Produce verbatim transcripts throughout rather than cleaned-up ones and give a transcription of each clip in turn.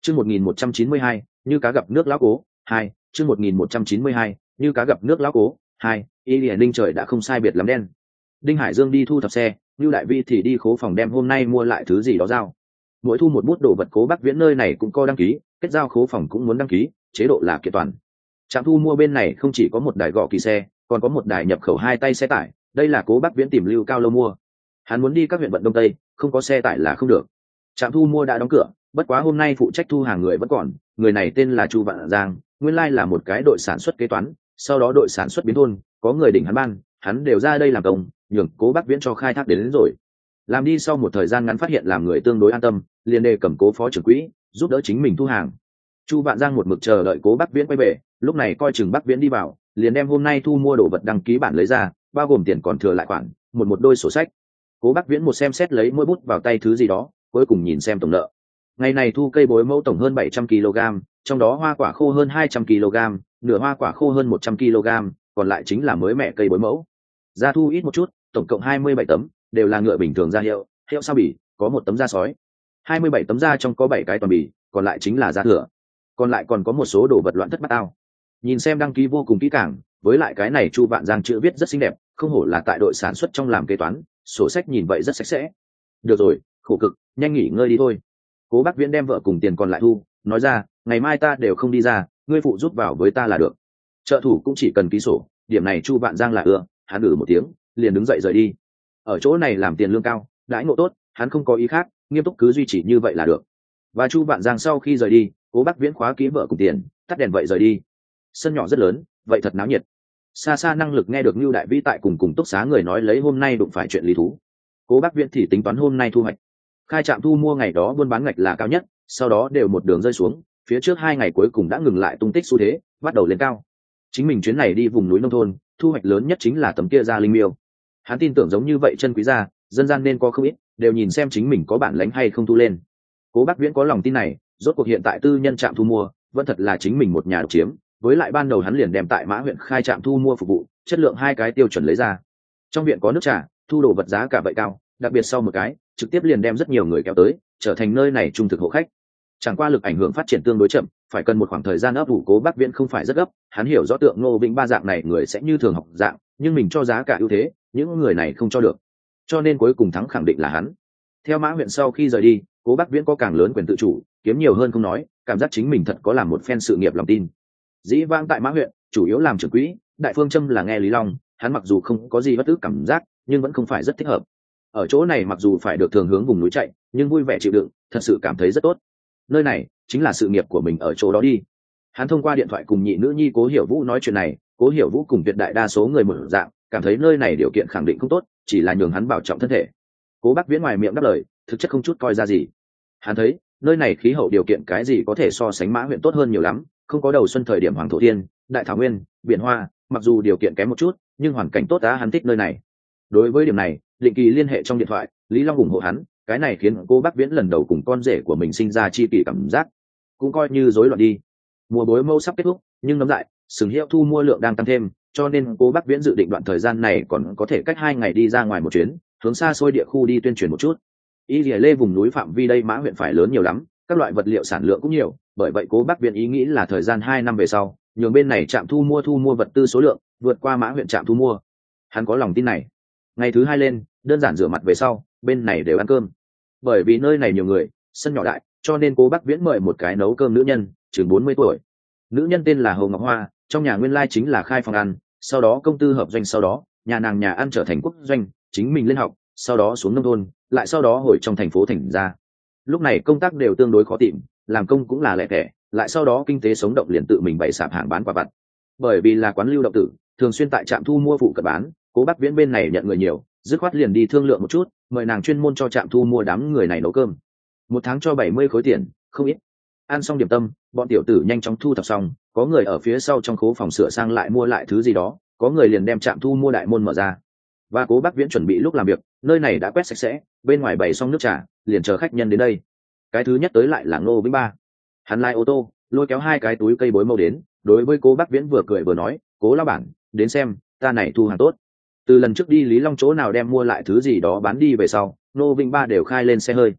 chương một nghìn một trăm chín mươi hai như cá gặp nước lão cố hai chương một nghìn một trăm chín mươi hai như cá gặp nước lão cố hai y liền ninh trời đã không sai biệt lắm đen. Đinh Hải Dương đi thu thập xe, Lưu Đại Vi thì đi khố phòng đem hôm nay mua lại thứ gì đó giao. Mỗi thu một bút đồ vật Cố Bắc Viễn nơi này cũng có đăng ký, kết giao khố phòng cũng muốn đăng ký, chế độ là kiện toàn. Trạm thu mua bên này không chỉ có một đài gọ kỳ xe, còn có một đài nhập khẩu hai tay xe tải, đây là Cố Bắc Viễn tìm Lưu Cao Lâu mua. Hắn muốn đi các huyện vận Đông Tây, không có xe tải là không được. Trạm thu mua đã đóng cửa, bất quá hôm nay phụ trách thu hàng người vẫn còn, người này tên là Chu Vạn Giang, nguyên lai là một cái đội sản xuất kế toán, sau đó đội sản xuất biến thôn, có người đỉnh hắn ban, hắn đều ra đây làm công, nhường Cố Bắc Viễn cho khai thác đến, đến rồi. Làm đi sau một thời gian ngắn phát hiện làm người tương đối an tâm, liền đề cầm Cố phó trưởng quỹ, giúp đỡ chính mình thu hàng. Chu Vạn Giang một mực chờ đợi Cố Bắc Viễn quay về, lúc này coi chừng Bắc Viễn đi vào, liền đem hôm nay thu mua đồ vật đăng ký bản lấy ra, bao gồm tiền còn thừa lại khoản, một một đôi sổ sách. Cố Bắc Viễn một xem xét lấy mỗi bút vào tay thứ gì đó, cuối cùng nhìn xem tổng nợ. Ngày này thu cây bối mẫu tổng hơn bảy trăm ki lô gam, trong đó hoa quả khô hơn hai trăm ki lô gam, nửa hoa quả khô hơn một trăm ki lô gam, còn lại chính là mới mẹ cây bối mẫu. Gia thu ít một chút, tổng cộng hai mươi bảy tấm, đều là ngựa bình thường da hiệu, hiệu sao bỉ, có một tấm da sói. hai mươi bảy tấm da trong có bảy cái toàn bỉ, còn lại chính là da thừa. Còn lại còn có một số đồ vật loạn thất bát ao. Nhìn xem đăng ký vô cùng kỹ càng, với lại cái này Chu Vạn Giang chữ viết rất xinh đẹp, không hổ là tại đội sản xuất trong làm kế toán, sổ sách nhìn vậy rất sạch sẽ. Được rồi, khổ cực, nhanh nghỉ ngơi đi thôi. Cố Bắc Viễn đem vợ cùng tiền còn lại thu, nói ra, ngày mai ta đều không đi ra, ngươi phụ giúp vào với ta là được. Trợ thủ cũng chỉ cần ký sổ, điểm này Chu Vạn Giang là ưa, hắn ử một tiếng, liền đứng dậy rời đi. Ở chỗ này làm tiền lương cao, đãi ngộ tốt, hắn không có ý khác, nghiêm túc cứ duy trì như vậy là được. Và Chu Vạn Giang sau khi rời đi, Cố Bắc Viễn khóa ký vợ cùng tiền, tắt đèn vậy rời đi. Sân nhỏ rất lớn, vậy thật náo nhiệt. Xa xa năng lực nghe được Lưu Đại Vi tại cùng cùng túc xá người nói lấy hôm nay đụng phải chuyện lý thú. Cố Bắc Viễn thì tính toán hôm nay thu hoạch. Khai trạm thu mua ngày đó buôn bán ngạch là cao nhất, sau đó đều một đường rơi xuống, phía trước hai ngày cuối cùng đã ngừng lại tung tích xu thế, bắt đầu lên cao. Chính mình chuyến này đi vùng núi nông thôn, thu hoạch lớn nhất chính là tấm kia da linh miêu. Hắn tin tưởng giống như vậy chân quý gia, dân gian nên có không ít, đều nhìn xem chính mình có bản lãnh hay không thu lên. Cố Bắc Viễn có lòng tin này, rốt cuộc hiện tại tư nhân trạm thu mua, vẫn thật là chính mình một nhà độc chiếm, với lại ban đầu hắn liền đem tại Mã huyện khai trạm thu mua phục vụ, chất lượng hai cái tiêu chuẩn lấy ra. Trong viện có nước trà, thu đồ vật giá cả vậy cao, đặc biệt sau một cái, trực tiếp liền đem rất nhiều người kéo tới, trở thành nơi này trung thực hộ khách. Chẳng qua lực ảnh hưởng phát triển tương đối chậm, phải cần một khoảng thời gian ấp ủ. Cố Bắc Viễn không phải rất gấp, hắn hiểu rõ tượng Ngô Vĩnh Ba dạng này người sẽ như thường học dạng, nhưng mình cho giá cả ưu thế, những người này không cho được, cho nên cuối cùng thắng khẳng định là hắn. Theo Mã huyện sau khi rời đi, Cố Bắc Viễn có càng lớn quyền tự chủ, kiếm nhiều hơn không nói, cảm giác chính mình thật có làm một phen sự nghiệp lòng tin. Dĩ vãng tại Mã huyện, chủ yếu làm trưởng quỹ, đại phương châm là nghe Lý Long, hắn mặc dù không có gì bất tức cảm giác, nhưng vẫn không phải rất thích hợp. Ở chỗ này mặc dù phải được thường hướng vùng núi chạy, nhưng vui vẻ chịu đựng, thật sự cảm thấy rất tốt. Nơi này chính là sự nghiệp của mình ở chỗ đó đi. Hắn thông qua điện thoại cùng nhị nữ nhi Cố Hiểu Vũ nói chuyện này, Cố Hiểu Vũ cùng tuyệt đại đa số người mở dạng, cảm thấy nơi này điều kiện khẳng định không tốt, chỉ là nhường hắn bảo trọng thân thể. Cố Bắc Viễn ngoài miệng đáp lời, thực chất không chút coi ra gì. Hắn thấy nơi này khí hậu điều kiện cái gì có thể so sánh Mã huyện tốt hơn nhiều lắm, không có đầu xuân thời điểm hoàng thổ thiên, đại thảo nguyên, biển hoa, mặc dù điều kiện kém một chút, nhưng hoàn cảnh tốt á, hắn thích nơi này. Đối với điểm này, định kỳ liên hệ trong điện thoại, Lý Long ủng hộ hắn, cái này khiến Cố Bắc Viễn lần đầu cùng con rể của mình sinh ra chi kỷ cảm giác, cũng coi như rối loạn đi. Mùa bối mâu sắp kết thúc, nhưng nấm lại, sừng hiệu thu mua lượng đang tăng thêm, cho nên Cố Bắc Viễn dự định đoạn thời gian này còn có thể cách hai ngày đi ra ngoài một chuyến, hướng xa xôi địa khu đi tuyên truyền một chút. Y Lìa Lê vùng núi phạm vi đây Mã huyện phải lớn nhiều lắm, các loại vật liệu sản lượng cũng nhiều, bởi vậy Cố Bắc Viễn ý nghĩ là thời gian hai năm về sau, nhường bên này trạm thu mua thu mua vật tư số lượng vượt qua Mã huyện trạm thu mua. Hắn có lòng tin này. Ngày thứ hai lên, đơn giản rửa mặt về sau, bên này đều ăn cơm. Bởi vì nơi này nhiều người, sân nhỏ đại, cho nên Cố Bắc Viễn mời một cái nấu cơm nữ nhân, chừng bốn mươi tuổi. Nữ nhân tên là Hồ Ngọc Hoa, trong nhà nguyên lai chính là khai phòng ăn, sau đó công tư hợp doanh, sau đó nhà nàng nhà ăn trở thành quốc doanh, chính mình lên học, sau đó xuống nông thôn, lại sau đó hồi trong thành phố thành ra. Lúc này công tác đều tương đối khó tìm, làm công cũng là lẻ tẻ, lại sau đó kinh tế sống động liền tự mình bày sạp hàng bán quả vặt. Bởi vì là quán lưu động tử, thường xuyên tại trạm thu mua phụ cận bán, Cố Bắc Viễn bên này nhận người nhiều, dứt khoát liền đi thương lượng một chút, mời nàng chuyên môn cho trạm thu mua đám người này nấu cơm. Một tháng cho bảy mươi khối tiền, không ít. Ăn xong điểm tâm, bọn tiểu tử nhanh chóng thu thập xong, có người ở phía sau trong khố phòng sửa sang lại mua lại thứ gì đó, có người liền đem trạm thu mua đại môn mở ra. Và Cố Bắc Viễn chuẩn bị lúc làm việc, nơi này đã quét sạch sẽ, bên ngoài bày xong nước trà, liền chờ khách nhân đến đây. Cái thứ nhất tới lại là Ngô Vĩnh Ba. Hắn lái ô tô, lôi kéo hai cái túi cây bối mâu đến, đối với Cố Bắc Viễn vừa cười vừa nói, Cố lão bản, đến xem, ta này thu hàng tốt. Từ lần trước đi Lý Long chỗ nào đem mua lại thứ gì đó bán đi về sau, Ngô Vĩnh Ba đều khai lên xe hơi.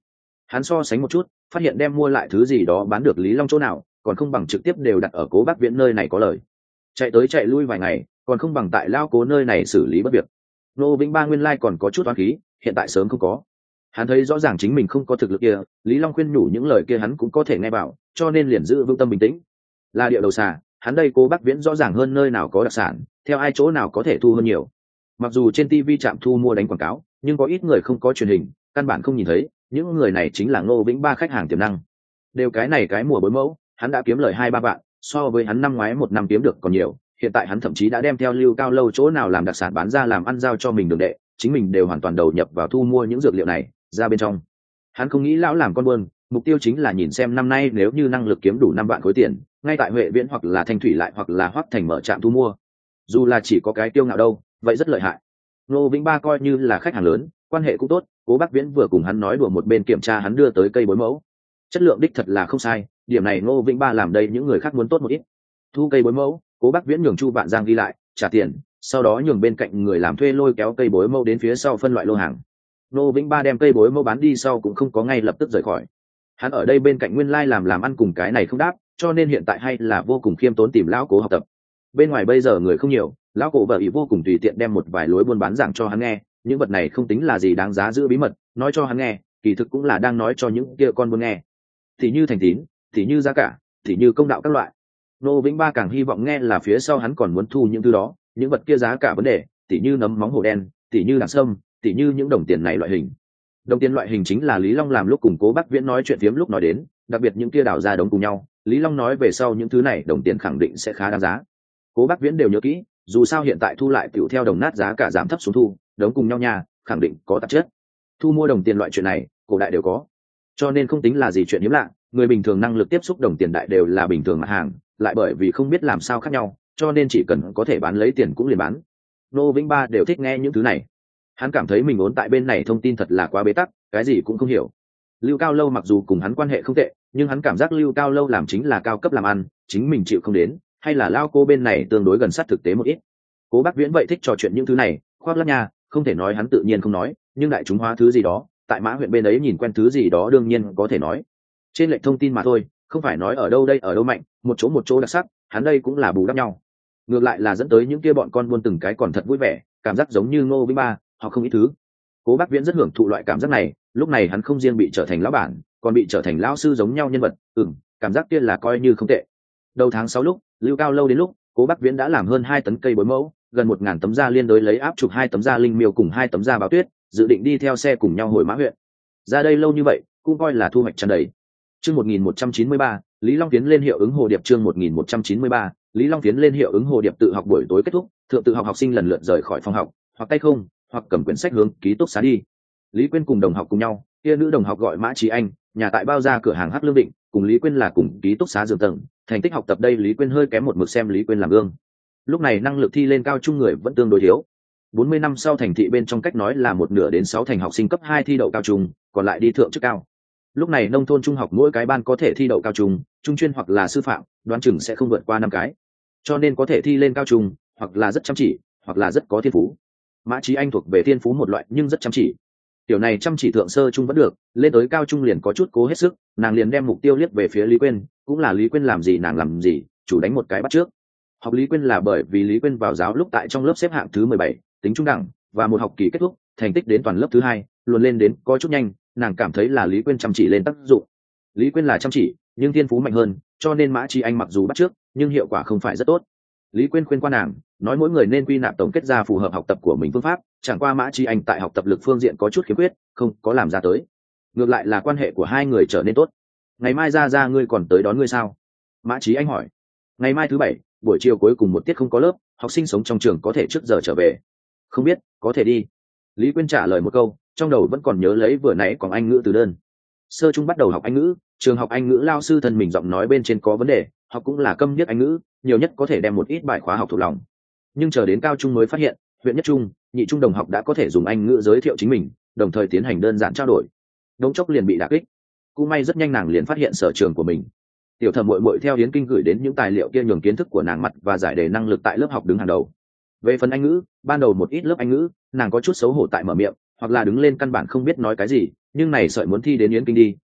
Hắn so sánh một chút, phát hiện đem mua lại thứ gì đó bán được Lý Long chỗ nào, còn không bằng trực tiếp đều đặt ở Cố Bác Viễn nơi này có lời. Chạy tới chạy lui vài ngày, còn không bằng tại lao Cố nơi này xử lý bất việc. Ngô Vĩnh Ba nguyên lai còn có chút oán khí, hiện tại sớm không có. Hắn thấy rõ ràng chính mình không có thực lực kia, Lý Long khuyên nhủ những lời kia hắn cũng có thể nghe vào, cho nên liền giữ vững tâm bình tĩnh. Là địa đầu xà, hắn đây Cố Bác Viễn rõ ràng hơn nơi nào có đặc sản, theo ai chỗ nào có thể thu hơn nhiều. Mặc dù trên ti vi trạm thu mua đánh quảng cáo, nhưng có ít người không có truyền hình, căn bản không nhìn thấy, những người này chính là Ngô Vĩnh Ba khách hàng tiềm năng. Đều cái này cái mùa bối mẫu, hắn đã kiếm lời hai ba vạn, so với hắn năm ngoái một năm kiếm được còn nhiều. Hiện tại hắn thậm chí đã đem theo Lưu Cao Lâu chỗ nào làm đặc sản bán ra làm ăn giao cho mình đường đệ, chính mình đều hoàn toàn đầu nhập vào thu mua những dược liệu này ra bên trong. Hắn không nghĩ lão làm con buôn, mục tiêu chính là nhìn xem năm nay nếu như năng lực kiếm đủ năm vạn khối tiền, ngay tại Huệ Viễn hoặc là Thanh Thủy lại hoặc là Hoắc Thành mở trạm thu mua. Dù là chỉ có cái tiêu ngạo đâu, vậy rất lợi hại. Ngô Vĩnh Ba coi như là khách hàng lớn, quan hệ cũng tốt, Cố Bác Viễn vừa cùng hắn nói đùa một bên kiểm tra hắn đưa tới cây bối mẫu. Chất lượng đích thật là không sai, điểm này Ngô Vĩnh Ba làm đây những người khác muốn tốt một ít. Thu cây bối mẫu, Cố Bác Viễn nhường Chu Vạn Giang ghi lại, trả tiền, sau đó nhường bên cạnh người làm thuê lôi kéo cây bối mẫu đến phía sau phân loại lô hàng. Ngô Vĩnh Ba đem cây bối mẫu bán đi sau cũng không có ngay lập tức rời khỏi. Hắn ở đây bên cạnh nguyên lai làm làm ăn cùng cái này không đáp, cho nên hiện tại hay là vô cùng khiêm tốn tìm lão Cố học tập. Bên ngoài bây giờ người không nhiều, lão Cố vợ ý vô cùng tùy tiện đem một vài lối buôn bán giảng cho hắn nghe, những vật này không tính là gì đáng giá giữ bí mật, nói cho hắn nghe, kỳ thực cũng là đang nói cho những kia con buôn nghe. Thì như thành tín, thì như giá cả, thì như công đạo các loại. Ngô Vĩnh Ba càng hy vọng nghe là phía sau hắn còn muốn thu những thứ đó, những vật kia giá cả vấn đề, tỉ như nấm móng hổ đen, tỉ như đảng sâm, tỉ như những đồng tiền này loại hình. Đồng tiền loại hình chính là Lý Long làm lúc cùng Cố Bác Viễn nói chuyện phiếm lúc nói đến, đặc biệt những kia đảo ra đống cùng nhau, Lý Long nói về sau những thứ này đồng tiền khẳng định sẽ khá đáng giá. Cố Bác Viễn đều nhớ kỹ, dù sao hiện tại thu lại tiểu theo đồng nát giá cả giảm thấp xuống thu, đống cùng nhau nha, khẳng định có tạp chất. Thu mua đồng tiền loại chuyện này, cổ đại đều có, cho nên không tính là gì chuyện hiếm lạ, người bình thường năng lực tiếp xúc đồng tiền đại đều là bình thường mặt hàng, lại bởi vì không biết làm sao khác nhau, cho nên chỉ cần có thể bán lấy tiền cũng liền bán. Ngô Vĩnh Ba đều thích nghe những thứ này. Hắn cảm thấy mình ốn tại bên này thông tin thật là quá bế tắc, cái gì cũng không hiểu. Lưu Cao Lâu mặc dù cùng hắn quan hệ không tệ, nhưng hắn cảm giác Lưu Cao Lâu làm chính là cao cấp làm ăn, chính mình chịu không đến, hay là lao cô bên này tương đối gần sát thực tế một ít. Cố Bác Viễn vậy thích trò chuyện những thứ này, khoác lác nha, không thể nói hắn tự nhiên không nói, nhưng đại chúng hóa thứ gì đó, tại Mã huyện bên ấy nhìn quen thứ gì đó đương nhiên có thể nói. Trên lệch thông tin mà thôi, không phải nói ở đâu đây ở đâu mạnh, một chỗ một chỗ đặc sắc, hắn đây cũng là bù đắp nhau. Ngược lại là dẫn tới những kia bọn con buôn từng cái còn thật vui vẻ, cảm giác giống như Ngô Vĩnh Ba, họ không ít thứ. Cố Bác Viễn rất hưởng thụ loại cảm giác này, lúc này hắn không riêng bị trở thành lão bản, còn bị trở thành lão sư giống nhau nhân vật, ừm, cảm giác kia là coi như không tệ. Đầu tháng sáu lúc, Lưu Cao Lâu đến lúc, Cố Bác Viễn đã làm hơn hai tấn cây bối mẫu, gần một ngàn tấm da liên đối lấy áp chụp hai tấm da linh miêu cùng hai tấm da báo tuyết, dự định đi theo xe cùng nhau hồi Mã huyện. Ra đây lâu như vậy, cũng coi là thu hoạch tràn đầy. Chương một nghìn một trăm chín mươi ba, Lý Long tiến lên hiệu ứng hồ điệp chương một nghìn một trăm chín mươi ba, Lý Long tiến lên hiệu ứng hồ điệp tự học buổi tối kết thúc, thượng tự học học sinh lần lượt rời khỏi phòng học, hoặc tay không, hoặc cầm quyển sách hướng ký túc xá đi. Lý Quyên cùng đồng học cùng nhau, kia nữ đồng học gọi Mã Trí Anh, nhà tại bao gia cửa hàng Hắc Lương Định, cùng Lý Quyên là cùng ký túc xá giường tầng, thành tích học tập đây Lý Quyên hơi kém một mực xem Lý Quyên làm gương. Lúc này năng lực thi lên cao trung người vẫn tương đối thiếu. bốn mươi năm sau thành thị bên trong cách nói là một nửa đến sáu thành học sinh cấp hai thi đậu cao trung, còn lại đi thượng chức cao. Lúc này nông thôn trung học mỗi cái ban có thể thi đậu cao trung, trung chuyên hoặc là sư phạm, đoán chừng sẽ không vượt qua năm cái. Cho nên có thể thi lên cao trung, hoặc là rất chăm chỉ, hoặc là rất có thiên phú. Mã Trí Anh thuộc về thiên phú một loại nhưng rất chăm chỉ. Tiểu này chăm chỉ thượng sơ trung vẫn được, lên tới cao trung liền có chút cố hết sức, nàng liền đem mục tiêu liếc về phía Lý Quyên, cũng là Lý Quyên làm gì nàng làm gì, chủ đánh một cái bắt trước. Học Lý Quyên là bởi vì Lý Quyên vào giáo lúc tại trong lớp xếp hạng thứ mười bảy, tính trung đẳng, và một học kỳ kết thúc, thành tích đến toàn lớp thứ hai, luôn lên đến có chút nhanh, nàng cảm thấy là Lý Quyên chăm chỉ lên tác dụng. Lý Quyên là chăm chỉ, nhưng thiên phú mạnh hơn, cho nên Mã Trí Anh mặc dù bắt trước, nhưng hiệu quả không phải rất tốt. Lý Quyên khuyên qua nàng, nói mỗi người nên quy nạp tổng kết ra phù hợp học tập của mình phương pháp, chẳng qua Mã Trí Anh tại học tập lực phương diện có chút khiếm khuyết, không có làm ra tới. Ngược lại là quan hệ của hai người trở nên tốt. Ngày mai ra ra ngươi còn tới đón ngươi sao? Mã Trí Anh hỏi. Ngày mai thứ bảy, buổi chiều cuối cùng một tiết không có lớp, học sinh sống trong trường có thể trước giờ trở về. Không biết, có thể đi. Lý Quyên trả lời một câu, trong đầu vẫn còn nhớ lấy vừa nãy còn Anh ngữ từ đơn. Sơ trung bắt đầu học Anh ngữ, trường học Anh ngữ lao sư thân mình giọng nói bên trên có vấn đề, học cũng là câm điếc Anh ngữ, nhiều nhất có thể đem một ít bài khóa học thuộc lòng. Nhưng chờ đến cao trung mới phát hiện, huyện nhất trung, nhị trung đồng học đã có thể dùng Anh ngữ giới thiệu chính mình, đồng thời tiến hành đơn giản trao đổi. Đống chốc liền bị đả kích. Cũng may rất nhanh nàng liền phát hiện sở trường của mình. Tiểu Thẩm muội muội theo Yến Kinh gửi đến những tài liệu kia nhường kiến thức của nàng mặt và giải đề năng lực tại lớp học đứng hàng đầu. Về phần Anh ngữ, ban đầu một ít lớp Anh ngữ, nàng có chút xấu hổ tại mở miệng, hoặc là đứng lên căn bản không biết nói cái gì, nhưng này sợi muốn thi đến Yến Kinh đi,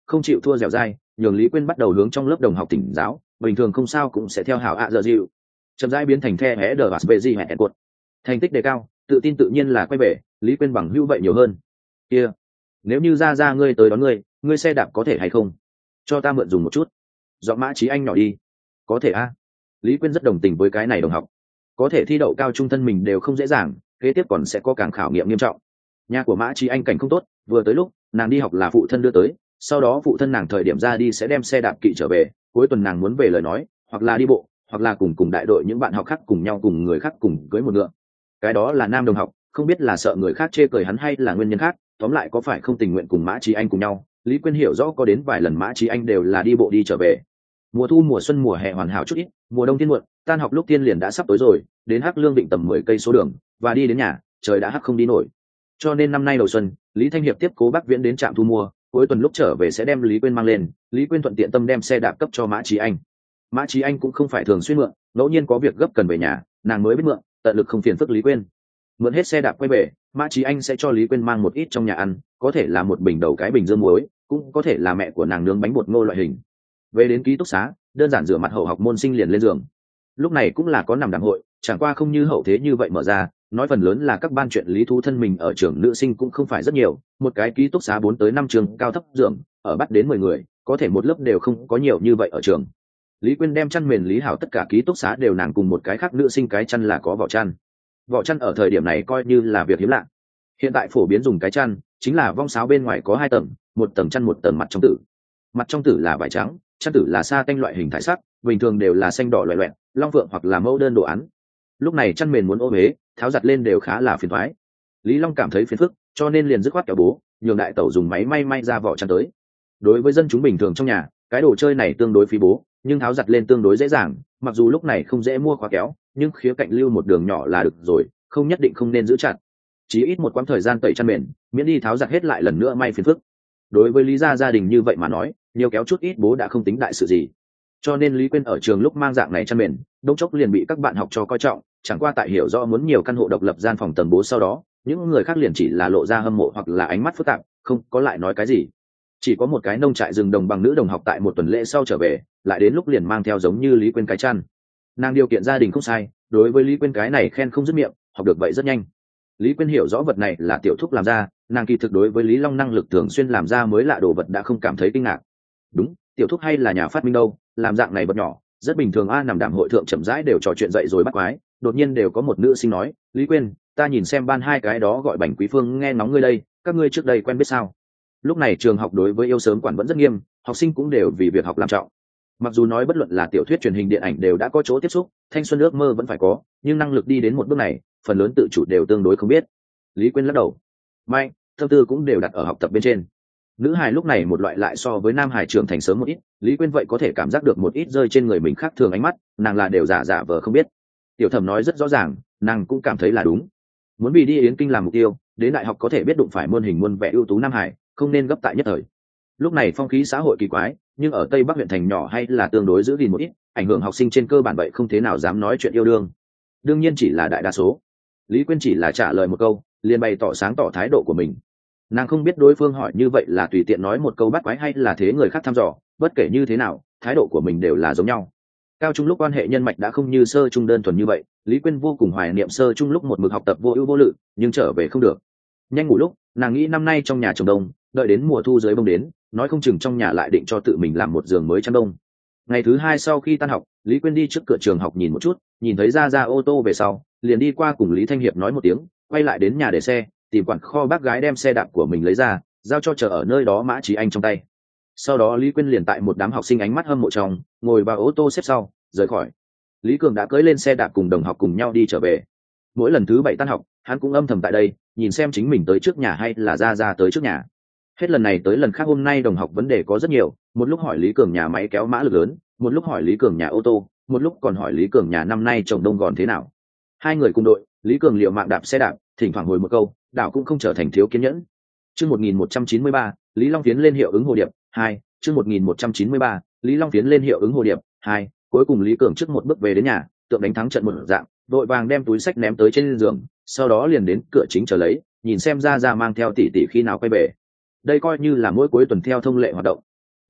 không chịu thua dẻo dai, nhường Lý Quyên bắt đầu hướng trong lớp đồng học tỉnh giáo, bình thường không sao cũng sẽ theo hảo ạ giờ dịu chậm rãi biến thành the hé đờ và về gì hẹn cột. Thành tích đề cao, tự tin tự nhiên là quay về, Lý Quyên bằng hữu vậy nhiều hơn. Kia, nếu như ra ra ngươi tới đón ngươi, ngươi xe đạp có thể hay không? Cho ta mượn dùng một chút. Giọng Mã Chí Anh nhỏ đi. Có thể a. Lý Quyên rất đồng tình với cái này đồng học. Có thể thi đậu cao trung thân mình đều không dễ dàng, kế tiếp còn sẽ có càng khảo nghiệm nghiêm trọng. Nhà của Mã Chí Anh cảnh không tốt, vừa tới lúc nàng đi học là phụ thân đưa tới, sau đó phụ thân nàng thời điểm ra đi sẽ đem xe đạp kỵ trở về, cuối tuần nàng muốn về lời nói, hoặc là đi bộ, hoặc là cùng cùng đại đội những bạn học khác cùng nhau cùng người khác cùng cưới một ngựa. Cái đó là nam đồng học, không biết là sợ người khác chê cười hắn hay là nguyên nhân khác, tóm lại có phải không tình nguyện cùng Mã Chí Anh cùng nhau. Lý Quyên hiểu rõ có đến vài lần Mã Chí Anh đều là đi bộ đi trở về. Mùa thu mùa xuân mùa hè hoàn hảo chút ít, mùa đông thiên muộn, tan học lúc tiên liền đã sắp tối rồi, đến Hắc Lương Định tầm mười cây số đường, và đi đến nhà, trời đã hắc không đi nổi. Cho nên năm nay đầu xuân, Lý Thanh Hiệp tiếp cố Bắc Viễn đến trạm thu mua, cuối tuần lúc trở về sẽ đem Lý Quyên mang lên, Lý Quyên thuận tiện tâm đem xe đạp cấp cho Mã Chí Anh. Mã Chí Anh cũng không phải thường xuyên mượn, ngẫu nhiên có việc gấp cần về nhà, nàng mới biết mượn, tận lực không phiền phức Lý Quyên. Mượn hết xe đạp quay về, Mã Chí Anh sẽ cho Lý Quyên mang một ít trong nhà ăn, có thể là một bình đầu cái bình dưa muối, cũng có thể là mẹ của nàng nướng bánh bột ngô loại hình. Về đến ký túc xá, đơn giản rửa mặt hậu học môn sinh liền lên giường. Lúc này cũng là có nằm đàm hội, chẳng qua không như hậu thế như vậy mở ra, nói phần lớn là các ban chuyện lý thú thân mình ở trường nữ sinh cũng không phải rất nhiều, một cái ký túc xá bốn tới năm trường cao thấp giường, ở bắt đến mười người, có thể một lớp đều không có nhiều như vậy ở trường. Lý Quyên đem chăn mền lý hảo tất cả ký túc xá đều nàng cùng một cái khác nữ sinh cái chăn là có vỏ chăn. Vỏ chăn ở thời điểm này coi như là việc hiếm lạ. Hiện tại phổ biến dùng cái chăn chính là vong sáo bên ngoài có hai tầng, một tầng chăn một tầng mặt trong tử. Mặt trong tử là vải trắng, chăn tử là sa tanh loại hình thải sắc, bình thường đều là xanh đỏ loẹt loẹt, long phượng hoặc là mẫu đơn đồ án. Lúc này chăn mền muốn ô huế, tháo giặt lên đều khá là phiền toái. Lý Long cảm thấy phiền phức, cho nên liền dứt khoát kéo bố, nhường đại tẩu dùng máy may may ra vỏ chăn tới. Đối với dân chúng bình thường trong nhà, cái đồ chơi này tương đối phí bố, nhưng tháo giặt lên tương đối dễ dàng, mặc dù lúc này không dễ mua khóa kéo, nhưng khía cạnh lưu một đường nhỏ là được rồi, không nhất định không nên giữ chặt. Chỉ ít một quãng thời gian tẩy chăn mền, miễn đi tháo giặt hết lại lần nữa may phiền phức. Đối với Lý gia gia đình như vậy mà nói, nhiều kéo chút ít bố đã không tính đại sự gì. Cho nên Lý Quyên ở trường lúc mang dạng này chăn mền, đông chốc liền bị các bạn học cho coi trọng, chẳng qua tại hiểu rõ muốn nhiều căn hộ độc lập gian phòng tầng bố sau đó, những người khác liền chỉ là lộ ra hâm mộ hoặc là ánh mắt phức tạp, không có lại nói cái gì. Chỉ có một cái nông trại rừng đồng bằng nữ đồng học tại một tuần lễ sau trở về, lại đến lúc liền mang theo giống như Lý Quyên cái chăn. Nàng điều kiện gia đình không sai, đối với Lý Quyên cái này khen không dứt miệng, học được vậy rất nhanh. Lý Quyên hiểu rõ vật này là tiểu thúc làm ra, nàng kỳ thực đối với Lý Long năng lực thường xuyên làm ra mới lạ đồ vật đã không cảm thấy kinh ngạc. Đúng, tiểu thúc hay là nhà phát minh đâu, làm dạng này vật nhỏ, rất bình thường a. Nằm đàm hội thượng chậm rãi đều trò chuyện dậy rồi bắt quái, đột nhiên đều có một nữ sinh nói, Lý Quyên, ta nhìn xem ban hai cái đó gọi Bành Quý Phương nghe nóng ngươi đây, các ngươi trước đây quen biết sao? Lúc này trường học đối với yêu sớm quản vẫn rất nghiêm, học sinh cũng đều vì việc học làm trọng. Mặc dù nói bất luận là tiểu thuyết truyền hình điện ảnh đều đã có chỗ tiếp xúc, thanh xuân ước mơ vẫn phải có, nhưng năng lực đi đến một bước này, phần lớn tự chủ đều tương đối không biết. Lý Quyên lắc đầu, mạnh, tâm tư cũng đều đặt ở học tập bên trên. Nữ hài lúc này một loại lại so với nam hài trưởng thành sớm một ít, Lý Quyên vậy có thể cảm giác được một ít rơi trên người mình khác thường ánh mắt, nàng là đều giả giả vờ không biết. Tiểu Thẩm nói rất rõ ràng, nàng cũng cảm thấy là đúng. Muốn vì đi Yến Kinh làm mục tiêu, đến đại học có thể biết đụng phải muôn hình muôn vẻ ưu tú nam hải, không nên gấp tại nhất thời. Lúc này phong khí xã hội kỳ quái, nhưng ở Tây Bắc huyện thành nhỏ hay là tương đối giữ gìn một ít, ảnh hưởng học sinh trên cơ bản vậy không thế nào dám nói chuyện yêu đương. Đương nhiên chỉ là đại đa số. Lý Quyên chỉ là trả lời một câu, liền bày tỏ sáng tỏ thái độ của mình. Nàng không biết đối phương hỏi như vậy là tùy tiện nói một câu bắt quái hay là thế người khác thăm dò, bất kể như thế nào, thái độ của mình đều là giống nhau. Cao trung lúc quan hệ nhân mạch đã không như sơ trung đơn thuần như vậy, Lý Quyên vô cùng hoài niệm sơ trung lúc một mực học tập vô ưu vô lự, nhưng trở về không được. Nhanh ngủ lúc, nàng nghĩ năm nay trong nhà trồng đông, đợi đến mùa thu dưới bông đến, nói không chừng trong nhà lại định cho tự mình làm một giường mới chăn đông. Ngày thứ hai sau khi tan học, Lý Quyên đi trước cửa trường học nhìn một chút, nhìn thấy ra ra ô tô về sau, liền đi qua cùng Lý Thanh Hiệp nói một tiếng, quay lại đến nhà để xe, tìm quản kho bác gái đem xe đạp của mình lấy ra, giao cho chờ ở nơi đó Mã Chí Anh trong tay. Sau đó Lý Quyên liền tại một đám học sinh ánh mắt hâm mộ trong, ngồi vào ô tô xếp sau, rời khỏi. Lý Cường đã cưỡi lên xe đạp cùng đồng học cùng nhau đi trở về. Mỗi lần thứ bảy tan học, hắn cũng âm thầm tại đây, nhìn xem chính mình tới trước nhà hay là ra ra tới trước nhà. Hết lần này tới lần khác hôm nay đồng học vấn đề có rất nhiều, một lúc hỏi Lý Cường nhà máy kéo mã lực lớn, một lúc hỏi Lý Cường nhà ô tô, một lúc còn hỏi Lý Cường nhà năm nay trồng đông gòn thế nào. Hai người cùng đội, Lý Cường liệu mạng đạp xe đạp, thỉnh thoảng hồi một câu, đảo cũng không trở thành thiếu kiên nhẫn. Chương một nghìn một trăm chín mươi ba, Lý Long tiến lên hiệu ứng hồ điệp hai. Chương một nghìn một trăm chín mươi ba, Lý Long tiến lên hiệu ứng hồ điệp hai. Cuối cùng Lý Cường trước một bước về đến nhà, tượng đánh thắng trận một dạng, đội vàng đem túi sách ném tới trên giường, sau đó liền đến cửa chính chờ lấy, nhìn xem ra ra mang theo tỷ tỷ khi nào quay về. Đây coi như là mỗi cuối tuần theo thông lệ hoạt động,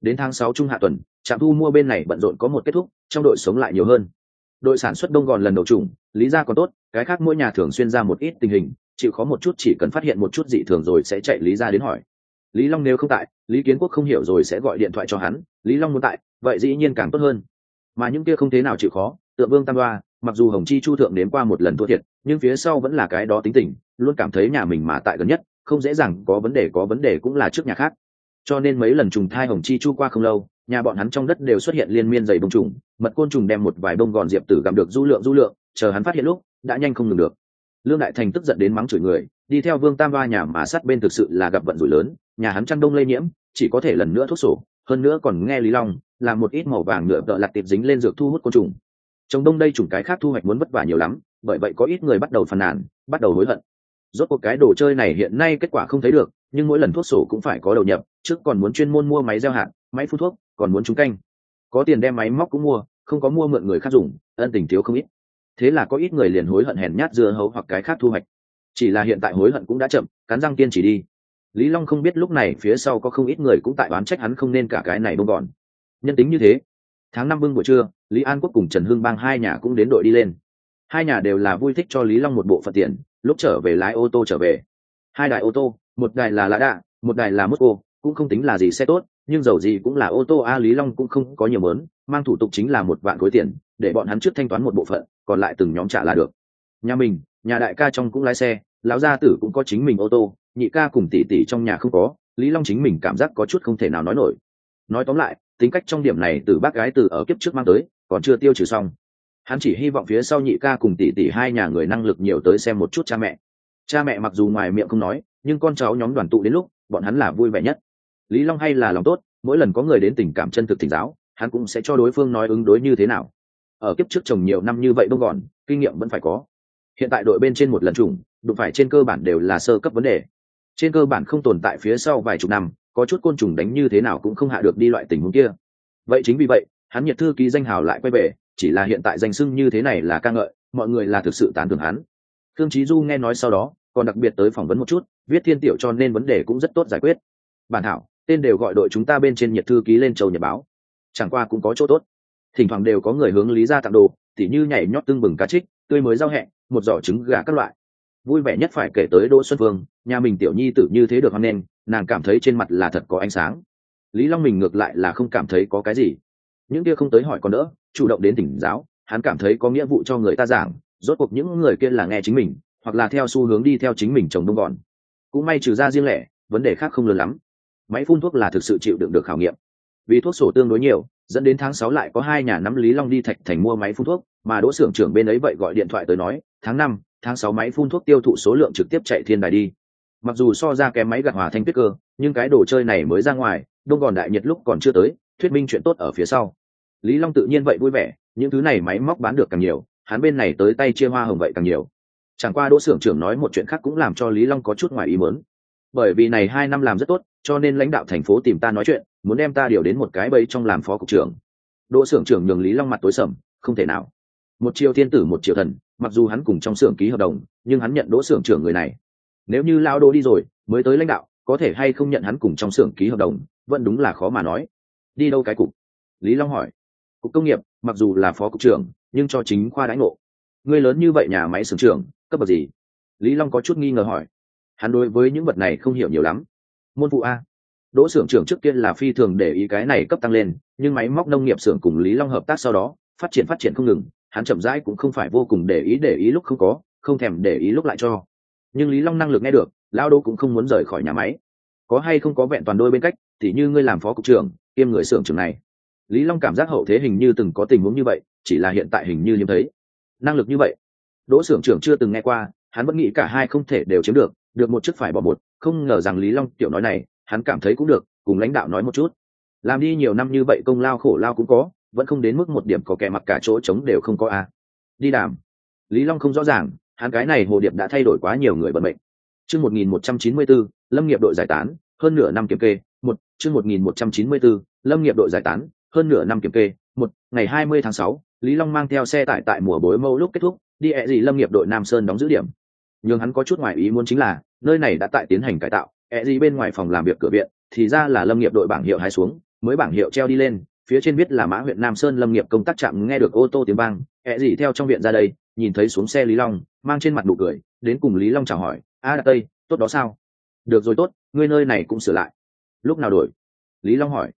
Đến tháng sáu trung hạ tuần, trạm thu mua bên này bận rộn có một kết thúc, trong đội sống lại nhiều hơn. Đội sản xuất đông gòn lần đầu trùng, lý ra còn tốt, cái khác mỗi nhà thường xuyên ra một ít tình hình, chịu khó một chút chỉ cần phát hiện một chút dị thường rồi sẽ chạy lý ra đến hỏi. Lý Long nếu không tại, Lý Kiến Quốc không hiểu rồi sẽ gọi điện thoại cho hắn, Lý Long muốn tại, vậy dĩ nhiên càng tốt hơn. Mà những kia không thế nào chịu khó, Tượng Vương Tam Đoa, mặc dù Hồng Chi Chu thượng nếm qua một lần thua thiệt, nhưng phía sau vẫn là cái đó tính tình, luôn cảm thấy nhà mình mà tại gần nhất, không dễ dàng có vấn đề có vấn đề cũng là trước nhà khác. Cho nên mấy lần trùng thai Hồng Chi Chu qua không lâu, nhà bọn hắn trong đất đều xuất hiện liên miên dày bông trùng, mật côn trùng đem một vài bông gòn diệp tử gặm được du lượng du lượng, chờ hắn phát hiện lúc, đã nhanh không ngừng được. Lương Đại Thành tức giận đến mắng chửi người, đi theo Vương Tam Đoa nhà mà sát bên thực sự là gặp vận rủi lớn, nhà hắn chăn đông lây nhiễm, chỉ có thể lần nữa thuốc sổ, hơn nữa còn nghe Lý Long làm một ít màu vàng nhựa tợ lặt tiệp dính lên dược thu hút côn trùng. Trồng đông đây chủng cái khác thu hoạch muốn vất vả nhiều lắm, bởi vậy có ít người bắt đầu phàn nàn, bắt đầu hối hận. Rốt cuộc cái đồ chơi này hiện nay kết quả không thấy được, nhưng mỗi lần thuốc sổ cũng phải có đầu nhập, trước còn muốn chuyên môn mua máy gieo hạt, máy phun thuốc, còn muốn trúng canh. Có tiền đem máy móc cũng mua, không có mua mượn người khác dùng, ân tình thiếu không ít. Thế là có ít người liền hối hận hèn nhát dưa hấu hoặc cái khác thu hoạch. Chỉ là hiện tại hối hận cũng đã chậm, cắn răng kiên trì đi. Lý Long không biết lúc này phía sau có không ít người cũng tại oán trách hắn không nên cả cái này bông gòn. Nhân tính như thế. Tháng năm bưng buổi trưa, Lý An Quốc cùng Trần Hưng Bang hai nhà cũng đến đội đi lên. Hai nhà đều là vui thích cho Lý Long một bộ phận tiền, lúc trở về lái ô tô trở về. Hai đài ô tô, một đài là Lã Đạ, một đài là Moscow, cũng không tính là gì xe tốt, nhưng dầu gì cũng là ô tô a. Lý Long cũng không có nhiều mớn, mang thủ tục chính là một vạn khối tiền, để bọn hắn trước thanh toán một bộ phận, còn lại từng nhóm trả là được. Nhà mình, nhà đại ca trong cũng lái xe, lão gia tử cũng có chính mình ô tô, nhị ca cùng tỷ tỷ trong nhà không có, Lý Long chính mình cảm giác có chút không thể nào nói nổi. Nói tóm lại, tính cách trong điểm này từ bác gái từ ở kiếp trước mang tới, còn chưa tiêu trừ xong. Hắn chỉ hy vọng phía sau nhị ca cùng tỷ tỷ hai nhà người năng lực nhiều tới xem một chút cha mẹ. Cha mẹ mặc dù ngoài miệng không nói, nhưng con cháu nhóm đoàn tụ đến lúc, bọn hắn là vui vẻ nhất. Lý Long hay là lòng tốt, mỗi lần có người đến tình cảm chân thực thỉnh giáo, hắn cũng sẽ cho đối phương nói ứng đối như thế nào. Ở kiếp trước trồng nhiều năm như vậy đông gòn, kinh nghiệm vẫn phải có. Hiện tại đội bên trên một lần trùng, đụng phải trên cơ bản đều là sơ cấp vấn đề. Trên cơ bản không tồn tại phía sau vài chục năm, có chút côn trùng đánh như thế nào cũng không hạ được đi loại tình huống kia. Vậy chính vì vậy, hắn nhiệt thư ký danh hào lại quay về, chỉ là hiện tại danh xưng như thế này là ca ngợi, mọi người là thực sự tán thưởng hắn. Khương Chí Du nghe nói sau đó, còn đặc biệt tới phỏng vấn một chút, viết thiên tiểu cho nên vấn đề cũng rất tốt giải quyết. Bản thảo, tên đều gọi đội chúng ta bên trên nhiệt thư ký lên Châu Nhật báo. Chẳng qua cũng có chỗ tốt. Thỉnh thoảng đều có người hướng Lý gia tặng đồ, tỉ như nhảy nhót tưng bừng cá trích, tươi mới rau hẹ, một giỏ trứng gà các loại. Vui vẻ nhất phải kể tới Đỗ Xuân Phương, nhà mình tiểu nhi tử như thế được hoan nghênh, nàng cảm thấy trên mặt là thật có ánh sáng. Lý Long mình ngược lại là không cảm thấy có cái gì. Những kia không tới hỏi còn đỡ, chủ động đến thỉnh giáo, hắn cảm thấy có nghĩa vụ cho người ta giảng, rốt cuộc những người kia là nghe chính mình, hoặc là theo xu hướng đi theo chính mình trồng đông gòn. Cũng may trừ ra riêng lẻ, vấn đề khác không lớn lắm. Máy phun thuốc là thực sự chịu đựng được khảo nghiệm. Vì thuốc sổ tương đối nhiều, dẫn đến tháng sáu lại có hai nhà nắm Lý Long đi Thạch Thành mua máy phun thuốc, mà Đỗ xưởng trưởng bên ấy vậy gọi điện thoại tới nói, tháng năm, tháng sáu máy phun thuốc tiêu thụ số lượng trực tiếp chạy thiên đài đi. Mặc dù so ra kém máy gặt hỏa thanh tuyết cơ, nhưng cái đồ chơi này mới ra ngoài, đông gòn đại nhiệt lúc còn chưa tới, thuyết minh chuyện tốt ở phía sau. Lý Long tự nhiên vậy vui vẻ, những thứ này máy móc bán được càng nhiều, hắn bên này tới tay chia hoa hồng vậy càng nhiều. Chẳng qua Đỗ xưởng trưởng nói một chuyện khác cũng làm cho Lý Long có chút ngoài ý muốn. Bởi vì này hai năm làm rất tốt, cho nên lãnh đạo thành phố tìm ta nói chuyện, muốn đem ta điều đến một cái bẫy trong làm phó cục trưởng. Đỗ xưởng trưởng nhường Lý Long mặt tối sầm, không thể nào. Một triều thiên tử một triều thần, mặc dù hắn cùng trong xưởng ký hợp đồng, nhưng hắn nhận Đỗ xưởng trưởng người này. Nếu như lão Đỗ đi rồi, mới tới lãnh đạo, có thể hay không nhận hắn cùng trong xưởng ký hợp đồng, vẫn đúng là khó mà nói. Đi đâu cái cục? Lý Long hỏi. Cục công nghiệp, mặc dù là phó cục trưởng, nhưng cho chính khoa đãi ngộ. Người lớn như vậy nhà máy xưởng trưởng, cấp bậc gì? Lý Long có chút nghi ngờ hỏi. Hắn đối với những vật này không hiểu nhiều lắm. Môn phụ a. Đỗ xưởng trưởng trước kia là phi thường để ý cái này cấp tăng lên, nhưng máy móc nông nghiệp xưởng cùng Lý Long hợp tác sau đó, phát triển phát triển không ngừng, hắn chậm rãi cũng không phải vô cùng để ý để ý lúc không có, không thèm để ý lúc lại cho. Nhưng Lý Long năng lực nghe được, lão Đỗ cũng không muốn rời khỏi nhà máy. Có hay không có vẹn toàn đôi bên cách, thì như ngươi làm phó cục trưởng, kiêm người xưởng trưởng này. Lý Long cảm giác hậu thế hình như từng có tình huống như vậy, chỉ là hiện tại hình như hiếm thấy. Năng lực như vậy, Đỗ xưởng trưởng chưa từng nghe qua, hắn vẫn nghĩ cả hai không thể đều chiếm được, được một chức phải bỏ một, không ngờ rằng Lý Long tiểu nói này, hắn cảm thấy cũng được, cùng lãnh đạo nói một chút. Làm đi nhiều năm như vậy công lao khổ lao cũng có, vẫn không đến mức một điểm có kẻ mặc cả chỗ trống đều không có a. À. Đi đàm. Lý Long không rõ ràng, hắn cái này hồ điệp đã thay đổi quá nhiều người vận mệnh. Chương một nghìn một trăm chín mươi tư, Lâm nghiệp đội giải tán, hơn nửa năm kiểm kê, một, chương một nghìn một trăm chín mươi tư, Lâm nghiệp đội giải tán, hơn nửa năm kiểm kê, một, ngày hai mươi tháng sáu, Lý Long mang theo xe tải tại mùa bối mâu lúc kết thúc, đi ẹ gì Lâm nghiệp đội Nam Sơn đóng giữ điểm. Nhưng hắn có chút ngoài ý muốn chính là, nơi này đã tại tiến hành cải tạo, ẹ gì bên ngoài phòng làm việc cửa viện, thì ra là Lâm nghiệp đội bảng hiệu hái xuống, mới bảng hiệu treo đi lên, phía trên viết là Mã huyện Nam Sơn lâm nghiệp công tác trạm. Nghe được ô tô tiếng vang, ẹ gì theo trong viện ra đây, nhìn thấy xuống xe Lý Long, mang trên mặt nụ cười, đến cùng Lý Long chào hỏi. A Đạt Tây, tốt đó sao? Được rồi tốt, ngươi nơi này cũng sửa lại. Lúc nào đổi? Lý Long hỏi.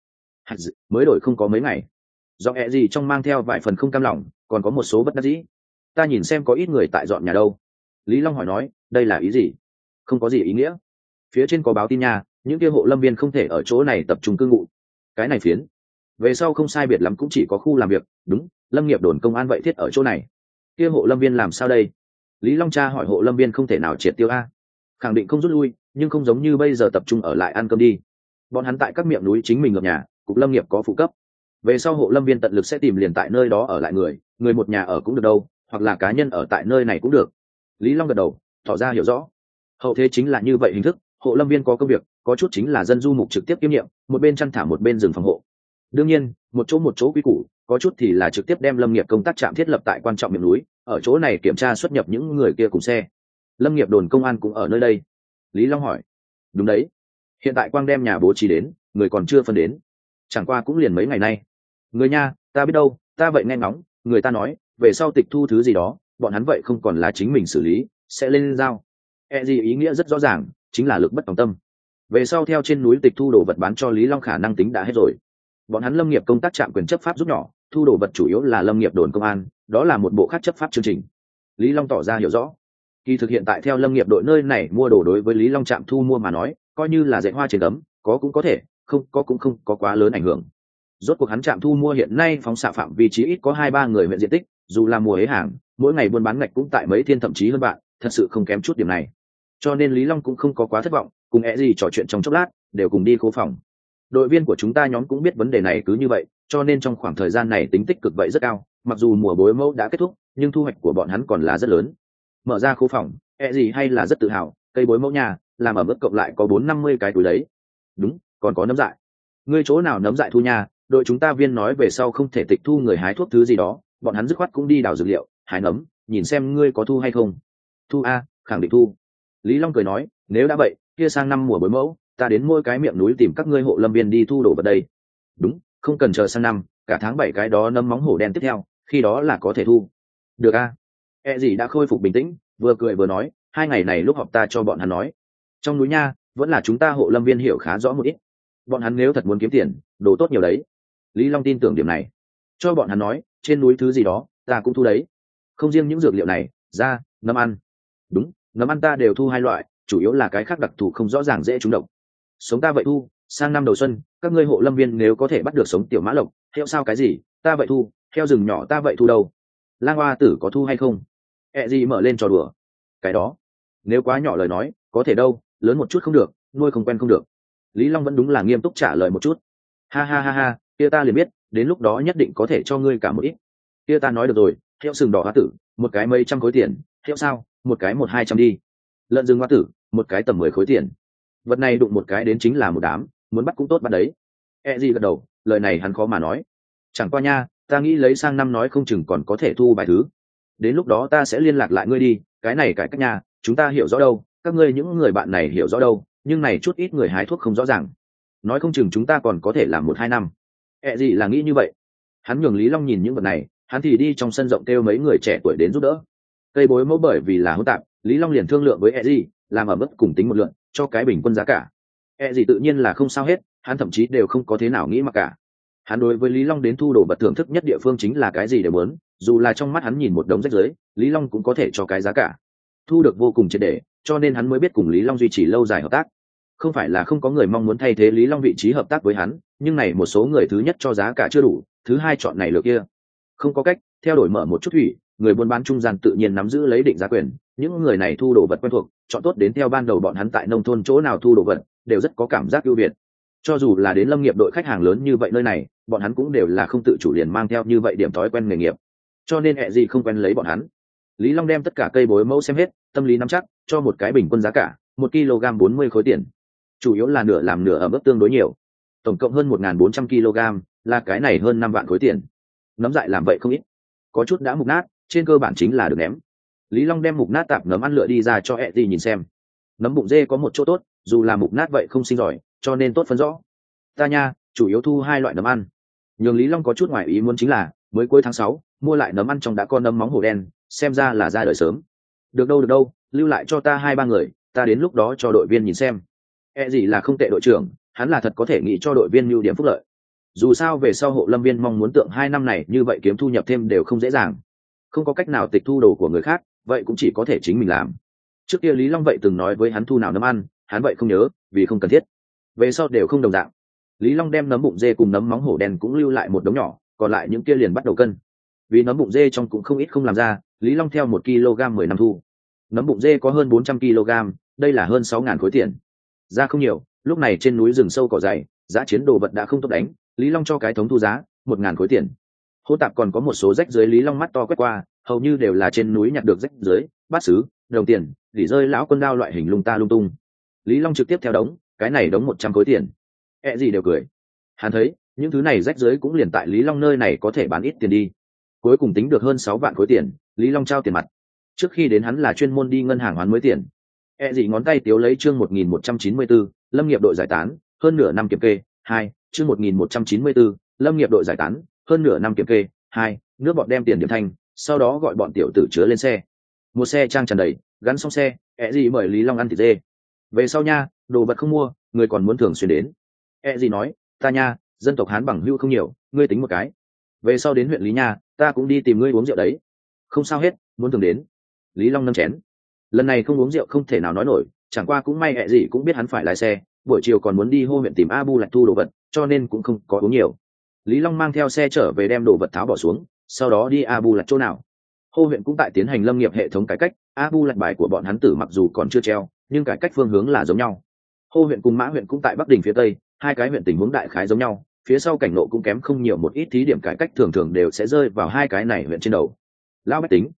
Mới đổi không có mấy ngày. Do ẹ gì trong mang theo vài phần không cam lòng, còn có một số bất đắc dĩ. Ta nhìn xem có ít người tại dọn nhà đâu. Lý Long hỏi nói, đây là ý gì? Không có gì ý nghĩa. Phía trên có báo tin nha, những kia hộ lâm viên không thể ở chỗ này tập trung cư ngụ. Cái này phiến về sau không sai biệt lắm cũng chỉ có khu làm việc. Đúng, lâm nghiệp đồn công an vậy thiết ở chỗ này. Kia hộ lâm viên làm sao đây? Lý Long tra hỏi hộ lâm viên không thể nào triệt tiêu a. Khẳng định không rút lui, nhưng không giống như bây giờ tập trung ở lại ăn cơm đi. Bọn hắn tại các miệng núi chính mình ngập nhà, cục lâm nghiệp có phụ cấp. Về sau hộ lâm viên tận lực sẽ tìm liền tại nơi đó ở lại người, người một nhà ở cũng được đâu, hoặc là cá nhân ở tại nơi này cũng được. Lý Long gật đầu, tỏ ra hiểu rõ. Hậu thế chính là như vậy hình thức, hộ lâm viên có công việc, có chút chính là dân du mục trực tiếp kiêm nhiệm, một bên chăn thả một bên rừng phòng hộ. Đương nhiên, một chỗ một chỗ quy củ, có chút thì là trực tiếp đem lâm nghiệp công tác trạm thiết lập tại quan trọng miệng núi, ở chỗ này kiểm tra xuất nhập những người kia cùng xe. Lâm nghiệp đồn công an cũng ở nơi đây. Lý Long hỏi. Đúng đấy, hiện tại quang đem nhà bố trí đến, người còn chưa phân đến, chẳng qua cũng liền mấy ngày nay. Người nha, ta biết đâu, ta vậy nghe ngóng, người ta nói về sau tịch thu thứ gì đó, bọn hắn vậy không còn là chính mình xử lý, sẽ lên giao. E gì ý nghĩa rất rõ ràng, chính là lực bất tòng tâm. Về sau theo trên núi tịch thu đồ vật bán cho Lý Long khả năng tính đã hết rồi. Bọn hắn lâm nghiệp công tác trạm quyền chấp pháp giúp nhỏ, thu đồ vật chủ yếu là lâm nghiệp đồn công an, đó là một bộ khác chấp pháp chương trình. Lý Long tỏ ra hiểu rõ. Kỳ thực hiện tại theo lâm nghiệp đội nơi này mua đồ đối với Lý Long trạm thu mua mà nói, coi như là dạy hoa trên tấm, có cũng có thể, không có cũng không có quá lớn ảnh hưởng. Rốt cuộc hắn trạm thu mua hiện nay phóng xạ phạm vi trí ít có hai ba người huyện diện tích, dù là mùa hế hàng, mỗi ngày buôn bán ngạch cũng tại mấy thiên thậm chí hơn bạn, thật sự không kém chút điểm này. Cho nên Lý Long cũng không có quá thất vọng, cùng ẹ gì trò chuyện trong chốc lát, đều cùng đi khố phòng. Đội viên của chúng ta nhóm cũng biết vấn đề này cứ như vậy, cho nên trong khoảng thời gian này tính tích cực vậy rất cao, mặc dù mùa bối mẫu đã kết thúc, nhưng thu hoạch của bọn hắn còn là rất lớn. Mở ra khố phòng, ẹ gì hay là rất tự hào, cây bối mẫu nhà, làm ở mức cộng lại có bốn năm mươi cái túi đấy. Đúng, còn có nấm dại. Ngươi chỗ nào nấm dại thu nhà, đội chúng ta viên nói về sau không thể tịch thu người hái thuốc thứ gì đó, bọn hắn dứt khoát cũng đi đào dược liệu, hái nấm, nhìn xem ngươi có thu hay không. Thu a, khẳng định thu. Lý Long cười nói, nếu đã vậy, kia sang năm mùa bối mẫu, ta đến mỗi cái miệng núi tìm các ngươi hộ lâm viên đi thu đồ vật đây. Đúng, không cần chờ sang năm, cả tháng bảy cái đó nấm móng hổ đen tiếp theo, khi đó là có thể thu. Được a. E gì đã khôi phục bình tĩnh, vừa cười vừa nói, hai ngày này lúc họp ta cho bọn hắn nói, trong núi nha, vẫn là chúng ta hộ lâm viên hiểu khá rõ một ít. Bọn hắn nếu thật muốn kiếm tiền, đồ tốt nhiều đấy. Lý Long tin tưởng điểm này, cho bọn hắn nói, trên núi thứ gì đó, ta cũng thu đấy. Không riêng những dược liệu này, da, nấm ăn. Đúng, nấm ăn ta đều thu hai loại, chủ yếu là cái khác đặc thù không rõ ràng dễ trúng độc. Sống ta vậy thu, sang năm đầu xuân, các ngươi hộ lâm viên nếu có thể bắt được sống tiểu mã lộc, heo sao cái gì, ta vậy thu, heo rừng nhỏ ta vậy thu đâu. Lang hoa tử có thu hay không? Ẹ gì mở lên trò đùa. Cái đó, nếu quá nhỏ lời nói, có thể đâu, lớn một chút không được, nuôi không quen không được. Lý Long vẫn đúng là nghiêm túc trả lời một chút. Ha ha ha ha, kia ta liền biết, đến lúc đó nhất định có thể cho ngươi cả một ít. Kia ta nói được rồi, heo sừng đỏ hoa tử, một cái mấy trăm khối tiền, heo sao, một cái một hai trăm đi. Lợn rừng hoa tử, một cái tầm mười khối tiền. Vật này đụng một cái đến chính là một đám, muốn bắt cũng tốt bắt đấy. E gì gật đầu, lời này hắn khó mà nói. Chẳng qua nha, ta nghĩ lấy sang năm nói không chừng còn có thể thu vài thứ. Đến lúc đó ta sẽ liên lạc lại ngươi đi, cái này cải cách nha, chúng ta hiểu rõ đâu, các ngươi những người bạn này hiểu rõ đâu, nhưng này chút ít người hái thuốc không rõ ràng. Nói không chừng chúng ta còn có thể làm một hai năm. E gì là nghĩ như vậy. Hắn nhường Lý Long nhìn những vật này, hắn thì đi trong sân rộng kêu mấy người trẻ tuổi đến giúp đỡ. Cây bối mẫu bởi vì là hỗn tạp, Lý Long liền thương lượng với E gì, làm ở mức cùng tính một lượng, cho cái bình quân giá cả. E gì tự nhiên là không sao hết, hắn thậm chí đều không có thế nào nghĩ mà cả. Hắn đối với Lý Long đến thu đồ vật thưởng thức nhất địa phương chính là cái gì đều muốn, dù là trong mắt hắn nhìn một đống rách rưới, Lý Long cũng có thể cho cái giá cả. Thu được vô cùng triệt để, cho nên hắn mới biết cùng Lý Long duy trì lâu dài hợp tác. Không phải là không có người mong muốn thay thế Lý Long vị trí hợp tác với hắn, nhưng này một số người thứ nhất cho giá cả chưa đủ, thứ hai chọn này lựa kia. Không có cách, theo đổi mở một chút thủy, người buôn bán trung gian tự nhiên nắm giữ lấy định giá quyền, những người này thu đồ vật quen thuộc, chọn tốt đến theo ban đầu bọn hắn tại nông thôn chỗ nào thu đồ vật, đều rất có cảm giác ưu việt. Cho dù là đến lâm nghiệp đội khách hàng lớn như vậy nơi này, bọn hắn cũng đều là không tự chủ liền mang theo như vậy điểm thói quen nghề nghiệp. Cho nên hệ gì không quen lấy bọn hắn. Lý Long đem tất cả cây bối mẫu xem hết, tâm lý nắm chắc, cho một cái bình quân giá cả, một kg bốn mươi khối tiền. Chủ yếu là nửa làm nửa ở mức tương đối nhiều. Tổng cộng hơn một nghìn bốn trăm kg, là cái này hơn năm vạn khối tiền. Nấm dại làm vậy không ít. Có chút đã mục nát, trên cơ bản chính là được ném. Lý Long đem mục nát tạp nấm ăn lựa đi ra cho Eddie nhìn xem. Nấm bụng dê có một chỗ tốt, dù là mục nát vậy không sinh giỏi, cho nên tốt phân rõ. Ta nha, chủ yếu thu hai loại nấm ăn. Nhường Lý Long có chút ngoài ý muốn chính là mới cuối tháng sáu mua lại nấm ăn trong đã có nấm móng hổ đen, xem ra là ra đời sớm. Được đâu được đâu, lưu lại cho ta hai ba người, ta đến lúc đó cho đội viên nhìn xem. E gì là không tệ đội trưởng, hắn là thật có thể nghĩ cho đội viên ưu điểm phúc lợi. Dù sao về sau hộ lâm viên mong muốn tượng hai năm này như vậy kiếm thu nhập thêm đều không dễ dàng, không có cách nào tịch thu đồ của người khác, vậy cũng chỉ có thể chính mình làm. Trước kia Lý Long vậy từng nói với hắn thu nào nấm ăn, hắn vậy không nhớ, vì không cần thiết. Về sau đều không đồng dạng. Lý Long đem nấm bụng dê cùng nấm móng hổ đen cũng lưu lại một đống nhỏ, còn lại những kia liền bắt đầu cân. Vì nấm bụng dê trong cũng không ít không làm ra, Lý Long theo một kg mười năm thu. Nấm bụng dê có hơn bốn trăm ki lô gam, đây là hơn sáu ngàn khối tiền. Ra không nhiều, lúc này trên núi rừng sâu cỏ dày, giá chiến đồ vật đã không tốt đánh, Lý Long cho cái thống thu giá một ngàn khối tiền. Hỗn tạp còn có một số rách dưới, Lý Long mắt to quét qua, hầu như đều là trên núi nhặt được rách dưới, bát sứ, đồng tiền, đỉ rơi lão quân đao loại hình lung ta lung tung. Lý Long trực tiếp theo đống, cái này đống một trăm khối tiền. E gì đều cười. Hắn thấy, những thứ này rách dưới cũng liền tại Lý Long nơi này có thể bán ít tiền đi. Cuối cùng tính được hơn sáu vạn khối tiền, Lý Long trao tiền mặt. Trước khi đến hắn là chuyên môn đi ngân hàng hoán mới tiền. E gì ngón tay tiếu lấy chương một nghìn một trăm chín mươi bốn, lâm nghiệp đội giải tán, hơn nửa năm kiểm kê, hai, chương một nghìn một trăm chín mươi bốn, lâm nghiệp đội giải tán, hơn nửa năm kiểm kê, hai, nước bọn đem tiền điểm thanh, sau đó gọi bọn tiểu tử chứa lên xe. Một xe trang tràn đầy, gắn xong xe, E gì mời Lý Long ăn thịt dê. Về sau nha, đồ vật không mua, người còn muốn thường xuyên đến. E gì nói, ta nha, dân tộc Hán bằng hữu không nhiều, ngươi tính một cái. Về sau đến huyện Lý nha, ta cũng đi tìm ngươi uống rượu đấy. Không sao hết, muốn thường đến. Lý Long nâng chén. Lần này không uống rượu không thể nào nói nổi, chẳng qua cũng may E gì cũng biết hắn phải lái xe, buổi chiều còn muốn đi hô huyện tìm Abu Lạch thu đồ vật, cho nên cũng không có uống nhiều. Lý Long mang theo xe trở về đem đồ vật tháo bỏ xuống, sau đó đi Abu Lạch chỗ nào. Hô huyện cũng tại tiến hành lâm nghiệp hệ thống cải cách, Abu Lạch bài của bọn hắn tử mặc dù còn chưa treo, nhưng cải cách phương hướng là giống nhau. Hô huyện cùng Mã huyện cũng tại Bắc Đình phía tây, hai cái huyện tình huống đại khái giống nhau, phía sau cảnh ngộ cũng kém không nhiều, một ít thí điểm cải cách thường thường đều sẽ rơi vào hai cái này huyện trên đầu. Lão bách tính,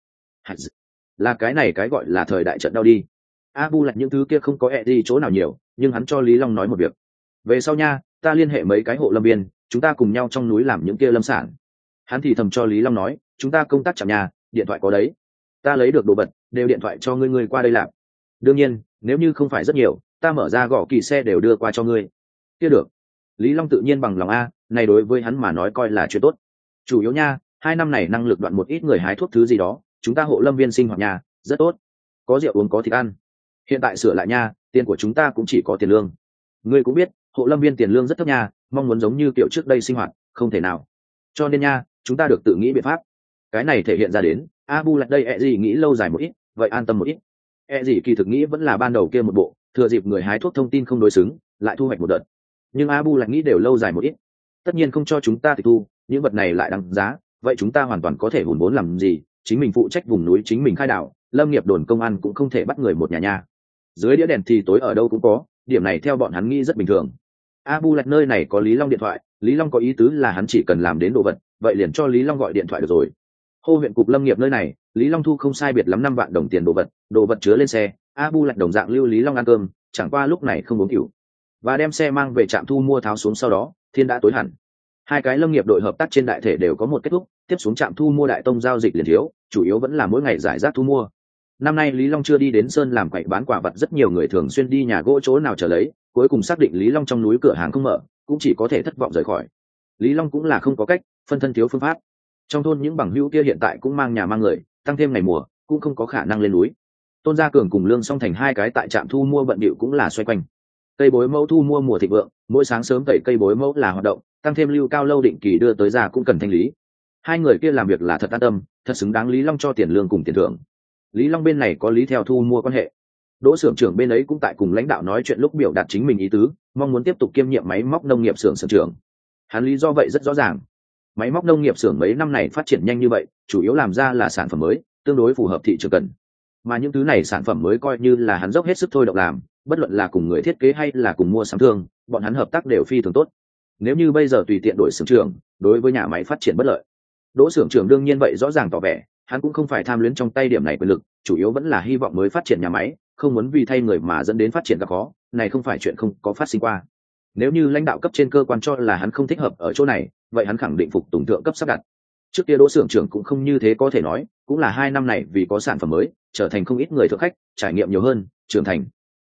là cái này cái gọi là thời đại trận đau đi. Abu Lạch những thứ kia không có ẹ gì chỗ nào nhiều, nhưng hắn cho Lý Long nói một việc. Về sau nha, ta liên hệ mấy cái hộ lâm viên, chúng ta cùng nhau trong núi làm những kia lâm sản. Hắn thì thầm cho Lý Long nói, chúng ta công tác chạm nhà, điện thoại có đấy. Ta lấy được đồ vật, đều điện thoại cho ngươi ngươi qua đây làm. Đương nhiên, nếu như không phải rất nhiều, ta mở ra gõ kỳ xe đều đưa qua cho ngươi. Kia được. Lý Long tự nhiên bằng lòng a, này đối với hắn mà nói coi là chuyện tốt. Chủ yếu nha, hai năm này năng lực đoạn một ít người hái thuốc thứ gì đó, chúng ta hộ lâm viên sinh hoạt nhà, rất tốt. Có rượu uống có thịt ăn. Hiện tại sửa lại nha, tiền của chúng ta cũng chỉ có tiền lương. Ngươi cũng biết, hộ lâm viên tiền lương rất thấp nha, mong muốn giống như kiểu trước đây sinh hoạt, không thể nào. Cho nên nha, chúng ta được tự nghĩ biện pháp. Cái này thể hiện ra đến, Abu Lạch đây ẹ gì nghĩ lâu dài một ít, vậy an tâm một ít. E gì kỳ thực nghĩ vẫn là ban đầu kia một bộ, thừa dịp người hái thuốc thông tin không đối xứng, lại thu hoạch một đợt. Nhưng Abu Lạch nghĩ đều lâu dài một ít. Tất nhiên không cho chúng ta tịch thu, những vật này lại đáng giá, vậy chúng ta hoàn toàn có thể hùn vốn làm gì, chính mình phụ trách vùng núi chính mình khai đảo, lâm nghiệp đồn công an cũng không thể bắt người một nhà nha. Dưới đĩa đèn thì tối ở đâu cũng có, điểm này theo bọn hắn nghĩ rất bình thường. Abu Lạch nơi này có Lý Long điện thoại, Lý Long có ý tứ là hắn chỉ cần làm đến đồ vật, vậy liền cho Lý Long gọi điện thoại được rồi. Hô huyện cục lâm nghiệp nơi này, Lý Long thu không sai biệt lắm năm vạn đồng tiền đồ vật, đồ vật chứa lên xe, Abu Lạch đồng dạng lưu Lý Long ăn cơm, chẳng qua lúc này không uống rượu, và đem xe mang về trạm thu mua tháo xuống, sau đó thiên đã tối hẳn. Hai cái lâm nghiệp đội hợp tác trên đại thể đều có một kết thúc, tiếp xuống trạm thu mua đại tông giao dịch liền thiếu, chủ yếu vẫn là mỗi ngày giải rác thu mua. Năm nay Lý Long chưa đi đến sơn làm quậy bán quả vật, rất nhiều người thường xuyên đi nhà gỗ chỗ nào chờ lấy, cuối cùng xác định Lý Long trong núi cửa hàng không mở, cũng chỉ có thể thất vọng rời khỏi. Lý Long cũng là không có cách, phân thân thiếu phương pháp. Trong thôn những bằng hữu kia hiện tại cũng mang nhà mang người, tăng thêm ngày mùa cũng không có khả năng lên núi. Tôn Gia Cường cùng Lương Song Thành hai cái tại trạm thu mua bận bịu cũng là xoay quanh. Cây bối mẫu thu mua mùa thịnh vượng, mỗi sáng sớm tẩy cây bối mẫu là hoạt động, tăng thêm lưu cao lâu định kỳ đưa tới ra cũng cần thanh lý. Hai người kia làm việc là thật an tâm, thật xứng đáng Lý Long cho tiền lương cùng tiền thưởng. Lý Long bên này có Lý theo thu mua quan hệ, Đỗ xưởng trưởng bên ấy cũng tại cùng lãnh đạo nói chuyện, lúc biểu đạt chính mình ý tứ, mong muốn tiếp tục kiêm nhiệm máy móc nông nghiệp xưởng xưởng trưởng. Hắn lý do vậy rất rõ ràng, máy móc nông nghiệp xưởng mấy năm này phát triển nhanh như vậy, chủ yếu làm ra là sản phẩm mới, tương đối phù hợp thị trường cần. Mà những thứ này sản phẩm mới coi như là hắn dốc hết sức thôi động làm, bất luận là cùng người thiết kế hay là cùng mua sắm thương, bọn hắn hợp tác đều phi thường tốt. Nếu như bây giờ tùy tiện đổi xưởng trưởng, đối với nhà máy phát triển bất lợi. Đỗ xưởng trưởng đương nhiên vậy rõ ràng tỏ vẻ, hắn cũng không phải tham luyến trong tay điểm này quyền lực, chủ yếu vẫn là hy vọng mới phát triển nhà máy, không muốn vì thay người mà dẫn đến phát triển gặp khó, này không phải chuyện không có phát sinh qua. Nếu như lãnh đạo cấp trên cơ quan cho là hắn không thích hợp ở chỗ này, vậy hắn khẳng định phục tùng thượng cấp sắp đặt. Trước kia Đỗ xưởng trưởng cũng không như thế, có thể nói cũng là hai năm này vì có sản phẩm mới, trở thành không ít người thượng khách, trải nghiệm nhiều hơn, trưởng thành.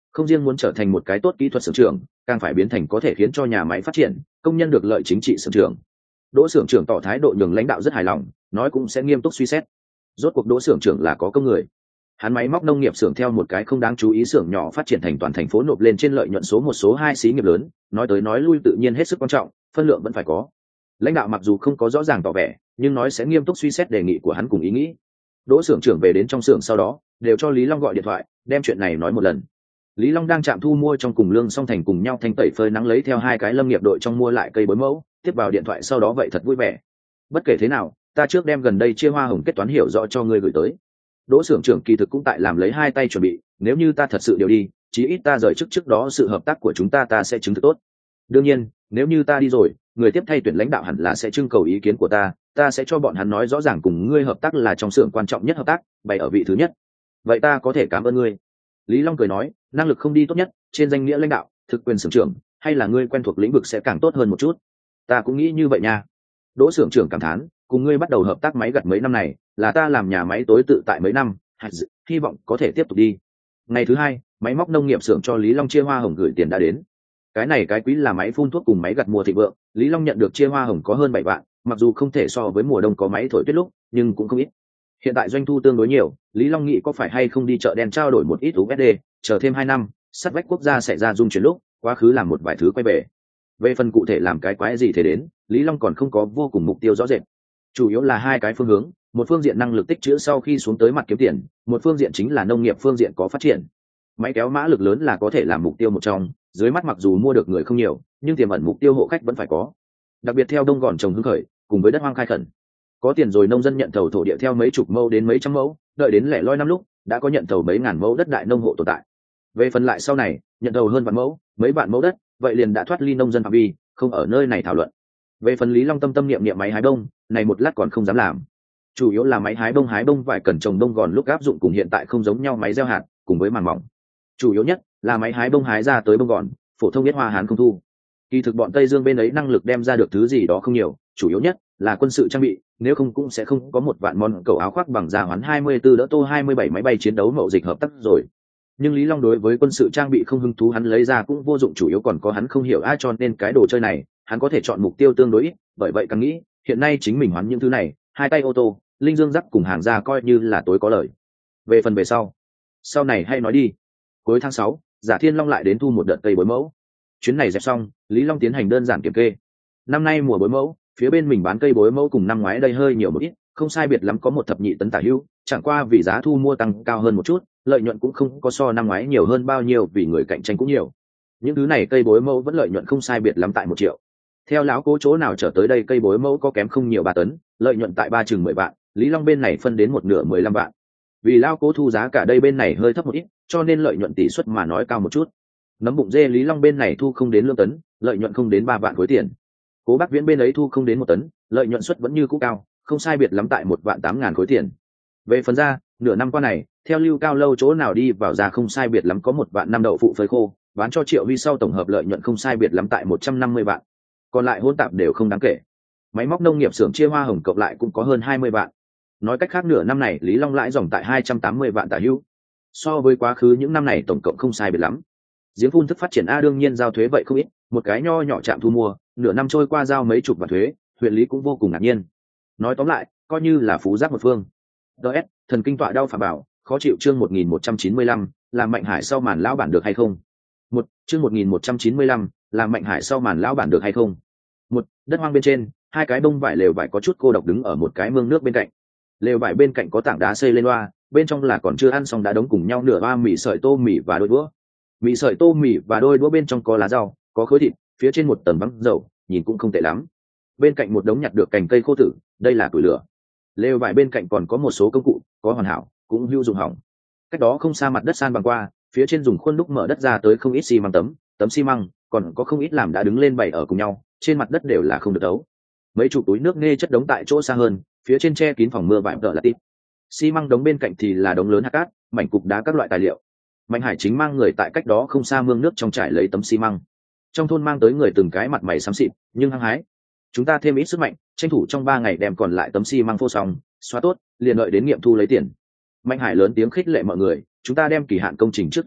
không riêng muốn trở thành một cái tốt kỹ thuật xưởng trưởng, càng phải biến thành có thể khiến cho nhà máy phát triển, công nhân được lợi chính trị xưởng trưởng. Đỗ xưởng trưởng tỏ thái độ nhường lãnh đạo rất hài lòng, nói cũng sẽ nghiêm túc suy xét. Rốt cuộc Đỗ xưởng trưởng là có công người. Hắn máy móc nông nghiệp xưởng theo một cái không đáng chú ý xưởng nhỏ phát triển thành toàn thành phố nộp lên trên lợi nhuận số một số hai xí nghiệp lớn, nói tới nói lui tự nhiên hết sức quan trọng, phân lượng vẫn phải có. Lãnh đạo mặc dù không có rõ ràng tỏ vẻ, nhưng nói sẽ nghiêm túc suy xét đề nghị của hắn cùng ý nghĩ. Đỗ xưởng trưởng về đến trong xưởng sau đó, đều cho Lý Long gọi điện thoại, đem chuyện này nói một lần. Lý Long đang trạm thu mua trong cùng Lương Song Thành cùng nhau thanh tẩy phơi nắng lấy theo hai cái lâm nghiệp đội trong mua lại cây bối mẫu, tiếp vào điện thoại sau đó vậy thật vui vẻ. Bất kể thế nào, ta trước đem gần đây chia hoa hồng kết toán hiểu rõ cho ngươi gửi tới. Đỗ xưởng trưởng kỳ thực cũng tại làm lấy hai tay chuẩn bị, nếu như ta thật sự điều đi, chí ít ta rời chức trước đó sự hợp tác của chúng ta ta sẽ chứng thực tốt. Đương nhiên, nếu như ta đi rồi, người tiếp thay tuyển lãnh đạo hẳn là sẽ trưng cầu ý kiến của ta, ta sẽ cho bọn hắn nói rõ ràng cùng ngươi hợp tác là trong xưởng quan trọng nhất hợp tác, bày ở vị thứ nhất. Vậy ta có thể cảm ơn ngươi. Lý Long cười nói, năng lực không đi tốt nhất, trên danh nghĩa lãnh đạo, thực quyền xưởng trưởng, hay là ngươi quen thuộc lĩnh vực sẽ càng tốt hơn một chút. Ta cũng nghĩ như vậy nha. Đỗ xưởng trưởng cảm thán, cùng ngươi bắt đầu hợp tác máy gặt mấy năm này, là ta làm nhà máy tối tự tại mấy năm, hy vọng có thể tiếp tục đi. Ngày thứ hai, máy móc nông nghiệp xưởng cho Lý Long chia hoa hồng gửi tiền đã đến. Cái này cái quý là máy phun thuốc cùng máy gặt mùa thịnh vượng, Lý Long nhận được chia hoa hồng có hơn bảy vạn, mặc dù không thể so với mùa đông có máy thổi tuyết lúc, nhưng cũng không ít. Hiện tại doanh thu tương đối nhiều, Lý Long nghĩ có phải hay không đi chợ đen trao đổi một ít u ét đê, chờ thêm hai năm, sắt vách quốc gia sẽ ra dung chuyển lúc, quá khứ làm một vài thứ quay về. Về phần cụ thể làm cái quái gì thế đến, Lý Long còn không có vô cùng mục tiêu rõ rệt. Chủ yếu là hai cái phương hướng, một phương diện năng lực tích trữ sau khi xuống tới mặt kiếm tiền, một phương diện chính là nông nghiệp phương diện có phát triển. Máy kéo mã lực lớn là có thể làm mục tiêu một trong, dưới mắt mặc dù mua được người không nhiều, nhưng tiềm ẩn mục tiêu hộ khách vẫn phải có. Đặc biệt theo đông gòn trồng hưng khởi, cùng với đất hoang khai khẩn. Có tiền rồi nông dân nhận thầu thổ địa theo mấy chục mẫu đến mấy trăm mẫu, đợi đến lẻ loi năm lúc, đã có nhận thầu mấy ngàn mẫu đất đại nông hộ tồn tại. Về phần lại sau này, nhận thầu hơn vạn mẫu, mấy vạn mẫu đất, vậy liền đã thoát ly nông dân phạm vi, không ở nơi này thảo luận. Về phần Lý Long tâm tâm niệm niệm máy hái bông, này một lát còn không dám làm. Chủ yếu là máy hái bông hái bông vải cần trồng đông gòn lúc áp dụng cùng hiện tại không giống nhau máy gieo hạt, cùng với màng mỏng. Chủ yếu nhất là máy hái bông hái ra tới bông gòn, phổ thông biết hoa hán không thu. Kỳ thực bọn Tây Dương bên ấy năng lực đem ra được thứ gì đó không nhiều, chủ yếu nhất là quân sự trang bị, nếu không cũng sẽ không có một vạn món cầu áo khoác bằng da hoán hai mươi tư đỡ tô hai mươi bảy máy bay chiến đấu mậu dịch hợp tác rồi. Nhưng Lý Long đối với quân sự trang bị không hứng thú, hắn lấy ra cũng vô dụng, chủ yếu còn có hắn không hiểu ai, cho nên cái đồ chơi này hắn có thể chọn mục tiêu tương đối ít, bởi vậy càng nghĩ hiện nay chính mình hoán những thứ này, hai tay ô tô, linh dương rắc cùng hàng ra coi như là tối có lời. Về phần về sau, sau này hay nói đi. Cuối tháng sáu, Giả Thiên Long lại đến thu một đợt cây bối mẫu. Chuyến này dẹp xong, Lý Long tiến hành đơn giản kiểm kê. Năm nay mùa bối mẫu, phía bên mình bán cây bối mẫu cùng năm ngoái đây hơi nhiều một ít, không sai biệt lắm có một thập nhị tấn tả hữu, chẳng qua vì giá thu mua tăng cao hơn một chút, lợi nhuận cũng không có so năm ngoái nhiều hơn bao nhiêu vì người cạnh tranh cũng nhiều. Những thứ này cây bối mẫu vẫn lợi nhuận không sai biệt lắm tại một triệu. Theo lão Cố chỗ nào trở tới đây cây bối mẫu có kém không nhiều ba tấn, lợi nhuận tại ba chừng mười vạn, Lý Long bên này phân đến một nửa mười lăm vạn. Vì lão Cố thu giá cả đây bên này hơi thấp một ít, cho nên lợi nhuận tỷ suất mà nói cao một chút. Nấm bụng dê Lý Long bên này thu không đến lương tấn, lợi nhuận không đến ba vạn khối tiền. Cố Bắc Viễn bên ấy thu không đến một tấn, lợi nhuận suất vẫn như cũ cao, không sai biệt lắm tại một vạn tám ngàn khối tiền. Về phần ra, nửa năm qua này, theo Lưu Cao Lâu chỗ nào đi vào ra không sai biệt lắm có một vạn năm đậu phụ phơi khô, bán cho Triệu Huy sau tổng hợp lợi nhuận không sai biệt lắm tại một trăm năm mươi vạn. Còn lại hỗn tạp đều không đáng kể. Máy móc nông nghiệp xưởng chia hoa hồng cộng lại cũng có hơn hai mươi vạn. Nói cách khác nửa năm này Lý Long lãi dòng tại hai trăm tám mươi vạn tả hữu. So với quá khứ những năm này tổng cộng không sai biệt lắm. Giếng phun thức phát triển a đương nhiên giao thuế vậy không ít, một cái nho nhỏ trạm thu mua, nửa năm trôi qua giao mấy chục vạn thuế, huyện lý cũng vô cùng ngạc nhiên. Nói tóm lại, coi như là phú giác một phương. ds thần kinh tọa đau phà bảo, khó chịu chương một nghìn một trăm chín mươi lăm, làm Mạnh Hải sau màn lão bản được hay không? Một chương một nghìn một trăm chín mươi lăm, làm Mạnh Hải sau màn lão bản được hay không? Một đất hoang bên trên, hai cái bông vải lều vải có chút cô độc đứng ở một cái mương nước bên cạnh. Lều vải bên cạnh có tảng đá xây lên loa, bên trong là còn chưa ăn xong đã đống cùng nhau nửa ba mì sợi tô mì và đôi đũa. Mì sợi tô mì và đôi đũa bên trong có lá rau, có khối thịt, phía trên một tầng băng dầu, nhìn cũng không tệ lắm. Bên cạnh một đống nhặt được cành cây khô tử, đây là củi lửa. Lều vải bên cạnh còn có một số công cụ, có hoàn hảo, cũng hữu dụng hỏng. Cách đó không xa mặt đất san bằng qua, phía trên dùng khuôn đúc mở đất ra tới không ít xi măng tấm, tấm xi măng, còn có không ít làm đã đứng lên bày ở cùng nhau, trên mặt đất đều là không được đấu. Mấy chục túi nước nghe chất đống tại chỗ xa hơn, phía trên che kín phòng mưa vải đỡ là tít. Xi măng đống bên cạnh thì là đống lớn hạt cát, mảnh cục đá các loại tài liệu. Mạnh Hải chính mang người tại cách đó không xa mương nước trong trải lấy tấm xi măng. Trong thôn mang tới người từng cái mặt mày xám xịt, nhưng hăng hái. Chúng ta thêm ít sức mạnh, tranh thủ trong ba ngày đem còn lại tấm xi măng phô xong, xóa tốt, liền đợi đến nghiệm thu lấy tiền. Mạnh Hải lớn tiếng khích lệ mọi người, chúng ta đem kỳ hạn công trình trước thời hạn,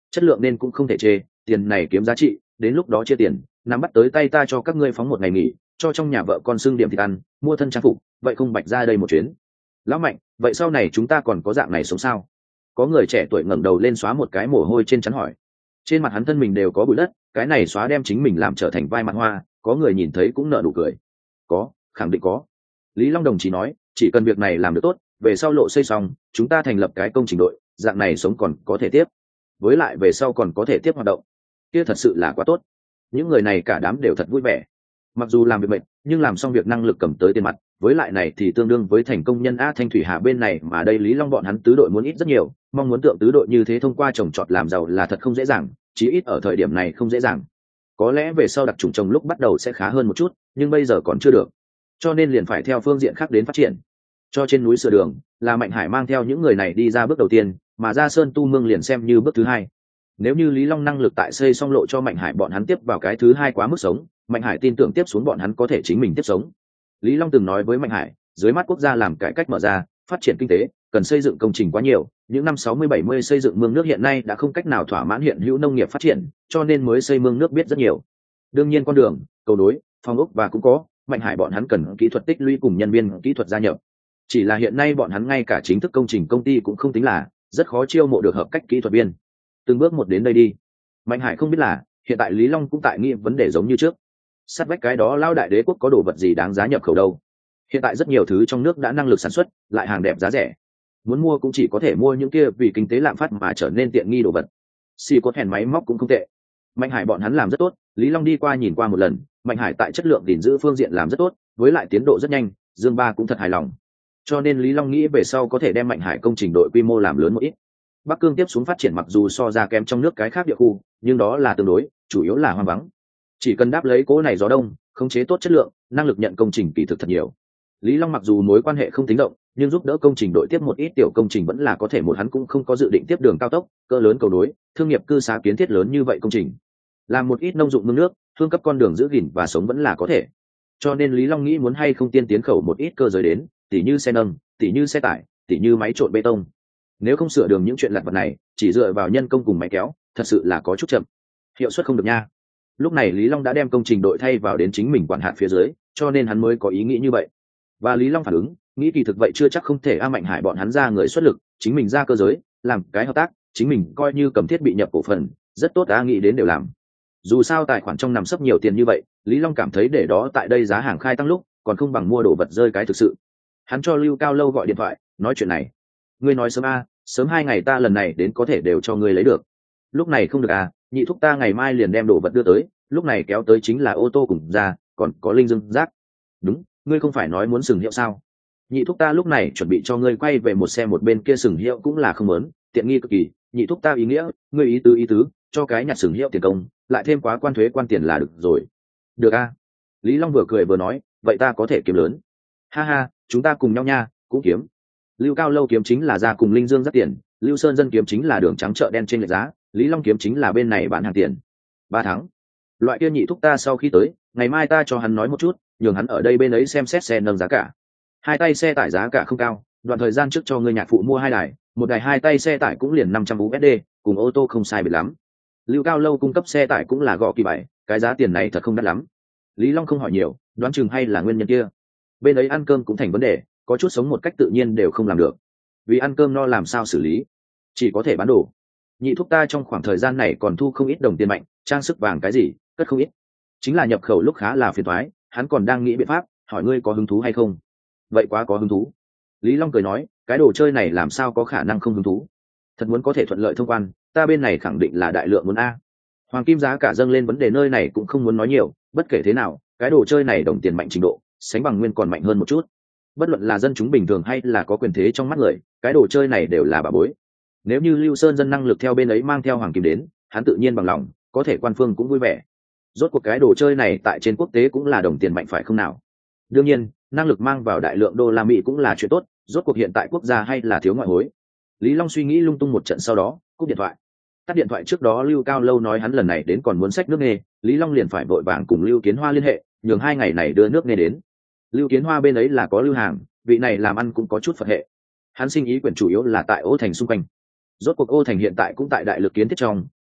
chất lượng nên cũng không thể chê, tiền này kiếm giá trị, đến lúc đó chia tiền nắm bắt tới tay ta cho các ngươi phóng một ngày nghỉ, cho trong nhà vợ con xương điểm thịt ăn, mua thân trang phục, vậy không bạch ra đây một chuyến. Lão Mạnh, vậy sau này chúng ta còn có dạng này sống sao? Có người trẻ tuổi ngẩng đầu lên xóa một cái mồ hôi trên trán hỏi. Trên mặt hắn thân mình đều có bụi đất, cái này xóa đem chính mình làm trở thành vai mặt hoa, có người nhìn thấy cũng nở nụ cười. Có, khẳng định có. Lý Long đồng chí nói, chỉ cần việc này làm được tốt, về sau lộ xây xong, chúng ta thành lập cái công trình đội, dạng này sống còn có thể tiếp, với lại về sau còn có thể tiếp hoạt động, kia thật sự là quá tốt. Những người này cả đám đều thật vui vẻ, mặc dù làm việc mệt nhưng làm xong việc năng lực cầm tới tiền mặt, với lại này thì tương đương với thành công nhân a Thanh Thủy Hà bên này mà đây Lý Long bọn hắn tứ đội muốn ít rất nhiều, mong muốn tượng tứ đội như thế thông qua trồng trọt làm giàu là thật không dễ dàng, chí ít ở thời điểm này không dễ dàng. Có lẽ về sau đặc trùng trồng lúc bắt đầu sẽ khá hơn một chút, nhưng bây giờ còn chưa được, cho nên liền phải theo phương diện khác đến phát triển. Cho trên núi sửa đường là Mạnh Hải mang theo những người này đi ra bước đầu tiên, mà ra sơn tu mương liền xem như bước thứ hai. Nếu như Lý Long năng lực tại xây xong lộ cho Mạnh Hải bọn hắn tiếp vào cái thứ hai quá mức sống, Mạnh Hải tin tưởng tiếp xuống bọn hắn có thể chính mình tiếp sống. Lý Long từng nói với Mạnh Hải, dưới mắt quốc gia làm cải cách mở ra, phát triển kinh tế, cần xây dựng công trình quá nhiều, những năm sáu mươi bảy mươi xây dựng mương nước hiện nay đã không cách nào thỏa mãn hiện hữu nông nghiệp phát triển, cho nên mới xây mương nước biết rất nhiều. Đương nhiên con đường, cầu nối, phòng ốc và cũng có, Mạnh Hải bọn hắn cần kỹ thuật tích lũy cùng nhân viên kỹ thuật gia nhập. Chỉ là hiện nay bọn hắn ngay cả chính thức công trình công ty cũng không tính là, rất khó chiêu mộ được hợp cách kỹ thuật viên. Từng bước một đến đây đi. Mạnh Hải không biết là, hiện tại Lý Long cũng tại nghĩ vấn đề giống như trước. Sát vách cái đó lao đại đế quốc có đồ vật gì đáng giá nhập khẩu đâu? Hiện tại rất nhiều thứ trong nước đã năng lực sản xuất, lại hàng đẹp giá rẻ. Muốn mua cũng chỉ có thể mua những kia vì kinh tế lạm phát mà trở nên tiện nghi đồ vật. Xì có hèn máy móc cũng không tệ. Mạnh Hải bọn hắn làm rất tốt, Lý Long đi qua nhìn qua một lần, Mạnh Hải tại chất lượng gìn giữ phương diện làm rất tốt, với lại tiến độ rất nhanh, Dương Ba cũng thật hài lòng. Cho nên Lý Long nghĩ về sau có thể đem Mạnh Hải công trình đội quy mô làm lớn một ít. Bắc Cương tiếp xuống phát triển mặc dù so ra kém trong nước cái khác địa khu, nhưng đó là tương đối, chủ yếu là hoang vắng. Chỉ cần đáp lấy cố này gió đông, khống chế tốt chất lượng, năng lực nhận công trình kỳ thực thật nhiều. Lý Long mặc dù mối quan hệ không tính động, nhưng giúp đỡ công trình đội tiếp một ít tiểu công trình vẫn là có thể, một hắn cũng không có dự định tiếp đường cao tốc, cỡ lớn cầu nối, thương nghiệp cư xá kiến thiết lớn như vậy công trình. Làm một ít nông dụng mương nước, thương cấp con đường giữ gìn và sống vẫn là có thể. Cho nên Lý Long nghĩ muốn hay không tiên tiến khẩu một ít cơ giới đến, tỉ như xe nâng, tỉ như xe tải, tỉ như máy trộn bê tông. Nếu không sửa đường những chuyện lặt vặt này, chỉ dựa vào nhân công cùng máy kéo, thật sự là có chút chậm, hiệu suất không được nha. Lúc này Lý Long đã đem công trình đội thay vào đến chính mình quản hạt phía dưới, cho nên hắn mới có ý nghĩ như vậy. Và Lý Long phản ứng, nghĩ kỳ thực vậy chưa chắc không thể a Mạnh Hải bọn hắn ra người xuất lực, chính mình ra cơ giới, làm cái hợp tác, chính mình coi như cầm thiết bị nhập cổ phần, rất tốt, a nghĩ đến đều làm. Dù sao tài khoản trong nằm sấp nhiều tiền như vậy, Lý Long cảm thấy để đó tại đây giá hàng khai tăng lúc, còn không bằng mua đồ vật rơi cái thực sự. Hắn cho Lưu Cao Lâu gọi điện thoại, nói chuyện này. Ngươi nói sớm a, sớm hai ngày ta lần này đến có thể đều cho ngươi lấy được. Lúc này không được à, nhị thúc ta ngày mai liền đem đồ vật đưa tới, lúc này kéo tới chính là ô tô cùng ra, còn có linh dương rác. Đúng, ngươi không phải nói muốn sừng hiệu sao? Nhị thúc ta lúc này chuẩn bị cho ngươi quay về một xe một bên kia sừng hiệu cũng là không muốn, tiện nghi cực kỳ. Nhị thúc ta ý nghĩa, ngươi ý tứ ý tứ, cho cái nhặt sừng hiệu tiền công, lại thêm quá quan thuế quan tiền là được rồi. Được a. Lý Long vừa cười vừa nói, vậy ta có thể kiếm lớn. Ha ha, chúng ta cùng nhau nha, cũng kiếm. Lưu Cao Lâu kiếm chính là ra cùng linh dương rất tiền, Lưu Sơn Dân kiếm chính là đường trắng chợ đen trên lệch giá, Lý Long kiếm chính là bên này bán hàng tiền. Ba tháng. Loại kia nhị thúc ta sau khi tới, ngày mai ta cho hắn nói một chút, nhường hắn ở đây bên ấy xem xét xe nâng giá cả. Hai tay xe tải giá cả không cao, đoạn thời gian trước cho người nhạc phụ mua hai đài, một đài hai tay xe tải cũng liền năm trăm u ét đê, cùng ô tô không sai biệt lắm. Lưu Cao Lâu cung cấp xe tải cũng là gọ kỳ bảy, cái giá tiền này thật không đắt lắm. Lý Long không hỏi nhiều, đoán chừng hay là nguyên nhân kia. Bên ấy ăn cơm cũng thành vấn đề, có chút sống một cách tự nhiên đều không làm được, vì ăn cơm no làm sao xử lý, chỉ có thể bán đồ. Nhị thúc ta trong khoảng thời gian này còn thu không ít đồng tiền mạnh, trang sức vàng cái gì cất không ít, chính là nhập khẩu lúc khá là phiền toái, hắn còn đang nghĩ biện pháp, hỏi ngươi có hứng thú hay không. Vậy quá có hứng thú. Lý Long cười nói, cái đồ chơi này làm sao có khả năng không hứng thú, thật muốn có thể thuận lợi thông quan, ta bên này khẳng định là đại lượng muốn a. Hoàng kim giá cả dâng lên, vấn đề nơi này cũng không muốn nói nhiều, bất kể thế nào cái đồ chơi này đồng tiền mạnh trình độ sánh bằng nguyên còn mạnh hơn một chút. Bất luận là dân chúng bình thường hay là có quyền thế trong mắt người, cái đồ chơi này đều là bà bối. Nếu như Lưu Sơn Dân năng lực theo bên ấy mang theo hoàng kim đến, hắn tự nhiên bằng lòng, có thể quan phương cũng vui vẻ. Rốt cuộc cái đồ chơi này tại trên quốc tế cũng là đồng tiền mạnh phải không nào? Đương nhiên, năng lực mang vào đại lượng đô la Mỹ cũng là chuyện tốt, rốt cuộc hiện tại quốc gia hay là thiếu ngoại hối. Lý Long suy nghĩ lung tung một trận sau đó, cúp điện thoại. Tắt điện thoại trước đó Lưu Cao Lâu nói hắn lần này đến còn muốn xách nước nghề, Lý Long liền phải vội vàng cùng Lưu Kiến Hoa liên hệ, nhường hai ngày này đưa nước nghề đến. Lưu Kiến Hoa bên ấy là có lưu hàng, vị này làm ăn cũng có chút Phật hệ. Hắn sinh ý quyển chủ yếu là tại Ô Thành xung quanh. Rốt cuộc Ô Thành hiện tại cũng tại đại lực kiến thiết trong,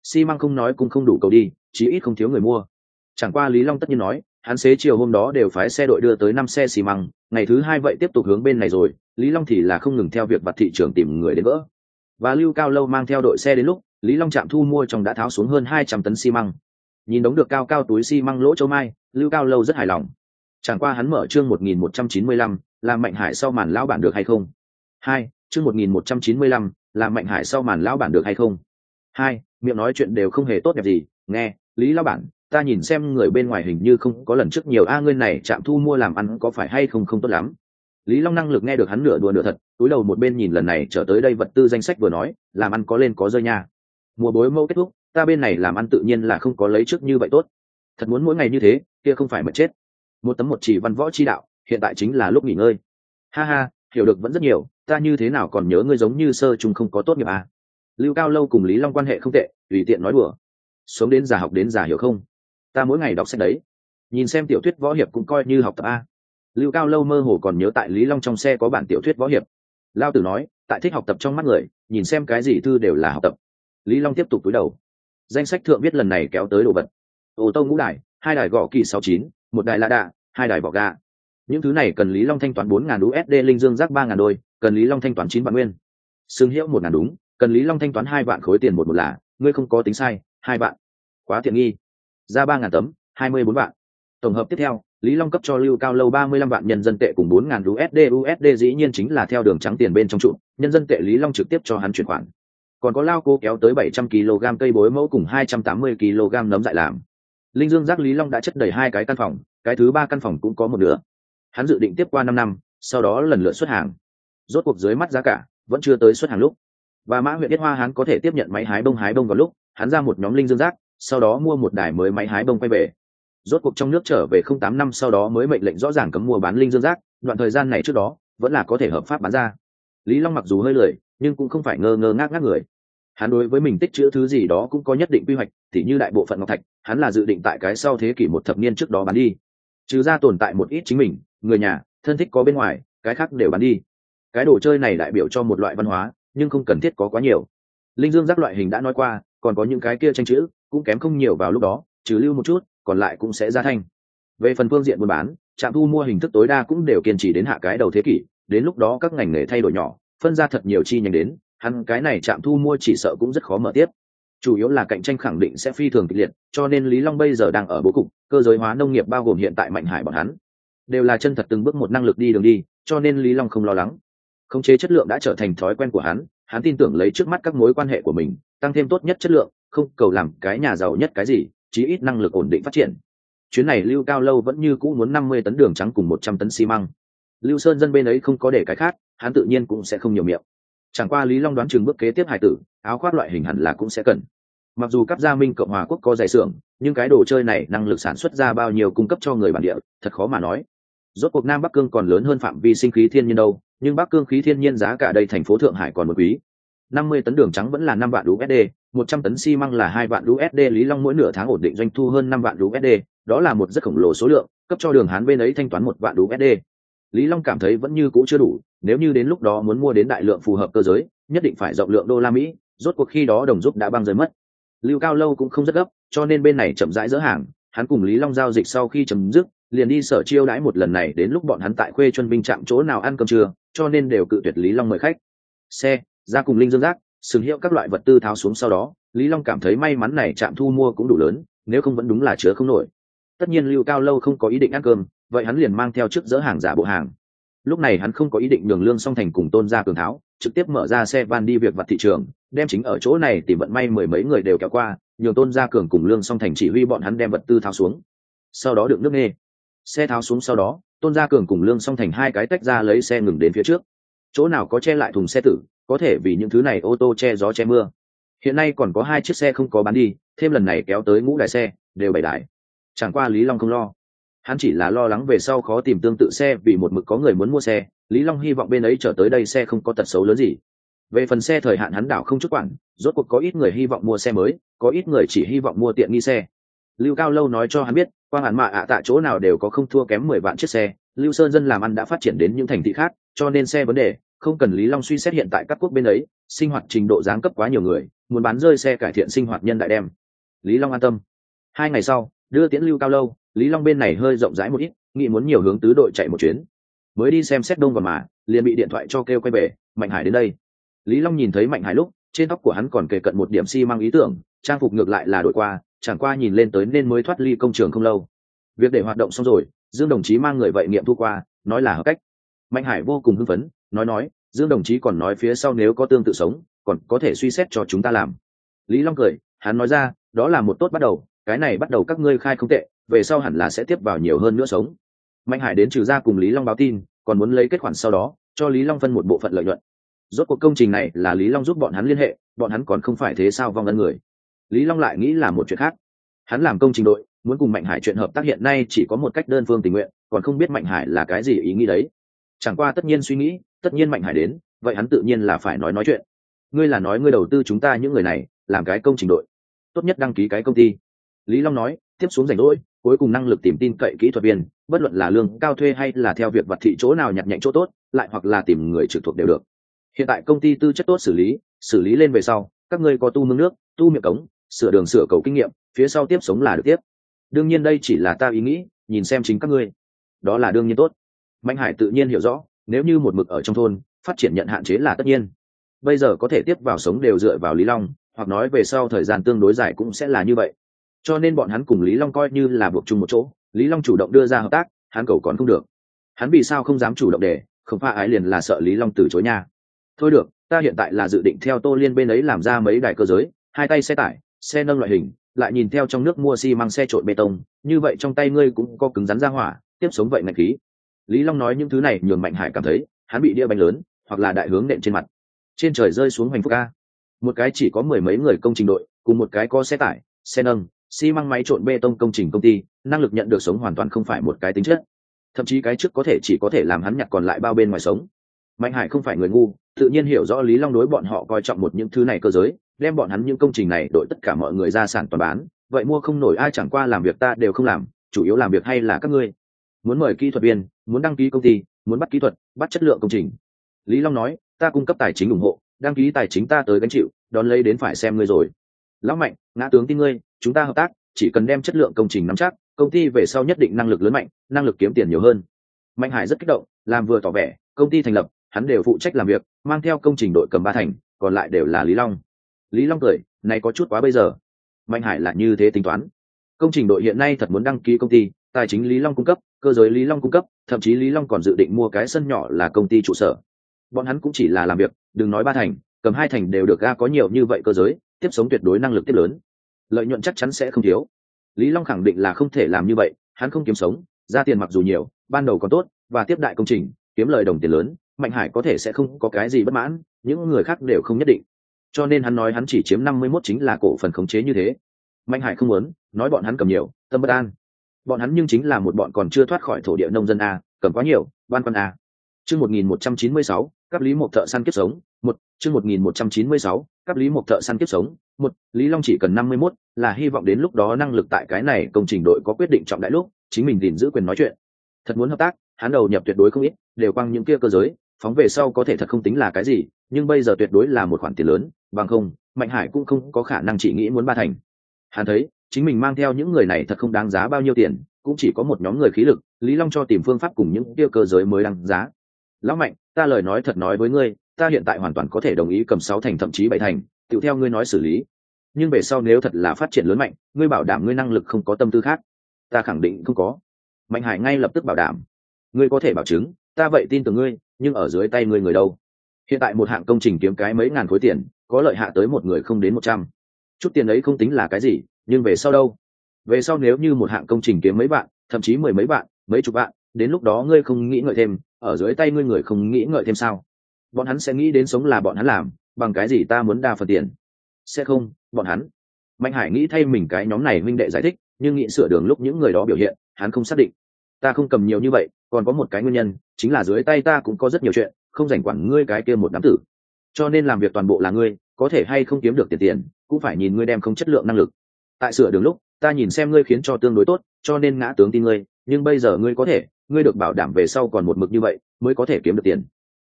xi măng không nói cũng không đủ cầu đi, chí ít không thiếu người mua. Chẳng qua Lý Long tất nhiên nói, hắn xế chiều hôm đó đều phái xe đội đưa tới năm xe xi măng, ngày thứ hai vậy tiếp tục hướng bên này rồi, Lý Long thì là không ngừng theo việc vặt thị trường tìm người đến gỡ. Và Lưu Cao Lâu mang theo đội xe đến lúc, Lý Long trạm thu mua trong đã tháo xuống hơn hai trăm tấn xi măng. Nhìn đống được cao cao túi xi măng lỗ châu mai, Lưu Cao Lâu rất hài lòng. Chẳng qua hắn mở chương một nghìn một trăm chín mươi lăm, làm Mạnh Hải sau màn lão bản được hay không? Hai, chương một nghìn một trăm chín mươi lăm, làm Mạnh Hải sau màn lão bản được hay không? Hai, miệng nói chuyện đều không hề tốt đẹp gì, nghe, Lý lão bản, ta nhìn xem người bên ngoài hình như không có lần trước nhiều a ngươi này trạm thu mua làm ăn có phải hay không không tốt lắm. Lý Long năng lực nghe được hắn nửa đùa nửa thật, túi đầu một bên nhìn lần này trở tới đây vật tư danh sách vừa nói, làm ăn có lên có rơi nha. Mùa bối mẫu kết thúc, ta bên này làm ăn tự nhiên là không có lấy trước như vậy tốt. Thật muốn mỗi ngày như thế, kia không phải mất chết. Một tấm một chỉ văn võ chi đạo, hiện tại chính là lúc nghỉ ngơi. Ha ha, hiểu được vẫn rất nhiều, ta như thế nào còn nhớ ngươi giống như sơ trung không có tốt nghiệp à. Lưu Cao Lâu cùng Lý Long quan hệ không tệ, tùy tiện nói đùa. Sống đến già học đến già hiểu không? Ta mỗi ngày đọc sách đấy. Nhìn xem tiểu thuyết võ hiệp cũng coi như học tập a. Lưu Cao Lâu mơ hồ còn nhớ tại Lý Long trong xe có bản tiểu thuyết võ hiệp. Lao Tử nói, tại thích học tập trong mắt người, nhìn xem cái gì thư đều là học tập. Lý Long tiếp tục cúi đầu. Danh sách thượng viết lần này kéo tới đồ vật. Ô tô ngũ đài, hai đài gõ kỳ sáu chín, một đài lạ đạ, hai đài vỏ gà. Những thứ này cần Lý Long thanh toán bốn nghìn u ét đê, linh dương rác ba nghìn đôi, cần Lý Long thanh toán chín vạn nguyên. Xương hiệu một nghìn đúng, cần Lý Long thanh toán hai vạn khối tiền một một là, ngươi không có tính sai, hai vạn. Quá tiện nghi. Ra ba nghìn tấm, hai mươi bốn vạn. Tổng hợp tiếp theo, Lý Long cấp cho Lưu Cao Lâu ba mươi lăm vạn nhân dân tệ cùng bốn nghìn u ét đê, u ét đê dĩ nhiên chính là theo đường trắng tiền bên trong trụ, nhân dân tệ Lý Long trực tiếp cho hắn chuyển khoản. Còn có lao cô kéo tới bảy trăm ki lô gam cây bối mẫu cùng hai trăm tám mươi ki lô gam nấm dại làm. Linh dương rác Lý Long đã chất đầy hai cái căn phòng, cái thứ ba căn phòng cũng có một nửa. Hắn dự định tiếp qua năm năm, sau đó lần lượt xuất hàng. Rốt cuộc dưới mắt giá cả vẫn chưa tới xuất hàng lúc. Và Mã huyện Yết Hoa hắn có thể tiếp nhận máy hái bông hái bông vào lúc, hắn ra một nhóm linh dương rác, sau đó mua một đài mới máy hái bông quay về. Rốt cuộc trong nước trở về không tám năm sau đó mới mệnh lệnh rõ ràng cấm mua bán linh dương rác, đoạn thời gian này trước đó vẫn là có thể hợp pháp bán ra. Lý Long mặc dù hơi lười, nhưng cũng không phải ngơ ngơ ngác ngác người. Hắn đối với mình tích trữ thứ gì đó cũng có nhất định quy hoạch, thì như đại bộ phận ngọc thạch, hắn là dự định tại cái sau thế kỷ một thập niên trước đó bán đi. Trừ ra tồn tại một ít chính mình, người nhà, thân thích có bên ngoài, cái khác đều bán đi. Cái đồ chơi này đại biểu cho một loại văn hóa, nhưng không cần thiết có quá nhiều. Linh dương rác loại hình đã nói qua, còn có những cái kia tranh chữ, cũng kém không nhiều vào lúc đó, trừ lưu một chút, còn lại cũng sẽ ra thanh. Về phần phương diện buôn bán, trạm thu mua hình thức tối đa cũng đều kiên trì đến hạ cái đầu thế kỷ, đến lúc đó các ngành nghề thay đổi nhỏ, phân ra thật nhiều chi nhánh đến, hắn cái này trạm thu mua chỉ sợ cũng rất khó mở tiếp. Chủ yếu là cạnh tranh khẳng định sẽ phi thường kịch liệt, cho nên Lý Long bây giờ đang ở bố cục cơ giới hóa nông nghiệp, bao gồm hiện tại Mạnh Hải bọn hắn đều là chân thật từng bước một năng lực đi đường đi, cho nên Lý Long không lo lắng. Khống chế chất lượng đã trở thành thói quen của hắn, hắn tin tưởng lấy trước mắt các mối quan hệ của mình, tăng thêm tốt nhất chất lượng, không cầu làm cái nhà giàu nhất cái gì, chí ít năng lực ổn định phát triển. Chuyến này Lưu Cao Lâu vẫn như cũ muốn năm mươi tấn đường trắng cùng một trăm tấn xi măng. Lưu Sơn dân bên ấy không có để cái khác, hắn tự nhiên cũng sẽ không nhiều miệng. Chẳng qua Lý Long đoán chừng bước kế tiếp hải tử, áo khoác loại hình hẳn là cũng sẽ cần. Mặc dù cấp gia Minh Cộng hòa quốc có dày xưởng, nhưng cái đồ chơi này năng lực sản xuất ra bao nhiêu cung cấp cho người bản địa, thật khó mà nói. Rốt cuộc Nam Bắc Cương còn lớn hơn phạm vi sinh khí thiên nhiên đâu, nhưng Bắc Cương khí thiên nhiên giá cả đây thành phố Thượng Hải còn một quý. năm mươi tấn đường trắng vẫn là năm vạn u ét đê, một trăm tấn xi măng là hai vạn u ét đê, Lý Long mỗi nửa tháng ổn định doanh thu hơn năm vạn u ét đê, đó là một rất khổng lồ số lượng, cấp cho Đường Hán bên ấy thanh toán một vạn u ét đê. Lý Long cảm thấy vẫn như cũ chưa đủ, nếu như đến lúc đó muốn mua đến đại lượng phù hợp cơ giới, nhất định phải rộng lượng đô la Mỹ, rốt cuộc khi đó đồng rút đã băng rơi mất. Lưu Cao Lâu cũng không rất gấp, cho nên bên này chậm rãi dỡ hàng, hắn cùng Lý Long giao dịch sau khi chấm dứt, liền đi sở chiêu đãi một lần này đến lúc bọn hắn tại Khuê Chuân binh trạm chỗ nào ăn cơm trưa, cho nên đều cự tuyệt Lý Long mời khách. Xe, ra cùng linh dương rác, sừng hiệu các loại vật tư tháo xuống sau đó, Lý Long cảm thấy may mắn này trạm thu mua cũng đủ lớn, nếu không vẫn đúng là chứa không nổi. Tất nhiên Lưu Cao Lâu không có ý định ăn cơm, vậy hắn liền mang theo trước dỡ hàng giả bộ hàng. Lúc này hắn không có ý định nhường Lương Song Thành cùng Tôn Gia Cường tháo, trực tiếp mở ra xe van đi việc vặt thị trường, đem chính ở chỗ này tìm vận may mười mấy người đều kéo qua, nhường Tôn Gia Cường cùng Lương Song Thành chỉ huy bọn hắn đem vật tư tháo xuống. Sau đó đựng nước nghe. Xe tháo xuống sau đó, Tôn Gia Cường cùng Lương Song Thành hai cái tách ra lấy xe ngừng đến phía trước. Chỗ nào có che lại thùng xe tử, có thể vì những thứ này ô tô che gió che mưa. Hiện nay còn có hai chiếc xe không có bán đi, thêm lần này kéo tới ngũ đài xe, đều bảy đài. Chẳng qua Lý Long không lo, hắn chỉ là lo lắng về sau khó tìm tương tự xe, vì một mực có người muốn mua xe, Lý Long hy vọng bên ấy trở tới đây xe không có tật xấu lớn gì. Về phần xe thời hạn hắn đảo không chút quản, rốt cuộc có ít người hy vọng mua xe mới, có ít người chỉ hy vọng mua tiện nghi xe. Lưu Cao Lâu nói cho hắn biết, quang hẳn mạ ạ tại chỗ nào đều có không thua kém mười vạn chiếc xe, Lưu Sơn dân làm ăn đã phát triển đến những thành thị khác, cho nên xe vấn đề không cần Lý Long suy xét hiện tại các quốc bên ấy sinh hoạt trình độ giáng cấp quá nhiều người, muốn bán rơi xe cải thiện sinh hoạt nhân đại đem. Lý Long an tâm. Hai ngày sau, đưa tiễn lưu cao lâu, Lý Long bên này hơi rộng rãi một ít, nghĩ muốn nhiều hướng tứ đội chạy một chuyến. Mới đi xem xét đông và mà, liền bị điện thoại cho kêu quay về, Mạnh Hải đến đây. Lý Long nhìn thấy Mạnh Hải lúc, trên tóc của hắn còn kề cận một điểm xi măng ý tưởng, trang phục ngược lại là đổi qua, chẳng qua nhìn lên tới nên mới thoát ly công trường không lâu. Việc để hoạt động xong rồi, Dương đồng chí mang người vậy nghiệm thu qua, nói là hợp cách. Mạnh Hải vô cùng hưng phấn, nói nói, Dương đồng chí còn nói phía sau nếu có tương tự sống, còn có thể suy xét cho chúng ta làm. Lý Long cười, hắn nói ra, đó là một tốt bắt đầu, cái này bắt đầu các ngươi khai không tệ, về sau hẳn là sẽ tiếp vào nhiều hơn nữa sống. Mạnh Hải đến trừ ra cùng Lý Long báo tin, còn muốn lấy kết khoản sau đó cho Lý Long phân một bộ phận lợi nhuận. Rốt cuộc công trình này là Lý Long giúp bọn hắn liên hệ, bọn hắn còn không phải thế sao vong ân người. Lý Long lại nghĩ là một chuyện khác. Hắn làm công trình đội, muốn cùng Mạnh Hải chuyện hợp tác hiện nay chỉ có một cách đơn phương tình nguyện, còn không biết Mạnh Hải là cái gì ý nghĩ đấy. Chẳng qua tất nhiên suy nghĩ, tất nhiên Mạnh Hải đến, vậy hắn tự nhiên là phải nói nói chuyện. Ngươi là nói ngươi đầu tư chúng ta những người này, làm cái công trình đội, tốt nhất đăng ký cái công ty. Lý Long nói, tiếp xuống rảnh rỗi, cuối cùng năng lực tìm tin cậy kỹ thuật viên, bất luận là lương cao thuê hay là theo việc vật thị chỗ nào nhặt nhạnh chỗ tốt, lại hoặc là tìm người trực thuộc đều được. Hiện tại công ty tư chất tốt xử lý, xử lý lên về sau, các ngươi có tu mương nước, tu miệng cống, sửa đường sửa cầu kinh nghiệm, phía sau tiếp sống là được tiếp. Đương nhiên đây chỉ là ta ý nghĩ, nhìn xem chính các ngươi. Đó là đương nhiên tốt. Mạnh Hải tự nhiên hiểu rõ, nếu như một mực ở trong thôn, phát triển nhận hạn chế là tất nhiên. Bây giờ có thể tiếp vào sống đều dựa vào Lý Long, hoặc nói về sau thời gian tương đối dài cũng sẽ là như vậy. Cho nên bọn hắn cùng Lý Long coi như là buộc chung một chỗ, Lý Long chủ động đưa ra hợp tác, hắn cầu còn không được. Hắn vì sao không dám chủ động để, không phải ái liền là sợ Lý Long từ chối nha. Thôi được, ta hiện tại là dự định theo Tô Liên bên ấy làm ra mấy đài cơ giới, hai tay xe tải, xe nâng loại hình, lại nhìn theo trong nước mua xi măng xe trộn bê tông, như vậy trong tay ngươi cũng có cứng rắn ra hỏa, tiếp sống vậy ngạch khí. Lý Long nói những thứ này nhường Mạnh Hải cảm thấy, hắn bị đĩa bánh lớn, hoặc là đại hướng nện trên mặt. Trên trời rơi xuống hoành phúc a. Một cái chỉ có mười mấy người công trình đội, cùng một cái có xe tải, xe nâng, xi măng máy trộn bê tông công trình công ty, năng lực nhận được sống hoàn toàn không phải một cái tính chất. Thậm chí cái trước có thể chỉ có thể làm hắn nhặt còn lại bao bên ngoài sống. Mạnh Hải không phải người ngu, tự nhiên hiểu rõ Lý Long đối bọn họ coi trọng một những thứ này cơ giới, đem bọn hắn những công trình này đội tất cả mọi người ra sản toàn bán, vậy mua không nổi ai, chẳng qua làm việc ta đều không làm, chủ yếu làm việc hay là các ngươi. Muốn mời kỹ thuật viên, muốn đăng ký công ty, muốn bắt kỹ thuật, bắt chất lượng công trình. Lý Long nói, ta cung cấp tài chính ủng hộ, đăng ký tài chính ta tới gánh chịu, đón lấy đến phải xem ngươi rồi. Lão Mạnh, ngã tướng tin ngươi, chúng ta hợp tác, chỉ cần đem chất lượng công trình nắm chắc, công ty về sau nhất định năng lực lớn mạnh, năng lực kiếm tiền nhiều hơn. Mạnh Hải rất kích động, làm vừa tỏ vẻ, công ty thành lập, hắn đều phụ trách làm việc, mang theo công trình đội cầm ba thành, còn lại đều là Lý Long. Lý Long cười, này có chút quá bây giờ. Mạnh Hải là như thế tính toán. Công trình đội hiện nay thật muốn đăng ký công ty, tài chính Lý Long cung cấp, cơ giới Lý Long cung cấp, thậm chí Lý Long còn dự định mua cái sân nhỏ là công ty trụ sở. Bọn hắn cũng chỉ là làm việc, đừng nói ba thành, cầm hai thành đều được, ga có nhiều như vậy cơ giới, tiếp sống tuyệt đối năng lực tiếp lớn, lợi nhuận chắc chắn sẽ không thiếu. Lý Long khẳng định là không thể làm như vậy, hắn không kiếm sống, ra tiền mặc dù nhiều, ban đầu còn tốt, và tiếp đại công trình, kiếm lời đồng tiền lớn, Mạnh Hải có thể sẽ không có cái gì bất mãn, những người khác đều không nhất định. Cho nên hắn nói hắn chỉ chiếm năm mươi mốt chính là cổ phần khống chế như thế. Mạnh Hải không muốn, nói bọn hắn cầm nhiều, tâm bất an. Bọn hắn nhưng chính là một bọn còn chưa thoát khỏi thổ địa nông dân a, cầm quá nhiều, ban quan a. Chương một nghìn một trăm chín mươi sáu, cấp Lý Mộc thợ săn kiếp sống, một, chương một nghìn một trăm chín mươi sáu, cấp Lý Mộc thợ săn kiếp sống, một, Lý Long chỉ cần năm mươi mốt, là hy vọng đến lúc đó năng lực tại cái này công trình đội có quyết định trọng đại lúc, chính mình gìn giữ quyền nói chuyện. Thật muốn hợp tác, hắn đầu nhập tuyệt đối không ít, đều quăng những kia cơ giới, phóng về sau có thể thật không tính là cái gì, nhưng bây giờ tuyệt đối là một khoản tiền lớn, bằng không, Mạnh Hải cũng không có khả năng chỉ nghĩ muốn ba thành. Hắn thấy, chính mình mang theo những người này thật không đáng giá bao nhiêu tiền, cũng chỉ có một nhóm người khí lực, Lý Long cho tìm phương pháp cùng những kia cơ giới mới đáng giá. Lão Mạnh, ta lời nói thật nói với ngươi, ta hiện tại hoàn toàn có thể đồng ý cầm sáu thành thậm chí bảy thành, tùy theo ngươi nói xử lý. Nhưng về sau nếu thật là phát triển lớn mạnh, ngươi bảo đảm ngươi năng lực không có tâm tư khác. Ta khẳng định không có. Mạnh Hải ngay lập tức bảo đảm. Ngươi có thể bảo chứng, ta vậy tin tưởng ngươi, nhưng ở dưới tay ngươi người đâu? Hiện tại một hạng công trình kiếm cái mấy ngàn khối tiền, có lợi hạ tới một người không đến một trăm. Chút tiền ấy không tính là cái gì, nhưng về sau đâu? Về sau nếu như một hạng công trình kiếm mấy bạn, thậm chí mười mấy bạn, mấy chục bạn, đến lúc đó ngươi không nghĩ ngợi thêm, ở dưới tay ngươi người không nghĩ ngợi thêm sao? Bọn hắn sẽ nghĩ đến sống là bọn hắn làm, bằng cái gì ta muốn đa phần tiền? Sẽ không, bọn hắn. Mạnh Hải nghĩ thay mình cái nhóm này huynh đệ giải thích, nhưng nghĩ sửa đường lúc những người đó biểu hiện, hắn không xác định. Ta không cầm nhiều như vậy, còn có một cái nguyên nhân, chính là dưới tay ta cũng có rất nhiều chuyện, không rảnh quản ngươi cái kia một đám tử. Cho nên làm việc toàn bộ là ngươi, có thể hay không kiếm được tiền tiền, cũng phải nhìn ngươi đem không chất lượng năng lực. Tại sửa đường lúc, ta nhìn xem ngươi khiến cho tương đối tốt, cho nên ngã tướng tin ngươi, nhưng bây giờ ngươi có thể, ngươi được bảo đảm về sau còn một mực như vậy, mới có thể kiếm được tiền.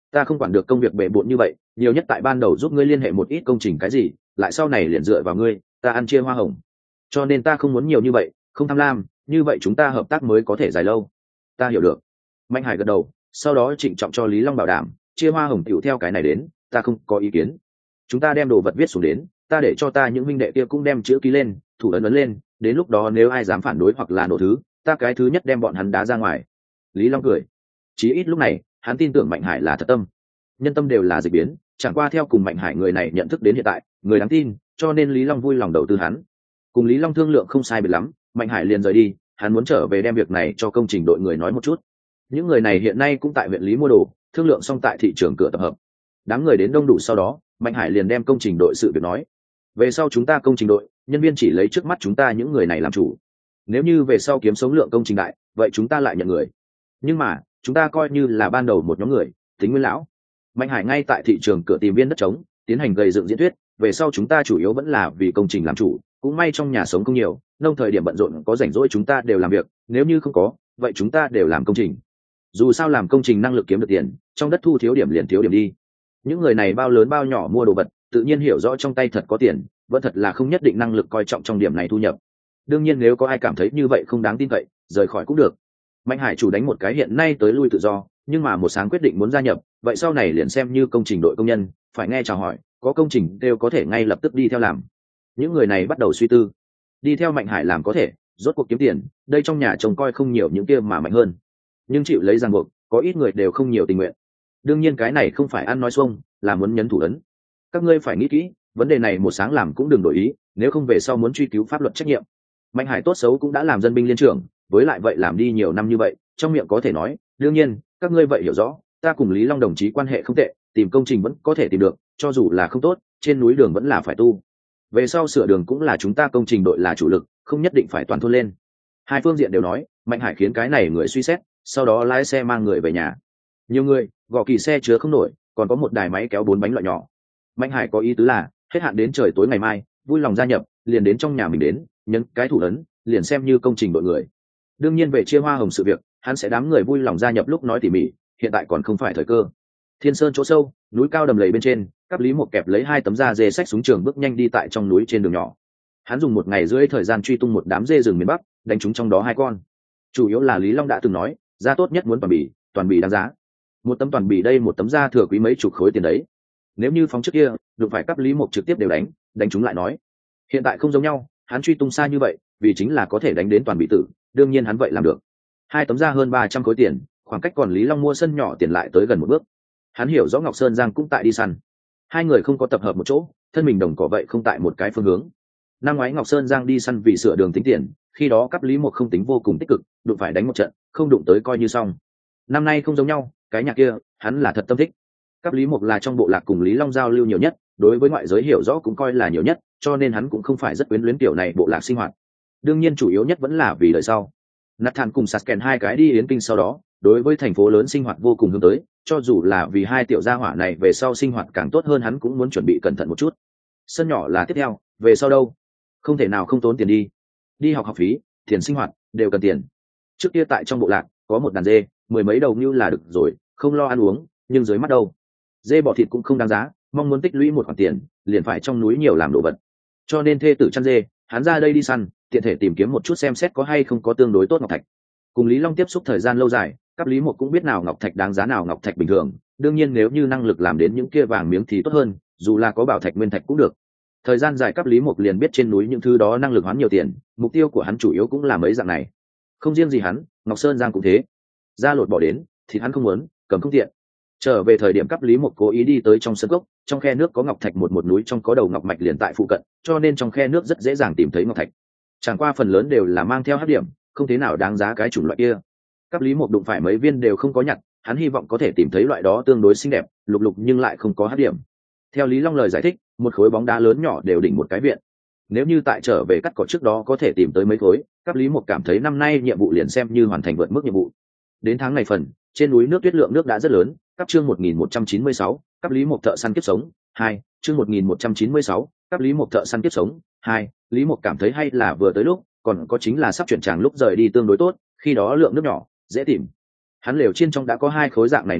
ta không quản được công việc bề bộn như vậy, nhiều nhất tại ban đầu giúp ngươi liên hệ một ít công trình cái gì, lại sau này liền dựa vào ngươi, ta ăn chia hoa hồng. Cho nên ta không muốn nhiều như vậy, không tham lam, như vậy chúng ta hợp tác mới có thể dài lâu. Ta hiểu được. Mạnh Hải gật đầu, sau đó trịnh trọng cho Lý Long bảo đảm, chia hoa hồng tiểu theo cái này đến, ta không có ý kiến. Chúng ta đem đồ vật viết xuống đến, ta để cho ta những minh đệ kia cũng đem chữ ký lên, thủ ấn ấn lên, đến lúc đó nếu ai dám phản đối hoặc là nổ thứ, ta cái thứ nhất đem bọn hắn đá ra ngoài. Lý Long cười. Chí ít lúc này, hắn tin tưởng Mạnh Hải là thật tâm. Nhân tâm đều là dịch biến, chẳng qua theo cùng Mạnh Hải người này nhận thức đến hiện tại, người đáng tin, cho nên Lý Long vui lòng đầu tư hắn. Cùng Lý Long thương lượng không sai biệt lắm, Mạnh Hải liền rời đi, hắn muốn trở về đem việc này cho công trình đội người nói một chút. Những người này hiện nay cũng tại huyện Lý mua đồ, thương lượng xong tại thị trường cửa tập hợp. Đám người đến đông đủ sau đó, Mạnh Hải liền đem công trình đội sự việc nói. Về sau chúng ta công trình đội, nhân viên chỉ lấy trước mắt chúng ta những người này làm chủ. Nếu như về sau kiếm sống lượng công trình đại, vậy chúng ta lại nhận người. Nhưng mà, chúng ta coi như là ban đầu một nhóm người, tính nguyên lão. Mạnh Hải ngay tại thị trường cửa tìm viên đất trống, tiến hành gây dựng diễn thuyết, về sau chúng ta chủ yếu vẫn là vì công trình làm chủ, cũng may trong nhà sống không nhiều, nông thời điểm bận rộn có rảnh rỗi chúng ta đều làm việc, nếu như không có, vậy chúng ta đều làm công trình. Dù sao làm công trình năng lực kiếm được tiền, trong đất thu thiếu điểm liền thiếu điểm đi. Những người này bao lớn bao nhỏ mua đồ vật, tự nhiên hiểu rõ trong tay thật có tiền, vẫn thật là không nhất định năng lực coi trọng trong điểm này thu nhập. Đương nhiên nếu có ai cảm thấy như vậy không đáng tin cậy, rời khỏi cũng được. Mạnh Hải chủ đánh một cái hiện nay tới lui tự do, nhưng mà một sáng quyết định muốn gia nhập, vậy sau này liền xem như công trình đội công nhân, phải nghe chào hỏi, có công trình đều có thể ngay lập tức đi theo làm. Những người này bắt đầu suy tư, đi theo Mạnh Hải làm có thể, rốt cuộc kiếm tiền, đây trong nhà chồng coi không nhiều những kia mà mạnh hơn. Nhưng chịu lấy ràng buộc, có ít người đều không nhiều tình nguyện. Đương nhiên cái này không phải ăn nói xuông, là muốn nhấn thủ ấn. Các ngươi phải nghĩ kỹ, vấn đề này một sáng làm cũng đừng đổi ý, nếu không về sau muốn truy cứu pháp luật trách nhiệm. Mạnh Hải tốt xấu cũng đã làm dân binh liên trưởng, với lại vậy làm đi nhiều năm như vậy, trong miệng có thể nói, đương nhiên, các ngươi vậy hiểu rõ, ta cùng Lý Long đồng chí quan hệ không tệ, tìm công trình vẫn có thể tìm được, cho dù là không tốt, trên núi đường vẫn là phải tu. Về sau sửa đường cũng là chúng ta công trình đội là chủ lực, không nhất định phải toàn thôn lên. Hai phương diện đều nói, Mạnh Hải khiến cái này người suy xét, sau đó lái xe mang người về nhà. Nhiều người, gò kỳ xe chứa không nổi, còn có một đài máy kéo bốn bánh loại nhỏ. Mạnh Hải có ý tứ là, hết hạn đến trời tối ngày mai, vui lòng gia nhập, liền đến trong nhà mình đến, nhấn cái thủ ấn, liền xem như công trình đội người. Đương nhiên về chia hoa hồng sự việc, hắn sẽ đám người vui lòng gia nhập lúc nói tỉ mỉ, hiện tại còn không phải thời cơ. Thiên sơn chỗ sâu, núi cao đầm lầy bên trên, Cáp Lý một kẹp lấy hai tấm da dê xách xuống trường bước nhanh đi tại trong núi trên đường nhỏ. Hắn dùng một ngày rưỡi thời gian truy tung một đám dê rừng miền Bắc, đánh trúng trong đó hai con. Chủ yếu là Lý Long đã từng nói, da tốt nhất muốn toàn bì, toàn bì đáng giá. Một tấm toàn bì đây một tấm da thừa quý mấy chục khối tiền đấy. Nếu như phóng trước kia, đụng phải Cáp Lý một trực tiếp đều đánh, đánh chúng lại nói. Hiện tại không giống nhau, hắn truy tung xa như vậy, vì chính là có thể đánh đến toàn bị tử, đương nhiên hắn vậy làm được. Hai tấm da hơn ba trăm khối tiền, khoảng cách còn Lý Long mua sân nhỏ tiền lại tới gần một bước. Hắn hiểu rõ Ngọc Sơn Giang cũng tại đi săn, hai người không có tập hợp một chỗ, thân mình đồng cỏ vậy không tại một cái phương hướng. Năm ngoái Ngọc Sơn Giang đi săn vì sửa đường tính tiền, khi đó Cáp Lý một không tính vô cùng tích cực, đụng phải đánh một trận, không đụng tới coi như xong. Năm nay không giống nhau, cái nhà kia, hắn là thật tâm thích. Cáp Lý một là trong bộ lạc cùng Lý Long giao lưu nhiều nhất, đối với ngoại giới hiểu rõ cũng coi là nhiều nhất, cho nên hắn cũng không phải rất quyến luyến tiểu này bộ lạc sinh hoạt. Đương nhiên chủ yếu nhất vẫn là vì đời sau. Nathan cùng Sasken hai cái đi yến kinh sau đó, đối với thành phố lớn sinh hoạt vô cùng hướng tới, cho dù là vì hai tiểu gia hỏa này về sau sinh hoạt càng tốt hơn hắn cũng muốn chuẩn bị cẩn thận một chút. Sân nhỏ là tiếp theo, về sau đâu? Không thể nào không tốn tiền đi. Đi học học phí, tiền sinh hoạt, đều cần tiền. Trước kia tại trong bộ lạc, có một đàn dê, mười mấy đầu như là được rồi, không lo ăn uống, nhưng dưới mắt đâu? Dê bò thịt cũng không đáng giá, mong muốn tích lũy một khoản tiền, liền phải trong núi nhiều làm đồ vật. Cho nên thê tử chăn dê, hắn ra đây đi săn, tiện thể tìm kiếm một chút xem xét có hay không có tương đối tốt ngọc thạch. Cùng Lý Long tiếp xúc thời gian lâu dài, Cáp Lý một cũng biết nào ngọc thạch đáng giá nào ngọc thạch bình thường, đương nhiên nếu như năng lực làm đến những kia vàng miếng thì tốt hơn, dù là có bảo thạch nguyên thạch cũng được. Thời gian dài Cáp Lý một liền biết trên núi những thứ đó năng lực hoán nhiều tiền, mục tiêu của hắn chủ yếu cũng là mấy dạng này. Không riêng gì hắn, Ngọc Sơn Giang cũng thế. Ra lột bỏ đến, thì hắn không muốn, cầm không tiện. Trở về thời điểm Cáp Lý một cố ý đi tới trong sân gốc, trong khe nước có ngọc thạch một một núi trong có đầu ngọc mạch liền tại phụ cận, cho nên trong khe nước rất dễ dàng tìm thấy ngọc thạch. Chẳng qua phần lớn đều là mang theo hắc điểm, không thế nào đáng giá cái chủng loại kia. Cáp Lý một đụng phải mấy viên đều không có nhặt, hắn hy vọng có thể tìm thấy loại đó tương đối xinh đẹp, lục lục nhưng lại không có hắc điểm. Theo Lý Long lời giải thích, một khối bóng đá lớn nhỏ đều đỉnh một cái viện. Nếu như tại trở về cắt cỏ trước đó có thể tìm tới mấy khối, Cáp Lý một cảm thấy năm nay nhiệm vụ liền xem như hoàn thành vượt mức nhiệm vụ. Đến tháng này phần, trên núi nước tuyết lượng nước đã rất lớn. Cấp chương một nghìn một trăm chín mươi sáu, Cáp Lý một thợ săn kiếp sống, hai, chương một nghìn một trăm chín mươi sáu, Cáp Lý một thợ săn kiếp sống, hai, Lý một cảm thấy hay là vừa tới lúc, còn có chính là sắp chuyển tràng lúc rời đi tương đối tốt, khi đó lượng nước nhỏ, dễ tìm. Hắn lều chiên trong đã có hai khối dạng này ngọc thạch,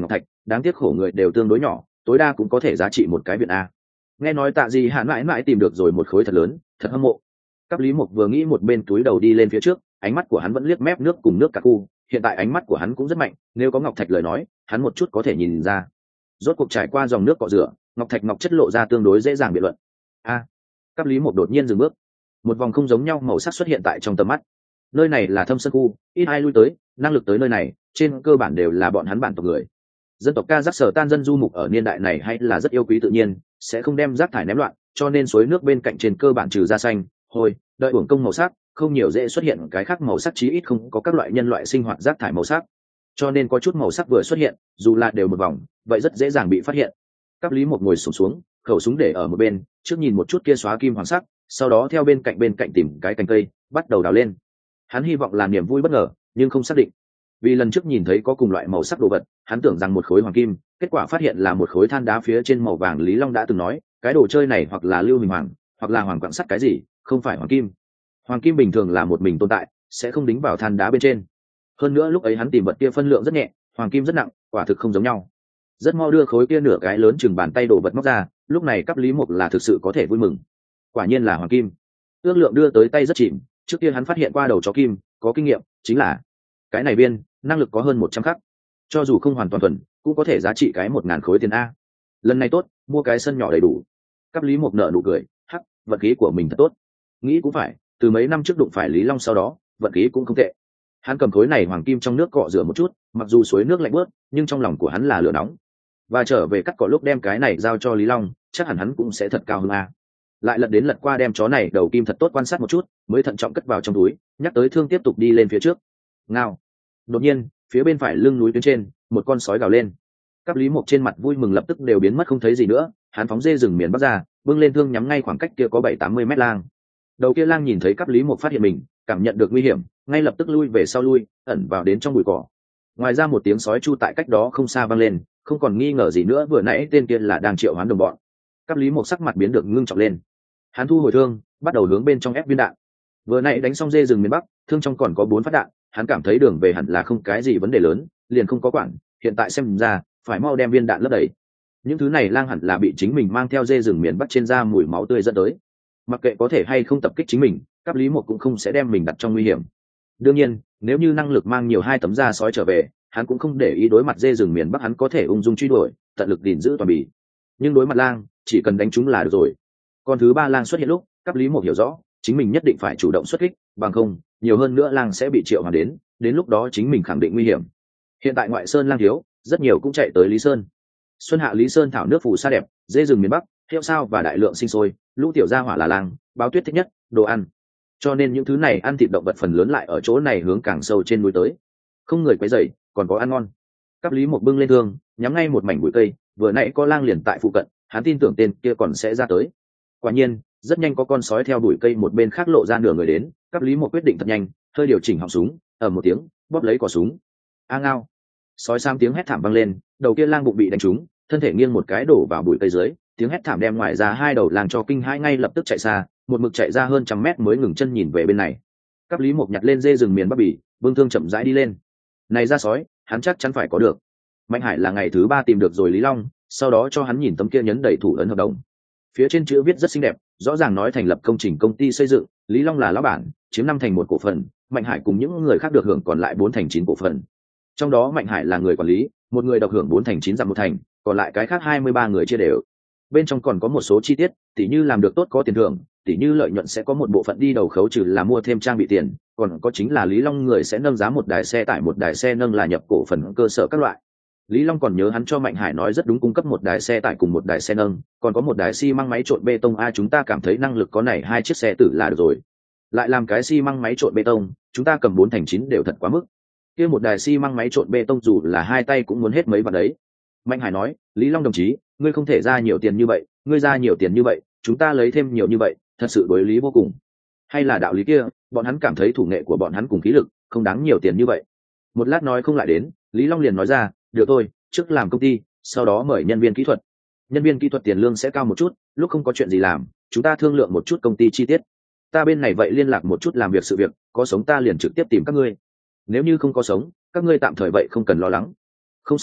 đáng tiếc khổ người đều tương đối nhỏ, tối đa cũng có thể giá trị một cái viện a. Nghe nói Tạ Dị Hạn mãi mãi tìm được rồi một khối thật lớn, thật hâm mộ. Cáp Lý Mục vừa nghĩ một bên túi đầu đi lên phía trước, ánh mắt của hắn vẫn liếc mép nước cùng nước cả khu, hiện tại ánh mắt của hắn cũng rất mạnh, nếu có ngọc thạch lời nói, hắn một chút có thể nhìn ra. Rốt cuộc trải qua dòng nước cọ rửa, ngọc thạch ngọc chất lộ ra tương đối dễ dàng biện luận. A. Cáp Lý Mục đột nhiên dừng bước. Một vòng không giống nhau màu sắc xuất hiện tại trong tầm mắt. Nơi này là thâm sơn khu, ít ai lui tới, năng lực tới nơi này, trên cơ bản đều là bọn hắn bản tộc người. Dân tộc Kazakhstan dân du mục ở niên đại này hay là rất yêu quý tự nhiên, sẽ không đem rác thải ném loạn, cho nên suối nước bên cạnh trên cơ bản trừ da xanh, hôi, đợi uổng công màu sắc, không nhiều dễ xuất hiện cái khác màu sắc, chí ít không có các loại nhân loại sinh hoạt rác thải màu sắc. Cho nên có chút màu sắc vừa xuất hiện, dù là đều một vòng, vậy rất dễ dàng bị phát hiện. Cáp Lý Mục ngồi xổm xuống, khẩu súng để ở một bên, trước nhìn một chút kia xóa kim hoàng sắc, sau đó theo bên cạnh bên cạnh tìm cái cành cây, bắt đầu đào lên. Hắn hy vọng làm niềm vui bất ngờ, nhưng không xác định. Vì lần trước nhìn thấy có cùng loại màu sắc đồ vật, hắn tưởng rằng một khối hoàng kim, kết quả phát hiện là một khối than đá phía trên màu vàng. Lý Long đã từng nói, cái đồ chơi này hoặc là lưu huỳnh hoàng, hoặc là hoàng quặng sắt cái gì, không phải hoàng kim. Hoàng kim bình thường là một mình tồn tại, sẽ không đính vào than đá bên trên. Hơn nữa lúc ấy hắn tìm vật kia phân lượng rất nhẹ, hoàng kim rất nặng, quả thực không giống nhau. Rất mau đưa khối kia nửa cái lớn chừng bàn tay đồ vật móc ra, lúc này Cáp Lý Mục là thực sự có thể vui mừng. Quả nhiên là hoàng kim. Ước lượng đưa tới tay rất chìm, trước kia hắn phát hiện qua đầu chó kim, có kinh nghiệm, chính là cái này viên, năng lực có hơn một trăm khắc. Cho dù không hoàn toàn thuần, cũng có thể giá trị cái một ngàn khối tiền a. Lần này tốt, mua cái sân nhỏ đầy đủ. Cáp Lý Mục nở nụ cười, hắc, vận khí của mình thật tốt. Nghĩ cũng phải, từ mấy năm trước đụng phải Lý Long sau đó, vận khí cũng không tệ. Hắn cầm khối này hoàng kim trong nước cọ rửa một chút, mặc dù suối nước lạnh bớt, nhưng trong lòng của hắn là lửa nóng. Và trở về cắt cỏ lúc đem cái này giao cho Lý Long, chắc hẳn hắn cũng sẽ thật cao hơn a. Lại lật đến lật qua đem chó này đầu kim thật tốt quan sát một chút, mới thận trọng cất vào trong túi, nhắc tới thương tiếp tục đi lên phía trước. Ngao. Đột nhiên, phía bên phải lưng núi tuyến trên, một con sói gào lên. Cáp Lý Mục trên mặt vui mừng lập tức đều biến mất không thấy gì nữa, hắn phóng dê rừng miền bắc ra, bưng lên thương nhắm ngay khoảng cách kia có bảy tám mươi mét lang. Đầu kia lang nhìn thấy Cáp Lý Mục phát hiện mình, cảm nhận được nguy hiểm, ngay lập tức lui về sau lui, ẩn vào đến trong bụi cỏ. Ngoài ra một tiếng sói chu tại cách đó không xa vang lên, không còn nghi ngờ gì nữa, vừa nãy tên kia là đang triệu hoán đồng bọn. Cáp Lý Mục sắc mặt biến được ngưng trọng lên. Hắn thu hồi thương, bắt đầu hướng bên trong ép viên đạn. Vừa nãy đánh xong dê rừng miền bắc, thương trong còn có bốn phát đạn, hắn cảm thấy đường về hẳn là không cái gì vấn đề lớn, liền không có quản. Hiện tại xem ra, phải mau đem viên đạn lấp đầy. Những thứ này lang hẳn là bị chính mình mang theo dê rừng miền bắc trên da mùi máu tươi dẫn tới. Mặc kệ có thể hay không tập kích chính mình, Cáp Lý Mục cũng không sẽ đem mình đặt trong nguy hiểm. Đương nhiên, nếu như năng lực mang nhiều hai tấm da sói trở về, hắn cũng không để ý đối mặt dê rừng miền bắc, hắn có thể ung dung truy đuổi, tận lực gìn giữ toàn bì. Nhưng đối mặt lang, chỉ cần đánh chúng là được rồi. Con thứ ba lang xuất hiện lúc, Cáp Lý Mục hiểu rõ, chính mình nhất định phải chủ động xuất kích, bằng không, nhiều hơn nữa lang sẽ bị triệu hoàn đến, đến lúc đó chính mình khẳng định nguy hiểm. Hiện tại ngoại sơn lang thiếu, rất nhiều cũng chạy tới Lý Sơn. Xuân hạ Lý Sơn thảo nước phù sa đẹp, dê rừng miền bắc, hiệu sao và đại lượng sinh sôi, lũ tiểu gia hỏa là lang, báo tuyết thích nhất, đồ ăn. Cho nên những thứ này ăn thịt động vật phần lớn lại ở chỗ này hướng càng sâu trên núi tới. Không người quấy rầy, còn có ăn ngon. Cáp Lý Mục bưng lên thương, nhắm ngay một mảnh bụi cây, vừa nãy có lang liền tại phụ cận, hắn tin tưởng tên kia còn sẽ ra tới. Quả nhiên, rất nhanh có con sói theo bụi cây một bên khác lộ ra nửa người đến, Cáp Lý Mục quyết định thật nhanh, hơi điều chỉnh họng súng, ầm một tiếng, bóp lấy cò súng. A ngao. Sói sam tiếng hét thảm vang lên, đầu kia lang bụng bị đánh trúng, thân thể nghiêng một cái đổ vào bụi cây dưới, tiếng hét thảm đem ngoài ra hai đầu lang cho kinh hãi, ngay lập tức chạy xa, một mực chạy ra hơn trăm mét mới ngừng chân nhìn về bên này. Cáp Lý Mục nhặt lên dê rừng miền bắc bỉ, vương thương chậm rãi đi lên. Này ra sói, hắn chắc chắn phải có được. Mạnh Hải là ngày thứ ba tìm được rồi Lý Long, sau đó cho hắn nhìn tấm kia nhấn đầy thủ ấn hợp đồng. Phía trên chữ viết rất xinh đẹp, rõ ràng nói thành lập công trình công ty xây dựng, Lý Long là lão bản, chiếm năm thành một cổ phần, Mạnh Hải cùng những người khác được hưởng còn lại bốn thành chín cổ phần. Trong đó Mạnh Hải là người quản lý, một người độc hưởng bốn thành chín giảm một thành, còn lại cái khác hai mươi ba người chia đều. Bên trong còn có một số chi tiết, tỉ như làm được tốt có tiền thưởng, tỉ như lợi nhuận sẽ có một bộ phận đi đầu khấu trừ là mua thêm trang bị tiền, còn có chính là Lý Long người sẽ nâng giá một đài xe tải, một đài xe nâng là nhập cổ phần cơ sở các loại. Lý Long còn nhớ hắn cho Mạnh Hải nói rất đúng, cung cấp một đài xe tải cùng một đài xe nâng, còn có một đài xi măng máy trộn bê tông. A chúng ta cảm thấy năng lực có này hai chiếc xe tử là được rồi. Lại làm cái xi măng máy trộn bê tông, chúng ta cầm bốn thành chín đều thật quá mức. Kia một đài xi măng máy trộn bê tông dù là hai tay cũng muốn hết mấy vạn đấy. Mạnh Hải nói, Lý Long đồng chí, ngươi không thể ra nhiều tiền như vậy, ngươi ra nhiều tiền như vậy, chúng ta lấy thêm nhiều như vậy, thật sự đối lý vô cùng. Hay là đạo lý kia, bọn hắn cảm thấy thủ nghệ của bọn hắn cùng khí lực, không đáng nhiều tiền như vậy. Một lát nói không lại đến, Lý Long liền nói ra, được thôi, trước làm công ty, sau đó mời nhân viên kỹ thuật. Nhân viên kỹ thuật tiền lương sẽ cao một chút, lúc không có chuyện gì làm, chúng ta thương lượng một chút công ty chi tiết. Ta bên này vậy liên lạc một chút làm việc sự việc, có sống ta liền trực tiếp tìm các ngươi. Nếu như không có sống, các ngươi tạm thời vậy không cần lo lắng. Không sao,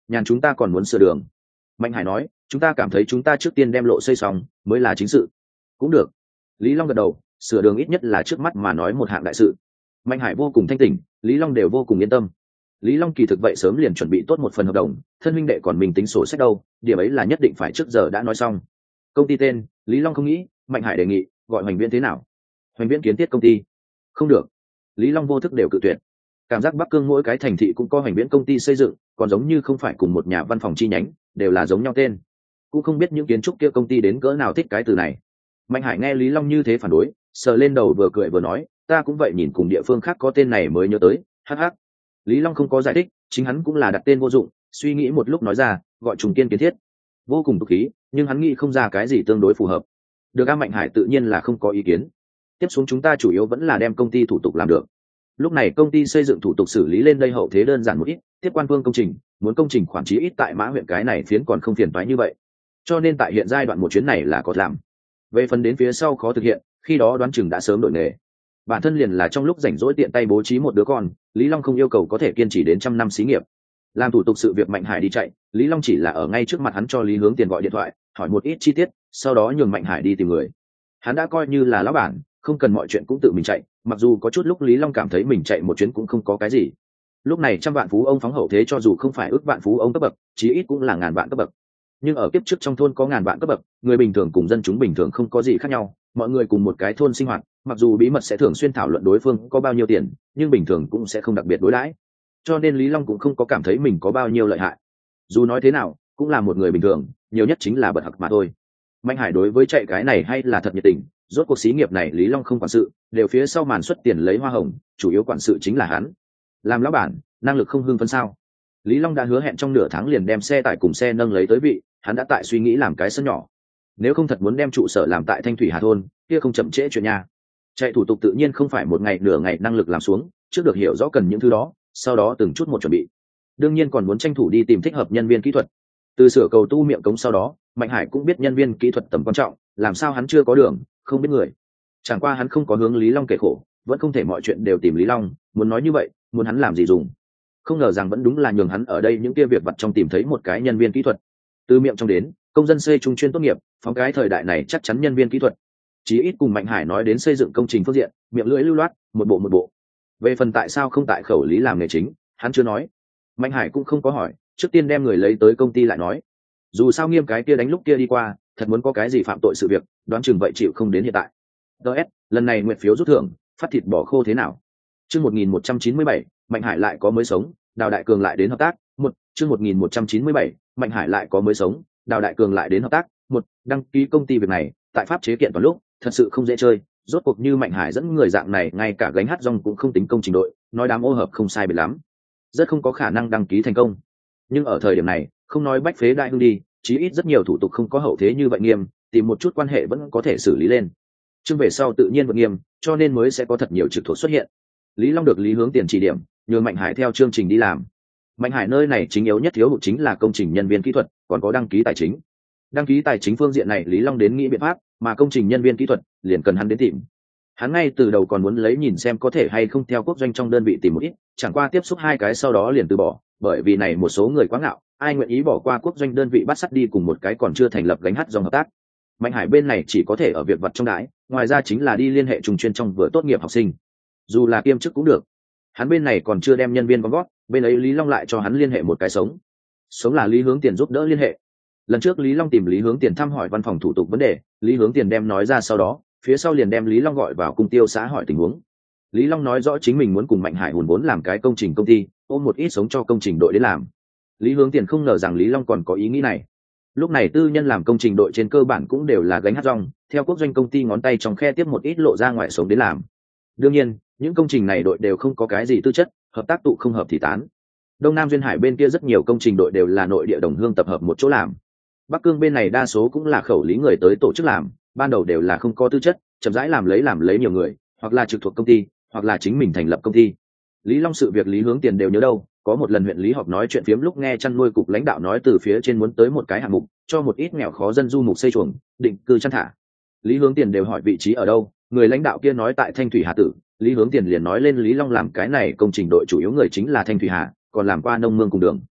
nhàn chúng ta còn muốn sửa đường. Mạnh Hải nói, chúng ta cảm thấy chúng ta trước tiên đem lộ xây xong mới là chính sự. Cũng được. Lý Long gật đầu, sửa đường ít nhất là trước mắt mà nói một hạng đại sự. Mạnh Hải vô cùng thanh tỉnh, Lý Long đều vô cùng yên tâm. Lý Long kỳ thực vậy sớm liền chuẩn bị tốt một phần hợp đồng, thân huynh đệ còn mình tính sổ sách đâu, điểm ấy là nhất định phải trước giờ đã nói xong. Công ty tên, Lý Long không nghĩ, Mạnh Hải đề nghị, gọi Hoành Viễn thế nào? Hoành Viễn kiến thiết công ty. Không được. Lý Long vô thức đều cự tuyệt. Cảm giác Bắc Cương mỗi cái thành thị cũng có Hoành Viễn công ty xây dựng, còn giống như không phải cùng một nhà văn phòng chi nhánh, đều là giống nhau tên. Cũng không biết những kiến trúc kia công ty đến cỡ nào thích cái từ này. Mạnh Hải nghe Lý Long như thế phản đối, sờ lên đầu vừa cười vừa nói, ta cũng vậy, nhìn cùng địa phương khác có tên này mới nhớ tới, hắc hắc. Lý Long không có giải thích, chính hắn cũng là đặt tên vô dụng, suy nghĩ một lúc nói ra, gọi Trùng Kiên kiến thiết. Vô cùng tục khí, nhưng hắn nghĩ không ra cái gì tương đối phù hợp. Được A Mạnh Hải tự nhiên là không có ý kiến. Tiếp xuống chúng ta chủ yếu vẫn là đem công ty thủ tục làm được. Lúc này công ty xây dựng thủ tục xử lý lên đây hậu thế đơn giản một ít, tiếp quan phương công trình, muốn công trình khoản chí ít tại Mã huyện cái này phiến còn không phiền toái như vậy. Cho nên tại hiện giai đoạn một chuyến này là có làm. Về phần đến phía sau khó thực hiện, khi đó đoán chừng đã sớm đổi nghề. Bản thân liền là trong lúc rảnh rỗi tiện tay bố trí một đứa con, Lý Long không yêu cầu có thể kiên trì đến trăm năm xí nghiệp. Làm thủ tục sự việc Mạnh Hải đi chạy, Lý Long chỉ là ở ngay trước mặt hắn cho Lý Hướng Tiền gọi điện thoại, hỏi một ít chi tiết, sau đó nhường Mạnh Hải đi tìm người. Hắn đã coi như là lão bản, không cần mọi chuyện cũng tự mình chạy, mặc dù có chút lúc Lý Long cảm thấy mình chạy một chuyến cũng không có cái gì. Lúc này trăm vạn phú ông phóng hậu thế cho dù không phải ước vạn phú ông cấp bậc, chí ít cũng là ngàn vạn cấp bậc. Nhưng ở kiếp trước trong thôn có ngàn vạn cấp bậc, người bình thường cùng dân chúng bình thường không có gì khác nhau, mọi người cùng một cái thôn sinh hoạt, mặc dù bí mật sẽ thường xuyên thảo luận đối phương có bao nhiêu tiền, nhưng bình thường cũng sẽ không đặc biệt đối đãi. Cho nên Lý Long cũng không có cảm thấy mình có bao nhiêu lợi hại. Dù nói thế nào, cũng là một người bình thường, nhiều nhất chính là bật học mà thôi. Mạnh Hải đối với chạy cái này hay là thật nhiệt tình, rốt cuộc xí nghiệp này Lý Long không quản sự, đều phía sau màn xuất tiền lấy hoa hồng, chủ yếu quản sự chính là hắn. Làm lão bản, năng lực không hưng phấn sao? Lý Long đã hứa hẹn trong nửa tháng liền đem xe tải cùng xe nâng lấy tới vị, hắn đã tại suy nghĩ làm cái sân nhỏ. Nếu không thật muốn đem trụ sở làm tại Thanh Thủy Hà thôn, kia không chậm trễ chuyện nhà. Chạy thủ tục tự nhiên không phải một ngày nửa ngày năng lực làm xuống, trước được hiểu rõ cần những thứ đó, sau đó từng chút một chuẩn bị. Đương nhiên còn muốn tranh thủ đi tìm thích hợp nhân viên kỹ thuật. Từ sửa cầu tu miệng cống sau đó, Mạnh Hải cũng biết nhân viên kỹ thuật tầm quan trọng, làm sao hắn chưa có đường, không biết người. Chẳng qua hắn không có hướng Lý Long kể khổ, vẫn không thể mọi chuyện đều tìm Lý Long, muốn nói như vậy, muốn hắn làm gì dùng. Không ngờ rằng vẫn đúng là nhường hắn ở đây những kia việc vặt trong tìm thấy một cái nhân viên kỹ thuật. Từ miệng trong đến, công dân xây trung chuyên tốt nghiệp, phóng cái thời đại này chắc chắn nhân viên kỹ thuật. Chí ít cùng Mạnh Hải nói đến xây dựng công trình phương diện, miệng lưỡi lưu loát, một bộ một bộ. Về phần tại sao không tại khẩu lý làm nghề chính, hắn chưa nói. Mạnh Hải cũng không có hỏi, trước tiên đem người lấy tới công ty lại nói. Dù sao Nghiêm cái kia đánh lúc kia đi qua, thật muốn có cái gì phạm tội sự việc, đoán chừng vậy chịu không đến hiện tại. ds lần này nguyện phiếu rút thưởng, phát thịt bỏ khô thế nào? Chương một nghìn một trăm chín mươi bảy, Mạnh Hải lại có mới sống, Đào Đại Cường lại đến hợp tác. Một chương một nghìn một trăm chín mươi bảy, Mạnh Hải lại có mới sống, Đào Đại Cường lại đến hợp tác. Một đăng ký công ty việc này, tại pháp chế kiện toàn lúc, thật sự không dễ chơi. Rốt cuộc như Mạnh Hải dẫn người dạng này, ngay cả gánh hát rong cũng không tính công trình đội, nói đám ô hợp không sai biệt lắm, rất không có khả năng đăng ký thành công. Nhưng ở thời điểm này, không nói bách phế đại hưng đi, chí ít rất nhiều thủ tục không có hậu thế như vậy nghiêm, tìm một chút quan hệ vẫn có thể xử lý lên. Chương về sau tự nhiên vẫn nghiêm, cho nên mới sẽ có thật nhiều trực thuộc xuất hiện. Lý Long được Lý Hướng Tiền chỉ điểm, nhường Mạnh Hải theo chương trình đi làm. Mạnh Hải nơi này chính yếu nhất thiếu hụt chính là công trình nhân viên kỹ thuật, còn có đăng ký tài chính. Đăng ký tài chính phương diện này Lý Long đến nghĩ biện pháp, mà công trình nhân viên kỹ thuật liền cần hắn đến tìm. Hắn ngay từ đầu còn muốn lấy nhìn xem có thể hay không theo quốc doanh trong đơn vị tìm một ít, chẳng qua tiếp xúc hai cái sau đó liền từ bỏ, bởi vì này một số người quá ngạo, ai nguyện ý bỏ qua quốc doanh đơn vị bắt sắt đi cùng một cái còn chưa thành lập gánh hát dòng hợp tác. Mạnh Hải bên này chỉ có thể ở việc vật trong đái, ngoài ra chính là đi liên hệ trùng chuyên trong vừa tốt nghiệp học sinh, dù là kiêm chức cũng được. Hắn bên này còn chưa đem nhân viên con gót, bên ấy Lý Long lại cho hắn liên hệ một cái sống. Sống là Lý Hướng Tiền giúp đỡ liên hệ. Lần trước Lý Long tìm Lý Hướng Tiền thăm hỏi văn phòng thủ tục vấn đề, Lý Hướng Tiền đem nói ra sau đó, phía sau liền đem Lý Long gọi vào cung tiêu xã hỏi tình huống. Lý Long nói rõ chính mình muốn cùng Mạnh Hải hùn vốn làm cái công trình công ty, ôm một ít sống cho công trình đội đến làm. Lý Hướng Tiền không ngờ rằng Lý Long còn có ý nghĩ này. Lúc này tư nhân làm công trình đội trên cơ bản cũng đều là gánh hát rong, theo quốc doanh công ty ngón tay trong khe tiếp một ít lộ ra ngoài sống đến làm. Đương nhiên, những công trình này đội đều không có cái gì tư chất, hợp tác tụ không hợp thì tán. Đông Nam duyên hải bên kia rất nhiều công trình đội đều là nội địa đồng hương tập hợp một chỗ làm. Bắc Cương bên này đa số cũng là khẩu lý người tới tổ chức làm, ban đầu đều là không có tư chất, chậm rãi làm lấy làm lấy nhiều người, hoặc là trực thuộc công ty, hoặc là chính mình thành lập công ty. Lý Long sự việc Lý Hướng Tiền đều nhớ đâu, có một lần huyện lý họp nói chuyện phiếm lúc nghe chăn nuôi cục lãnh đạo nói từ phía trên muốn tới một cái hạng mục, cho một ít nghèo khó dân du mục xây chuồng, định cư chăn thả. Lý Hướng Tiền đều hỏi vị trí ở đâu, người lãnh đạo kia nói tại Thanh Thủy Hà Tử, Lý Hướng Tiền liền nói lên Lý Long làm cái này công trình đội chủ yếu người chính là Thanh Thủy Hà, còn làm qua nông mương cùng đường.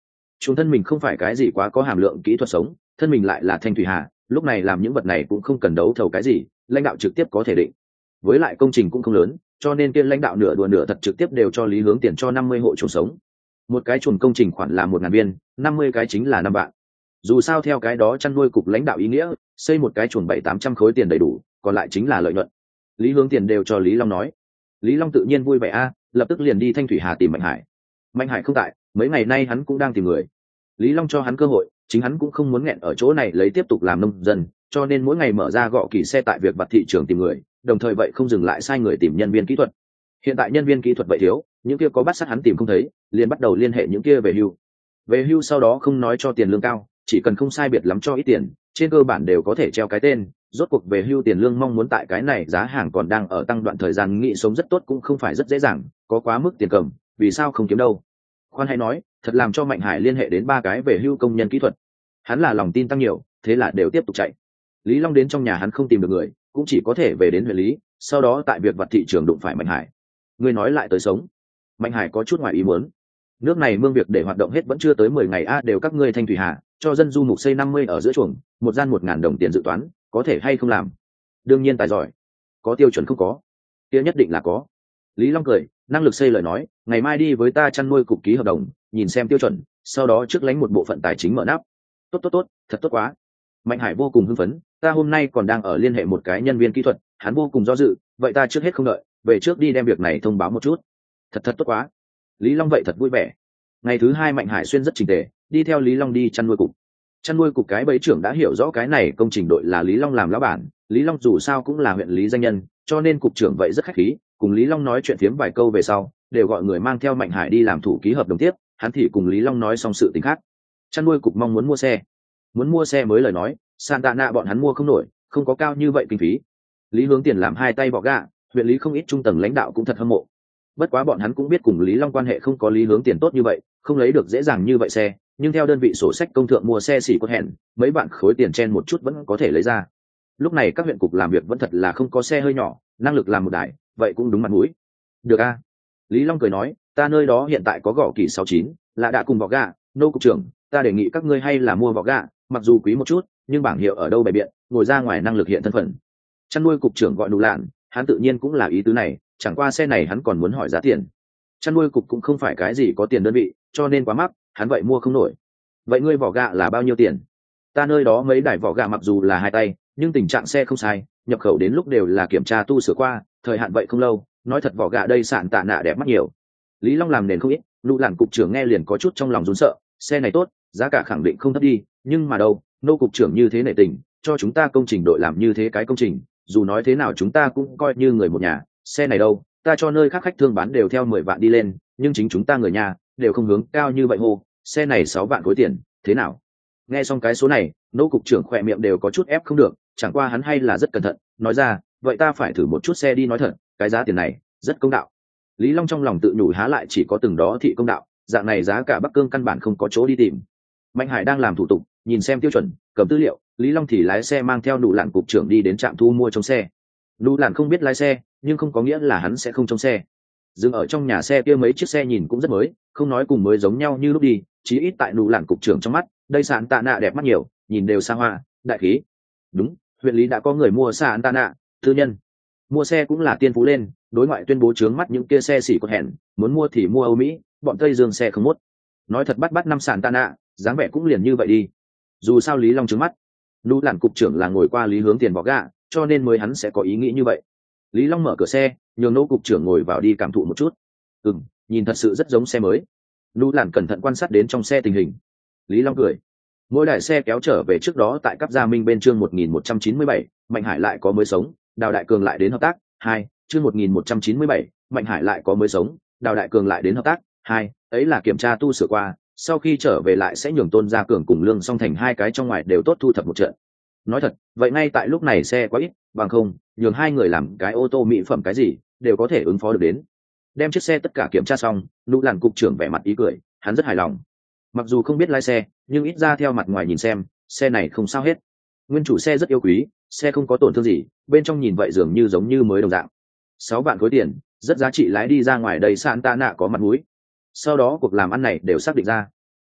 Chúng thân mình không phải cái gì quá có hàm lượng kỹ thuật sống, thân mình lại là Thanh Thủy Hà, lúc này làm những vật này cũng không cần đấu thầu cái gì, lãnh đạo trực tiếp có thể định. Với lại công trình cũng không lớn, cho nên kia lãnh đạo nửa đùa nửa thật trực tiếp đều cho Lý Hướng tiền cho năm mươi hộ chuồng sống. Một cái chuồng công trình khoản là một ngàn viên, năm mươi cái chính là năm vạn. Dù sao theo cái đó chăn nuôi cục lãnh đạo ý nghĩa, xây một cái chuồng bảy tám trăm khối tiền đầy đủ, còn lại chính là lợi nhuận. Lý Hướng tiền đều cho Lý Long nói. Lý Long tự nhiên vui vẻ a, lập tức liền đi Thanh Thủy Hà tìm Mạnh Hải. Mạnh Hải không tại, mấy ngày nay hắn cũng đang tìm người. Lý Long cho hắn cơ hội, chính hắn cũng không muốn nghẹn ở chỗ này lấy tiếp tục làm nông dân, cho nên mỗi ngày mở ra gọ kỳ xe tại việc vặt thị trường tìm người, đồng thời vậy không dừng lại sai người tìm nhân viên kỹ thuật. Hiện tại nhân viên kỹ thuật vậy thiếu, những kia có bắt sát hắn tìm không thấy, liền bắt đầu liên hệ những kia về hưu. Về hưu sau đó không nói cho tiền lương cao, chỉ cần không sai biệt lắm cho ít tiền, trên cơ bản đều có thể treo cái tên. Rốt cuộc về hưu tiền lương mong muốn tại cái này giá hàng còn đang ở tăng đoạn thời gian nghị sống rất tốt cũng không phải rất dễ dàng, có quá mức tiền cầm, vì sao không kiếm đâu. Khoan hay nói, thật làm cho Mạnh Hải liên hệ đến ba cái về hưu công nhân kỹ thuật. Hắn là lòng tin tăng nhiều, thế là đều tiếp tục chạy. Lý Long đến trong nhà hắn không tìm được người, cũng chỉ có thể về đến huyện Lý, sau đó tại việc vặt thị trường đụng phải Mạnh Hải. Ngươi nói lại tới sống. Mạnh Hải có chút ngoài ý muốn. Nước này mương việc để hoạt động hết vẫn chưa tới mười ngày a, đều các ngươi Thanh Thủy Hà, cho dân du mục xây năm mươi ở giữa chuồng, một gian một ngàn đồng tiền dự toán, có thể hay không làm? Đương nhiên tài giỏi. Có tiêu chuẩn không có? Kia nhất định là có. Lý Long cười, năng lực xây lời nói, ngày mai đi với ta chăn nuôi cục ký hợp đồng, nhìn xem tiêu chuẩn, sau đó trước lánh một bộ phận tài chính mở nắp. Tốt tốt tốt, thật tốt quá. Mạnh Hải vô cùng hưng phấn, ta hôm nay còn đang ở liên hệ một cái nhân viên kỹ thuật, hắn vô cùng do dự, vậy ta trước hết không đợi, về trước đi đem việc này thông báo một chút. Thật thật tốt quá. Lý Long vậy thật vui vẻ. Ngày thứ hai Mạnh Hải xuyên rất chỉnh tề, đi theo Lý Long đi chăn nuôi cục. Chăn nuôi cục cái bẫy trưởng đã hiểu rõ cái này công trình đội là Lý Long làm lão bản, Lý Long dù sao cũng là huyện Lý danh nhân, cho nên cục trưởng vậy rất khách khí, cùng Lý Long nói chuyện phiếm vài câu về sau, đều gọi người mang theo Mạnh Hải đi làm thủ ký hợp đồng tiếp, hắn thì cùng Lý Long nói xong sự tình khác. Chăn nuôi cục mong muốn mua xe, muốn mua xe mới lời nói, Santana bọn hắn mua không nổi, không có cao như vậy kinh phí. Lý Hướng tiền làm hai tay bọ gạ, huyện Lý không ít trung tầng lãnh đạo cũng thật hâm mộ. Bất quá bọn hắn cũng biết cùng Lý Long quan hệ không có Lý Hướng tiền tốt như vậy, không lấy được dễ dàng như vậy xe, nhưng theo đơn vị sổ sách công thượng mua xe xỉ có hẹn, mấy bạn khối tiền chen một chút vẫn có thể lấy ra. Lúc này các huyện cục làm việc vẫn thật là không có xe hơi nhỏ, năng lực làm một đại, vậy cũng đúng mặt mũi. Được a. Lý Long cười nói, ta nơi đó hiện tại có gõ kỳ sáu chín, là đã cùng vỏ gạ, nô cục trưởng, ta đề nghị các ngươi hay là mua vỏ gạ, mặc dù quý một chút, nhưng bảng hiệu ở đâu bày biện, ngồi ra ngoài năng lực hiện thân phận. Chăn nuôi cục trưởng gọi Nụ Lạn, hắn tự nhiên cũng là ý tứ này, chẳng qua xe này hắn còn muốn hỏi giá tiền. Chăn nuôi cục cũng không phải cái gì có tiền đơn vị, cho nên quá mắc, hắn vậy mua không nổi. Vậy ngươi vỏ gạ là bao nhiêu tiền? Ta nơi đó mấy đài vỏ gạ mặc dù là hai tay, nhưng tình trạng xe không sai, nhập khẩu đến lúc đều là kiểm tra tu sửa qua, thời hạn vậy không lâu, nói thật vỏ gạ đây sạn tạ nạ đẹp mắt nhiều. Lý Long làm nền không ít, Nụ Lạn cục trưởng nghe liền có chút trong lòng run sợ, xe này tốt, giá cả khẳng định không thấp đi, nhưng mà đâu, nô cục trưởng như thế nể tình, cho chúng ta công trình đội làm như thế cái công trình, dù nói thế nào chúng ta cũng coi như người một nhà, xe này đâu, ta cho nơi khác khách thương bán đều theo mười vạn đi lên, nhưng chính chúng ta người nhà đều không hướng cao như vậy hô, xe này sáu vạn khối tiền, thế nào? Nghe xong cái số này, nô cục trưởng khỏe miệng đều có chút ép không được, chẳng qua hắn hay là rất cẩn thận, nói ra, vậy ta phải thử một chút xe đi nói thật, cái giá tiền này rất công đạo. Lý Long trong lòng tự nhủ há lại chỉ có từng đó thị công đạo, dạng này giá cả Bắc Cương căn bản không có chỗ đi tìm. Mạnh Hải đang làm thủ tục, nhìn xem tiêu chuẩn, cầm tư liệu, Lý Long thì lái xe mang theo Nụ Lạn cục trưởng đi đến trạm thu mua trong xe. Nụ Lạn không biết lái xe, nhưng không có nghĩa là hắn sẽ không trong xe. Dừng ở trong nhà xe kia mấy chiếc xe nhìn cũng rất mới, không nói cùng mới giống nhau như lúc đi, chí ít tại Nụ Lạn cục trưởng trong mắt, đây sạn tạ nạ đẹp mắt nhiều, nhìn đều xa hoa, đại khí. Đúng, huyện Lý đã có người mua sạn tạ nạ, tư nhân. Mua xe cũng là tiên phú lên, đối ngoại tuyên bố trướng mắt những kia xe xỉ có hẹn, muốn mua thì mua Âu Mỹ, bọn Tây Dương xe không mốt. Nói thật bắt bắt năm sạn tạ nạ, dáng vẻ cũng liền như vậy đi. Dù sao Lý Long trướng mắt, Nụ Lạn cục trưởng là ngồi qua Lý Hướng tiền bỏ gạ, cho nên mới hắn sẽ có ý nghĩ như vậy. Lý Long mở cửa xe, nhường nô cục trưởng ngồi vào đi cảm thụ một chút. Ừm, nhìn thật sự rất giống xe mới. Nụ Lạn cẩn thận quan sát đến trong xe tình hình. Lý Long cười. Mỗi đại xe kéo trở về trước đó tại cấp Gia Minh bên chương một nghìn một trăm chín mươi bảy, Mạnh Hải lại có mới sống, Đào Đại Cường lại đến hợp tác. Hai, chương một nghìn một trăm chín mươi bảy, Mạnh Hải lại có mới sống, Đào Đại Cường lại đến hợp tác. Hai, ấy là kiểm tra tu sửa qua, sau khi trở về lại sẽ nhường Tôn Gia Cường cùng Lương Song Thành hai cái trong ngoài đều tốt thu thập một trận. Nói thật, vậy ngay tại lúc này xe quá ít, bằng không, nhường hai người làm cái ô tô mỹ phẩm cái gì, đều có thể ứng phó được đến. Đem chiếc xe tất cả kiểm tra xong, Nụ Lạn cục trưởng vẻ mặt ý cười, hắn rất hài lòng. Mặc dù không biết lái xe, nhưng ít ra theo mặt ngoài nhìn xem, xe này không sao hết. Nguyên chủ xe rất yêu quý, xe không có tổn thương gì, bên trong nhìn vậy dường như giống như mới đồng dạng. Sáu vạn khối tiền, rất giá trị, lái đi ra ngoài đầy sạn tạ nạ có mặt mũi. Sau đó cuộc làm ăn này đều xác định ra.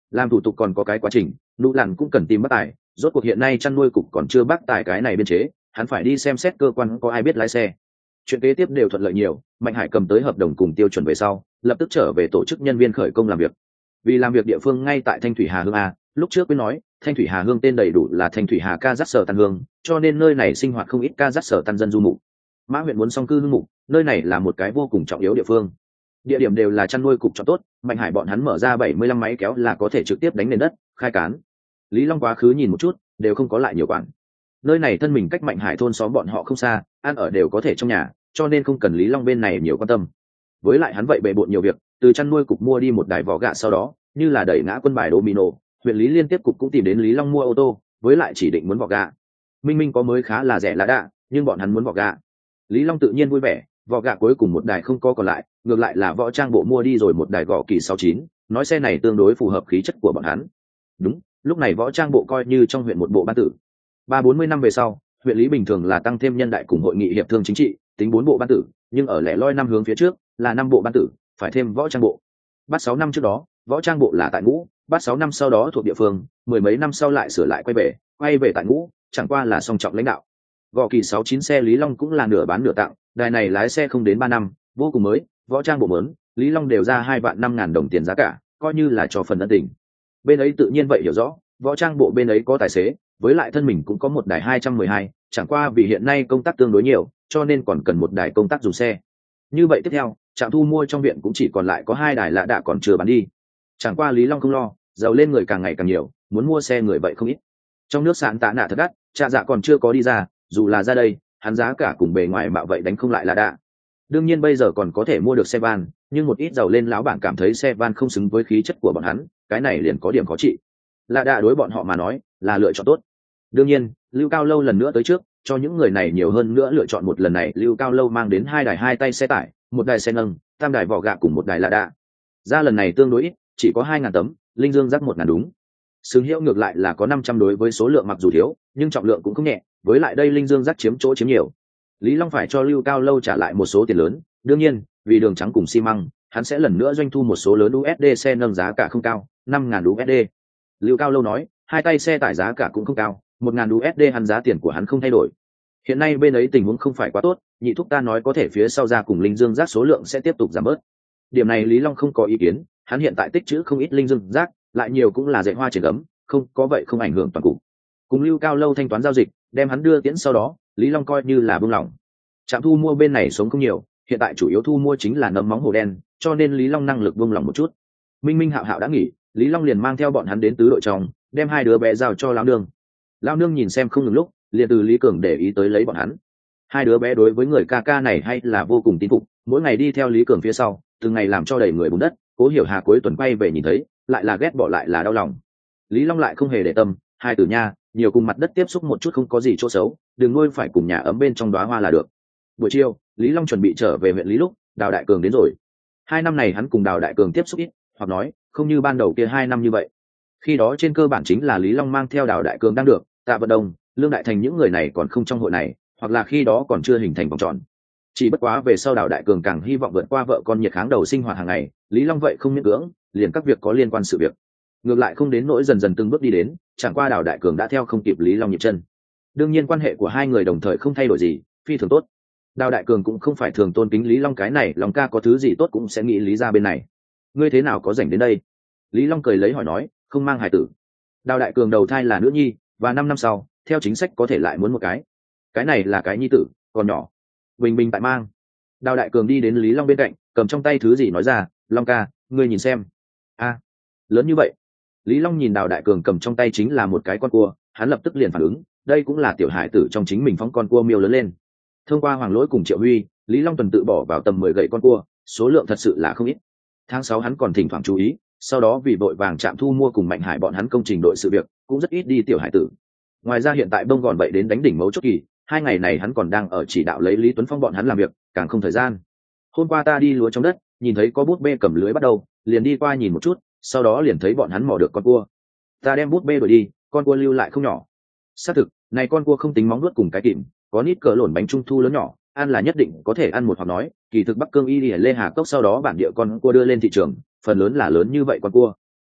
Làm thủ tục còn có cái quá trình, nụ lặn cũng cần tìm bác tài, rốt cuộc hiện nay chăn nuôi cục còn chưa bác tài cái này biên chế, hắn phải đi xem xét cơ quan có ai biết lái xe. Chuyện kế tiếp đều thuận lợi nhiều, Mạnh Hải cầm tới hợp đồng cùng tiêu chuẩn về sau, lập tức trở về tổ chức nhân viên khởi công làm việc. Vì làm việc địa phương ngay tại Thanh Thủy Hà Hương a, lúc trước quên nói, Thanh Thủy Hà Hương tên đầy đủ là Thanh Thủy Hà Ca Dắt Sở Tân Hương, cho nên nơi này sinh hoạt không ít Ca Dắt Sở Tân dân du mục. Mã huyện muốn song cư hương mục, nơi này là một cái vô cùng trọng yếu địa phương. Địa điểm đều là chăn nuôi cục chọn tốt, Mạnh Hải bọn hắn mở ra bảy mươi lăm máy kéo là có thể trực tiếp đánh nền đất, khai cán. Lý Long quá khứ nhìn một chút, đều không có lại nhiều quản. Nơi này thân mình cách Mạnh Hải thôn xóm bọn họ không xa, ăn ở đều có thể trong nhà, cho nên không cần Lý Long bên này nhiều quan tâm. Với lại hắn vậy bề bộn nhiều việc, từ chăn nuôi cục mua đi một đài vỏ gạ, sau đó như là đẩy ngã quân bài domino, huyện lý liên tiếp cục cũng tìm đến Lý Long mua ô tô, với lại chỉ định muốn vỏ gạ. Minh Minh có mới khá là rẻ là đạ, nhưng bọn hắn muốn vỏ gạ. Lý Long tự nhiên vui vẻ, vỏ gạ cuối cùng một đài không có còn lại, ngược lại là võ trang bộ mua đi rồi một đài gõ kỳ sáu chín, nói xe này tương đối phù hợp khí chất của bọn hắn. Đúng, lúc này võ trang bộ coi như trong huyện một bộ ban tử. Ba bốn mươi năm về sau, huyện lý bình thường là tăng thêm nhân đại cùng hội nghị hiệp thương chính trị, tính bốn bộ ban tử, nhưng ở lẻ loi năm hướng phía trước là năm bộ ban tử, phải thêm võ trang bộ. Bắt sáu năm trước đó, võ trang bộ là tại ngũ, bắt sáu năm sau đó thuộc địa phương, mười mấy năm sau lại sửa lại quay về, quay về tại ngũ, chẳng qua là song trọng lãnh đạo. Gò kỳ sáu chín xe Lý Long cũng là nửa bán nửa tặng, đài này lái xe không đến ba năm, vô cùng mới, võ trang bộ mớn, Lý Long đều ra hai vạn năm ngàn đồng tiền giá cả, coi như là cho phần ân tình. Bên ấy tự nhiên vậy hiểu rõ, võ trang bộ bên ấy có tài xế, với lại thân mình cũng có một đài hai trăm mười hai, chẳng qua vì hiện nay công tác tương đối nhiều, cho nên còn cần một đài công tác dùng xe. Như vậy tiếp theo, trạm thu mua trong viện cũng chỉ còn lại có hai đài lạ đạ còn chưa bán đi. Chẳng qua Lý Long không lo, giàu lên người càng ngày càng nhiều, muốn mua xe người vậy không ít. Trong nước sạn tạ nạ thật đắt, trạ dạ còn chưa có đi ra, dù là ra đây, hắn giá cả cùng bề ngoài mạo vậy đánh không lại lạ đạ. Đương nhiên bây giờ còn có thể mua được xe van, nhưng một ít giàu lên lão bản cảm thấy xe van không xứng với khí chất của bọn hắn, cái này liền có điểm khó trị. Lạ đạ đối bọn họ mà nói là lựa chọn tốt. Đương nhiên, Lưu Cao Lâu lần nữa tới trước, cho những người này nhiều hơn nữa lựa chọn. Một lần này Lưu Cao Lâu mang đến hai đài hai tay xe tải, một đài xe nâng, tam đài vỏ gạ cùng một đài lạ đạ. Ra lần này tương đối ít, chỉ có hai ngàn tấm, linh dương rắc một ngàn đúng. Sướng hiệu ngược lại là có năm trăm đối với số lượng mặc dù thiếu, nhưng trọng lượng cũng không nhẹ, với lại đây linh dương rắc chiếm chỗ chiếm nhiều. Lý Long phải cho Lưu Cao Lâu trả lại một số tiền lớn, đương nhiên, vì đường trắng cùng xi măng, hắn sẽ lần nữa doanh thu một số lớn u ét đê, xe nâng giá cả không cao, năm ngàn u ét đê. Lưu Cao Lâu nói, hai tay xe tải giá cả cũng không cao, một ngàn u ét đê hắn giá tiền của hắn không thay đổi. Hiện nay bên ấy tình huống không phải quá tốt, nhị thúc ta nói có thể phía sau ra cùng linh dương rác số lượng sẽ tiếp tục giảm bớt. Điểm này Lý Long không có ý kiến, hắn hiện tại tích trữ không ít linh dương rác, lại nhiều cũng là dạy hoa trên gấm, không có vậy không ảnh hưởng toàn cục. Cùng Lưu Cao Lâu thanh toán giao dịch, đem hắn đưa tiễn sau đó, Lý Long coi như là buông lỏng. Trạm thu mua bên này sống không nhiều, hiện tại chủ yếu thu mua chính là nấm móng hổ đen, cho nên Lý Long năng lực buông lỏng một chút. Minh Minh Hạo Hạo đã nghỉ, Lý Long liền mang theo bọn hắn đến tứ đội trong, đem hai đứa bé giao cho lão nương. Lão nương nhìn xem không ngừng lúc, liền từ Lý Cường để ý tới lấy bọn hắn. Hai đứa bé đối với người ca ca này hay là vô cùng tín phục, mỗi ngày đi theo Lý Cường phía sau, từng ngày làm cho đầy người bùn đất. Cố Hiểu Hà cuối tuần quay về nhìn thấy, lại là ghét bỏ lại là đau lòng. Lý Long lại không hề để tâm, hai tử nha, nhiều cùng mặt đất tiếp xúc một chút không có gì chỗ xấu, đừng nuôi phải cùng nhà ấm bên trong đóa hoa là được. Buổi chiều, Lý Long chuẩn bị trở về huyện Lý lúc, Đào Đại Cường đến rồi. Hai năm này hắn cùng Đào Đại Cường tiếp xúc ít, hoặc nói, không như ban đầu kia hai năm như vậy. Khi đó trên cơ bản chính là Lý Long mang theo Đào Đại Cường đang được, Tạ Vận Đông, Lương Đại Thành những người này còn không trong hội này, hoặc là khi đó còn chưa hình thành vòng tròn. Chỉ bất quá về sau Đào Đại Cường càng hy vọng vượt qua vợ con nhiệt kháng đầu sinh hoạt hàng ngày, Lý Long vậy không miễn cưỡng, liền các việc có liên quan sự việc. Ngược lại không đến nỗi dần dần từng bước đi đến, chẳng qua Đào Đại Cường đã theo không kịp Lý Long nhịp chân. Đương nhiên quan hệ của hai người đồng thời không thay đổi gì, phi thường tốt. Đào Đại Cường cũng không phải thường tôn kính Lý Long cái này, Long ca có thứ gì tốt cũng sẽ nghĩ Lý ra bên này. Ngươi thế nào có rảnh đến đây? Lý Long cười lấy hỏi nói, không mang hài tử. Đào Đại Cường đầu thai là nữ nhi, và năm năm sau, theo chính sách có thể lại muốn một cái. Cái này là cái nhi tử, còn nhỏ. Bình bình tại mang. Đào Đại Cường đi đến Lý Long bên cạnh, cầm trong tay thứ gì nói ra, Long ca, ngươi nhìn xem. A, lớn như vậy. Lý Long nhìn Đào Đại Cường cầm trong tay chính là một cái con cua, hắn lập tức liền phản ứng, đây cũng là tiểu hải tử trong chính mình phóng con cua miêu lớn lên. Thông qua Hoàng Lỗi cùng Triệu Huy, Lý Long tuần tự bỏ vào tầm mười gậy con cua, số lượng thật sự là không ít. Tháng sáu hắn còn thỉnh thoảng chú ý, sau đó vì vội vàng chạm thu mua cùng Mạnh Hải bọn hắn công trình đội sự việc, cũng rất ít đi tiểu hải tử. Ngoài ra hiện tại bông gòn vậy đến đánh đỉnh mấu chốt kỳ, hai ngày này hắn còn đang ở chỉ đạo lấy Lý Tuấn Phong bọn hắn làm việc, càng không thời gian. Hôm qua ta đi lúa trong đất, nhìn thấy có bút bê cầm lưới bắt đầu, liền đi qua nhìn một chút, sau đó liền thấy bọn hắn mò được con cua. Ta đem bút bê đuổi đi, con cua lưu lại không nhỏ. Xác thực, này con cua không tính móng nuốt cùng cái kìm, có nít cỡ lổn bánh trung thu lớn nhỏ, ăn là nhất định có thể ăn một hoặc nói, kỳ thực Bắc Cương y lìa Lê Hà Cốc sau đó bản địa con cua đưa lên thị trường, phần lớn là lớn như vậy con cua.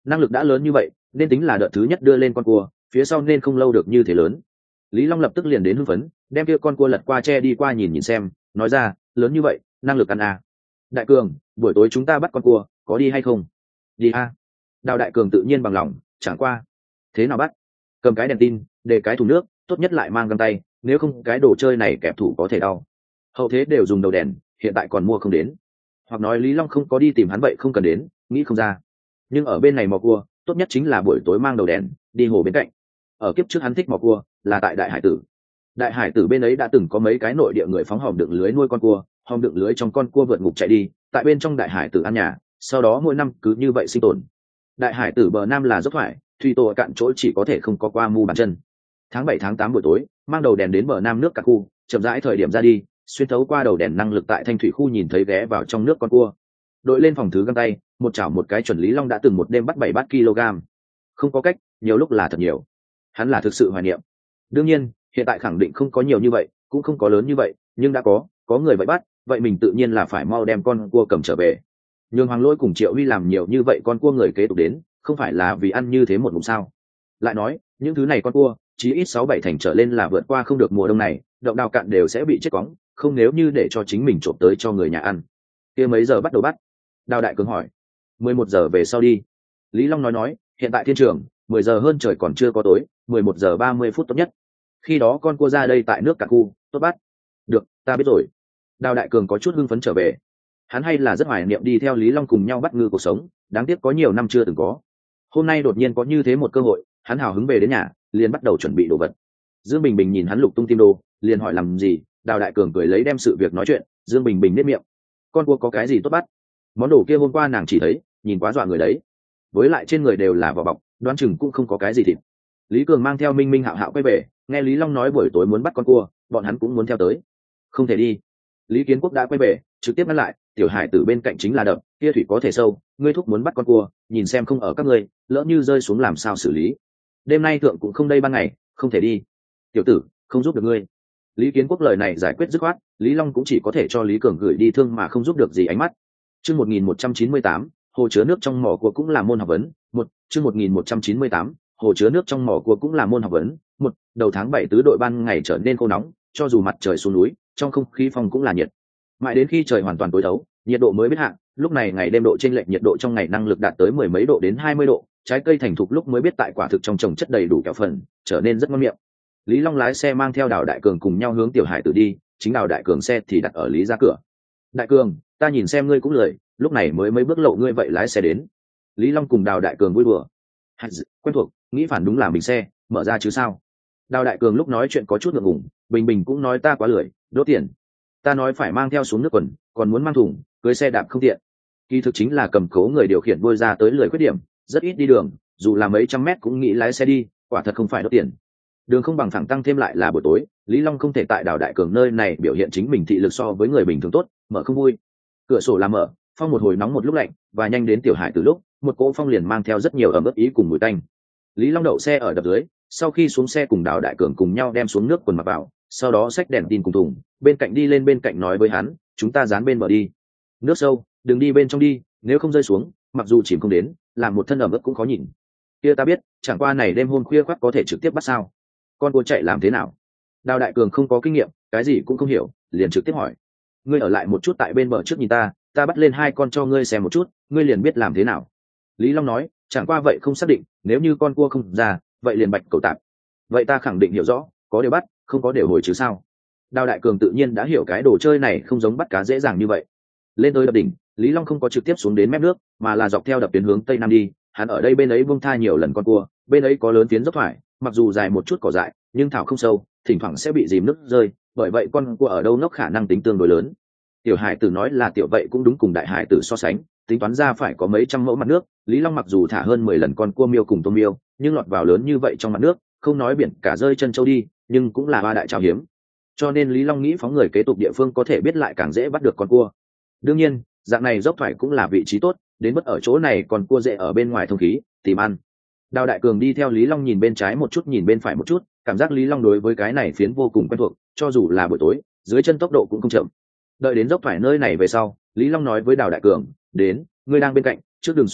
năng lực đã lớn như vậy nên tính là đợt thứ nhất đưa lên con cua, phía sau nên không lâu được như thế lớn. Lý Long lập tức liền đến hưng phấn, đem kia con cua lật qua tre đi qua nhìn nhìn xem, nói ra, lớn như vậy năng lực ăn à. Đại cường, buổi tối chúng ta bắt con cua, có đi hay không? Đi a. Đào Đại cường tự nhiên bằng lòng, chẳng qua thế nào bắt? Cầm cái đèn tin, để cái thùng nước, tốt nhất lại mang găng tay, nếu không cái đồ chơi này kẹp thủ có thể đau. Hậu thế đều dùng đầu đèn, hiện tại còn mua không đến. Hoặc nói Lý Long không có đi tìm hắn vậy không cần đến, nghĩ không ra. Nhưng ở bên này mò cua, tốt nhất chính là buổi tối mang đầu đèn, đi hồ bên cạnh. Ở kiếp trước hắn thích mò cua, là tại Đại Hải Tử. Đại Hải Tử bên ấy đã từng có mấy cái nội địa người phóng hòm đựng lưới nuôi con cua, hòm đựng lưới trong con cua vượt ngục chạy đi, tại bên trong Đại Hải Tử ăn nhà, sau đó mỗi năm cứ như vậy sinh tồn. Đại Hải Tử bờ nam là dốc thoải, thủy tổ cạn chỗ chỉ có thể không có qua mu bàn chân. Tháng bảy tháng tám buổi tối, mang đầu đèn đến bờ nam nước cả khu, chậm rãi thời điểm ra đi, xuyên thấu qua đầu đèn năng lực tại thanh thủy khu nhìn thấy ghé vào trong nước con cua. Đội lên phòng thứ găng tay, một chảo một cái chuẩn Lý Long đã từng một đêm bắt bảy bát kg. Không có cách, nhiều lúc là thật nhiều. Hắn là thực sự hoài niệm. Đương nhiên, hiện tại khẳng định không có nhiều như vậy, cũng không có lớn như vậy, nhưng đã có, có người vậy bắt, vậy mình tự nhiên là phải mau đem con cua cầm trở về. Nhưng Hoàng Lỗi cùng Triệu Huy làm nhiều như vậy con cua người kế tục đến, không phải là vì ăn như thế một ngụm sao? Lại nói, những thứ này con cua, chí ít sáu bảy thành trở lên là vượt qua không được mùa đông này, động đào cạn đều sẽ bị chết cóng, không nếu như để cho chính mình trộm tới cho người nhà ăn. Kia mấy giờ bắt đầu bắt? Đào Đại Cường hỏi. Mười một giờ về sau đi. Lý Long nói nói, hiện tại thiên trường, mười giờ hơn trời còn chưa có tối, mười một giờ ba mươi phút tốt nhất. Khi đó con cua ra đây tại nước cả khu, tốt bắt. Được, ta biết rồi. Đào Đại Cường có chút hưng phấn trở về. Hắn hay là rất hoài niệm đi theo Lý Long cùng nhau bắt ngư cuộc sống, đáng tiếc có nhiều năm chưa từng có. Hôm nay đột nhiên có như thế một cơ hội, hắn hào hứng về đến nhà, liền bắt đầu chuẩn bị đồ vật. Dương Bình Bình nhìn hắn lục tung tim đồ, liền hỏi làm gì. Đào Đại Cường cười lấy đem sự việc nói chuyện. Dương Bình Bình nếp miệng. Con cua có cái gì tốt bắt? Món đồ kia hôm qua nàng chỉ thấy, nhìn quá dọa người đấy. Với lại trên người đều là vỏ bọc, đoán chừng cũng không có cái gì thịt. Lý Cường mang theo Minh Minh Hạo Hạo quay về, nghe Lý Long nói buổi tối muốn bắt con cua, bọn hắn cũng muốn theo tới. Không thể đi. Lý Kiến Quốc đã quay về, trực tiếp ngăn lại, tiểu hải tử bên cạnh chính là đập, kia thủy có thể sâu, ngươi thúc muốn bắt con cua, nhìn xem không ở các ngươi, lỡ như rơi xuống làm sao xử lý. Đêm nay thượng cũng không đây ban ngày, không thể đi. Tiểu tử, không giúp được ngươi. Lý Kiến Quốc lời này giải quyết dứt khoát, Lý Long cũng chỉ có thể cho Lý Cường gửi đi thương mà không giúp được gì ánh mắt. Chương một nghìn một trăm chín mươi tám, hồ chứa nước trong mỏ cua cũng là môn học vấn. Một, chương một nghìn một trăm chín mươi tám, hồ chứa nước trong mỏ cua cũng là môn học vấn. Một, đầu tháng bảy tứ đội ban ngày trở nên khô nóng, cho dù mặt trời xuống núi, trong không khí phòng cũng là nhiệt. Mãi đến khi trời hoàn toàn tối thấu, nhiệt độ mới biết hạ, lúc này ngày đêm độ chênh lệch nhiệt độ trong ngày năng lực đạt tới mười mấy độ đến hai mươi độ, trái cây thành thục lúc mới biết tại quả thực trong trồng chất đầy đủ kẹo phần, trở nên rất ngon miệng. Lý Long lái xe mang theo Đào Đại Cường cùng nhau hướng Tiểu Hải Tử đi, chính Đào Đại Cường xe thì đặt ở Lý ra cửa. Đại Cường, ta nhìn xem ngươi cũng lười, lúc này mới mấy bước lộ ngươi vậy lái xe đến. Lý Long cùng Đào Đại Cường vui đùa. Quen thuộc, nghĩ phản đúng là mình xe, mở ra chứ sao. Đào Đại Cường lúc nói chuyện có chút ngượng ngùng, Bình Bình cũng nói ta quá lười, đốt tiền. Ta nói phải mang theo xuống nước quần, còn muốn mang thùng, cưới xe đạp không tiện. Kỳ thực chính là cầm cố người điều khiển bôi ra tới lười khuyết điểm, rất ít đi đường, dù là mấy trăm mét cũng nghĩ lái xe đi, quả thật không phải đốt tiền. Đường không bằng phẳng tăng thêm lại là buổi tối, Lý Long không thể tại Đào Đại Cường nơi này biểu hiện chính mình thị lực so với người bình thường tốt, mở không vui. Cửa sổ là mở, phong một hồi nóng một lúc lạnh, và nhanh đến Tiểu Hải từ lúc, một cỗ phong liền mang theo rất nhiều ẩm ướt ý cùng mùi tanh. Lý Long đậu xe ở đập dưới, sau khi xuống xe cùng Đào Đại Cường cùng nhau đem xuống nước quần mặc vào, sau đó xách đèn tin cùng thùng, bên cạnh đi lên bên cạnh nói với hắn, chúng ta dán bên bờ đi. Nước sâu, đừng đi bên trong đi, nếu không rơi xuống, mặc dù chìm không đến, làm một thân ẩm ướt cũng khó nhìn. Kia ta biết, chẳng qua này đêm hôm khuya khoắt có thể trực tiếp bắt sao? Con cua chạy làm thế nào? Đào Đại Cường không có kinh nghiệm, cái gì cũng không hiểu, liền trực tiếp hỏi. Ngươi ở lại một chút tại bên bờ trước nhìn ta, ta bắt lên hai con cho ngươi xem một chút, ngươi liền biết làm thế nào. Lý Long nói, chẳng qua vậy không xác định, nếu như con cua không ra, vậy liền bạch cầu tạp. Vậy ta khẳng định hiểu rõ, có đều bắt, không có đều hồi chứ sao. Đào Đại Cường tự nhiên đã hiểu cái đồ chơi này không giống bắt cá dễ dàng như vậy. Lên tới đập đỉnh, Lý Long không có trực tiếp xuống đến mép nước, mà là dọc theo đập tuyến hướng tây nam đi. Hắn ở đây bên ấy buông tha nhiều lần con cua, bên ấy có lớn tiến dốc thoải, mặc dù dài một chút cỏ dại, nhưng thảo không sâu, thỉnh thoảng sẽ bị dìm nước rơi, bởi vậy con cua ở đâu nóc khả năng tính tương đối lớn. Tiểu Hải Tử nói là tiểu vậy cũng đúng cùng Đại Hải Tử so sánh, tính toán ra phải có mấy trăm mẫu mặt nước. Lý Long mặc dù thả hơn mười lần con cua miêu cùng tôm miêu, nhưng lọt vào lớn như vậy trong mặt nước, không nói biển cả rơi chân châu đi, nhưng cũng là ba đại trào hiếm. Cho nên Lý Long nghĩ phóng người kế tục địa phương có thể biết lại càng dễ bắt được con cua. Đương nhiên, dạng này dốc thoải cũng là vị trí tốt, đến mất ở chỗ này còn cua dễ ở bên ngoài thông khí, tìm ăn. Đào Đại Cường đi theo Lý Long nhìn bên trái một chút nhìn bên phải một chút, cảm giác Lý Long đối với cái này phiến vô cùng quen thuộc, cho dù là buổi tối, dưới chân tốc độ cũng không chậm. Đợi đến dốc thoải nơi này về sau, Lý Long nói với Đào Đại Cường, đến, ngươi đang bên cạnh, trước đường xuống nước,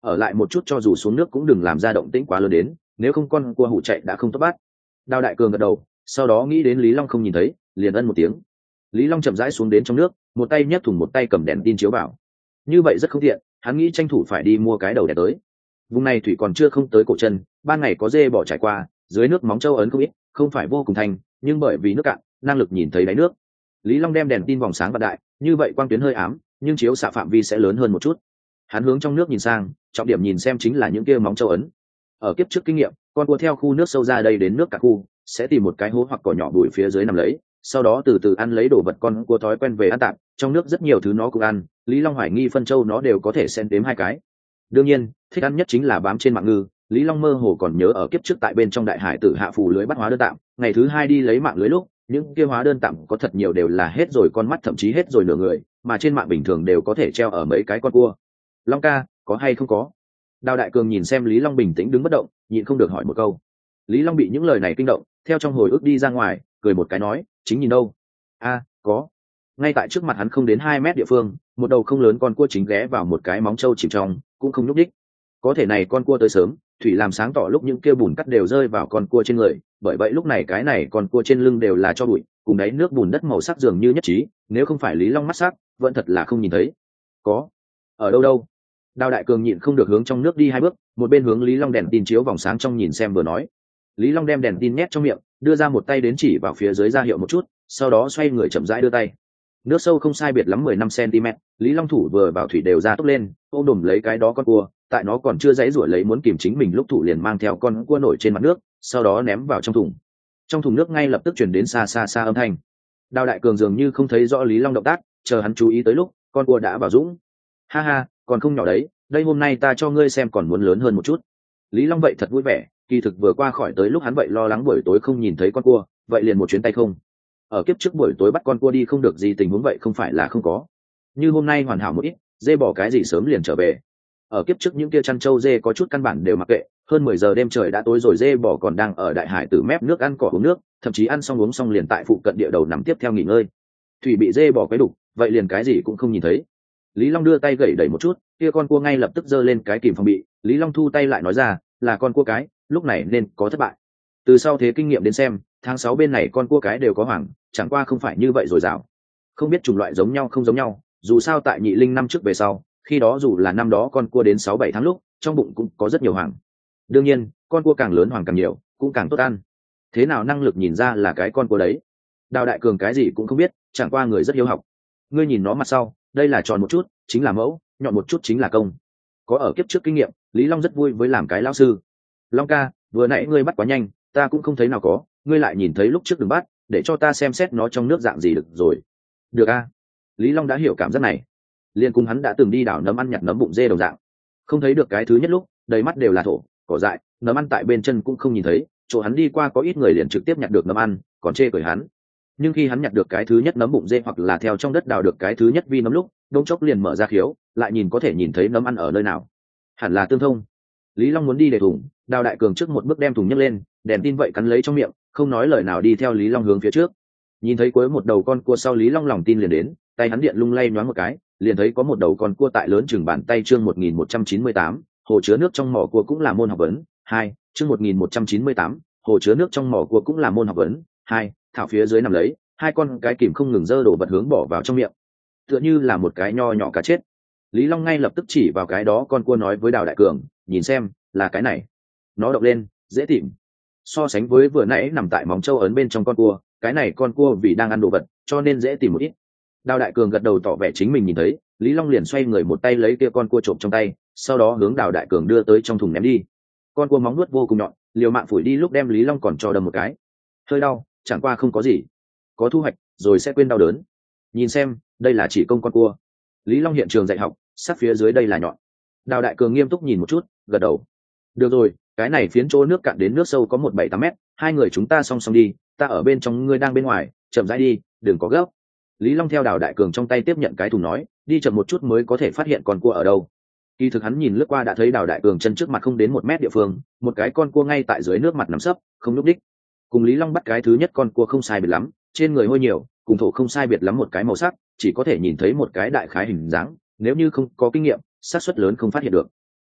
ở lại một chút cho dù xuống nước cũng đừng làm ra động tĩnh quá lớn đến, nếu không con cua hủ chạy đã không tốt bắt. Đào đại cường gật đầu, sau đó nghĩ đến Lý Long không nhìn thấy, liền ân một tiếng. Lý Long chậm rãi xuống đến trong nước, một tay nhấc thùng một tay cầm đèn tin chiếu vào. Như vậy rất không tiện, hắn nghĩ tranh thủ phải đi mua cái đầu đèn tới. Vùng này thủy còn chưa không tới cổ chân, ban ngày có dê bỏ trải qua, dưới nước móng châu ấn không ít, không phải vô cùng thanh, nhưng bởi vì nước cạn, năng lực nhìn thấy đáy nước. Lý Long đem đèn tin vòng sáng vạn đại, như vậy quang tuyến hơi ám, nhưng chiếu xạ phạm vi sẽ lớn hơn một chút. Hắn hướng trong nước nhìn sang, trọng điểm nhìn xem chính là những kia móng châu ấn. Ở kiếp trước kinh nghiệm, con cua theo khu nước sâu ra đây đến nước cả khu, sẽ tìm một cái hố hoặc cỏ nhỏ bụi phía dưới nằm lấy, sau đó từ từ ăn lấy đồ vật. Con cua thói quen về ăn tạm, trong nước rất nhiều thứ nó cũng ăn, Lý Long hoài nghi phân châu nó đều có thể xen đếm hai cái. Đương nhiên, thích ăn nhất chính là bám trên mạng ngư. Lý Long mơ hồ còn nhớ ở kiếp trước tại bên trong đại hải tử hạ phù lưới bắt hóa đơn tạm, ngày thứ hai đi lấy mạng lưới lúc, những kia hóa đơn tạm có thật nhiều đều là hết rồi con mắt, thậm chí hết rồi nửa người, mà trên mạng bình thường đều có thể treo ở mấy cái con cua. Long ca, có hay không có? Đào đại cường nhìn xem Lý Long bình tĩnh đứng bất động, nhịn không được hỏi một câu. Lý Long bị những lời này kinh động, theo trong hồi ức đi ra ngoài, cười một cái nói, chính nhìn đâu? A, có. Ngay tại trước mặt hắn không đến hai mét địa phương, một đầu không lớn con cua chính ghé vào một cái móng trâu chìm trong, cũng không nhúc nhích. Có thể này con cua tới sớm, thủy làm sáng tỏ lúc những kia bùn cắt đều rơi vào con cua trên người, bởi vậy lúc này cái này con cua trên lưng đều là cho bụi, cùng đáy nước bùn đất màu sắc dường như nhất trí, nếu không phải Lý Long mắt sắc, vẫn thật là không nhìn thấy. Có. Ở đâu đâu? Đào đại cường nhịn không được hướng trong nước đi hai bước, một bên hướng Lý Long đèn tin chiếu vòng sáng trong nhìn xem vừa nói. Lý Long đem đèn tin nhét trong miệng, đưa ra một tay đến chỉ vào phía dưới ra hiệu một chút, sau đó xoay người chậm rãi đưa tay. Nước sâu không sai biệt lắm mười lăm xăng-ti-mét, Lý Long thủ vừa vào thủy đều ra tốc lên, ôm đùm lấy cái đó con cua, tại nó còn chưa dãy rủi lấy muốn kìm chính mình lúc thủ liền mang theo con cua nổi trên mặt nước, sau đó ném vào trong thùng. Trong thùng nước ngay lập tức truyền đến xa xa xa âm thanh. Đào đại cường dường như không thấy rõ Lý Long động tác, chờ hắn chú ý tới lúc, con cua đã vào dũng. Ha ha, còn không nhỏ đấy, đây hôm nay ta cho ngươi xem còn muốn lớn hơn một chút. Lý Long vậy thật vui vẻ, kỳ thực vừa qua khỏi tới lúc hắn vậy lo lắng buổi tối không nhìn thấy con cua, vậy liền một chuyến tay không. Ở kiếp trước buổi tối bắt con cua đi không được gì tình huống vậy không phải là không có. Như hôm nay hoàn hảo một ít, dê bỏ cái gì sớm liền trở về. Ở kiếp trước những kia chăn trâu dê có chút căn bản đều mặc kệ, hơn mười giờ đêm trời đã tối rồi dê bỏ còn đang ở đại hải từ mép nước ăn cỏ uống nước, thậm chí ăn xong uống xong liền tại phụ cận địa đầu nằm tiếp theo nghỉ ngơi. Thủy bị dê bỏ quấy đục, vậy liền cái gì cũng không nhìn thấy. Lý Long đưa tay gẩy đẩy một chút, kia con cua ngay lập tức giơ lên cái kìm phòng bị, Lý Long thu tay lại nói ra, là con cua cái, lúc này nên có thất bại. Từ sau thế kinh nghiệm đến xem, tháng sáu bên này con cua cái đều có hoàng, chẳng qua không phải như vậy rồi dào. Không biết chủng loại giống nhau không giống nhau, dù sao tại nhị linh năm trước về sau, khi đó dù là năm đó con cua đến sáu bảy tháng lúc, trong bụng cũng có rất nhiều hoàng. Đương nhiên, con cua càng lớn hoàng càng nhiều, cũng càng tốt ăn. Thế nào năng lực nhìn ra là cái con cua đấy? Đào đại cường cái gì cũng không biết, chẳng qua người rất hiếu học. Ngươi nhìn nó mặt sau, đây là tròn một chút, chính là mẫu, nhọn một chút chính là công. Có ở kiếp trước kinh nghiệm, Lý Long rất vui với làm cái lão sư. Long ca, vừa nãy ngươi bắt quá nhanh, ta cũng không thấy nào có, ngươi lại nhìn thấy lúc trước đừng bắt, để cho ta xem xét nó trong nước dạng gì được rồi. Được a. Lý Long đã hiểu cảm giác này. Liên cùng hắn đã từng đi đảo nấm ăn nhặt nấm bụng dê đồng dạng. Không thấy được cái thứ nhất lúc, đầy mắt đều là thổ, cỏ dại, nấm ăn tại bên chân cũng không nhìn thấy, chỗ hắn đi qua có ít người liền trực tiếp nhặt được nấm ăn, còn chê cười hắn. Nhưng khi hắn nhặt được cái thứ nhất nấm bụng dê hoặc là theo trong đất đào được cái thứ nhất vi nấm lúc, đông chốc liền mở ra khiếu, lại nhìn có thể nhìn thấy nấm ăn ở nơi nào. Hẳn là tương thông. Lý Long muốn đi để thùng, Đào đại cường trước một bước đem thùng nhấc lên, đèn tin vậy cắn lấy trong miệng, không nói lời nào đi theo Lý Long hướng phía trước. Nhìn thấy cuối một đầu con cua sau, Lý Long lòng tin liền đến, tay hắn điện lung lay nhoáng một cái, liền thấy có một đầu con cua tại lớn chừng bàn tay. Chương một nghìn một trăm chín mươi tám, hồ chứa nước trong mỏ cua cũng là môn học vấn. Hai, chương một nghìn một trăm chín mươi tám, hồ chứa nước trong mỏ cua cũng là môn học vấn. Hai, thảo phía dưới nằm lấy, hai con cái kìm không ngừng dơ đồ vật hướng bỏ vào trong miệng, tựa như là một cái nho nhỏ cá chết. Lý Long ngay lập tức chỉ vào cái đó con cua nói với Đào đại cường, nhìn xem, là cái này. Nó động lên, dễ tìm. So sánh với vừa nãy nằm tại móng trâu ấn bên trong con cua, cái này con cua vì đang ăn đồ vật, cho nên dễ tìm một ít. Đào đại cường gật đầu tỏ vẻ chính mình nhìn thấy, Lý Long liền xoay người một tay lấy kia con cua trộm trong tay, sau đó hướng Đào đại cường đưa tới trong thùng ném đi. Con cua móng nuốt vô cùng nhọn, liều mạng phủi đi lúc đem Lý Long còn cho đâm một cái. Hơi đau, chẳng qua không có gì. Có thu hoạch, rồi sẽ quên đau đớn. Nhìn xem, đây là chỉ công con cua. Lý Long hiện trường dạy học, sát phía dưới đây là nhọn. Đào đại cường nghiêm túc nhìn một chút, gật đầu. Được rồi, cái này phiến chỗ nước cạn đến nước sâu có một bảy tám mét, hai người chúng ta song song đi, ta ở bên trong, ngươi đang bên ngoài, chậm rãi đi, đừng có gấp. Lý Long theo Đào đại cường trong tay tiếp nhận cái thùng nói, đi chậm một chút mới có thể phát hiện con cua ở đâu. Kỳ thực hắn nhìn lướt qua đã thấy Đào đại cường chân trước mặt không đến một mét địa phương, một cái con cua ngay tại dưới nước mặt nằm sấp, không lúc đích. Cùng Lý Long bắt cái thứ nhất con cua không sai biệt lắm, trên người hôi nhiều, cùng thổ không sai biệt lắm một cái màu sắc, chỉ có thể nhìn thấy một cái đại khái hình dáng, nếu như không có kinh nghiệm, xác suất lớn không phát hiện được.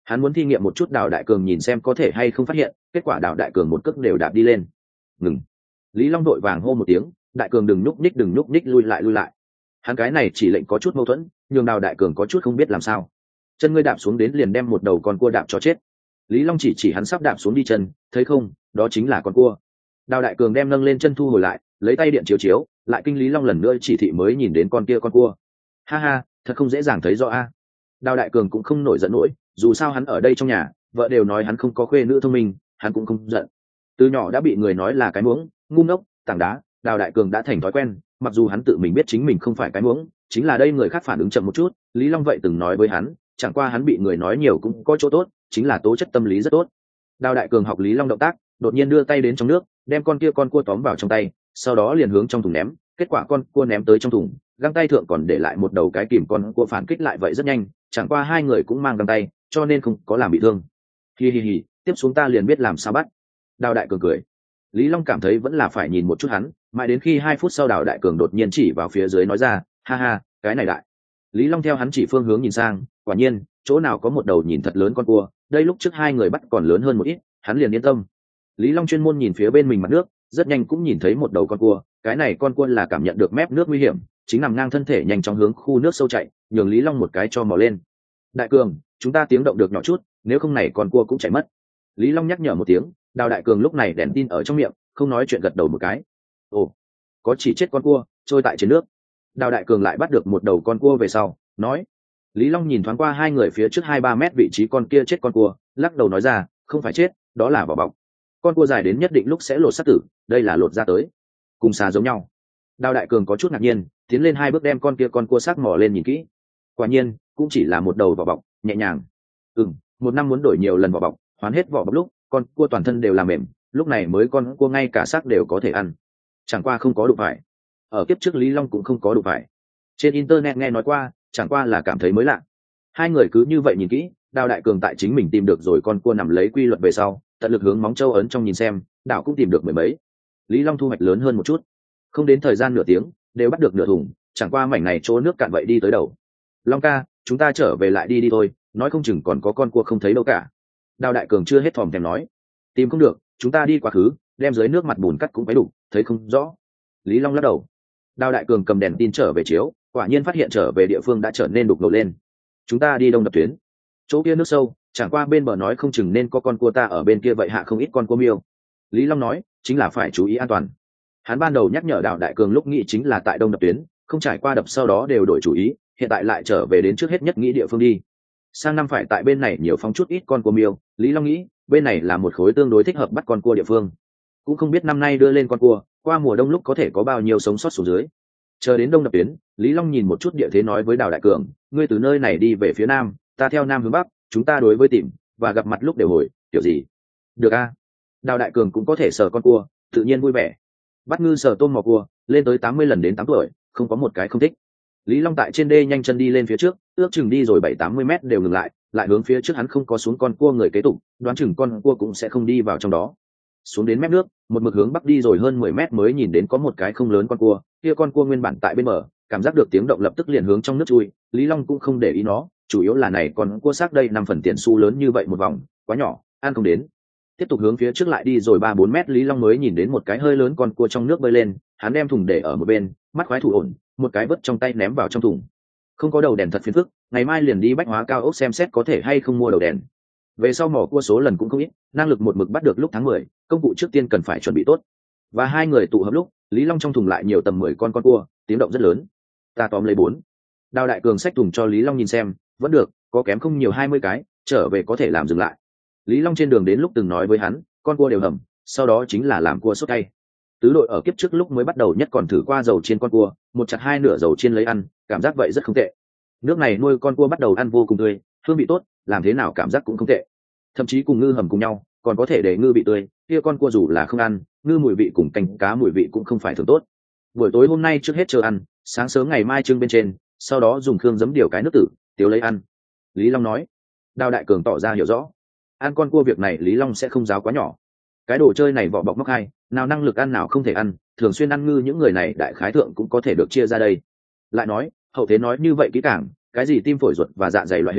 Hắn muốn thi nghiệm một chút Đào Đại Cường nhìn xem có thể hay không phát hiện, kết quả Đào Đại Cường một cước đều đạp đi lên. Ngừng. Lý Long đội vàng hô một tiếng, Đại Cường đừng nhúc nhích đừng nhúc nhích lui lại lui lại. Hắn cái này chỉ lệnh có chút mâu thuẫn, nhưng Đào Đại Cường có chút không biết làm sao. Chân ngươi đạp xuống đến liền đem một đầu con cua đạp cho chết. Lý Long chỉ chỉ hắn sắp đạp xuống đi chân, thấy không, đó chính là con cua. Đào Đại Cường đem nâng lên chân thu hồi lại, lấy tay điện chiếu chiếu, lại kinh Lý Long lần nữa chỉ thị mới nhìn đến con kia con cua. Ha ha, thật không dễ dàng thấy rõ a. Đào Đại Cường cũng không nổi giận nổi, dù sao hắn ở đây trong nhà, vợ đều nói hắn không có khuê nữ thông minh, hắn cũng không giận. Từ nhỏ đã bị người nói là cái muỗng, ngu ngốc, tảng đá, Đào Đại Cường đã thành thói quen, mặc dù hắn tự mình biết chính mình không phải cái muỗng, chính là đây người khác phản ứng chậm một chút, Lý Long vậy từng nói với hắn, chẳng qua hắn bị người nói nhiều cũng có chỗ tốt, chính là tố chất tâm lý rất tốt. Đào Đại Cường học Lý Long động tác, đột nhiên đưa tay đến trong nước, đem con kia con cua tóm vào trong tay, sau đó liền hướng trong thùng ném, kết quả con cua ném tới trong thùng, găng tay thượng còn để lại một đầu cái kìm con cua phản kích lại vậy rất nhanh, chẳng qua hai người cũng mang găng tay, cho nên không có làm bị thương. Hi hi hi, tiếp xuống ta liền biết làm sao bắt. Đào Đại Cường cười. Lý Long cảm thấy vẫn là phải nhìn một chút hắn, mãi đến khi hai phút sau Đào Đại Cường đột nhiên chỉ vào phía dưới nói ra, ha ha, cái này đại. Lý Long theo hắn chỉ phương hướng nhìn sang, quả nhiên, chỗ nào có một đầu nhìn thật lớn con cua, đây lúc trước hai người bắt còn lớn hơn một ít, hắn liền yên tâm. Lý Long chuyên môn nhìn phía bên mình mặt nước, rất nhanh cũng nhìn thấy một đầu con cua, cái này con cua là cảm nhận được mép nước nguy hiểm, chính nằm ngang thân thể nhanh chóng hướng khu nước sâu chạy, nhường Lý Long một cái cho mò lên. Đại Cường, chúng ta tiếng động được nhỏ chút, nếu không này con cua cũng chạy mất. Lý Long nhắc nhở một tiếng, Đào Đại Cường lúc này đèn tin ở trong miệng, không nói chuyện gật đầu một cái. Ồ, có chỉ chết con cua trôi tại trên nước. Đào Đại Cường lại bắt được một đầu con cua về sau, nói. Lý Long nhìn thoáng qua hai người phía trước hai ba mét vị trí con kia chết con cua, lắc đầu nói ra, không phải chết, đó là vỏ bọc. Con cua dài đến nhất định lúc sẽ lột xác tử, đây là lột ra tới, cùng xà giống nhau. Đào Đại Cường có chút ngạc nhiên, tiến lên hai bước đem con kia con cua xác mỏ lên nhìn kỹ. Quả nhiên, cũng chỉ là một đầu vỏ bọc, nhẹ nhàng. Ừm, một năm muốn đổi nhiều lần vỏ bọc, hoán hết vỏ bọc lúc, con cua toàn thân đều là mềm, lúc này mới con cua ngay cả xác đều có thể ăn. Chẳng qua không có đụng phải. Ở kiếp trước Lý Long cũng không có đụng phải. Trên internet nghe nói qua, chẳng qua là cảm thấy mới lạ. Hai người cứ như vậy nhìn kỹ, Đào Đại Cường tại chính mình tìm được rồi con cua nằm lấy quy luật về sau, tận lực hướng móng châu ấn trong nhìn xem, đảo cũng tìm được mười mấy. Lý Long thu hoạch lớn hơn một chút, không đến thời gian nửa tiếng, đều bắt được nửa thùng, chẳng qua mảnh này chỗ nước cạn vậy đi tới đầu. Long ca, chúng ta trở về lại đi đi thôi, nói không chừng còn có con cua không thấy đâu cả. Đào Đại Cường chưa hết thòm thèm nói, tìm không được, chúng ta đi quá khứ, đem dưới nước mặt bùn cắt cũng phải đủ, thấy không rõ. Lý Long lắc đầu. Đào Đại Cường cầm đèn tin trở về chiếu, quả nhiên phát hiện trở về địa phương đã trở nên đục ngầu lên. Chúng ta đi đông đập tuyến, chỗ kia nước sâu, chẳng qua bên bờ nói không chừng nên có con cua ta ở bên kia vậy hạ không ít con cua miêu. Lý Long nói, chính là phải chú ý an toàn. Hắn ban đầu nhắc nhở Đào Đại Cường lúc nghĩ chính là tại đông đập tuyến, không trải qua đập sau đó đều đổi chủ ý, hiện tại lại trở về đến trước hết nhất nghĩ địa phương đi. Sang năm phải tại bên này nhiều phóng chút ít con cua miêu, Lý Long nghĩ, bên này là một khối tương đối thích hợp bắt con cua địa phương. Cũng không biết năm nay đưa lên con cua, qua mùa đông lúc có thể có bao nhiêu sống sót xuống dưới. Chờ đến đông đập tuyến, Lý Long nhìn một chút địa thế nói với Đào Đại Cường, ngươi từ nơi này đi về phía nam, ta theo nam hướng bắc, chúng ta đối với tìm và gặp mặt lúc đều hồi, kiểu gì? Được a. Đào Đại Cường cũng có thể sờ con cua, tự nhiên vui vẻ. Bắt ngư sờ tôm mò cua, lên tới tám mươi lần đến tám tuổi, không có một cái không thích. Lý Long tại trên đê nhanh chân đi lên phía trước, ước chừng đi rồi bảy tám mươi mét đều ngừng lại, lại hướng phía trước hắn không có xuống con cua người kế tục, đoán chừng con cua cũng sẽ không đi vào trong đó. Xuống đến mép nước, một mực hướng bắc đi rồi hơn mười mét mới nhìn đến có một cái không lớn con cua, kia con cua nguyên bản tại bên bờ, cảm giác được tiếng động lập tức liền hướng trong nước chui, Lý Long cũng không để ý nó, chủ yếu là này con cua xác đây năm phần tiền xu lớn như vậy một vòng, quá nhỏ, ăn không đến. Tiếp tục hướng phía trước lại đi rồi ba bốn mét, Lý Long mới nhìn đến một cái hơi lớn con cua trong nước bơi lên, hắn đem thùng để ở một bên, mắt khoái thủ ổn, một cái vớt trong tay ném vào trong thùng. Không có đầu đèn thật phiền phức, ngày mai liền đi Bách Hóa Cao ốc xem xét có thể hay không mua đầu đèn. Về sau mỏ cua số lần cũng không ít, năng lực một mực bắt được lúc tháng mười, công cụ trước tiên cần phải chuẩn bị tốt. Và hai người tụ hợp lúc, Lý Long trong thùng lại nhiều tầm mười con con cua, tiếng động rất lớn. Ta tóm lấy bốn. Đào Đại Cường xách thùng cho Lý Long nhìn xem, vẫn được, có kém không nhiều hai mươi cái, trở về có thể làm dừng lại. Lý Long trên đường đến lúc từng nói với hắn, con cua đều hầm, sau đó chính là làm cua sốt cay. Tứ đội ở kiếp trước lúc mới bắt đầu nhất còn thử qua dầu chiên con cua, một chặt hai nửa dầu chiên lấy ăn, cảm giác vậy rất không tệ. Nước này nuôi con cua bắt đầu ăn vô cùng tươi, hương vị tốt, làm thế nào cảm giác cũng không tệ. Thậm chí cùng ngư hầm cùng nhau, còn có thể để ngư bị tươi, kia con cua dù là không ăn, ngư mùi vị cùng canh cá mùi vị cũng không phải thường tốt. Buổi tối hôm nay trước hết chờ ăn, sáng sớm ngày mai trưng bên trên, sau đó dùng khương giấm điều cái nước tử, tiếu lấy ăn. Lý Long nói. Đào Đại Cường tỏ ra hiểu rõ. Ăn con cua việc này Lý Long sẽ không giáo quá nhỏ. Cái đồ chơi này vỏ bọc móc hai, nào năng lực ăn nào không thể ăn, thường xuyên ăn ngư những người này đại khái thượng cũng có thể được chia ra đây. Lại nói, hậu thế nói như vậy kỹ càng, cái gì tim phổi ruột và dạ dày loại hình,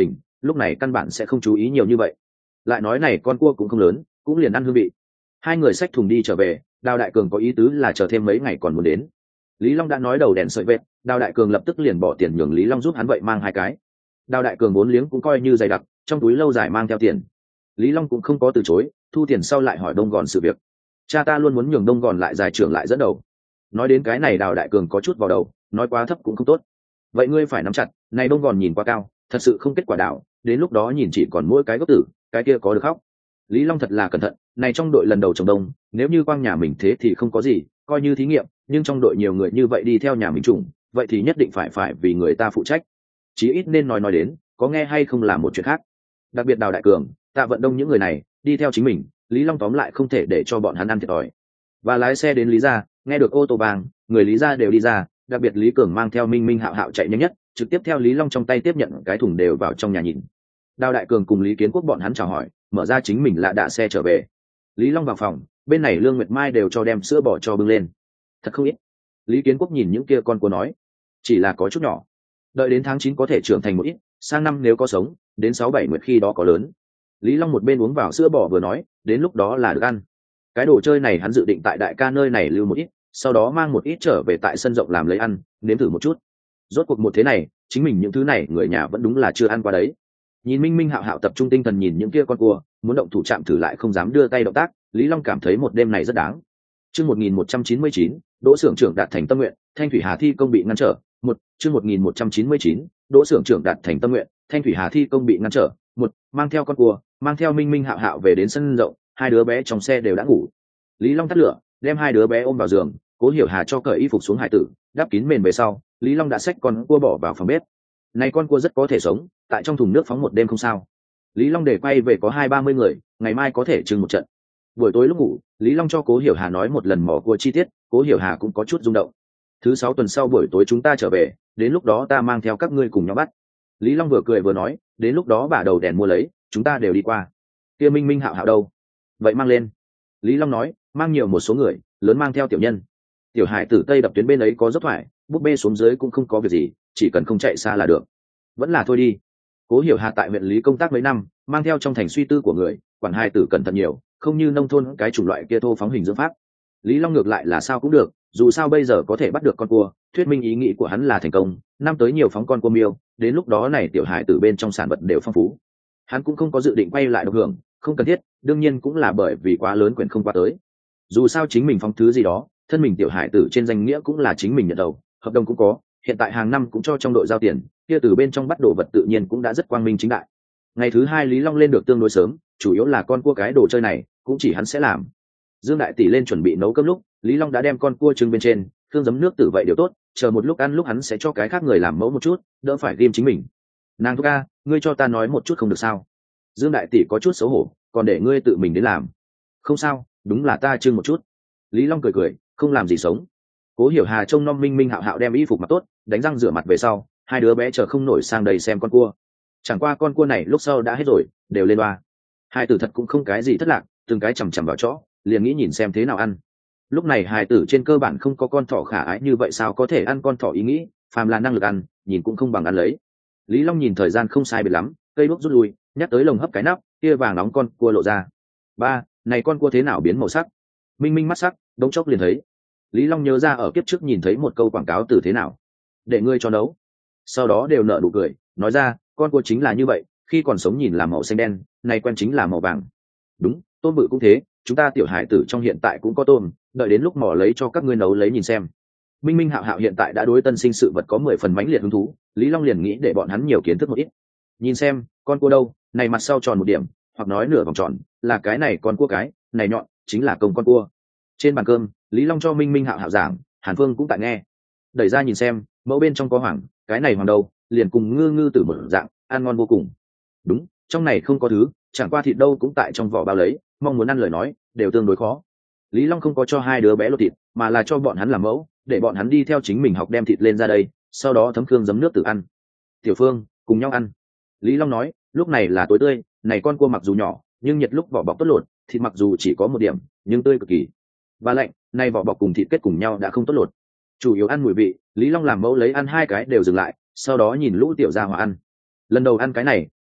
lúc này căn bản sẽ không chú ý nhiều như vậy. Lại nói này con cua cũng không lớn, cũng liền ăn hương vị. Hai người xách thùng đi trở về, Đào Đại Cường có ý tứ là chờ thêm mấy ngày còn muốn đến. Lý Long đã nói đầu đèn sợi vệt, Đào Đại Cường lập tức liền bỏ tiền nhường Lý Long giúp hắn vậy mang hai cái. Đào Đại Cường vốn liếng cũng coi như dày đặc, trong túi lâu dài mang theo tiền. Lý Long cũng không có từ chối, thu tiền sau lại hỏi Đông Gòn sự việc. Cha ta luôn muốn nhường Đông Gòn lại giải trưởng lại dẫn đầu. Nói đến cái này Đào Đại Cường có chút vào đầu, nói quá thấp cũng không tốt. Vậy ngươi phải nắm chặt, này Đông Gòn nhìn quá cao, thật sự không kết quả đảo, đến lúc đó nhìn chỉ còn mỗi cái gốc tử, cái kia có được khóc. Lý Long thật là cẩn thận, này trong đội lần đầu trồng đông, nếu như quang nhà mình thế thì không có gì, coi như thí nghiệm, nhưng trong đội nhiều người như vậy đi theo nhà mình trùng, vậy thì nhất định phải phải vì người ta phụ trách. Chí ít nên nói nói đến, có nghe hay không là một chuyện khác. Đặc biệt Đào Đại Cường, Tạ Vận Đông những người này, đi theo chính mình, Lý Long tóm lại không thể để cho bọn hắn ăn thiệt thòi. Và lái xe đến Lý gia, nghe được ô tô vàng, người Lý gia đều đi ra, đặc biệt Lý Cường mang theo Minh Minh Hạo Hạo chạy nhanh nhất, trực tiếp theo Lý Long trong tay tiếp nhận cái thùng đều vào trong nhà nhìn. Đào Đại Cường cùng Lý Kiến Quốc bọn hắn chào hỏi, mở ra chính mình là đạ xe trở về. Lý Long vào phòng, bên này Lương Nguyệt Mai đều cho đem sữa bò cho bưng lên. Thật không ít. Lý Kiến Quốc nhìn những kia con cua nói, chỉ là có chút nhỏ. Đợi đến tháng chín có thể trưởng thành một ít, sang năm nếu có sống, đến sáu bảy nguyệt khi đó có lớn. Lý Long một bên uống vào sữa bò vừa nói, đến lúc đó là được ăn. Cái đồ chơi này hắn dự định tại đại ca nơi này lưu một ít, sau đó mang một ít trở về tại sân rộng làm lấy ăn, nếm thử một chút. Rốt cuộc một thế này, chính mình những thứ này người nhà vẫn đúng là chưa ăn qua đấy. Nhìn Minh Minh Hạo Hạo tập trung tinh thần nhìn những kia con cua, muốn động thủ chạm thử lại không dám đưa tay động tác, Lý Long cảm thấy một đêm này rất đáng. Chương một nghìn một trăm chín mươi chín, Đỗ Xưởng trưởng đạt thành tâm nguyện, Thanh Thủy Hà thi công bị ngăn trở. Một, chương một nghìn một trăm chín mươi chín, Đỗ Xưởng trưởng đạt thành tâm nguyện, Thanh Thủy Hà thi công bị ngăn trở. Một, mang theo con cua, mang theo Minh Minh Hạo Hạo về đến sân rộng, hai đứa bé trong xe đều đã ngủ. Lý Long tắt lửa, đem hai đứa bé ôm vào giường, Cố Hiểu Hà cho cởi y phục xuống hải tử, đắp kín mền về sau, Lý Long đã xách con cua bỏ vào phòng bếp. Này con cua rất có thể sống, tại trong thùng nước phóng một đêm không sao. Lý Long để quay về có hai ba mươi người, ngày mai có thể trưng một trận. Buổi tối lúc ngủ, Lý Long cho Cố Hiểu Hà nói một lần mỏ cua chi tiết, Cố Hiểu Hà cũng có chút rung động. Thứ sáu tuần sau buổi tối chúng ta trở về, đến lúc đó ta mang theo các ngươi cùng nhau bắt. Lý Long vừa cười vừa nói, đến lúc đó bả đầu đèn mua lấy, chúng ta đều đi qua. Kia Minh Minh Hạo Hạo đâu? Vậy mang lên. Lý Long nói, mang nhiều một số người, lớn mang theo tiểu nhân. Tiểu Hải tử Tây đập tuyến bên ấy có dốc thoải, búp bê xuống dưới cũng không có việc gì, chỉ cần không chạy xa là được. Vẫn là thôi đi. Cố Hiểu Hà tại huyện Lý công tác mấy năm, mang theo trong thành suy tư của người, quản hai tử cẩn thận nhiều, không như nông thôn cái chủng loại kia thô phóng hình dưỡng pháp. Lý Long ngược lại là sao cũng được, dù sao bây giờ có thể bắt được con cua, thuyết minh ý nghĩ của hắn là thành công, năm tới nhiều phóng con cua miêu, đến lúc đó này tiểu Hải tử bên trong sản vật đều phong phú. Hắn cũng không có dự định quay lại độc hưởng, không cần thiết, đương nhiên cũng là bởi vì quá lớn quyền không qua tới. Dù sao chính mình phóng thứ gì đó, thân mình tiểu Hải tử trên danh nghĩa cũng là chính mình nhận đầu, hợp đồng cũng có, hiện tại hàng năm cũng cho trong đội giao tiền, kia từ bên trong bắt đồ vật tự nhiên cũng đã rất quang minh chính đại. Ngày thứ hai Lý Long lên được tương đối sớm, chủ yếu là con cua cái đồ chơi này cũng chỉ hắn sẽ làm. Dương Đại Tỷ lên chuẩn bị nấu cơm lúc, Lý Long đã đem con cua trưng bên trên, thương giấm nước tử vậy điều tốt, chờ một lúc ăn lúc hắn sẽ cho cái khác người làm mẫu một chút, đỡ phải ghim chính mình. Nàng thúc ca, ngươi cho ta nói một chút không được sao? Dương Đại Tỷ có chút xấu hổ, còn để ngươi tự mình đến làm. Không sao, đúng là ta trưng một chút. Lý Long cười cười, không làm gì sống. Cố Hiểu Hà trông nom Minh Minh Hạo Hạo đem y phục mặc tốt, đánh răng rửa mặt về sau, hai đứa bé chờ không nổi sang đây xem con cua. Chẳng qua con cua này lúc sau đã hết rồi, đều lên loa. Hai tử thật cũng không cái gì thất lạc, từng cái chằm chằm vào chó, liền nghĩ nhìn xem thế nào ăn. Lúc này hai tử trên cơ bản không có con thỏ khả ái như vậy sao có thể ăn con thỏ ý nghĩ, phàm là năng lực ăn, nhìn cũng không bằng ăn lấy. Lý Long nhìn thời gian không sai biệt lắm, cây đuốc rút lui, nhắc tới lồng hấp cái nắp, kia vàng nóng con cua lộ ra. Ba, này con cua thế nào biến màu sắc? Minh Minh mắt sắc, đống chốc liền thấy. Lý Long nhớ ra ở kiếp trước nhìn thấy một câu quảng cáo từ thế nào, để ngươi cho nấu. Sau đó đều nở nụ cười, nói ra, con cua chính là như vậy, khi còn sống nhìn là màu xanh đen, này quen chính là màu vàng. Đúng, tôm bự cũng thế, chúng ta tiểu Hải tử trong hiện tại cũng có tôm, đợi đến lúc mò lấy cho các ngươi nấu lấy nhìn xem. Minh Minh Hạo Hạo hiện tại đã đối tân sinh sự vật có mười phần mãnh liệt hứng thú, Lý Long liền nghĩ để bọn hắn nhiều kiến thức một ít. Nhìn xem, con cua đâu, này mặt sau tròn một điểm, hoặc nói nửa vòng tròn, là cái này con cua cái, này nhọn, chính là công con cua. Trên bàn cơm, Lý Long cho Minh Minh Hạo Hạo giảng, Hàn Phương cũng tại nghe. Đẩy ra nhìn xem, mẫu bên trong có hoàng, cái này hoàng đâu, liền cùng ngư ngư tử một dạng, ăn ngon vô cùng. Đúng, trong này không có thứ, chẳng qua thịt đâu cũng tại trong vỏ bao lấy, mong muốn ăn lời nói, đều tương đối khó. Lý Long không có cho hai đứa bé lột thịt, mà là cho bọn hắn làm mẫu, để bọn hắn đi theo chính mình học đem thịt lên ra đây, sau đó thấm khương giấm nước tự ăn. Tiểu Phương, cùng nhau ăn. Lý Long nói, lúc này là tối tươi, này con cua mặc dù nhỏ, nhưng nhiệt lúc vỏ bọc tốt lột, thịt mặc dù chỉ có một điểm, nhưng tươi cực kỳ. Và lạnh, này vỏ bọc cùng thịt kết cùng nhau đã không tốt lột. Chủ yếu ăn mùi vị, Lý Long làm mẫu lấy ăn hai cái đều dừng lại, sau đó nhìn lũ tiểu gia hỏa ăn. Lần đầu ăn cái này,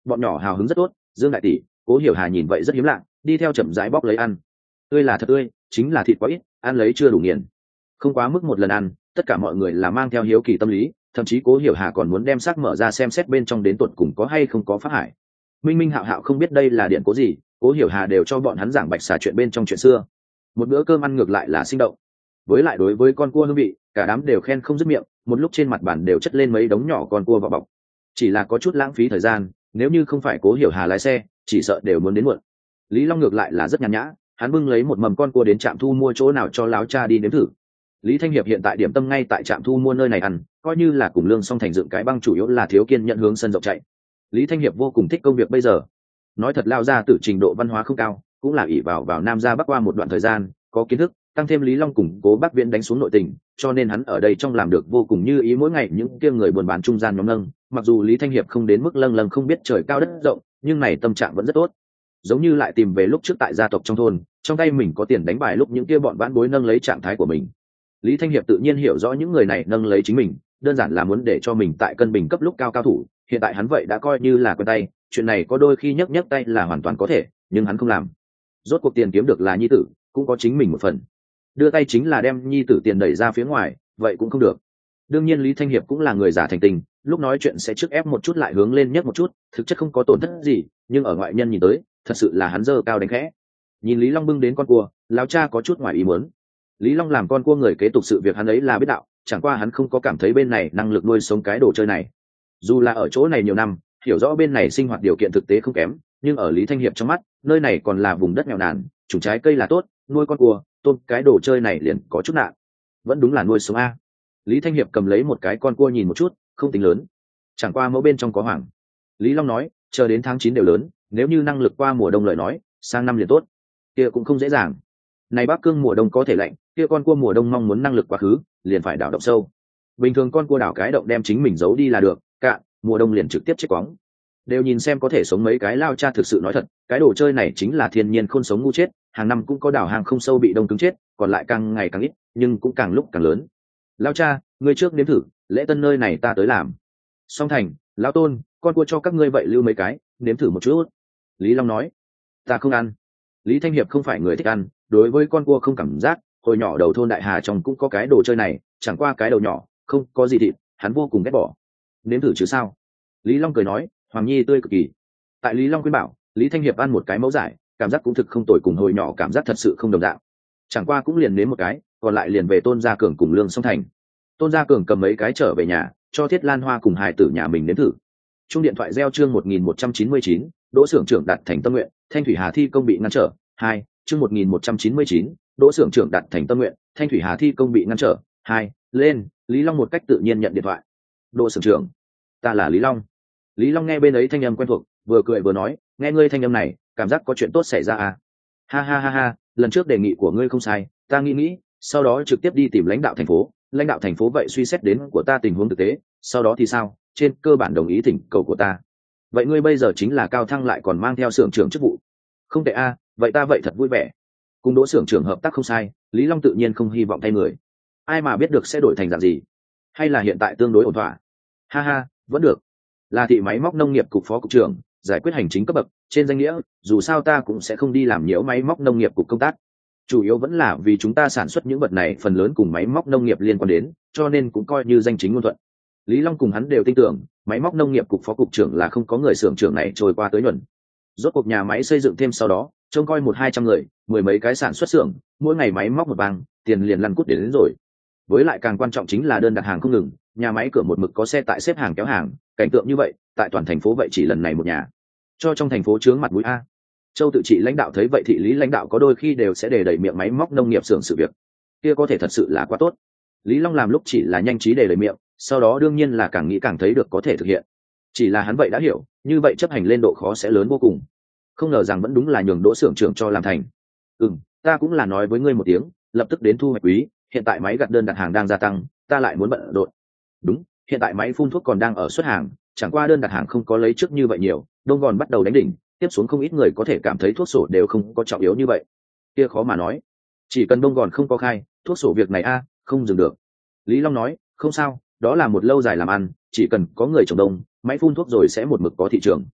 bọn nhỏ hào hứng rất tốt. Dương đại tỷ, Cố Hiểu Hà nhìn vậy rất hiếm lạ, đi theo chậm rãi bóc lấy ăn. Tươi là thật tươi, chính là thịt quá ít, ăn lấy chưa đủ nghiền. Không quá mức một lần ăn, tất cả mọi người là mang theo hiếu kỳ tâm lý, thậm chí Cố Hiểu Hà còn muốn đem xác mở ra xem xét bên trong đến tuột cùng có hay không có phát hải. Minh Minh Hạo Hạo không biết đây là điện cố gì, Cố Hiểu Hà đều cho bọn hắn giảng bạch xà chuyện bên trong chuyện xưa. Một bữa cơm ăn ngược lại là sinh động. Với lại đối với con cua hương vị, cả đám đều khen không dứt miệng, một lúc trên mặt bàn đều chất lên mấy đống nhỏ con cua vào bọc. Chỉ là có chút lãng phí thời gian, nếu như không phải Cố Hiểu Hà lái xe, chỉ sợ đều muốn đến muộn. Lý Long ngược lại là rất nhàn nhã, hắn bưng lấy một mầm con cua đến trạm thu mua chỗ nào cho láo cha đi nếm thử. Lý Thanh Hiệp hiện tại điểm tâm ngay tại trạm thu mua nơi này ăn, coi như là cùng Lương Song Thành dựng cái băng chủ yếu là thiếu kiên nhận hướng sân rộng chạy. Lý Thanh Hiệp vô cùng thích công việc bây giờ. Nói thật lao ra từ trình độ văn hóa không cao, cũng là ỷ vào vào Nam ra Bắc qua một đoạn thời gian, có kiến thức, tăng thêm Lý Long cùng Cố Bắc Viễn đánh xuống nội tình, cho nên hắn ở đây trong làm được vô cùng như ý, mỗi ngày những kia người buôn bán trung gian nhóm nâng, mặc dù Lý Thanh Hiệp không đến mức lâng lâng không biết trời cao đất rộng, nhưng này tâm trạng vẫn rất tốt. Giống như lại tìm về lúc trước tại gia tộc trong thôn, trong tay mình có tiền đánh bài lúc những kia bọn vãn bối nâng lấy trạng thái của mình. Lý Thanh Hiệp tự nhiên hiểu rõ những người này nâng lấy chính mình, đơn giản là muốn để cho mình tại cân bình cấp lúc cao cao thủ, hiện tại hắn vậy đã coi như là quen tay, chuyện này có đôi khi nhấc nhấc tay là hoàn toàn có thể, nhưng hắn không làm. Rốt cuộc tiền kiếm được là nhi tử, cũng có chính mình một phần. Đưa tay chính là đem nhi tử tiền đẩy ra phía ngoài, vậy cũng không được. Đương nhiên Lý Thanh Hiệp cũng là người giả thành tình, lúc nói chuyện sẽ trước ép một chút lại hướng lên nhấc một chút, thực chất không có tổn thất gì, nhưng ở ngoại nhân nhìn tới, thật sự là hắn dơ cao đánh khẽ. Nhìn Lý Long bưng đến con cua, lão cha có chút ngoài ý muốn. Lý Long làm con cua người kế tục sự việc hắn ấy là biết đạo, chẳng qua hắn không có cảm thấy bên này năng lực nuôi sống cái đồ chơi này. Dù là ở chỗ này nhiều năm, hiểu rõ bên này sinh hoạt điều kiện thực tế không kém, nhưng ở Lý Thanh Hiệp trong mắt, nơi này còn là vùng đất nghèo nàn, trồng trái cây là tốt, nuôi con cua, tôm cái đồ chơi này liền có chút nạn. Vẫn đúng là nuôi sống a. Lý Thanh Hiệp cầm lấy một cái con cua nhìn một chút, không tính lớn. Chẳng qua mẫu bên trong có hoàng. Lý Long nói, chờ đến tháng chín đều lớn, nếu như năng lực qua mùa đông lời nói, sang năm liền tốt. Kia cũng không dễ dàng. Này Bắc Cương mùa đông có thể lạnh, kia con cua mùa đông mong muốn năng lực quá khứ, liền phải đào động sâu. Bình thường con cua đào cái động đem chính mình giấu đi là được, cạn, mùa đông liền trực tiếp chết quóng. Đều nhìn xem có thể sống mấy cái lao cha thực sự nói thật, cái đồ chơi này chính là thiên nhiên không sống ngu chết, hàng năm cũng có đào hàng không sâu bị đông cứng chết, còn lại càng ngày càng ít, nhưng cũng càng lúc càng lớn. Lao cha, ngươi trước nếm thử, lễ tân nơi này ta tới làm. Song Thành, lão Tôn, con cua cho các ngươi vậy lưu mấy cái, nếm thử một chút. Lý Long nói, ta không ăn. Lý Thanh Hiệp không phải người thích ăn, đối với con cua không cảm giác, hồi nhỏ đầu thôn Đại Hà trong cũng có cái đồ chơi này, chẳng qua cái đầu nhỏ, không có gì thịt, hắn vô cùng ghét bỏ. Nếm thử chứ sao? Lý Long cười nói, Hoàng Nhi tươi cực kỳ. Tại Lý Long khuyên bảo, Lý Thanh Hiệp ăn một cái mẫu giải, cảm giác cũng thực không tồi, cùng hồi nhỏ cảm giác thật sự không đồng dạng. Chẳng qua cũng liền nếm một cái, còn lại liền về Tôn Gia Cường cùng Lương Song Thành. Tôn Gia Cường cầm mấy cái trở về nhà, cho Thiết Lan Hoa cùng hài tử nhà mình nếm thử. Chung điện thoại reo chương một nghìn một trăm chín mươi chín, Đỗ Xưởng trưởng đạt thành tâm nguyện, Thanh Thủy Hà thi công bị ngăn trở. Hai, chương một nghìn một trăm chín mươi chín, Đỗ Xưởng trưởng đạt thành tâm nguyện, Thanh Thủy Hà thi công bị ngăn trở. Hai, lên, Lý Long một cách tự nhiên nhận điện thoại. Đỗ Xưởng trưởng, ta là Lý Long. Lý Long nghe bên ấy thanh âm quen thuộc, vừa cười vừa nói, nghe ngươi thanh âm này, cảm giác có chuyện tốt xảy ra à? Ha ha ha ha, lần trước đề nghị của ngươi không sai, ta nghĩ nghĩ, sau đó trực tiếp đi tìm lãnh đạo thành phố, lãnh đạo thành phố vậy suy xét đến của ta tình huống thực tế, sau đó thì sao? Trên cơ bản đồng ý thỉnh cầu của ta. Vậy ngươi bây giờ chính là cao thăng lại còn mang theo xưởng trưởng chức vụ. Không tệ a, à, vậy ta vậy thật vui vẻ. Cùng Đỗ xưởng trưởng hợp tác không sai, Lý Long tự nhiên không hy vọng thay người. Ai mà biết được sẽ đổi thành dạng gì? Hay là hiện tại tương đối ổn thỏa? Ha ha, vẫn được. Là thị máy móc nông nghiệp cục phó cục trưởng, giải quyết hành chính cấp bậc, trên danh nghĩa, dù sao ta cũng sẽ không đi làm nhiễu máy móc nông nghiệp cục công tác. Chủ yếu vẫn là vì chúng ta sản xuất những vật này phần lớn cùng máy móc nông nghiệp liên quan đến, cho nên cũng coi như danh chính ngôn thuận. Lý Long cùng hắn đều tin tưởng, máy móc nông nghiệp cục phó cục trưởng là không có người xưởng trưởng này trôi qua tới nhuần. Rốt cuộc nhà máy xây dựng thêm sau đó, trông coi một hai trăm người, mười mấy cái sản xuất xưởng, mỗi ngày máy móc một bang, tiền liền lăn cút đến, đến rồi. Với lại càng quan trọng chính là đơn đặt hàng không ngừng, nhà máy cửa một mực có xe tại xếp hàng kéo hàng, cảnh tượng như vậy, tại toàn thành phố vậy chỉ lần này một nhà. Cho trong thành phố chướng mặt mũi a. Châu tự trị lãnh đạo thấy vậy, thị lý lãnh đạo có đôi khi đều sẽ để đẩy miệng máy móc nông nghiệp xưởng sự việc. Kia có thể thật sự là quá tốt. Lý Long làm lúc chỉ là nhanh trí để đẩy miệng, sau đó đương nhiên là càng nghĩ càng thấy được có thể thực hiện. Chỉ là hắn vậy đã hiểu, như vậy chấp hành lên độ khó sẽ lớn vô cùng. Không ngờ rằng vẫn đúng là nhường Đỗ xưởng trưởng cho làm thành. Ừm, ta cũng là nói với ngươi một tiếng, lập tức đến thu hoạch quý, hiện tại máy gặt đơn đặt hàng đang gia tăng, ta lại muốn bận rộn. Đúng, hiện tại máy phun thuốc còn đang ở xuất hàng, chẳng qua đơn đặt hàng không có lấy trước như vậy nhiều, đông gòn bắt đầu đánh đỉnh, tiếp xuống không ít người có thể cảm thấy thuốc sổ đều không có trọng yếu như vậy. Kia khó mà nói, chỉ cần đông gòn không có khai, thuốc sổ việc này a, không dừng được. Lý Long nói, không sao, đó là một lâu dài làm ăn, chỉ cần có người trồng đông, máy phun thuốc rồi sẽ một mực có thị trường.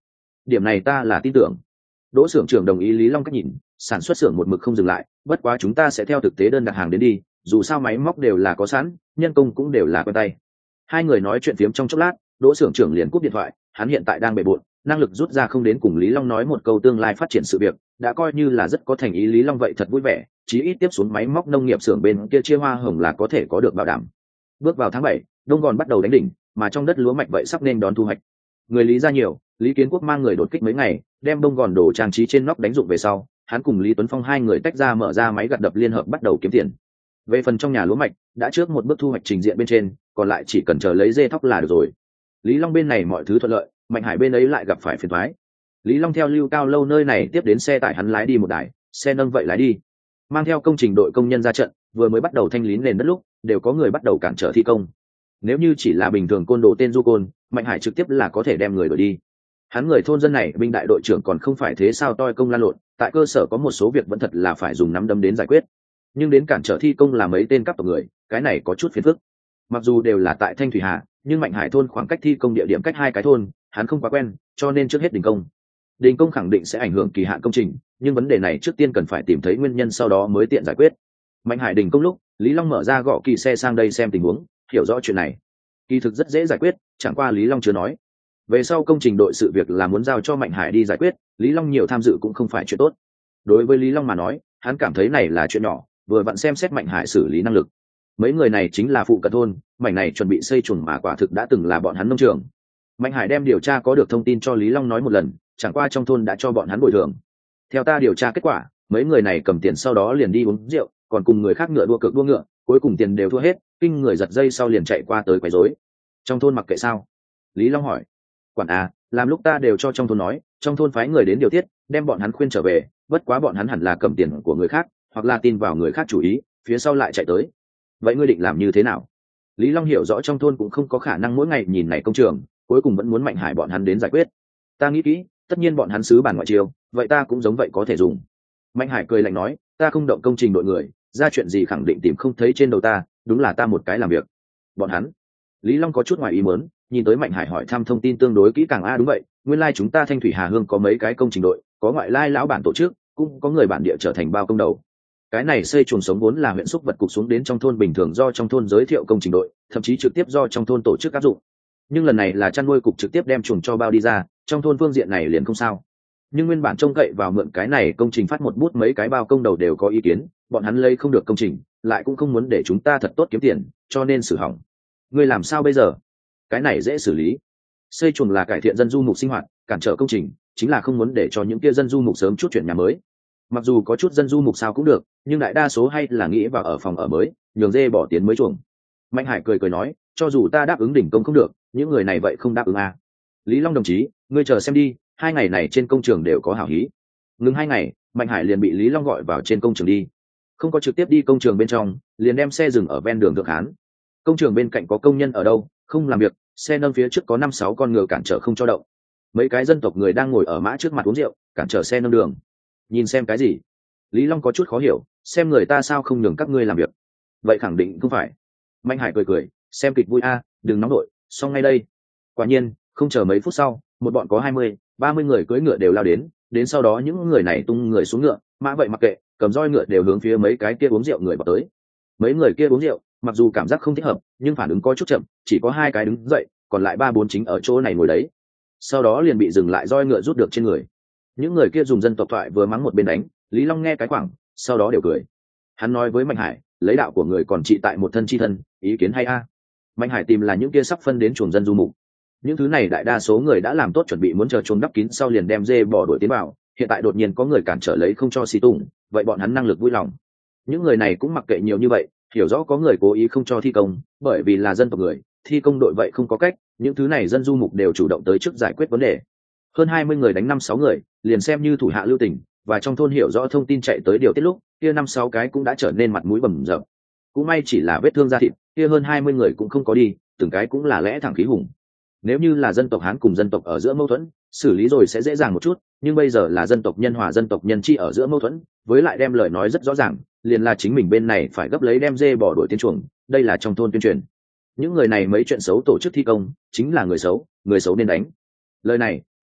Điểm này ta là tin tưởng. Đỗ xưởng trưởng đồng ý Lý Long cách nhìn, sản xuất xưởng một mực không dừng lại, bất quá chúng ta sẽ theo thực tế đơn đặt hàng đến đi, dù sao máy móc đều là có sẵn, nhân công cũng đều là quen tay. Hai người nói chuyện phiếm trong chốc lát, Đỗ xưởng trưởng liền cúp điện thoại, hắn hiện tại đang bề bộn, năng lực rút ra không đến cùng Lý Long nói một câu tương lai phát triển sự việc, đã coi như là rất có thành ý. Lý Long vậy thật vui vẻ, chí ít tiếp xuống máy móc nông nghiệp xưởng bên kia chia hoa hồng là có thể có được bảo đảm. Bước vào tháng bảy, đông gòn bắt đầu đánh đỉnh, mà trong đất lúa mạch vậy sắp nên đón thu hoạch. Người Lý ra nhiều, Lý Kiến Quốc mang người đột kích mấy ngày, đem đông gòn đổ trang trí trên nóc đánh dụng về sau, hắn cùng Lý Tuấn Phong hai người tách ra mở ra máy gặt đập liên hợp bắt đầu kiếm tiền. Về phần trong nhà lúa mạch, đã trước một bước thu hoạch trình diện bên trên, còn lại chỉ cần chờ lấy dê thóc là được rồi. Lý Long bên này mọi thứ thuận lợi, Mạnh Hải bên ấy lại gặp phải phiền toái. Lý Long theo Lưu Cao Lâu nơi này tiếp đến xe tải hắn lái đi một đài, xe nâng vậy lái đi, mang theo công trình đội công nhân ra trận, vừa mới bắt đầu thanh lý nền đất lúc, đều có người bắt đầu cản trở thi công. Nếu như chỉ là bình thường côn đồ tên du côn, Mạnh Hải trực tiếp là có thể đem người đuổi đi. Hắn người thôn dân này binh đại đội trưởng còn không phải thế sao toi công lan lộn, tại cơ sở có một số việc vẫn thật là phải dùng nắm đấm đến giải quyết. Nhưng đến cản trở thi công là mấy tên cấp tộc người, cái này có chút phiền phức. Mặc dù đều là tại Thanh Thủy Hà, nhưng Mạnh Hải thôn khoảng cách thi công địa điểm cách hai cái thôn, hắn không quá quen, cho nên trước hết đình công. Đình công khẳng định sẽ ảnh hưởng kỳ hạn công trình, nhưng vấn đề này trước tiên cần phải tìm thấy nguyên nhân sau đó mới tiện giải quyết. Mạnh Hải đình công lúc, Lý Long mở ra gõ kỳ xe sang đây xem tình huống, hiểu rõ chuyện này. Kỳ thực rất dễ giải quyết, chẳng qua Lý Long chưa nói. Về sau công trình đội sự việc là muốn giao cho Mạnh Hải đi giải quyết, Lý Long nhiều tham dự cũng không phải chuyện tốt. Đối với Lý Long mà nói, hắn cảm thấy này là chuyện nhỏ, vừa vặn xem xét Mạnh Hải xử lý năng lực. Mấy người này chính là phụ cận thôn, mảnh này chuẩn bị xây chuồng mà quả thực đã từng là bọn hắn nông trường. Mạnh Hải đem điều tra có được thông tin cho Lý Long nói một lần, chẳng qua trong thôn đã cho bọn hắn bồi thường. Theo ta điều tra kết quả, mấy người này cầm tiền sau đó liền đi uống rượu, còn cùng người khác ngựa đua cược đua ngựa, cuối cùng tiền đều thua hết, kinh người giật dây sau liền chạy qua tới quấy rối. Trong thôn mặc kệ sao? Lý Long hỏi. Quản à, làm lúc ta đều cho trong thôn nói, trong thôn phái người đến điều tiết, đem bọn hắn khuyên trở về, bất quá bọn hắn hẳn là cầm tiền của người khác, hoặc là tin vào người khác chủ ý, phía sau lại chạy tới. Vậy ngươi định làm như thế nào? Lý Long hiểu rõ trong thôn cũng không có khả năng mỗi ngày nhìn này công trường, cuối cùng vẫn muốn Mạnh Hải bọn hắn đến giải quyết. Ta nghĩ kỹ, tất nhiên bọn hắn xứ bản ngoại chiêu, vậy ta cũng giống vậy có thể dùng. Mạnh Hải cười lạnh nói, ta không động công trình đội người, ra chuyện gì khẳng định tìm không thấy trên đầu ta, đúng là ta một cái làm việc. Bọn hắn? Lý Long có chút ngoài ý muốn, nhìn tới Mạnh Hải hỏi thăm thông tin tương đối kỹ càng. A đúng vậy, nguyên lai like chúng ta Thanh Thủy Hà Hương có mấy cái công trình đội, có ngoại lai lão bản tổ chức, cũng có người bản địa trở thành bao công đầu. Cái này xây chuồng sống vốn là huyện xúc vật cục xuống đến trong thôn bình thường do trong thôn giới thiệu công trình đội, thậm chí trực tiếp do trong thôn tổ chức áp dụng. Nhưng lần này là chăn nuôi cục trực tiếp đem chuồng cho bao đi ra, trong thôn phương diện này liền không sao. Nhưng nguyên bản trông cậy vào mượn cái này công trình phát một bút mấy cái bao công đầu đều có ý kiến, bọn hắn lấy không được công trình, lại cũng không muốn để chúng ta thật tốt kiếm tiền, cho nên xử hỏng. Ngươi làm sao bây giờ? Cái này dễ xử lý. Xây chuồng là cải thiện dân du mục sinh hoạt, cản trở công trình, chính là không muốn để cho những kia dân du mục sớm chút chuyển nhà mới. Mặc dù có chút dân du mục sao cũng được, nhưng đại đa số hay là nghĩ vào ở phòng ở mới, nhường dê bỏ tiến mới chuồng. Mạnh Hải cười cười nói, cho dù ta đáp ứng đỉnh công không được, những người này vậy không đáp ứng à. Lý Long đồng chí, ngươi chờ xem đi, hai ngày này trên công trường đều có hảo hí. Ngừng hai ngày, Mạnh Hải liền bị Lý Long gọi vào trên công trường đi. Không có trực tiếp đi công trường bên trong, liền đem xe dừng ở ven đường Thượng Hán. Công trường bên cạnh có công nhân ở đâu, không làm việc, xe nâng phía trước có năm sáu con ngựa cản trở không cho động. Mấy cái dân tộc người đang ngồi ở mã trước mặt uống rượu, cản trở xe nâng đường. Nhìn xem cái gì? Lý Long có chút khó hiểu, xem người ta sao không nhường các ngươi làm việc. Vậy khẳng định không phải. Mạnh Hải cười cười, xem kịch vui a, đừng nóng đội, xong ngay đây. Quả nhiên, không chờ mấy phút sau, một bọn có hai mươi, ba mươi người cưỡi ngựa đều lao đến, đến sau đó những người này tung người xuống ngựa, mã vậy mặc kệ, cầm roi ngựa đều hướng phía mấy cái kia uống rượu người vào tới. Mấy người kia uống rượu, mặc dù cảm giác không thích hợp, nhưng phản ứng có chút chậm, chỉ có hai cái đứng dậy, còn lại ba bốn chính ở chỗ này ngồi đấy. Sau đó liền bị dừng lại roi ngựa rút được trên người. Những người kia dùng dân tộc thoại vừa mắng một bên đánh, Lý Long nghe cái khoảng, sau đó đều cười. Hắn nói với Mạnh Hải, lấy đạo của người còn trị tại một thân chi thân, ý kiến hay a? Mạnh Hải tìm là những kia sắp phân đến chuồng dân du mục. Những thứ này đại đa số người đã làm tốt chuẩn bị muốn chờ chuồng đắp kín sau liền đem dê bỏ đuổi tiến vào, hiện tại đột nhiên có người cản trở lấy không cho xì tùng, vậy bọn hắn năng lực vui lòng. Những người này cũng mặc kệ nhiều như vậy, hiểu rõ có người cố ý không cho thi công, bởi vì là dân tộc người, thi công đội vậy không có cách, những thứ này dân du mục đều chủ động tới trước giải quyết vấn đề. Hơn hai mươi người đánh năm sáu người, liền xem như thủ hạ lưu tình, và trong thôn hiểu rõ thông tin chạy tới điều tiết lúc, kia năm sáu cái cũng đã trở nên mặt mũi bầm dập. Cũng may chỉ là vết thương da thịt, kia hơn hai mươi người cũng không có đi, từng cái cũng là lẽ thẳng khí hùng. Nếu như là dân tộc Hán cùng dân tộc ở giữa mâu thuẫn, xử lý rồi sẽ dễ dàng một chút, nhưng bây giờ là dân tộc nhân hòa dân tộc nhân chi ở giữa mâu thuẫn, với lại đem lời nói rất rõ ràng, liền là chính mình bên này phải gấp lấy đem dê bỏ đuổi tiến chuồng, đây là trong thôn tuyên truyền. Những người này mấy chuyện xấu tổ chức thi công, chính là người xấu, người xấu nên đánh. Lời này,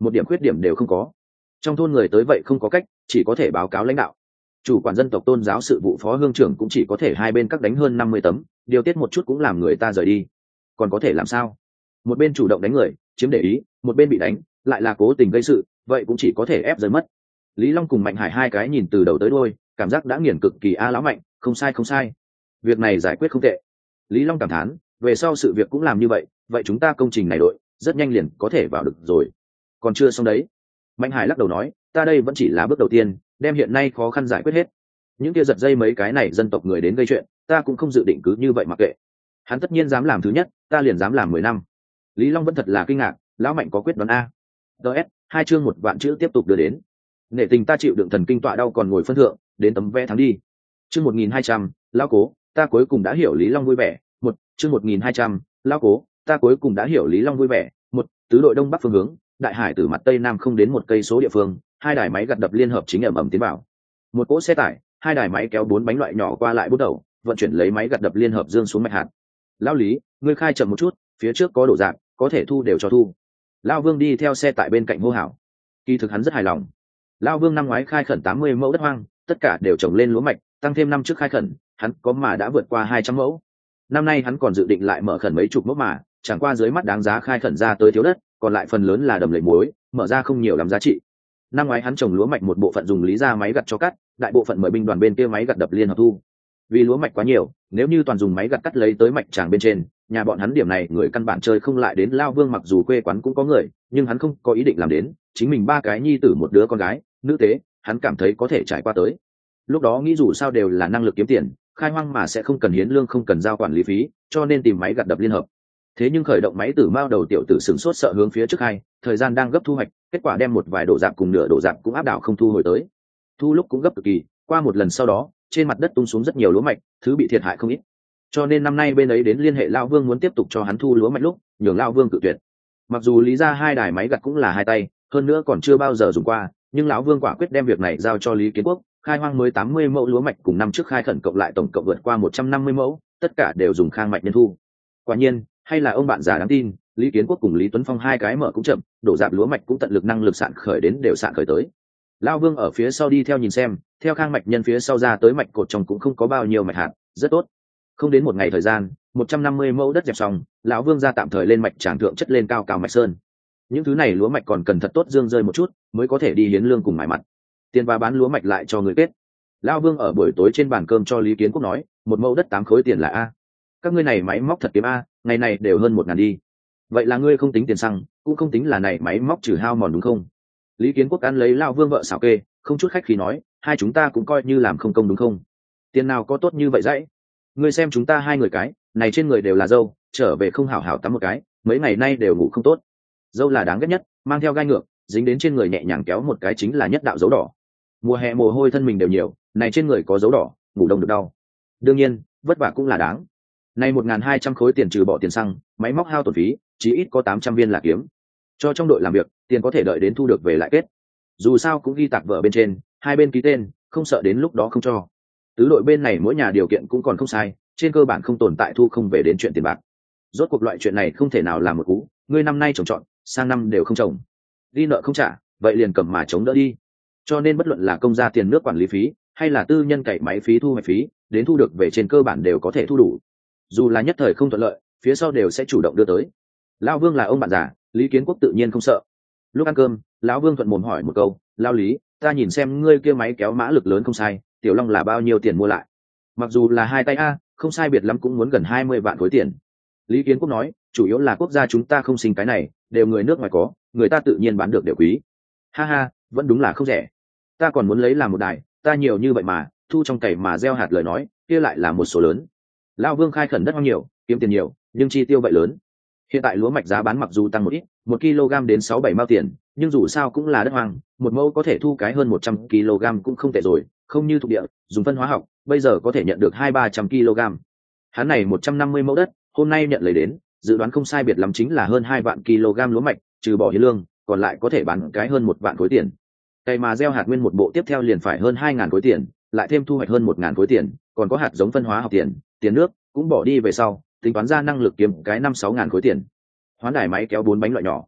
một điểm khuyết điểm đều không có. Trong thôn người tới vậy không có cách, chỉ có thể báo cáo lãnh đạo. Chủ quản dân tộc tôn giáo sự vụ phó hương trưởng cũng chỉ có thể hai bên các đánh hơn năm mươi tấm, điều tiết một chút cũng làm người ta rời đi. Còn có thể làm sao? Một bên chủ động đánh người chiếm để ý, một bên bị đánh lại là cố tình gây sự, vậy cũng chỉ có thể ép rơi mất. Lý Long cùng Mạnh Hải hai cái nhìn từ đầu tới đuôi, cảm giác đã nghiền cực kỳ a lão Mạnh, không sai không sai, việc này giải quyết không tệ. Lý Long cảm thán, về sau sự việc cũng làm như vậy, vậy chúng ta công trình này đội rất nhanh liền có thể vào được rồi. Còn chưa xong đấy. Mạnh Hải lắc đầu nói, ta đây vẫn chỉ là bước đầu tiên, đem hiện nay khó khăn giải quyết hết. Những kia giật dây mấy cái này dân tộc người đến gây chuyện, ta cũng không dự định cứ như vậy mặc kệ. Hắn tất nhiên dám làm thứ nhất, ta liền dám làm mười năm. Lý Long vẫn thật là kinh ngạc, lão Mạnh có quyết đoán a. ds hai chương một vạn chữ tiếp tục đưa đến. Nể tình ta chịu đựng thần kinh tọa đau còn ngồi phân thượng, đến tấm vé thắng đi. Chương một nghìn hai trăm, lão cố, ta cuối cùng đã hiểu Lý Long vui vẻ. Một, chương một nghìn hai trăm, lão cố, ta cuối cùng đã hiểu Lý Long vui vẻ. Một, tứ đội đông bắc phương hướng, đại hải từ mặt tây nam không đến một cây số địa phương, hai đài máy gặt đập liên hợp chính ẩm ẩm tiến vào. Một cỗ xe tải, hai đài máy kéo bốn bánh loại nhỏ qua lại bút đầu, vận chuyển lấy máy gặt đập liên hợp dương xuống mạch hạt. Lão Lý, ngươi khai chậm một chút, phía trước có đổ dạng, có thể thu đều cho thu. Lão Vương đi theo xe tại bên cạnh hô hào. Kỳ thực hắn rất hài lòng. Lão Vương năm ngoái khai khẩn tám mươi mẫu đất hoang, tất cả đều trồng lên lúa mạch, tăng thêm năm trước khai khẩn, hắn có mà đã vượt qua hai trăm mẫu. Năm nay hắn còn dự định lại mở khẩn mấy chục mẫu mà, chẳng qua dưới mắt đáng giá khai khẩn ra tới thiếu đất, còn lại phần lớn là đầm lầy muối, mở ra không nhiều lắm giá trị. Năm ngoái hắn trồng lúa mạch một bộ phận dùng lý ra máy gặt cho cắt, đại bộ phận mời binh đoàn bên kia máy gặt đập liên hợp thu. Vì lúa mạch quá nhiều, nếu như toàn dùng máy gặt cắt lấy tới mạch tràng bên trên, nhà bọn hắn điểm này người căn bản chơi không lại đến. Lao Vương mặc dù quê quán cũng có người, nhưng hắn không có ý định làm đến, chính mình ba cái nhi tử một đứa con gái, nữ tế, hắn cảm thấy có thể trải qua tới. Lúc đó nghĩ dù sao đều là năng lực kiếm tiền, khai hoang mà sẽ không cần hiến lương, không cần giao quản lý phí, cho nên tìm máy gặt đập liên hợp. Thế nhưng khởi động máy tử mao đầu tiểu tử sửng sốt sợ hướng phía trước hai, thời gian đang gấp thu hoạch, kết quả đem một vài độ dạp cùng nửa độ dạp cũng áp đảo không thu hồi tới. Thu lúc cũng gấp cực kỳ, qua một lần sau đó, trên mặt đất tung xuống rất nhiều lúa mạch, thứ bị thiệt hại không ít. Cho nên năm nay bên ấy đến liên hệ Lão Vương muốn tiếp tục cho hắn thu lúa mạch lúc, nhường Lão Vương cự tuyệt. Mặc dù lý ra hai đài máy gặt cũng là hai tay, hơn nữa còn chưa bao giờ dùng qua, nhưng lão Vương quả quyết đem việc này giao cho Lý Kiến Quốc, khai hoang mới tám mươi mẫu lúa mạch cùng năm trước khai khẩn cộng lại tổng cộng vượt qua một trăm năm mươi mẫu, tất cả đều dùng Khang Mạch nhân thu. Quả nhiên, hay là ông bạn già đáng tin, Lý Kiến Quốc cùng Lý Tuấn Phong hai cái mở cũng chậm, đổ dạp lúa mạch cũng tận lực năng lực sạn khởi đến đều sạn khởi tới. Lão Vương ở phía sau đi theo nhìn xem, theo Khang Mạch nhân phía sau ra tới mạch cột trong cũng không có bao nhiêu mạch hạt, rất tốt. Không đến một ngày thời gian, một trăm năm mươi mẫu đất dẹp xong, lão Vương ra tạm thời lên mạch tràng thượng chất lên cao cao mạch sơn. Những thứ này lúa mạch còn cần thật tốt dương rơi một chút, mới có thể đi hiến lương cùng mài mặt. Tiền và bán lúa mạch lại cho người kết. Lão Vương ở buổi tối trên bàn cơm cho Lý Kiến Quốc nói, một mẫu đất tám khối tiền là a. Các ngươi này máy móc thật kiếm a, ngày này đều hơn một ngàn đi. Vậy là ngươi không tính tiền xăng, cũng không tính là này máy móc trừ hao mòn đúng không? Lý Kiến Quốc ăn lấy Lão Vương vợ xảo kê, không chút khách khí nói, hai chúng ta cũng coi như làm không công đúng không? Tiền nào có tốt như vậy dãy? Ngươi xem chúng ta hai người cái, này trên người đều là dâu, trở về không hảo hảo tắm một cái, mấy ngày nay đều ngủ không tốt. Dâu là đáng ghét nhất, mang theo gai ngược, dính đến trên người nhẹ nhàng kéo một cái chính là nhất đạo dấu đỏ. Mùa hè mồ hôi thân mình đều nhiều, này trên người có dấu đỏ, ngủ đông được đau. Đương nhiên, vất vả cũng là đáng. Này một ngàn hai trăm khối tiền trừ bỏ tiền xăng, máy móc hao tổn phí, chí ít có tám trăm viên là kiếm. Cho trong đội làm việc, tiền có thể đợi đến thu được về lại kết. Dù sao cũng ghi tạc vở bên trên, hai bên ký tên, không sợ đến lúc đó không cho. Tứ đội bên này mỗi nhà điều kiện cũng còn không sai, trên cơ bản không tồn tại thu không về đến chuyện tiền bạc. Rốt cuộc loại chuyện này không thể nào làm một cú, ngươi năm nay trồng trọt, sang năm đều không trồng. Đi nợ không trả, vậy liền cầm mà chống đỡ đi. Cho nên bất luận là công gia tiền nước quản lý phí, hay là tư nhân cày máy phí thu hoạch phí, đến thu được về trên cơ bản đều có thể thu đủ. Dù là nhất thời không thuận lợi, phía sau đều sẽ chủ động đưa tới. Lão Vương là ông bạn già, Lý Kiến Quốc tự nhiên không sợ. Lúc ăn cơm, lão Vương thuận mồm hỏi một câu, "Lão Lý, ta nhìn xem ngươi kia máy kéo mã lực lớn không sai, tiểu long là bao nhiêu tiền mua lại?" Mặc dù là hai tay a, không sai biệt lắm cũng muốn gần hai mươi vạn khối tiền. Lý Kiến Quốc nói, chủ yếu là quốc gia chúng ta không sinh cái này, đều người nước ngoài có, người ta tự nhiên bán được đều quý. Ha ha, vẫn đúng là không rẻ. Ta còn muốn lấy làm một đài, ta nhiều như vậy mà, thu trong cày mà gieo hạt lời nói, kia lại là một số lớn. Lão Vương khai khẩn đất hoang nhiều, kiếm tiền nhiều, nhưng chi tiêu vậy lớn. Hiện tại lúa mạch giá bán mặc dù tăng một ít, một kg đến sáu bảy mao tiền, nhưng dù sao cũng là đất hoang, một mẫu có thể thu cái hơn một trăm kg cũng không tệ rồi, không như thuộc địa, dùng phân hóa học, bây giờ có thể nhận được hai ba trăm kg. Hắn này một trăm năm mươi mẫu đất, hôm nay nhận lấy đến, dự đoán không sai biệt lắm chính là hơn hai vạn kg lúa mạch, trừ bỏ hiến lương, còn lại có thể bán cái hơn một vạn khối tiền. Cây mà gieo hạt nguyên một bộ tiếp theo liền phải hơn hai ngàn khối tiền, lại thêm thu hoạch hơn một ngàn khối tiền, còn có hạt giống phân hóa học tiền, tiền nước cũng bỏ đi về sau, tính toán ra năng lực kiếm cái năm sáu ngàn khối tiền. Hoán đài máy kéo bốn bánh loại nhỏ,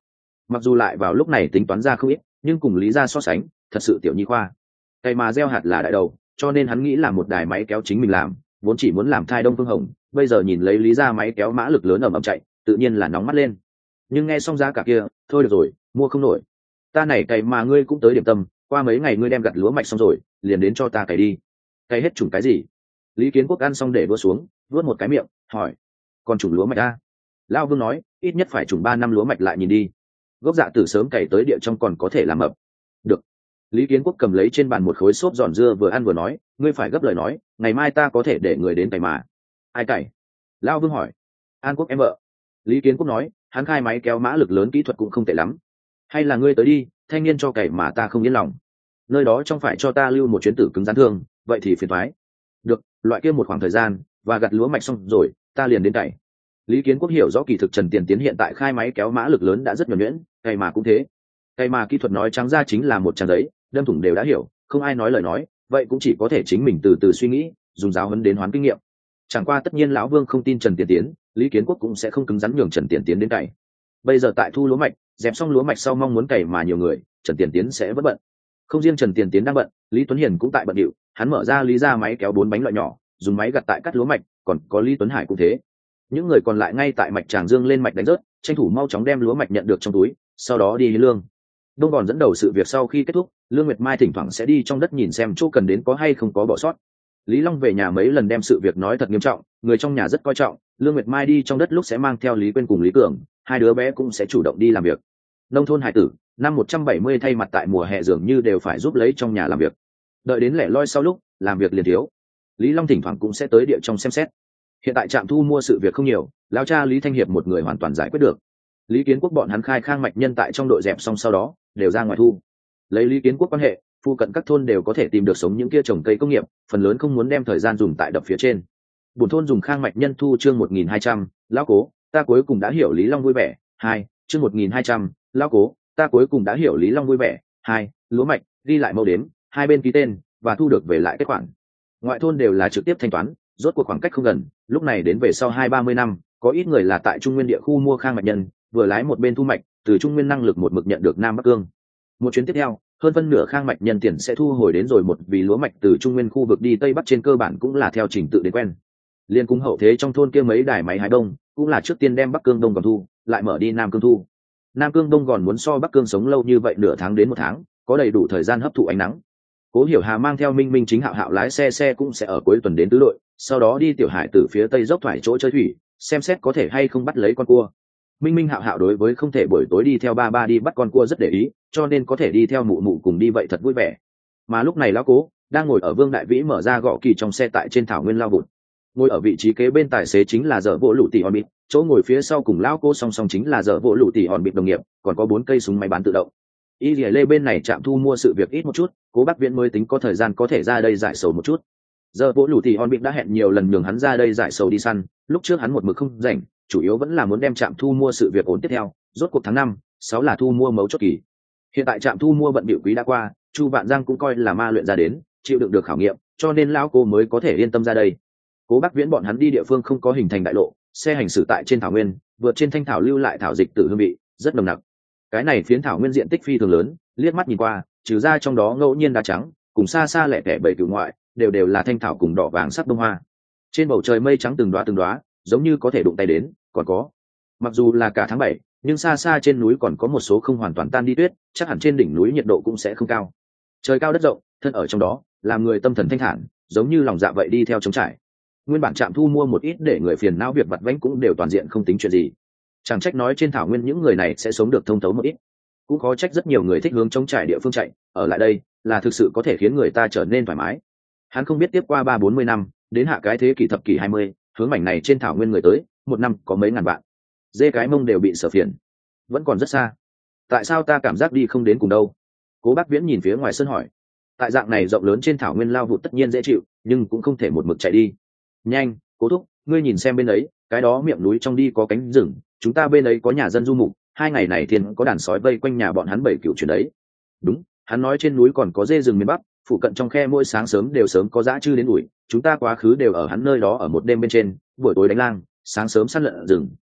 mặc dù lại vào lúc này tính toán ra không ít, nhưng cùng lý gia so sánh thật sự tiểu nhi khoa. Cày mà gieo hạt là đại đầu, cho nên hắn nghĩ là một đài máy kéo chính mình làm, vốn chỉ muốn làm thai Đông Phương Hồng, bây giờ nhìn lấy lý gia máy kéo mã lực lớn ầm ầm chạy, tự nhiên là nóng mắt lên. Nhưng nghe xong giá cả kia, thôi được rồi, mua không nổi. Ta này cày mà ngươi cũng tới điểm tâm, qua mấy ngày ngươi đem gặt lúa mạch xong rồi, liền đến cho ta cày đi. Cày hết chủng cái gì? Lý Kiến Quốc ăn xong để đua xuống, vuốt một cái miệng, hỏi: còn chủng lúa mạch a? Lão Vương nói: ít nhất phải chủng ba năm lúa mạch lại nhìn đi. Gốc dạ tử sớm cày tới địa trong còn có thể làm mập. Được. Lý Kiến Quốc cầm lấy trên bàn một khối xốp giòn dưa vừa ăn vừa nói: ngươi phải gấp lời nói, ngày mai ta có thể để người đến cày mà. Ai cày? Lão Vương hỏi. An Quốc em vợ. Lý Kiến Quốc nói: hắn khai máy kéo mã lực lớn kỹ thuật cũng không tệ lắm. Hay là ngươi tới đi, thanh niên cho cày mà ta không yên lòng. Nơi đó trong phải cho ta lưu một chuyến tử cứng rắn thương, vậy thì phiền toái. Được, loại kia một khoảng thời gian và gặt lúa mạch xong rồi, ta liền đến cày. Lý Kiến Quốc hiểu rõ kỳ thực Trần Tiền Tiến hiện tại khai máy kéo mã lực lớn đã rất nhuần nhuyễn, cày mà cũng thế. Cày mà kỹ thuật nói trắng ra chính là một trang giấy, đâm thủng đều đã hiểu, không ai nói lời nói, vậy cũng chỉ có thể chính mình từ từ suy nghĩ, dùng giáo huấn đến hoán kinh nghiệm. Chẳng qua tất nhiên lão Vương không tin Trần Tiền Tiến, Lý Kiến Quốc cũng sẽ không cứng rắn nhường Trần Tiền Tiến đến cày. Bây giờ tại thu lúa mạch, dẹp xong lúa mạch sau mong muốn cày mà nhiều người, Trần Tiền Tiến sẽ vẫn bận. Không riêng Trần Tiền Tiến đang bận, Lý Tuấn Hiền cũng tại bận điệu, hắn mở ra lý ra máy kéo bốn bánh loại nhỏ, dùng máy gặt tại cắt lúa mạch, còn có Lý Tuấn Hải cũng thế. Những người còn lại ngay tại mạch tràng dương lên mạch đánh rớt, tranh thủ mau chóng đem lúa mạch nhận được trong túi, sau đó đi hiến lương. Đông Gòn dẫn đầu sự việc sau khi kết thúc, Lương Nguyệt Mai thỉnh thoảng sẽ đi trong đất nhìn xem chỗ cần đến có hay không có bỏ sót. Lý Long về nhà mấy lần đem sự việc nói thật nghiêm trọng, người trong nhà rất coi trọng. Lương Nguyệt Mai đi trong đất lúc sẽ mang theo Lý Quyên cùng Lý Cường, hai đứa bé cũng sẽ chủ động đi làm việc. Nông thôn hải tử, năm một trăm bảy mươi thay mặt tại mùa hè dường như đều phải giúp lấy trong nhà làm việc. Đợi đến lẻ loi sau lúc, làm việc liền thiếu. Lý Long thỉnh thoảng cũng sẽ tới địa trong xem xét. Hiện tại trạm thu mua sự việc không nhiều, lão cha Lý Thanh Hiệp một người hoàn toàn giải quyết được. Lý Kiến Quốc bọn hắn khai khang mạch nhân tại trong đội dẹp xong sau đó đều ra ngoài thu. Lấy Lý Kiến Quốc quan hệ, phụ cận các thôn đều có thể tìm được sống những kia trồng cây công nghiệp, phần lớn không muốn đem thời gian dùng tại đập phía trên. Bổn thôn dùng khang mạch nhân thu chương một nghìn hai trăm, lão cố, ta cuối cùng đã hiểu Lý Long vui vẻ. Hai, chương một nghìn hai trăm, lão cố, ta cuối cùng đã hiểu Lý Long vui vẻ. Hai, lúa mạch, ghi lại mẫu đếm, hai bên ký tên và thu được về lại kết khoản. Ngoại thôn đều là trực tiếp thanh toán, rốt cuộc khoảng cách không gần, lúc này đến về sau hai ba mươi năm, có ít người là tại Trung Nguyên địa khu mua khang mạch nhân, vừa lái một bên thu mạch, từ Trung Nguyên năng lực một mực nhận được Nam Bắc Cương. Một chuyến tiếp theo, hơn phân nửa khang mạch nhân tiền sẽ thu hồi đến rồi, một vì lúa mạch từ Trung Nguyên khu vực đi Tây Bắc trên cơ bản cũng là theo trình tự đến quen. Liên cung hậu thế trong thôn kia mấy đài máy hái đông, cũng là trước tiên đem Bắc Cương Đông còn thu, lại mở đi Nam Cương thu. Nam Cương Đông còn muốn so Bắc Cương sống lâu như vậy nửa tháng đến một tháng, có đầy đủ thời gian hấp thụ ánh nắng. Cố Hiểu Hà mang theo Minh Minh Chính Hạo Hạo lái xe xe cũng sẽ ở cuối tuần đến tứ đội, sau đó đi Tiểu Hải từ phía tây dốc thoải chỗ chơi thủy, xem xét có thể hay không bắt lấy con cua. Minh Minh Hạo Hạo đối với không thể buổi tối đi theo ba ba đi bắt con cua rất để ý, cho nên có thể đi theo mụ mụ cùng đi vậy thật vui vẻ. Mà lúc này lão Cố đang ngồi ở Vương Đại Vĩ mở ra gõ kỳ trong xe tại trên thảo nguyên lao vụt. Ngồi ở vị trí kế bên tài xế chính là Dở Vỗ Lũ Tỷ Hòn Bịt, chỗ ngồi phía sau cùng lão Cố song song chính là Dở Vỗ Lũ Tỷ Hòn Bịt đồng nghiệp, còn có bốn cây súng máy bán tự động. Y Lìa Lê bên này trạm thu mua sự việc ít một chút, Cố Bắc Viễn mới tính có thời gian có thể ra đây giải sầu một chút. Giờ Vỗ Lũ Tỷ Hòn Bịt đã hẹn nhiều lần nhường hắn ra đây giải sầu đi săn, lúc trước hắn một mực không rảnh, chủ yếu vẫn là muốn đem trạm thu mua sự việc ổn tiếp theo, rốt cuộc tháng năm, sáu là thu mua mấu chốt kỳ. Hiện tại trạm thu mua bận bịu quý đã qua, Chu Vạn Giang cũng coi là ma luyện ra đến, chịu đựng được khảo nghiệm, cho nên lão Cố mới có thể yên tâm ra đây. Cố Bắc Viễn bọn hắn đi địa phương không có hình thành đại lộ, xe hành xử tại trên thảo nguyên, vượt trên thanh thảo lưu lại thảo dịch tử hương vị, rất nồng nặc. Cái này phiến thảo nguyên diện tích phi thường lớn, liếc mắt nhìn qua, trừ ra trong đó ngẫu nhiên đá trắng, cùng xa xa lẻ tẻ bảy cửu ngoại, đều đều là thanh thảo cùng đỏ vàng sắc bông hoa. Trên bầu trời mây trắng từng đóa từng đóa, giống như có thể đụng tay đến, còn có. Mặc dù là cả tháng bảy, nhưng xa xa trên núi còn có một số không hoàn toàn tan đi tuyết, chắc hẳn trên đỉnh núi nhiệt độ cũng sẽ không cao. Trời cao đất rộng, thân ở trong đó, làm người tâm thần thanh thản, giống như lòng dạ vậy đi theo trống trải. Nguyên bản trạm thu mua một ít để người phiền não việc vặt vãnh cũng đều toàn diện không tính chuyện gì. Chẳng trách nói trên thảo nguyên những người này sẽ sống được thông thấu một ít. Cũng khó trách rất nhiều người thích hướng trống trải địa phương chạy, ở lại đây là thực sự có thể khiến người ta trở nên thoải mái. Hắn không biết tiếp qua ba bốn mươi năm, đến hạ cái thế kỷ thập kỷ hai mươi, hướng mảnh này trên thảo nguyên người tới, một năm có mấy ngàn vạn. Dê cái mông đều bị sở phiền, vẫn còn rất xa. Tại sao ta cảm giác đi không đến cùng đâu? Cố Bắc Viễn nhìn phía ngoài sân hỏi. Tại dạng này rộng lớn trên thảo nguyên lao vụt tất nhiên dễ chịu, nhưng cũng không thể một mực chạy đi. Nhanh, Cố thúc, ngươi nhìn xem bên ấy, cái đó miệng núi trong đi có cánh rừng, chúng ta bên ấy có nhà dân du mục, hai ngày này thiên có đàn sói vây quanh nhà bọn hắn bảy cựu chuyển đấy. Đúng, hắn nói trên núi còn có dê rừng miền Bắc, phụ cận trong khe mỗi sáng sớm đều sớm có dã chư đến đuổi, chúng ta quá khứ đều ở hắn nơi đó ở một đêm bên trên, buổi tối đánh lang, sáng sớm săn lợn rừng,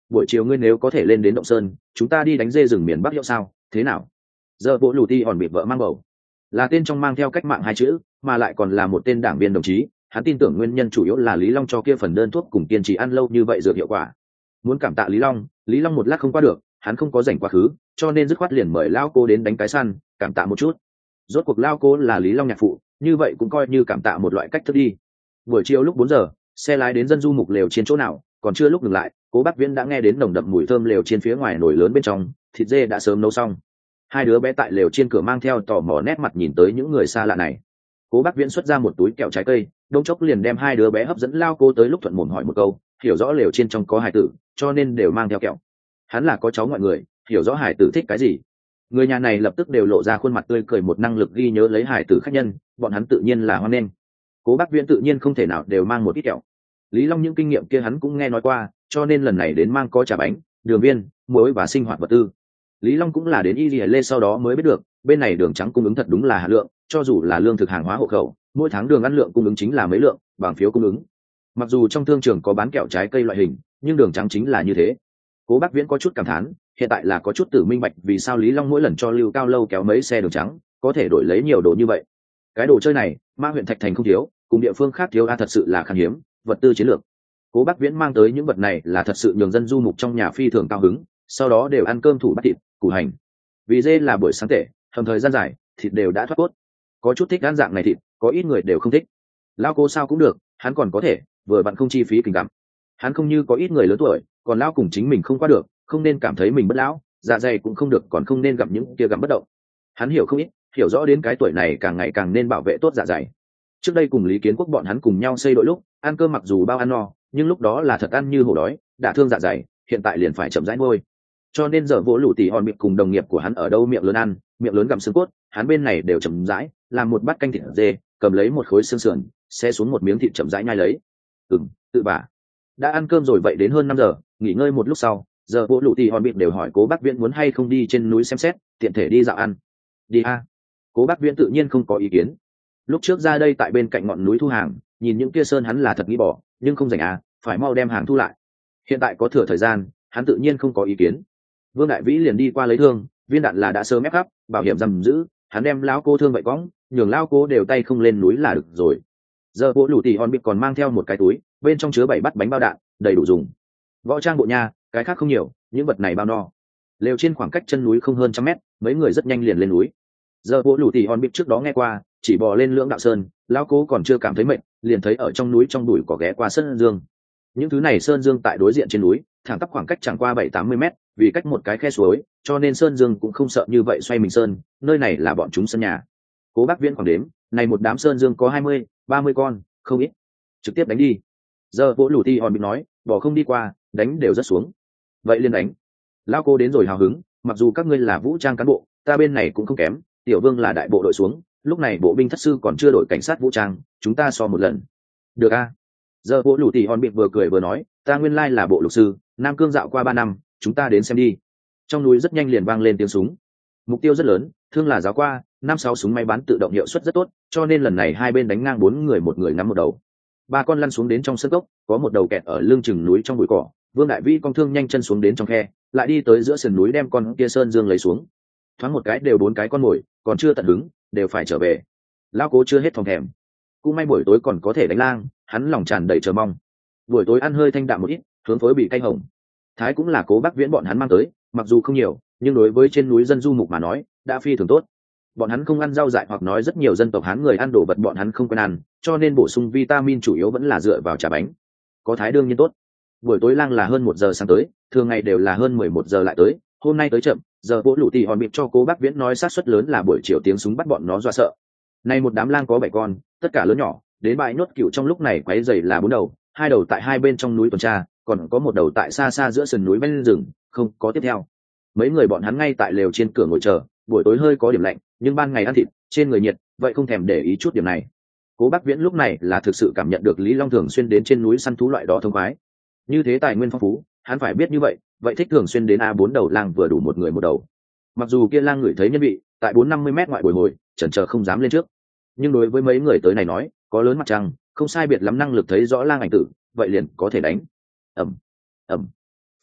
buổi chiều ngươi nếu có thể lên đến động sơn, chúng ta đi đánh dê rừng miền bắc hiệu sao, thế nào? Giờ bộ lù ti hòn bị vợ mang bầu, là tên trong mang theo cách mạng hai chữ, mà lại còn là một tên đảng viên đồng chí. Hắn tin tưởng nguyên nhân chủ yếu là Lý Long cho kia phần đơn thuốc cùng kiên trì ăn lâu như vậy dược hiệu quả. Muốn cảm tạ Lý Long, Lý Long một lát không qua được, hắn không có rảnh quá khứ, cho nên dứt khoát liền mời lao cô đến đánh cái săn, cảm tạ một chút. Rốt cuộc lao cô là Lý Long nhạc phụ, như vậy cũng coi như cảm tạ một loại cách thức đi. Buổi chiều lúc bốn giờ, xe lái đến dân du mục lều trên chỗ nào, còn chưa lúc dừng lại, Cố Bác Viễn đã nghe đến nồng đậm mùi thơm lều trên phía ngoài nồi lớn bên trong, thịt dê đã sớm nấu xong. Hai đứa bé tại lều trên cửa mang theo tò mò nét mặt nhìn tới những người xa lạ này. Cố Bác Viễn xuất ra một túi kẹo trái cây, đông chốc liền đem hai đứa bé hấp dẫn lao cô tới lúc thuận mồm hỏi một câu, hiểu rõ lều trên trong có hải tử, cho nên đều mang theo kẹo. Hắn là có cháu ngoại người, hiểu rõ hải tử thích cái gì. Người nhà này lập tức đều lộ ra khuôn mặt tươi cười, một năng lực ghi nhớ lấy hải tử khách nhân, bọn hắn tự nhiên là hoan nghênh. Cố Bác Viễn tự nhiên không thể nào đều mang một ít kẹo. Lý Long những kinh nghiệm kia hắn cũng nghe nói qua, cho nên lần này đến mang có trà bánh, đường viên, muối và sinh hoạt vật tư. Lý Long cũng là đến Y Lê sau đó mới biết được, bên này đường trắng cung ứng thật đúng là hạ lượng, cho dù là lương thực hàng hóa hộ khẩu, mỗi tháng đường ăn lượng cung ứng chính là mấy lượng, bằng phiếu cung ứng. Mặc dù trong thương trường có bán kẹo trái cây loại hình, nhưng đường trắng chính là như thế. Cố Bác Viễn có chút cảm thán, hiện tại là có chút tự minh bạch vì sao Lý Long mỗi lần cho Lưu Cao Lâu kéo mấy xe đường trắng, có thể đổi lấy nhiều đồ như vậy. Cái đồ chơi này, Ma huyện Thạch Thành không thiếu, cùng địa phương khác thiếu a thật sự là khan hiếm, vật tư chiến lược. Cố Bác Viễn mang tới những vật này là thật sự nhường dân du mục trong nhà phi thường cao hứng, sau đó đều ăn cơm thủ bát thịt, củ hành. Vì dê là buổi sáng tệ, hầm thời gian dài, thịt đều đã thoát cốt. Có chút thích ăn dạng này thịt, có ít người đều không thích. Lão Cố sao cũng được, hắn còn có thể, vừa bạn không chi phí kinh gặm. Hắn không như có ít người lớn tuổi, còn lão cùng chính mình không qua được, không nên cảm thấy mình bất lão, dạ dày cũng không được, còn không nên gặm những kia gặm bất động. Hắn hiểu không ít, hiểu rõ đến cái tuổi này càng ngày càng nên bảo vệ tốt dạ dày. Trước đây cùng Lý Kiến Quốc bọn hắn cùng nhau xây đội lúc, ăn cơm mặc dù bao ăn no, nhưng lúc đó là thật ăn như hổ đói, đả thương dạ dày, hiện tại liền phải chậm rãi nuôi. Cho nên giờ vỗ lũ tỉ hòn miệng cùng đồng nghiệp của hắn ở đâu miệng lớn ăn, miệng lớn gặm xương cốt, hắn bên này đều chậm rãi, làm một bát canh thịt dê, cầm lấy một khối xương sườn, xe xuống một miếng thịt chậm rãi nhai lấy. Ừm, tự bả. Đã ăn cơm rồi vậy đến hơn năm giờ, nghỉ ngơi một lúc sau, giờ vỗ lũ tỉ hòn miệng đều hỏi Cố Bác Viễn muốn hay không đi trên núi xem xét, tiện thể đi dạo ăn. Đi a. Cố Bác Viễn tự nhiên không có ý kiến. Lúc trước ra đây tại bên cạnh ngọn núi thu hàng, nhìn những kia sơn hắn là thật nghĩ bỏ, nhưng không rảnh à, phải mau đem hàng thu lại. Hiện tại có thừa thời gian, hắn tự nhiên không có ý kiến. Vương Đại Vĩ liền đi qua lấy thương, viên đạn là đã sớm ép khắp, bảo hiểm giam giữ, hắn đem lão cô thương vậy cõng, nhường lão cô đều tay không lên núi là được rồi. Giờ bộ lũ tỉ hòn bị còn mang theo một cái túi, bên trong chứa bảy bát bánh bao đạn, đầy đủ dùng. Võ trang bộ nha, cái khác không nhiều, những vật này bao no. Lều trên khoảng cách chân núi không hơn trăm mét, mấy người rất nhanh liền lên núi. Giờ bộ lũ tỉ hòn bị trước đó nghe qua, chỉ bò lên lưỡng đạo sơn, lão cố còn chưa cảm thấy mệt, liền thấy ở trong núi trong bụi cỏ ghé qua sơn dương. Những thứ này sơn dương tại đối diện trên núi, thẳng tắp khoảng cách chẳng qua bảy tám mươi mét, vì cách một cái khe suối, cho nên sơn dương cũng không sợ như vậy xoay mình sơn, nơi này là bọn chúng sân nhà. Cố Bác Viễn khoảng đếm, này một đám sơn dương có hai mươi, ba mươi con, không ít. Trực tiếp đánh đi. Giờ vỗ lũ ti hòn bị nói, bỏ không đi qua, đánh đều rất xuống. Vậy liền đánh. Lão cô đến rồi hào hứng, mặc dù các ngươi là vũ trang cán bộ, ta bên này cũng không kém, Tiểu Vương là đại bộ đội xuống, lúc này bộ binh thất sư còn chưa đổi cảnh sát vũ trang, chúng ta so một lần. Được a. Giờ bộ lũ tỉ hòn bị vừa cười vừa nói, ta nguyên lai là bộ lục sư, Nam Cương dạo qua ba năm, chúng ta đến xem đi. Trong núi rất nhanh liền vang lên tiếng súng. Mục tiêu rất lớn, thương là giáo qua, năm sáu súng máy bắn tự động hiệu suất rất tốt, cho nên lần này hai bên đánh ngang bốn người, một người ngắm một đầu. Ba con lăn xuống đến trong sân gốc, có một đầu kẹt ở lưng chừng núi trong bụi cỏ. Vương Đại Vĩ con thương nhanh chân xuống đến trong khe, lại đi tới giữa sườn núi đem con kia sơn dương lấy xuống. Thoáng một cái đều bốn cái con mồi, còn chưa tận hứng, đều phải trở về. Lão Cố chưa hết phòng thèm, cũng may buổi tối còn có thể đánh lang, hắn lòng tràn đầy chờ mong. Buổi tối ăn hơi thanh đạm một ít, hướng phối bị canh hồng. Thái cũng là Cố Bác Viễn bọn hắn mang tới, mặc dù không nhiều, nhưng đối với trên núi dân du mục mà nói, đã phi thường tốt. Bọn hắn không ăn rau dại hoặc nói rất nhiều dân tộc Hán người ăn đồ vật bọn hắn không quen ăn, cho nên bổ sung vitamin chủ yếu vẫn là dựa vào trà bánh. Có thái đương nhiên tốt. Buổi tối lang là hơn một giờ sáng tới, thường ngày đều là hơn mười một giờ lại tới, hôm nay tới chậm, giờ vỗ lũ tỉ hòn bịp cho Cố Bác Viễn nói sát suất lớn là buổi chiều tiếng súng bắt bọn nó dọa sợ. Nay một đám lang có bảy con, tất cả lớn nhỏ, đến bãi nốt cựu trong lúc này quấy dày là bốn đầu, hai đầu tại hai bên trong núi tuần tra, còn có một đầu tại xa xa giữa sườn núi bên rừng, không có tiếp theo. Mấy người bọn hắn ngay tại lều trên cửa ngồi chờ, buổi tối hơi có điểm lạnh, nhưng ban ngày ăn thịt, trên người nhiệt, vậy không thèm để ý chút điểm này. Cố Bác Viễn lúc này là thực sự cảm nhận được Lý Long thường xuyên đến trên núi săn thú loại đó thông khoái. Như thế tài nguyên phong phú, hắn phải biết như vậy, vậy thích thường xuyên đến a bốn đầu lang vừa đủ một người một đầu. Mặc dù kia lang ngửi thấy nhân vị, tại bốn năm mươi mét ngoại bồi hồi, chần chờ không dám lên trước. Nhưng đối với mấy người tới này nói, có lớn mặt trăng, không sai biệt lắm năng lực thấy rõ lang ảnh tử, vậy liền có thể đánh. Ầm, ầm,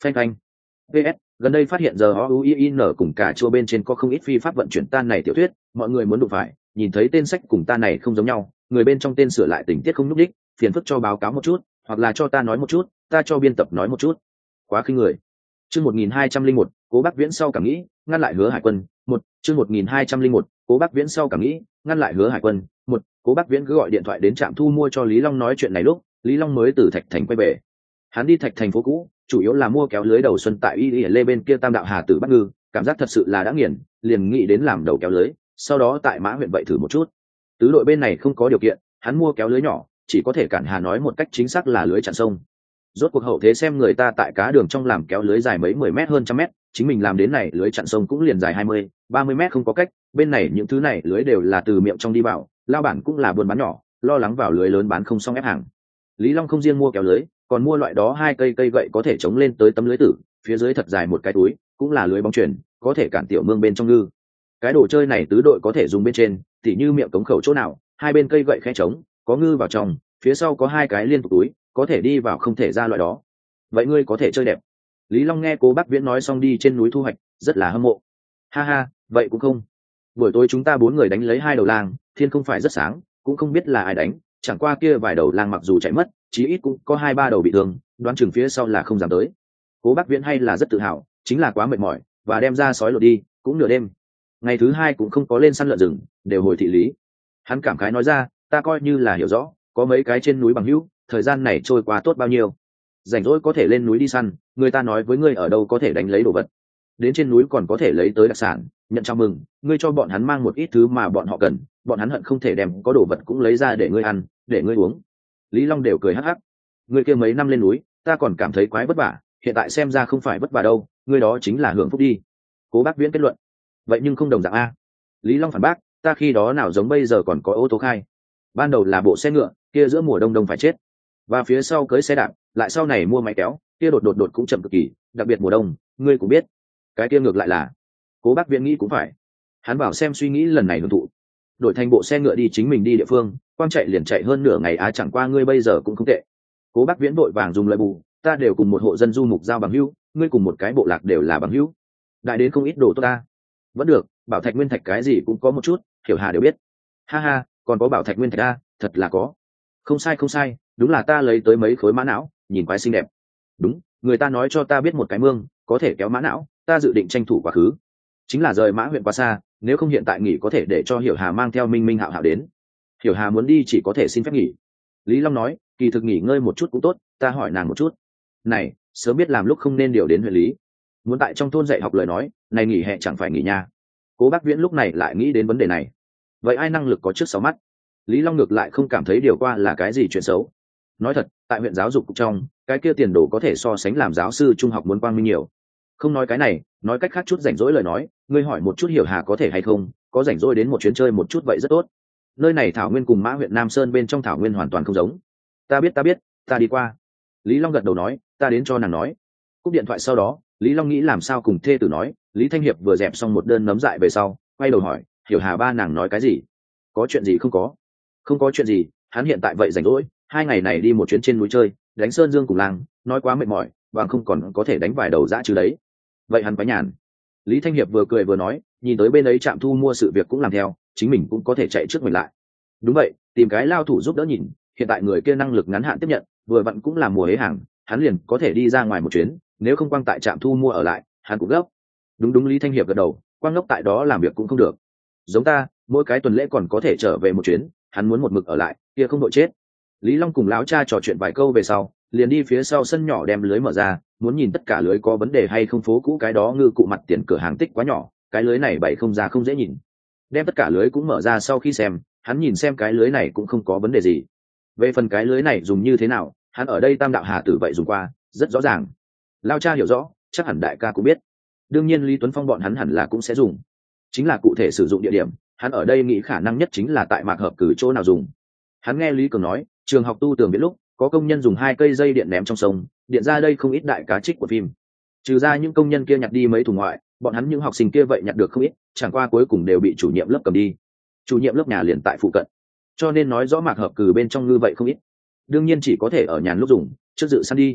phanh phanh. vs gần đây phát hiện giờ o u i n cùng cả chua bên trên có không ít phi pháp vận chuyển tan này tiểu thuyết, mọi người muốn đụng phải nhìn thấy tên sách cùng ta này không giống nhau, người bên trong tên sửa lại tình tiết không nhúc đích, phiền phức cho báo cáo một chút, hoặc là cho ta nói một chút, ta cho biên tập nói một chút. Quá khinh người. Chương một nghìn hai trăm lẻ một, Cố Bắc Viễn sau cảm nghĩ, ngăn lại Hứa Hải Quân. Một, chương một nghìn hai trăm lẻ một, Cố Bắc Viễn sau cảm nghĩ, ngăn lại Hứa Hải Quân. Một, Cố Bắc Viễn cứ gọi điện thoại đến trạm thu mua cho Lý Long nói chuyện này lúc, Lý Long mới từ Thạch Thành quay về. Hắn đi Thạch Thành phố cũ, chủ yếu là mua kéo lưới đầu xuân tại y lê bên kia Tam Đạo Hà Tử Bắc Ngư, cảm giác thật sự là đã nghiền, liền nghĩ đến làm đầu kéo lưới, sau đó tại Mã huyện vậy thử một chút. Tứ đội bên này không có điều kiện, hắn mua kéo lưới nhỏ, chỉ có thể cản hà nói một cách chính xác là lưới chặn sông. Rốt cuộc hậu thế xem người ta tại cá đường trong làm kéo lưới dài mấy mười mét hơn trăm mét, chính mình làm đến này lưới chặn sông cũng liền dài hai mươi, ba mươi mét không có cách, bên này những thứ này lưới đều là từ miệng trong đi vào, lao bản cũng là buôn bán nhỏ, lo lắng vào lưới lớn bán không xong ép hàng. Lý Long không riêng mua kéo lưới, còn mua loại đó hai cây cây gậy có thể chống lên tới tấm lưới tử, phía dưới thật dài một cái túi, cũng là lưới bóng chuyền, có thể cản tiểu mương bên trong ngư. Cái đồ chơi này tứ đội có thể dùng bên trên, tỉ như miệng cống khẩu chỗ nào, hai bên cây gậy khe trống, có ngư vào trong, phía sau có hai cái liên tục túi, có thể đi vào không thể ra loại đó. Vậy ngươi có thể chơi đẹp. Lý Long nghe Cố Bắc Viễn nói xong đi trên núi thu hoạch, rất là hâm mộ. Ha ha, vậy cũng không. Buổi tối chúng ta bốn người đánh lấy hai đầu lang, thiên không phải rất sáng, cũng không biết là ai đánh, chẳng qua kia vài đầu lang mặc dù chạy mất, chí ít cũng có hai ba đầu bị thương, đoán chừng phía sau là không dám tới. Cố Bắc Viễn hay là rất tự hào, chính là quá mệt mỏi, và đem ra sói lột đi, cũng nửa đêm. Ngày thứ hai cũng không có lên săn lợn rừng, đều hồi thị lý. Hắn cảm khái nói ra, ta coi như là hiểu rõ, có mấy cái trên núi bằng hữu, thời gian này trôi qua tốt bao nhiêu. Rảnh rỗi có thể lên núi đi săn, người ta nói với ngươi ở đâu có thể đánh lấy đồ vật, đến trên núi còn có thể lấy tới đặc sản, nhận chào mừng, ngươi cho bọn hắn mang một ít thứ mà bọn họ cần, bọn hắn hận không thể đem có đồ vật cũng lấy ra để ngươi ăn, để ngươi uống. Lý Long đều cười hắc hắc, ngươi kia mấy năm lên núi, ta còn cảm thấy quái vất vả, hiện tại xem ra không phải vất vả đâu, ngươi đó chính là hưởng phúc đi. Cố Bắc Viễn kết luận. Vậy nhưng không đồng dạng a. Lý Long phản bác, ta khi đó nào giống bây giờ còn có ô tô khai, ban đầu là bộ xe ngựa, kia giữa mùa đông đông phải chết, và phía sau cưới xe đạp, lại sau này mua máy kéo, kia đột đột đột cũng chậm cực kỳ, đặc biệt mùa đông, ngươi cũng biết. Cái kia ngược lại là, Cố Bắc Viễn nghĩ cũng phải. Hắn bảo xem suy nghĩ lần này hưởng thụ, đổi thành bộ xe ngựa đi chính mình đi địa phương, quang chạy liền chạy hơn nửa ngày á, chẳng qua ngươi bây giờ cũng không tệ. Cố Bắc Viễn vội vàng dùng lời bù, ta đều cùng một hộ dân du mục giao bằng hữu, ngươi cùng một cái bộ lạc đều là bằng hữu, đại đến không ít đồ tốt ta. Vẫn được, bảo thạch nguyên thạch cái gì cũng có một chút, Hiểu Hà đều biết. Ha ha, còn có bảo thạch nguyên thạch a, thật là có. Không sai không sai, đúng là ta lấy tới mấy khối mã não, nhìn quái xinh đẹp. Đúng, người ta nói cho ta biết một cái mương có thể kéo mã não, ta dự định tranh thủ quá khứ, chính là rời Mã huyện quá xa, nếu không hiện tại nghỉ có thể để cho Hiểu Hà mang theo Minh Minh Hạo Hạo đến. Hiểu Hà muốn đi chỉ có thể xin phép nghỉ. Lý Long nói, kỳ thực nghỉ ngơi một chút cũng tốt, ta hỏi nàng một chút. Này, sớm biết làm lúc không nên điều đến huyện lý, muốn tại trong thôn dạy học lời nói, này nghỉ hè chẳng phải nghỉ nha. Cố Bắc Viễn lúc này lại nghĩ đến vấn đề này. Vậy ai năng lực có trước sáu mắt? Lý Long ngược lại không cảm thấy điều qua là cái gì chuyện xấu. Nói thật, tại huyện giáo dục trong, cái kia tiền đồ có thể so sánh làm giáo sư trung học muốn quang minh nhiều. Không nói cái này, nói cách khác chút rảnh rỗi lời nói, ngươi hỏi một chút Hiểu Hà có thể hay không, có rảnh rỗi đến một chuyến chơi một chút vậy rất tốt. Nơi này thảo nguyên cùng Mã huyện Nam Sơn bên trong thảo nguyên hoàn toàn không giống. Ta biết ta biết, ta đi qua. Lý Long gật đầu nói, ta đến cho nàng nói. Cúp điện thoại sau đó, Lý Long nghĩ làm sao cùng thê tử nói, Lý Thanh Hiệp vừa dẹp xong một đơn nấm dại về sau, quay đầu hỏi, Hiểu Hà ba nàng nói cái gì? Có chuyện gì không có? Không có chuyện gì, hắn hiện tại vậy rảnh rỗi, hai ngày này đi một chuyến trên núi chơi, đánh sơn dương cùng làng, nói quá mệt mỏi, và không còn có thể đánh vài đầu dã chứ đấy. Vậy hắn quái nhàn. Lý Thanh Hiệp vừa cười vừa nói, nhìn tới bên ấy trạm thu mua sự việc cũng làm theo, chính mình cũng có thể chạy trước mình lại. Đúng vậy, tìm cái lao thủ giúp đỡ nhìn, hiện tại người kia năng lực ngắn hạn tiếp nhận, vừa vặn cũng là mùa hế hàng, hắn liền có thể đi ra ngoài một chuyến, nếu không quang tại trạm thu mua ở lại, hắn cũng gấp. Đúng đúng, Lý Thanh Hiệp gật đầu, quang ngốc tại đó làm việc cũng không được. Giống ta, mỗi cái tuần lễ còn có thể trở về một chuyến, hắn muốn một mực ở lại, kia không đội chết. Lý Long cùng lão cha trò chuyện vài câu về sau, liền đi phía sau sân nhỏ đem lưới mở ra, muốn nhìn tất cả lưới có vấn đề hay không, phố cũ cái đó ngư cụ mặt tiền cửa hàng tích quá nhỏ, cái lưới này bày không ra không dễ nhìn. Đem tất cả lưới cũng mở ra sau khi xem, hắn nhìn xem cái lưới này cũng không có vấn đề gì. Về phần cái lưới này dùng như thế nào, hắn ở đây Tam Đạo Hà Tử vậy dùng qua, rất rõ ràng. Lão cha hiểu rõ, chắc hẳn đại ca cũng biết. Đương nhiên Lý Tuấn Phong bọn hắn hẳn là cũng sẽ dùng. Chính là cụ thể sử dụng địa điểm, hắn ở đây nghĩ khả năng nhất chính là tại Mạc Hợp Cử chỗ nào dùng. Hắn nghe Lý Cường nói, trường học tu tường biết lúc có công nhân dùng hai cây dây điện ném trong sông, điện ra đây không ít đại cá trích của phim. Trừ ra những công nhân kia nhặt đi mấy thùng ngoại, bọn hắn những học sinh kia vậy nhặt được không ít, chẳng qua cuối cùng đều bị chủ nhiệm lớp cầm đi. Chủ nhiệm lớp nhà liền tại phụ cận, cho nên nói rõ Mạc Hợp Cử bên trong ngư vậy không ít. Đương nhiên chỉ có thể ở nhàn lúc dùng, trước dự săn đi.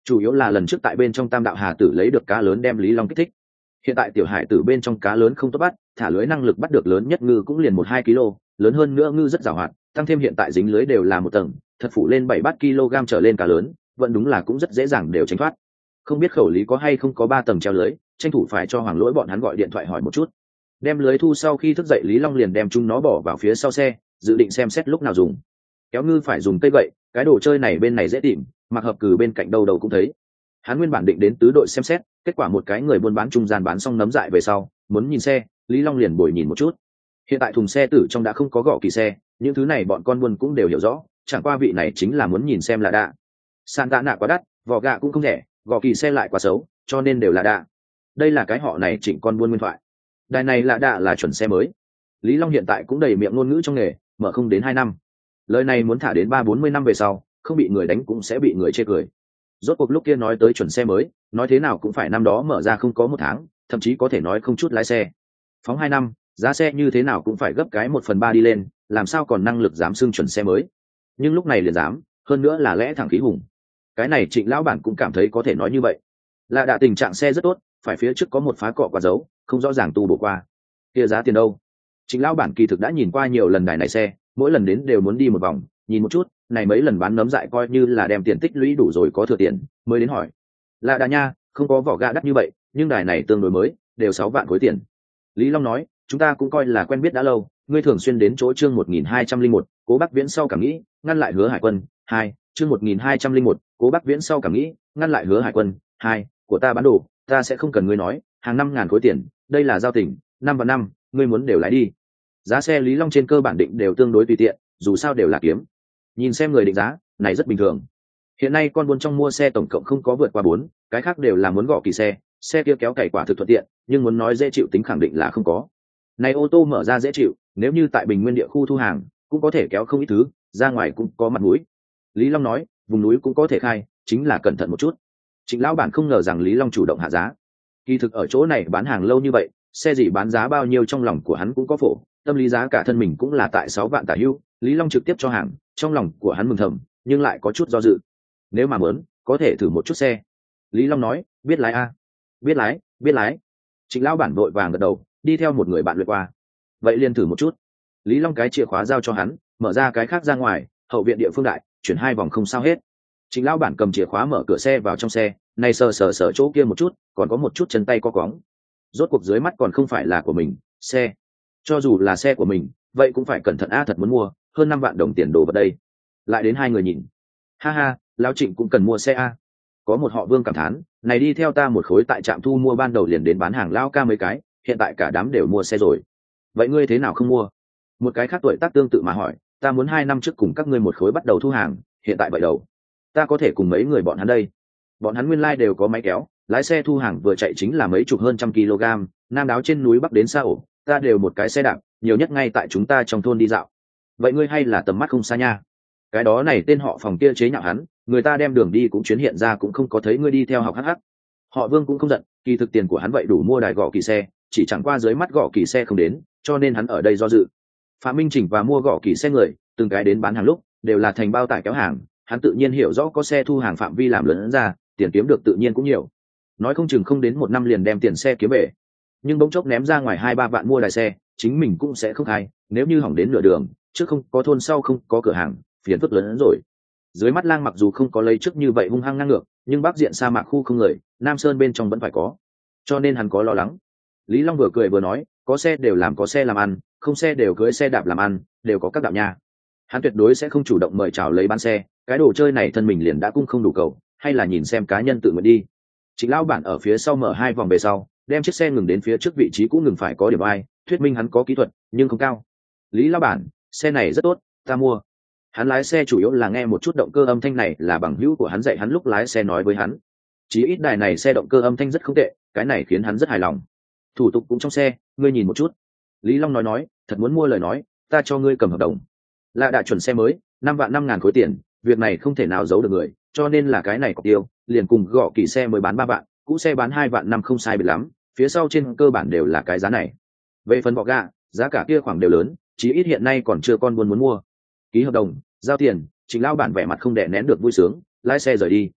chủ yếu là lần trước tại bên trong Tam Đạo Hà Tử lấy được cá lớn đem Lý Long kích thích. Hiện tại tiểu hải tử bên trong cá lớn không tốt bắt, thả lưới năng lực bắt được lớn nhất ngư cũng liền một hai kg, lớn hơn nữa ngư rất giàu hoạt, tăng thêm hiện tại dính lưới đều là một tầng, thật phủ lên bảy bát kg trở lên cá lớn, vẫn đúng là cũng rất dễ dàng đều tránh thoát. Không biết khẩu lý có hay không có ba tầng treo lưới, tranh thủ phải cho Hoàng Lỗi bọn hắn gọi điện thoại hỏi một chút. Đem lưới thu sau khi thức dậy, Lý Long liền đem chúng nó bỏ vào phía sau xe, dự định xem xét lúc nào dùng. Kéo ngư phải dùng cây gậy, cái đồ chơi này bên này dễ tìm, mặc hợp cừ bên cạnh đâu đâu cũng thấy. Hắn nguyên bản định đến tứ đội xem xét, kết quả một cái người buôn bán trung gian bán xong nấm dại về sau, muốn nhìn xe, Lý Long liền bồi nhìn một chút. Hiện tại thùng xe tử trong đã không có gõ kỳ xe, những thứ này bọn con buôn cũng đều hiểu rõ, chẳng qua vị này chính là muốn nhìn xem là đạ. San tạ nạ quá đắt, vỏ gạ cũng không rẻ, gõ kỳ xe lại quá xấu, cho nên đều là đạ. Đây là cái họ này Trịnh con buôn nguyên thoại. Đài này là đạ là chuẩn xe mới. Lý Long hiện tại cũng đầy miệng ngôn ngữ trong nghề, mở không đến hai năm. Lời này muốn thả đến ba bốn mươi năm về sau, không bị người đánh cũng sẽ bị người chê cười. Rốt cuộc lúc kia nói tới chuẩn xe mới, nói thế nào cũng phải năm đó mở ra không có một tháng, thậm chí có thể nói không chút lái xe. Phóng hai năm, giá xe như thế nào cũng phải gấp cái một phần ba đi lên, làm sao còn năng lực dám xưng chuẩn xe mới. Nhưng lúc này liền dám, hơn nữa là lẽ thẳng khí hùng. Cái này Trịnh lão bản cũng cảm thấy có thể nói như vậy. Là đã tình trạng xe rất tốt, phải phía trước có một phá cọ quả dấu, không rõ ràng tu bổ qua. Kia giá tiền đâu? Trịnh lão bản kỳ thực đã nhìn qua nhiều lần đài này xe, mỗi lần đến đều muốn đi một vòng, nhìn một chút, này mấy lần bán nấm dại coi như là đem tiền tích lũy đủ rồi có thừa tiền, mới đến hỏi. Là đà nha, không có vỏ gạ đắt như vậy, nhưng đài này tương đối mới, đều sáu vạn khối tiền. Lý Long nói, chúng ta cũng coi là quen biết đã lâu, ngươi thường xuyên đến chỗ chương một nghìn hai trăm lẻ một, Cố Bắc Viễn sau cảm nghĩ, ngăn lại Hứa Hải Quân, hai, chương một nghìn hai trăm lẻ một, Cố Bắc Viễn sau cảm nghĩ, ngăn lại Hứa Hải Quân, hai, của ta bán đồ, ta sẽ không cần ngươi nói, hàng năm ngàn khối tiền, đây là giao tình, năm và năm, ngươi muốn đều lái đi. Giá xe Lý Long trên cơ bản định đều tương đối tùy tiện, dù sao đều là kiếm. Nhìn xem người định giá, này rất bình thường. Hiện nay con buôn trong mua xe tổng cộng không có vượt qua bốn, cái khác đều là muốn gõ kỳ xe, xe kia kéo cày quả thực thuận tiện, nhưng muốn nói dễ chịu tính khẳng định là không có. Này ô tô mở ra dễ chịu, nếu như tại Bình Nguyên địa khu thu hàng, cũng có thể kéo không ít thứ, ra ngoài cũng có mặt mũi. Lý Long nói, vùng núi cũng có thể khai, chính là cẩn thận một chút. Trịnh lão bản không ngờ rằng Lý Long chủ động hạ giá. Kỳ thực ở chỗ này bán hàng lâu như vậy, xe gì bán giá bao nhiêu trong lòng của hắn cũng có phổ, tâm lý giá cả thân mình cũng là tại sáu vạn tả hữu, Lý Long trực tiếp cho hàng, trong lòng của hắn mừng thầm, nhưng lại có chút do dự. Nếu mà muốn, có thể thử một chút xe. Lý Long nói, biết lái a? Biết lái, biết lái. Trịnh lão bản vội vàng gật đầu, đi theo một người bạn lượt qua. Vậy liền thử một chút. Lý Long cái chìa khóa giao cho hắn, mở ra cái khác ra ngoài, hậu viện địa phương đại, chuyển hai vòng không sao hết. Trịnh lão bản cầm chìa khóa mở cửa xe vào trong xe, này sờ sờ sờ chỗ kia một chút, còn có một chút chân tay co cóng. Rốt cuộc dưới mắt còn không phải là của mình, xe. Cho dù là xe của mình, vậy cũng phải cẩn thận a, thật muốn mua, hơn năm vạn đồng tiền đồ vật đây. Lại đến hai người nhìn. Ha ha, lão Trịnh cũng cần mua xe a. Có một họ Vương cảm thán, này đi theo ta một khối tại trạm thu mua ban đầu liền đến bán hàng lao ca mấy cái, hiện tại cả đám đều mua xe rồi. Vậy ngươi thế nào không mua? Một cái khác tuổi tác tương tự mà hỏi, ta muốn hai năm trước cùng các ngươi một khối bắt đầu thu hàng, hiện tại vậy đầu. Ta có thể cùng mấy người bọn hắn đây. Bọn hắn nguyên lai đều có máy kéo, lái xe thu hàng vừa chạy chính là mấy chục hơn trăm kg, nam đáo trên núi bắc đến xa ổ, ta đều một cái xe đạp, nhiều nhất ngay tại chúng ta trong thôn đi dạo. Vậy ngươi hay là tầm mắt không xa nha. Cái đó này tên họ Phòng kia chế nhạo hắn, người ta đem đường đi cũng chuyến hiện ra cũng không có thấy ngươi đi theo học hắc hắc. Họ Vương cũng không giận, kỳ thực tiền của hắn vậy đủ mua đài gõ kỳ xe, chỉ chẳng qua dưới mắt gõ kỳ xe không đến, cho nên hắn ở đây do dự. Phạm Minh Chỉnh và mua gõ kỳ xe người, từng cái đến bán hàng lúc đều là thành bao tải kéo hàng, hắn tự nhiên hiểu rõ có xe thu hàng phạm vi làm lớn ra, tiền kiếm được tự nhiên cũng nhiều. Nói không chừng không đến một năm liền đem tiền xe kiếm về. Nhưng bỗng chốc ném ra ngoài hai ba vạn mua đài xe, chính mình cũng sẽ không hay, nếu như hỏng đến nửa đường, trước không có thôn sau không có cửa hàng, phiền phức lớn hơn rồi. Dưới mắt Lang mặc dù không có lấy trước như vậy hung hăng ngang ngược, nhưng bắc diện sa mạc khu không người, Nam Sơn bên trong vẫn phải có, cho nên hắn có lo lắng. Lý Long vừa cười vừa nói, có xe đều làm có xe làm ăn, không xe đều cưới xe đạp làm ăn, đều có các đạo nha. Hắn tuyệt đối sẽ không chủ động mời chào lấy bán xe, cái đồ chơi này thân mình liền đã cung không đủ cầu, hay là nhìn xem cá nhân tự nguyện đi. Trịnh lão bản ở phía sau mở hai vòng về sau, đem chiếc xe ngừng đến phía trước vị trí cũ ngừng phải có điểm ai, thuyết minh hắn có kỹ thuật, nhưng không cao. Lý lão bản, xe này rất tốt, ta mua. Hắn lái xe chủ yếu là nghe một chút động cơ âm thanh này là bằng hữu của hắn dạy hắn lúc lái xe nói với hắn. Chí ít đài này xe động cơ âm thanh rất không tệ, cái này khiến hắn rất hài lòng. Thủ tục cũng trong xe, ngươi nhìn một chút. Lý Long nói nói, thật muốn mua lời nói, ta cho ngươi cầm hợp đồng. Là đã chuẩn xe mới, năm vạn năm ngàn khối tiền, việc này không thể nào giấu được người, cho nên là cái này cọc tiêu, liền cùng gõ kỳ xe mới bán ba vạn, cũ xe bán hai vạn năm không sai biệt lắm, phía sau trên cơ bản đều là cái giá này. Về phần bọ gạ, giá cả kia khoảng đều lớn, chí ít hiện nay còn chưa con buôn muốn mua. Ký hợp đồng, giao tiền, Trịnh lão bản vẻ mặt không đè nén được vui sướng, lái xe rời đi.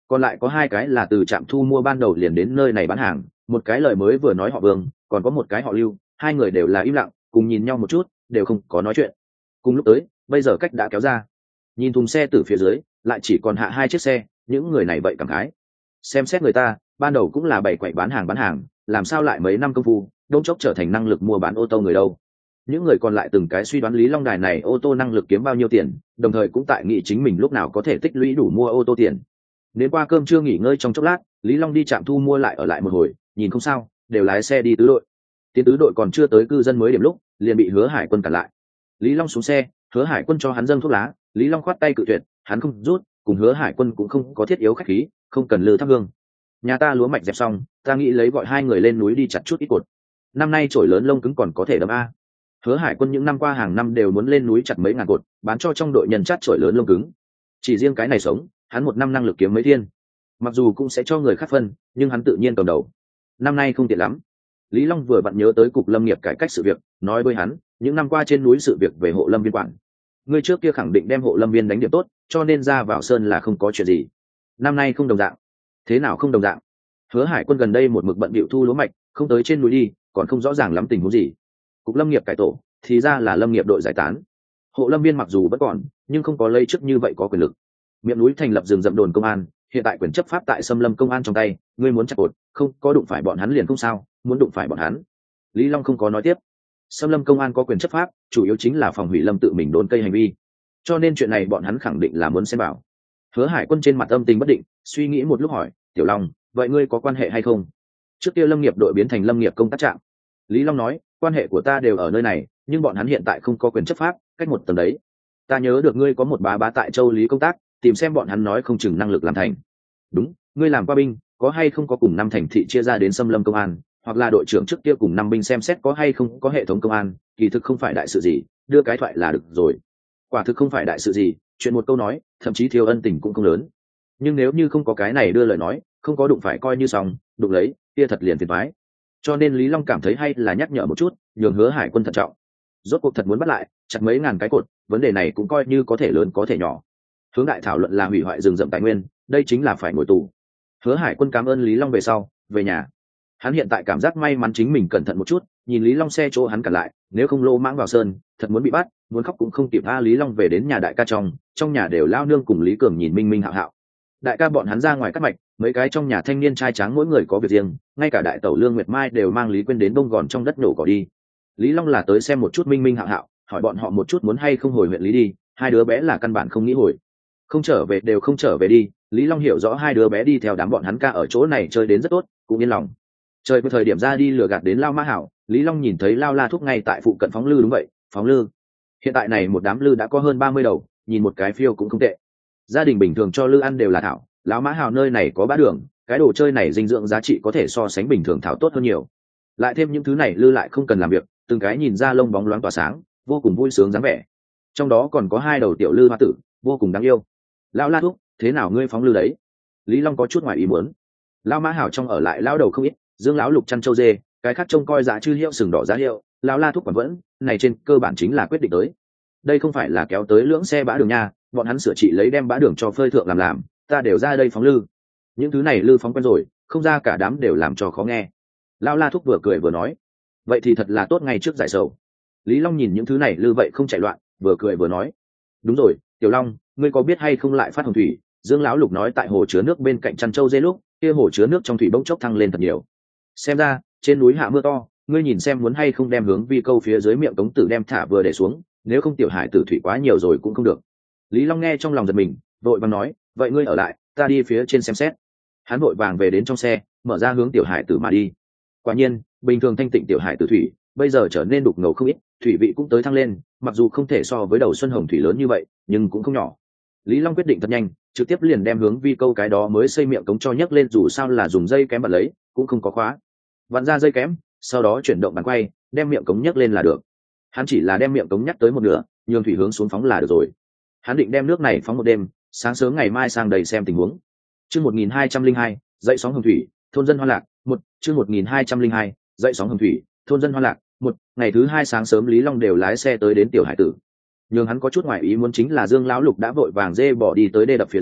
còn lại có hai cái là từ trạm thu mua ban đầu liền đến nơi này bán hàng, một cái lời mới vừa nói họ Vương, còn có một cái họ Lưu, hai người đều là im lặng, cùng nhìn nhau một chút, đều không có nói chuyện. Cùng lúc tới, bây giờ cách đã kéo ra, nhìn thùng xe từ phía dưới, lại chỉ còn hạ hai chiếc xe, những người này vậy cảm khái. Xem xét người ta, ban đầu cũng là bày quậy bán hàng bán hàng, làm sao lại mấy năm công phu, đông chốc trở thành năng lực mua bán ô tô người đâu. Những người còn lại từng cái suy đoán Lý Long Đài này ô tô năng lực kiếm bao nhiêu tiền, đồng thời cũng tại nghĩ chính mình lúc nào có thể tích lũy đủ mua ô tô tiền. Đến qua cơm trưa nghỉ ngơi trong chốc lát, Lý Long đi trạm thu mua lại ở lại một hồi, nhìn không sao, đều lái xe đi tứ đội. Tiến tứ đội còn chưa tới cư dân mới điểm lúc, liền bị Hứa Hải Quân cản lại. Lý Long xuống xe, Hứa Hải Quân cho hắn dâng thuốc lá, Lý Long khoát tay cự tuyệt, hắn không rút, cùng Hứa Hải Quân cũng không có thiết yếu khách khí, không cần lư thắp hương. Nhà ta lúa mạch dẹp xong, ta nghĩ lấy gọi hai người lên núi đi chặt chút ít cột. Năm nay trổi lớn lông cứng còn có thể đâm a. Hứa Hải Quân những năm qua hàng năm đều muốn lên núi chặt mấy ngàn cột, bán cho trong đội nhân chắt trổi lớn lông cứng. Chỉ riêng cái này sống, hắn một năm năng lực kiếm mấy thiên. Mặc dù cũng sẽ cho người khác phân, nhưng hắn tự nhiên cầm đầu. Năm nay không tiện lắm. Lý Long vừa vặn nhớ tới cục lâm nghiệp cải cách sự việc, nói với hắn, những năm qua trên núi sự việc về hộ lâm viên quản. Ngươi trước kia khẳng định đem hộ lâm viên đánh điểm tốt, cho nên ra vào sơn là không có chuyện gì. Năm nay không đồng dạng. Thế nào không đồng dạng? Hứa Hải Quân gần đây một mực bận bịu thu lúa mạch, không tới trên núi đi, còn không rõ ràng lắm tình huống gì. Cục lâm nghiệp cải tổ, thì ra là lâm nghiệp đội giải tán. Hộ lâm viên mặc dù vẫn còn, nhưng không có lấy chức như vậy có quyền lực. Miệng núi thành lập rừng rậm đồn công an, hiện tại quyền chấp pháp tại xâm lâm công an trong tay, ngươi muốn chặt cột, không có đụng phải bọn hắn liền không sao, muốn đụng phải bọn hắn. Lý Long không có nói tiếp. Xâm lâm công an có quyền chấp pháp, chủ yếu chính là phòng hủy lâm tự mình đốn cây hành vi, cho nên chuyện này bọn hắn khẳng định là muốn xem bảo. Hứa Hải Quân trên mặt âm tình bất định, suy nghĩ một lúc hỏi, Tiểu Long, vậy ngươi có quan hệ hay không? Trước kia lâm nghiệp đội biến thành lâm nghiệp công tác trạm. Lý Long nói, quan hệ của ta đều ở nơi này, nhưng bọn hắn hiện tại không có quyền chấp pháp, cách một tầng đấy. Ta nhớ được ngươi có một bá bá tại Châu Lý công tác, tìm xem bọn hắn nói không chừng năng lực làm thành. Đúng, ngươi làm qua binh, có hay không có cùng năm thành thị chia ra đến xâm lâm công an, hoặc là đội trưởng trước kia cùng năm binh xem xét có hay không có hệ thống công an, kỳ thực không phải đại sự gì, đưa cái thoại là được rồi. Quả thực không phải đại sự gì, chuyện một câu nói, thậm chí thiếu ân tình cũng không lớn. Nhưng nếu như không có cái này đưa lời nói, không có đụng phải coi như xong, đụng lấy, kia thật liền phiền toái. Cho nên Lý Long cảm thấy hay là nhắc nhở một chút, nhường Hứa Hải Quân thận trọng. Rốt cuộc thật muốn bắt lại, chặt mấy ngàn cái cột, vấn đề này cũng coi như có thể lớn có thể nhỏ. Hướng đại thảo luận là hủy hoại rừng rậm tài nguyên, đây chính là phải ngồi tù. Hứa Hải Quân cảm ơn Lý Long về sau, về nhà. Hắn hiện tại cảm giác may mắn chính mình cẩn thận một chút, nhìn Lý Long xe chỗ hắn cản lại, nếu không lô mãng vào sơn, thật muốn bị bắt, muốn khóc cũng không kịp. A Lý Long về đến nhà đại ca trong, trong nhà đều lao nương cùng Lý Cường nhìn minh minh hạo hạo. Đại ca bọn hắn ra ngoài cắt mạch, mấy cái trong nhà thanh niên trai tráng mỗi người có việc riêng, ngay cả đại tẩu Lương Nguyệt Mai đều mang Lý Quyên đến bông gòn trong đất nổ cỏ đi. Lý Long là tới xem một chút minh minh hạo hạo, hỏi bọn họ một chút muốn hay không hồi huyện Lý đi, hai đứa bé là căn bản không nghĩ hồi. Không trở về đều không trở về đi. Lý Long hiểu rõ hai đứa bé đi theo đám bọn hắn ca ở chỗ này chơi đến rất tốt, cũng yên lòng. Trời với thời điểm ra đi lừa gạt đến Lao Mã Hảo, Lý Long nhìn thấy Lao La Thúc ngay tại phụ cận phóng lư. Đúng vậy, phóng lư. Hiện tại này một đám lư đã có hơn ba mươi đầu, nhìn một cái phiêu cũng không tệ. Gia đình bình thường cho lư ăn đều là thảo, Lão Mã Hào nơi này có bã đường, cái đồ chơi này dinh dưỡng giá trị có thể so sánh bình thường thảo tốt hơn nhiều. Lại thêm những thứ này lư lại không cần làm việc, từng cái nhìn ra lông bóng loáng tỏa sáng, vô cùng vui sướng dáng vẻ. Trong đó còn có hai đầu tiểu lư hoa tử, vô cùng đáng yêu. Lão La Thúc, thế nào ngươi phóng lư đấy? Lý Long có chút ngoài ý muốn. Lão Mã Hào trong ở lại lão đầu không ít, Dương lão lục chăn châu dê, cái khác trông coi giá chư hiệu sừng đỏ giá hiệu, Lão La Thúc còn vẫn, này trên cơ bản chính là quyết định tới. Đây không phải là kéo tới lưỡng xe bã đường nha, bọn hắn sửa trị lấy đem bã đường cho phơi thượng làm làm, ta đều ra đây phóng lư. Những thứ này lư phóng quen rồi, không ra cả đám đều làm cho khó nghe. Lão La Thúc vừa cười vừa nói, vậy thì thật là tốt ngay trước giải sầu. Lý Long nhìn những thứ này lư vậy không chạy loạn, vừa cười vừa nói, đúng rồi, Tiểu Long, ngươi có biết hay không lại phát hồng thủy? Dương lão lục nói tại hồ chứa nước bên cạnh chăn trâu dê lúc kia hồ chứa nước trong thủy bỗng chốc thăng lên thật nhiều. Xem ra trên núi hạ mưa to, ngươi nhìn xem muốn hay không đem hướng vi câu phía dưới miệng cống tử đem thả vừa để xuống, nếu không tiểu hải tử thủy quá nhiều rồi cũng không được. Lý Long nghe trong lòng giật mình, vội vàng nói, vậy ngươi ở lại, ta đi phía trên xem xét. Hắn vội vàng về đến trong xe, mở ra hướng tiểu hải tử mà đi. Quả nhiên, bình thường thanh tịnh tiểu hải tử thủy bây giờ trở nên đục ngầu không ít, thủy vị cũng tới thăng lên, mặc dù không thể so với đầu xuân hồng thủy lớn như vậy, nhưng cũng không nhỏ. Lý Long quyết định thật nhanh, trực tiếp liền đem hướng vi câu cái đó mới xây miệng cống cho nhấc lên, dù sao là dùng dây kém bật lấy, cũng không có khóa. Vặn ra dây kém, sau đó chuyển động bàn quay, đem miệng cống nhấc lên là được. Hắn chỉ là đem miệng cống nhắc tới một nửa, nhường thủy hướng xuống phóng là được rồi. Hắn định đem nước này phóng một đêm, sáng sớm ngày mai sang đầy xem tình huống. Chương một nghìn hai trăm linh hai, dậy sóng hồng thủy, thôn dân Hoa Lạc, một, chương một nghìn hai trăm linh hai, dậy sóng hồng thủy, thôn dân Hoa Lạc, một. Ngày thứ hai sáng sớm Lý Long đều lái xe tới đến tiểu hải tử. Nhưng hắn có chút ngoại ý muốn chính là Dương lão lục đã vội vàng dê bỏ đi tới đê đập phía dưới,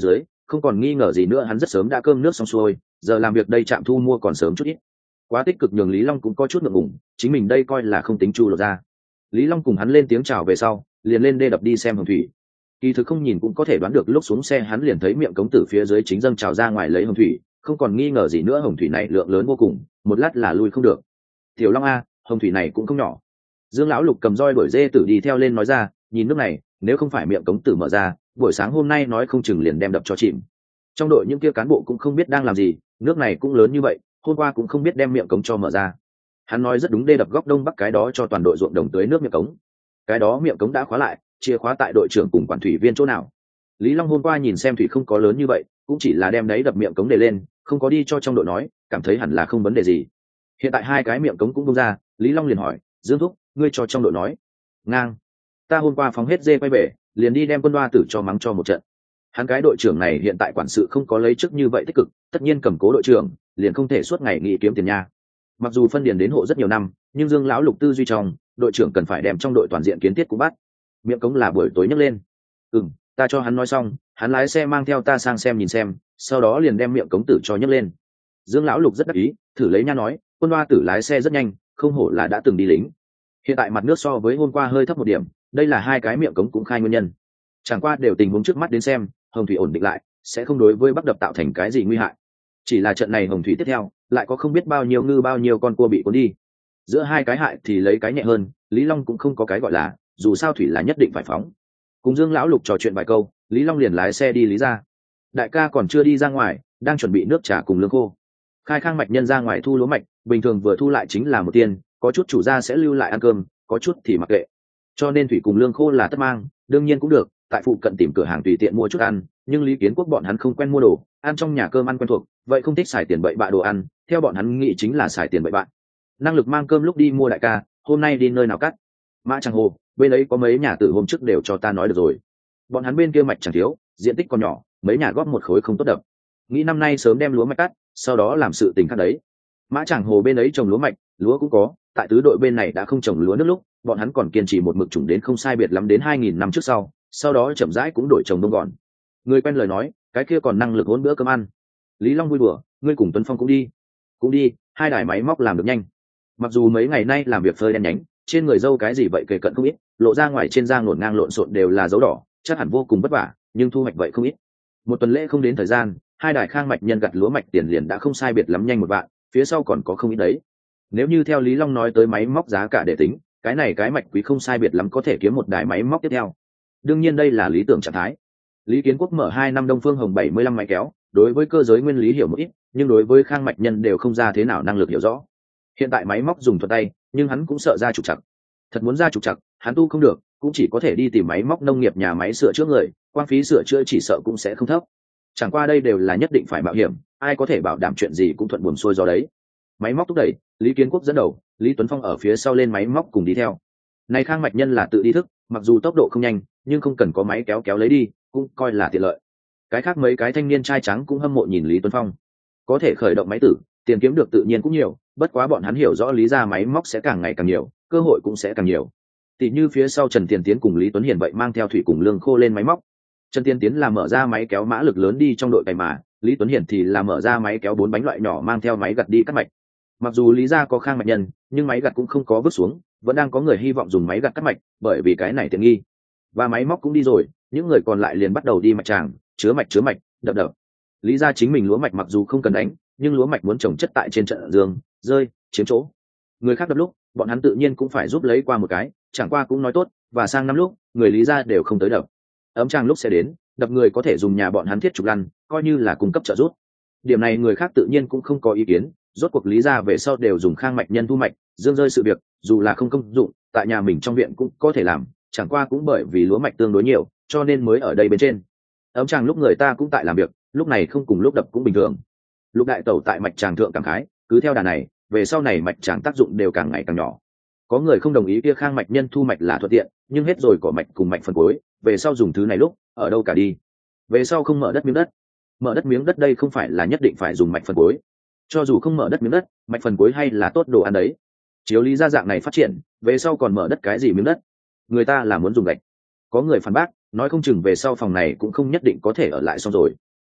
không còn nghi ngờ gì nữa hắn rất sớm đã cơm nước xong xuôi, giờ làm việc đây trạm thu mua còn sớm chút ít. Quá tích cực nhường Lý Long cũng có chút ngượng ngùng, chính mình đây coi là không tính chu lột ra. Lý Long cùng hắn lên tiếng chào về sau, liền lên đê đập đi xem hồng thủy. Kỳ thực không nhìn cũng có thể đoán được, lúc xuống xe hắn liền thấy miệng cống từ phía dưới chính dâng trào ra ngoài lấy hồng thủy, không còn nghi ngờ gì nữa hồng thủy này lượng lớn vô cùng, một lát là lui không được. Tiểu Long a, hồng thủy này cũng không nhỏ. Dương lão lục cầm roi đuổi dê tử đi theo lên nói ra, nhìn nước này, nếu không phải miệng cống tử mở ra, buổi sáng hôm nay nói không chừng liền đem đập cho chìm. Trong đội những kia cán bộ cũng không biết đang làm gì, nước này cũng lớn như vậy, hôm qua cũng không biết đem miệng cống cho mở ra. Hắn nói rất đúng, đê đập góc đông bắc cái đó cho toàn đội ruộng đồng tưới nước miệng cống. Cái đó miệng cống đã khóa lại, chìa khóa tại đội trưởng cùng quản thủy viên chỗ nào. Lý Long hôm qua nhìn xem thủy không có lớn như vậy, cũng chỉ là đem đấy đập miệng cống để lên, không có đi cho trong đội nói, cảm thấy hẳn là không vấn đề gì. Hiện tại hai cái miệng cống cũng bung ra, Lý Long liền hỏi, Dương thúc, ngươi cho trong đội nói. Ngang, ta hôm qua phóng hết dê quay về, liền đi đem quân đoa tử cho mắng cho một trận. Hắn cái đội trưởng này hiện tại quản sự không có lấy chức như vậy tích cực, tất nhiên cầm cố đội trưởng, liền không thể suốt ngày nghĩ kiếm tiền nha. Mặc dù phân điền đến hộ rất nhiều năm, nhưng Dương lão lục tư duy trong, đội trưởng cần phải đem trong đội toàn diện kiến thiết cũng bắt. Miệng cống là buổi tối nhấc lên. Ừm, ta cho hắn nói xong, hắn lái xe mang theo ta sang xem nhìn xem, sau đó liền đem miệng cống tử cho nhấc lên. Dương lão lục rất đắc ý, thử lấy nha nói, quân đoa tử lái xe rất nhanh, không hổ là đã từng đi lính. Hiện tại mặt nước so với hôm qua hơi thấp một điểm, đây là hai cái miệng cống cũng khai nguyên nhân. Chẳng qua đều tình huống trước mắt đến xem, hồng thủy ổn định lại, sẽ không đối với bắc đập tạo thành cái gì nguy hại. Chỉ là trận này hồng thủy tiếp theo, lại có không biết bao nhiêu ngư bao nhiêu con cua bị cuốn đi. Giữa hai cái hại thì lấy cái nhẹ hơn, Lý Long cũng không có cái gọi là, dù sao thủy là nhất định phải phóng. Cùng Dương lão lục trò chuyện vài câu, Lý Long liền lái xe đi Lý ra. Đại ca còn chưa đi ra ngoài, đang chuẩn bị nước trà cùng lương khô. Khai Khang mạch nhân ra ngoài thu lúa mạch, bình thường vừa thu lại chính là một tiền, có chút chủ gia sẽ lưu lại ăn cơm, có chút thì mặc kệ. Cho nên thủy cùng lương khô là tất mang, đương nhiên cũng được, tại phụ cận tìm cửa hàng tùy tiện mua chút ăn, nhưng Lý Kiến Quốc bọn hắn không quen mua đồ, ăn trong nhà cơm ăn quen thuộc, vậy không thích xài tiền bậy bạ đồ ăn, theo bọn hắn nghĩ chính là xài tiền bậy bạ. Năng lực mang cơm lúc đi mua đại ca, hôm nay đi nơi nào cắt? Mã Tràng Hồ, bên ấy có mấy nhà tử hôm trước đều cho ta nói được rồi. Bọn hắn bên kia mạch chẳng thiếu, diện tích còn nhỏ, mấy nhà góp một khối không tốt đập. Nghĩ năm nay sớm đem lúa mạch cắt, sau đó làm sự tình khác đấy. Mã Tràng Hồ bên ấy trồng lúa mạch, lúa cũng có, tại tứ đội bên này đã không trồng lúa nước lúc, bọn hắn còn kiên trì một mực trùng đến không sai biệt lắm đến hai nghìn năm trước sau, sau đó chậm rãi cũng đổi trồng đông gọn. Người quen lời nói, cái kia còn năng lực hỗn bữa cơm ăn. Lý Long vui đùa, ngươi cùng Tuấn Phong cũng đi. Cũng đi, hai đài máy móc làm được nhanh. Mặc dù mấy ngày nay làm việc phơi đen nhánh, trên người dâu cái gì vậy kề cận không ít, lộ ra ngoài trên da ngổn ngang lộn xộn đều là dấu đỏ, chắc hẳn vô cùng vất vả, nhưng thu hoạch vậy không ít. Một tuần lễ không đến thời gian, hai đài Khang mạch nhân gặt lúa mạch tiền liền đã không sai biệt lắm nhanh một vạn, phía sau còn có không ít đấy. Nếu như theo Lý Long nói tới máy móc giá cả để tính, cái này cái mạch quý không sai biệt lắm có thể kiếm một đài máy móc tiếp theo. Đương nhiên đây là lý tưởng trạng thái. Lý Kiến Quốc mở hai năm Đông Phương Hồng bảy mươi lăm máy kéo, đối với cơ giới nguyên lý hiểu một ít, nhưng đối với Khang mạch nhân đều không ra thế nào năng lực hiểu rõ. Hiện tại máy móc dùng thuận tay, nhưng hắn cũng sợ ra trục trặc. Thật muốn ra trục trặc, hắn tu không được, cũng chỉ có thể đi tìm máy móc nông nghiệp nhà máy sửa chữa người, quang phí sửa chữa chỉ sợ cũng sẽ không thấp. Chẳng qua đây đều là nhất định phải mạo hiểm, ai có thể bảo đảm chuyện gì cũng thuận buồm xuôi gió đấy. Máy móc thúc đẩy, Lý Kiến Quốc dẫn đầu, Lý Tuấn Phong ở phía sau lên máy móc cùng đi theo. Này Khang mạch nhân là tự đi thức, mặc dù tốc độ không nhanh, nhưng không cần có máy kéo kéo lấy đi, cũng coi là tiện lợi. Cái khác mấy cái thanh niên trai trắng cũng hâm mộ nhìn Lý Tuấn Phong, có thể khởi động máy tử, tiền kiếm được tự nhiên cũng nhiều, bất quá bọn hắn hiểu rõ lý ra máy móc sẽ càng ngày càng nhiều, cơ hội cũng sẽ càng nhiều. Tỷ như phía sau Trần Tiền Tiến cùng Lý Tuấn Hiền vậy mang theo thủy cùng lương khô lên máy móc. Trần Tiền Tiến là mở ra máy kéo mã lực lớn đi trong đội cày mà, Lý Tuấn Hiền thì là mở ra máy kéo bốn bánh loại nhỏ mang theo máy gặt đi cắt mạch. Mặc dù lý ra có Khang mạch nhân, nhưng máy gặt cũng không có vứt xuống, vẫn đang có người hy vọng dùng máy gặt cắt mạch, bởi vì cái này tiện nghi. Và máy móc cũng đi rồi, những người còn lại liền bắt đầu đi mạch tràng, chứa mạch chứa mạch, đập đập. Lý ra chính mình lúa mạch mặc dù không cần đánh, nhưng lúa mạch muốn trồng chất tại trên trận dương, rơi, chiếm chỗ. Người khác đập lúc, bọn hắn tự nhiên cũng phải giúp lấy qua một cái, chẳng qua cũng nói tốt, và sang năm lúc, người lý ra đều không tới đập. Ấm tràng lúc sẽ đến, đập người có thể dùng nhà bọn hắn thiết trục lăn, coi như là cung cấp trợ giúp. Điểm này người khác tự nhiên cũng không có ý kiến, rốt cuộc lý ra về sau đều dùng Khang mạch nhân thu mạch, dương rơi sự việc, dù là không công dụng, tại nhà mình trong viện cũng có thể làm, chẳng qua cũng bởi vì lúa mạch tương đối nhiều, cho nên mới ở đây bên trên. Ấm tràng lúc người ta cũng tại làm việc, lúc này không cùng lúc đập cũng bình thường. Lục đại tẩu tại mạch tràng thượng cảm khái, cứ theo đà này, về sau này mạch tràng tác dụng đều càng ngày càng nhỏ. Có người không đồng ý kia Khang mạch nhân thu mạch là thuận tiện, nhưng hết rồi cỏ mạch cùng mạch phần cuối, về sau dùng thứ này lúc ở đâu cả đi. Về sau không mở đất miếng đất, mở đất miếng đất đây không phải là nhất định phải dùng mạch phần cuối, cho dù không mở đất miếng đất, mạch phần cuối hay là tốt đồ ăn đấy. Chiếu lý ra dạng này phát triển, về sau còn mở đất cái gì miếng đất, người ta là muốn dùng gạch. Có người phản bác, nói không chừng về sau phòng này cũng không nhất định có thể ở lại xong rồi.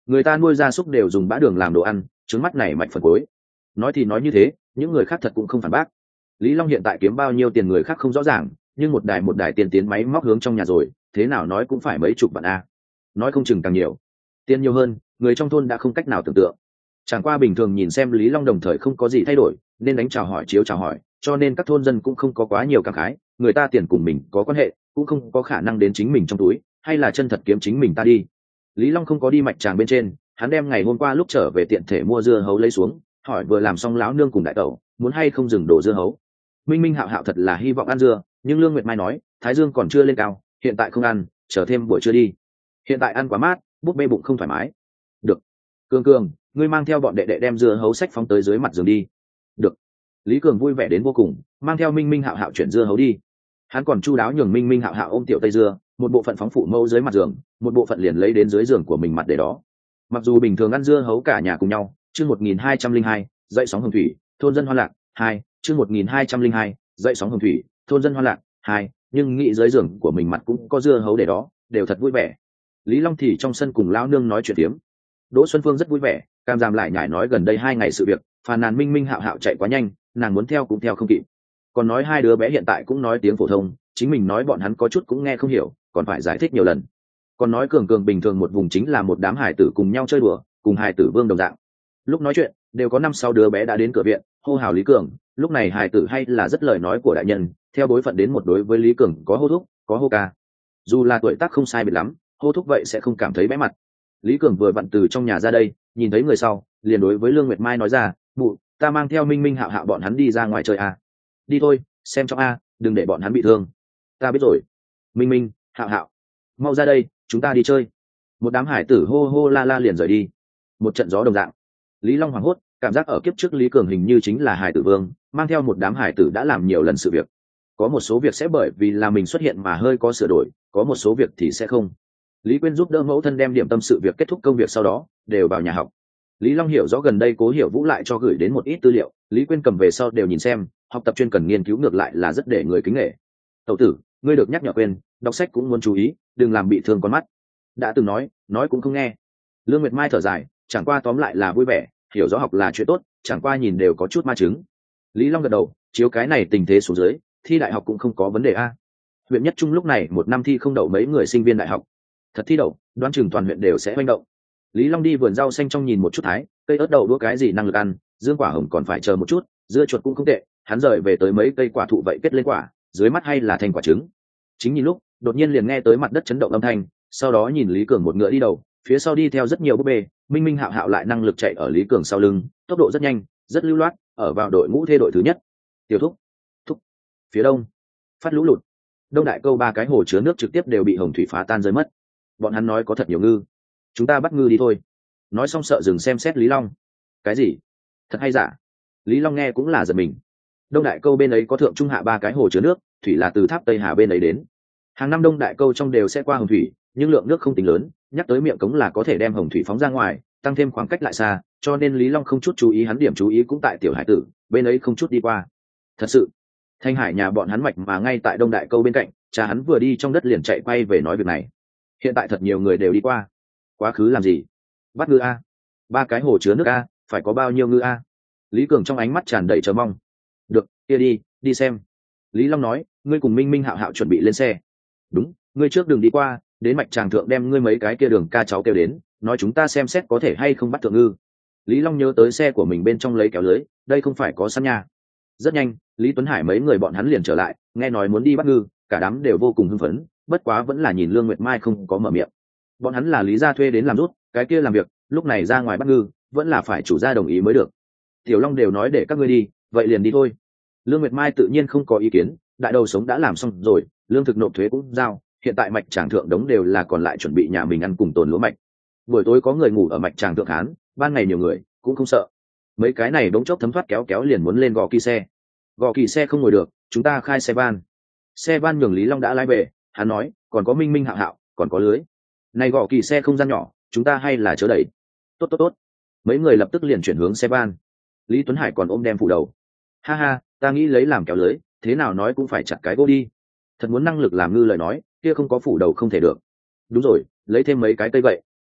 người ta nuôi gia súc đều dùng bã đường làm đồ ăn, trứng mắt này mạch phần cuối. Nói thì nói như thế, những người khác thật cũng không phản bác. Lý Long hiện tại kiếm bao nhiêu tiền người khác không rõ ràng, nhưng một đài một đài tiền tiến máy móc hướng trong nhà rồi, thế nào nói cũng phải mấy chục vạn a. Nói không chừng càng nhiều, tiền nhiều hơn, người trong thôn đã không cách nào tưởng tượng. Chẳng qua bình thường nhìn xem Lý Long đồng thời không có gì thay đổi, nên đánh chào hỏi chiếu chào hỏi, cho nên các thôn dân cũng không có quá nhiều cảm khái, người ta tiền cùng mình có quan hệ, cũng không có khả năng đến chính mình trong túi, hay là chân thật kiếm chính mình ta đi. Lý Long không có đi mạch tràng bên trên, hắn đem ngày hôm qua lúc trở về tiện thể mua dưa hấu lấy xuống, hỏi vừa làm xong lão nương cùng đại tẩu, muốn hay không dừng đổ dưa hấu. Minh Minh Hạo Hạo thật là hy vọng ăn dưa, nhưng Lương Nguyệt Mai nói, Thái Dương còn chưa lên cao, hiện tại không ăn, chờ thêm buổi trưa đi. Hiện tại ăn quá mát, bút bê bụng không thoải mái. Được. Cường Cường, ngươi mang theo bọn đệ đệ đem dưa hấu sách phóng tới dưới mặt giường đi. Được. Lý Cường vui vẻ đến vô cùng, mang theo Minh Minh Hạo Hạo chuyển dưa hấu đi. Hắn còn chu đáo nhường Minh Minh Hạo Hạo ôm tiểu tây dưa, một bộ phận phóng phụ mẫu dưới mặt giường, một bộ phận liền lấy đến dưới giường của mình mặt để đó. Mặc dù bình thường ăn dưa hấu cả nhà cùng nhau, chương một nghìn hai trăm linh hai, dậy sóng hồng thủy, thôn dân hoa lạc, hai, chương một nghìn hai trăm linh hai, dậy sóng hồng thủy, thôn dân hoa lạc, hai, nhưng nghĩ dưới giường của mình mặt cũng có dưa hấu để đó, đều thật vui vẻ. Lý Long thì trong sân cùng lão nương nói chuyện tiếm. Đỗ Xuân Phương rất vui vẻ, cam giảm lại nhải nói gần đây hai ngày sự việc, phàn nàn Minh Minh Hạo Hạo chạy quá nhanh, nàng muốn theo cũng theo không kịp. Còn nói hai đứa bé hiện tại cũng nói tiếng phổ thông, chính mình nói bọn hắn có chút cũng nghe không hiểu, còn phải giải thích nhiều lần. Còn nói Cường Cường bình thường một vùng chính là một đám hải tử cùng nhau chơi đùa, cùng hải tử vương đồng dạng. Lúc nói chuyện, đều có năm sáu đứa bé đã đến cửa viện, hô hào Lý Cường, lúc này hải tử hay là rất lời nói của đại nhân, theo bối phận đến một đối với Lý Cường có hô thúc, có hô ca. Dù là tuổi tác không sai biệt lắm, hô thúc vậy sẽ không cảm thấy bẽ mặt. Lý Cường vừa vặn từ trong nhà ra đây, nhìn thấy người sau, liền đối với Lương Nguyệt Mai nói ra, "Mụ, ta mang theo Minh Minh Hạo Hạo bọn hắn đi ra ngoài chơi à? Đi thôi, xem trong a, đừng để bọn hắn bị thương." "Ta biết rồi." "Minh Minh, Hạo Hạo, mau ra đây, chúng ta đi chơi." Một đám hải tử hô hô la la liền rời đi. Một trận gió đồng dạng. Lý Long hoảng hốt, cảm giác ở kiếp trước Lý Cường hình như chính là hải tử vương, mang theo một đám hải tử đã làm nhiều lần sự việc. Có một số việc sẽ bởi vì là mình xuất hiện mà hơi có sửa đổi, có một số việc thì sẽ không. Lý Quyên giúp đỡ mẫu thân đem điểm tâm sự việc kết thúc công việc sau đó, đều vào nhà học. Lý Long hiểu rõ gần đây Cố Hiểu Vũ lại cho gửi đến một ít tư liệu, Lý Quyên cầm về sau đều nhìn xem, học tập chuyên cần nghiên cứu ngược lại là rất để người kính nể. "Tẩu tử, ngươi được nhắc nhở quên, đọc sách cũng muốn chú ý, đừng làm bị thương con mắt." Đã từng nói, nói cũng không nghe. Lương Nguyệt Mai thở dài, chẳng qua tóm lại là vui vẻ, hiểu rõ học là chuyện tốt, chẳng qua nhìn đều có chút ma chứng. Lý Long gật đầu, chiếu cái này tình thế xuống dưới, thi đại học cũng không có vấn đề a. Huyện Nhất Trung lúc này một năm thi không đậu mấy người sinh viên đại học. Thật thi đậu, đoán chừng toàn huyện đều sẽ hoành động. Lý Long đi vườn rau xanh trong nhìn một chút thái, cây ớt đậu đũa cái gì năng lực ăn, dương quả hồng còn phải chờ một chút, dưa chuột cũng không tệ, hắn rời về tới mấy cây quả thụ vậy kết lên quả, dưới mắt hay là thành quả trứng. Chính nhìn lúc, đột nhiên liền nghe tới mặt đất chấn động âm thanh, sau đó nhìn Lý Cường một ngựa đi đầu, phía sau đi theo rất nhiều búp bê, Minh Minh Hạo Hạo lại năng lực chạy ở Lý Cường sau lưng, tốc độ rất nhanh, rất lưu loát, ở vào đội ngũ thê đội thứ nhất. Tiểu thúc, thúc, phía đông, phát lũ lụt. Đông Đại Câu ba cái hồ chứa nước trực tiếp đều bị hồng thủy phá tan rơi mất. Bọn hắn nói có thật nhiều ngư, chúng ta bắt ngư đi thôi. Nói xong sợ dừng xem xét Lý Long. Cái gì? Thật hay giả? Lý Long nghe cũng là giật mình. Đông Đại Câu bên ấy có thượng trung hạ ba cái hồ chứa nước, thủy là từ tháp Tây Hà bên ấy đến. Hàng năm Đông Đại Câu trong đều sẽ qua hồng thủy, nhưng lượng nước không tính lớn, nhắc tới miệng cống là có thể đem hồng thủy phóng ra ngoài, tăng thêm khoảng cách lại xa, cho nên Lý Long không chút chú ý, hắn điểm chú ý cũng tại tiểu hải tử, bên ấy không chút đi qua. Thật sự, Thanh Hải nhà bọn hắn mạch mà ngay tại Đông Đại Câu bên cạnh, cha hắn vừa đi trong đất liền chạy quay về nói việc này. Hiện tại thật nhiều người đều đi qua. Quá khứ làm gì? Bắt ngư a. Ba cái hồ chứa nước a, phải có bao nhiêu ngư a? Lý Cường trong ánh mắt tràn đầy chờ mong. Được, kia đi, đi xem. Lý Long nói, ngươi cùng Minh Minh Hạo Hạo chuẩn bị lên xe. Đúng, ngươi trước đường đi qua, đến mạch tràng thượng đem ngươi mấy cái kia đường ca cháu kêu đến, nói chúng ta xem xét có thể hay không bắt thượng ngư. Lý Long nhớ tới xe của mình bên trong lấy kéo lưới, đây không phải có sẵn nha. Rất nhanh, Lý Tuấn Hải mấy người bọn hắn liền trở lại, nghe nói muốn đi bắt ngư, cả đám đều vô cùng hưng phấn, bất quá vẫn là nhìn Lương Nguyệt Mai không có mở miệng. Bọn hắn là Lý gia thuê đến làm rút, cái kia làm việc, lúc này ra ngoài bắt ngư, vẫn là phải chủ gia đồng ý mới được. Tiểu Long đều nói để các ngươi đi, vậy liền đi thôi. Lương Nguyệt Mai tự nhiên không có ý kiến, đại đầu sống đã làm xong rồi, lương thực nộp thuế cũng giao, hiện tại mạch tràng thượng đống đều là còn lại chuẩn bị nhà mình ăn cùng tồn lúa mạch. Buổi tối có người ngủ ở mạch tràng thượng hán, ban ngày nhiều người cũng không sợ. Mấy cái này đống chốc thấm thoát kéo kéo liền muốn lên gò kỳ xe. Gò kỳ xe không ngồi được, chúng ta khai xe van. Xe van nhường Lý Long đã lái về, hắn nói, còn có Minh Minh Hạo Hạo, còn có lưới. Này gò kỳ xe không gian nhỏ, chúng ta hay là chớ đẩy. Tốt tốt tốt. Mấy người lập tức liền chuyển hướng xe van. Lý Tuấn Hải còn ôm đem phủ đầu. Ha ha, ta nghĩ lấy làm kéo lưới, thế nào nói cũng phải chặt cái gỗ đi. Thật muốn năng lực làm ngư lời nói, kia không có phủ đầu không thể được. Đúng rồi, lấy thêm mấy cái cây vậy.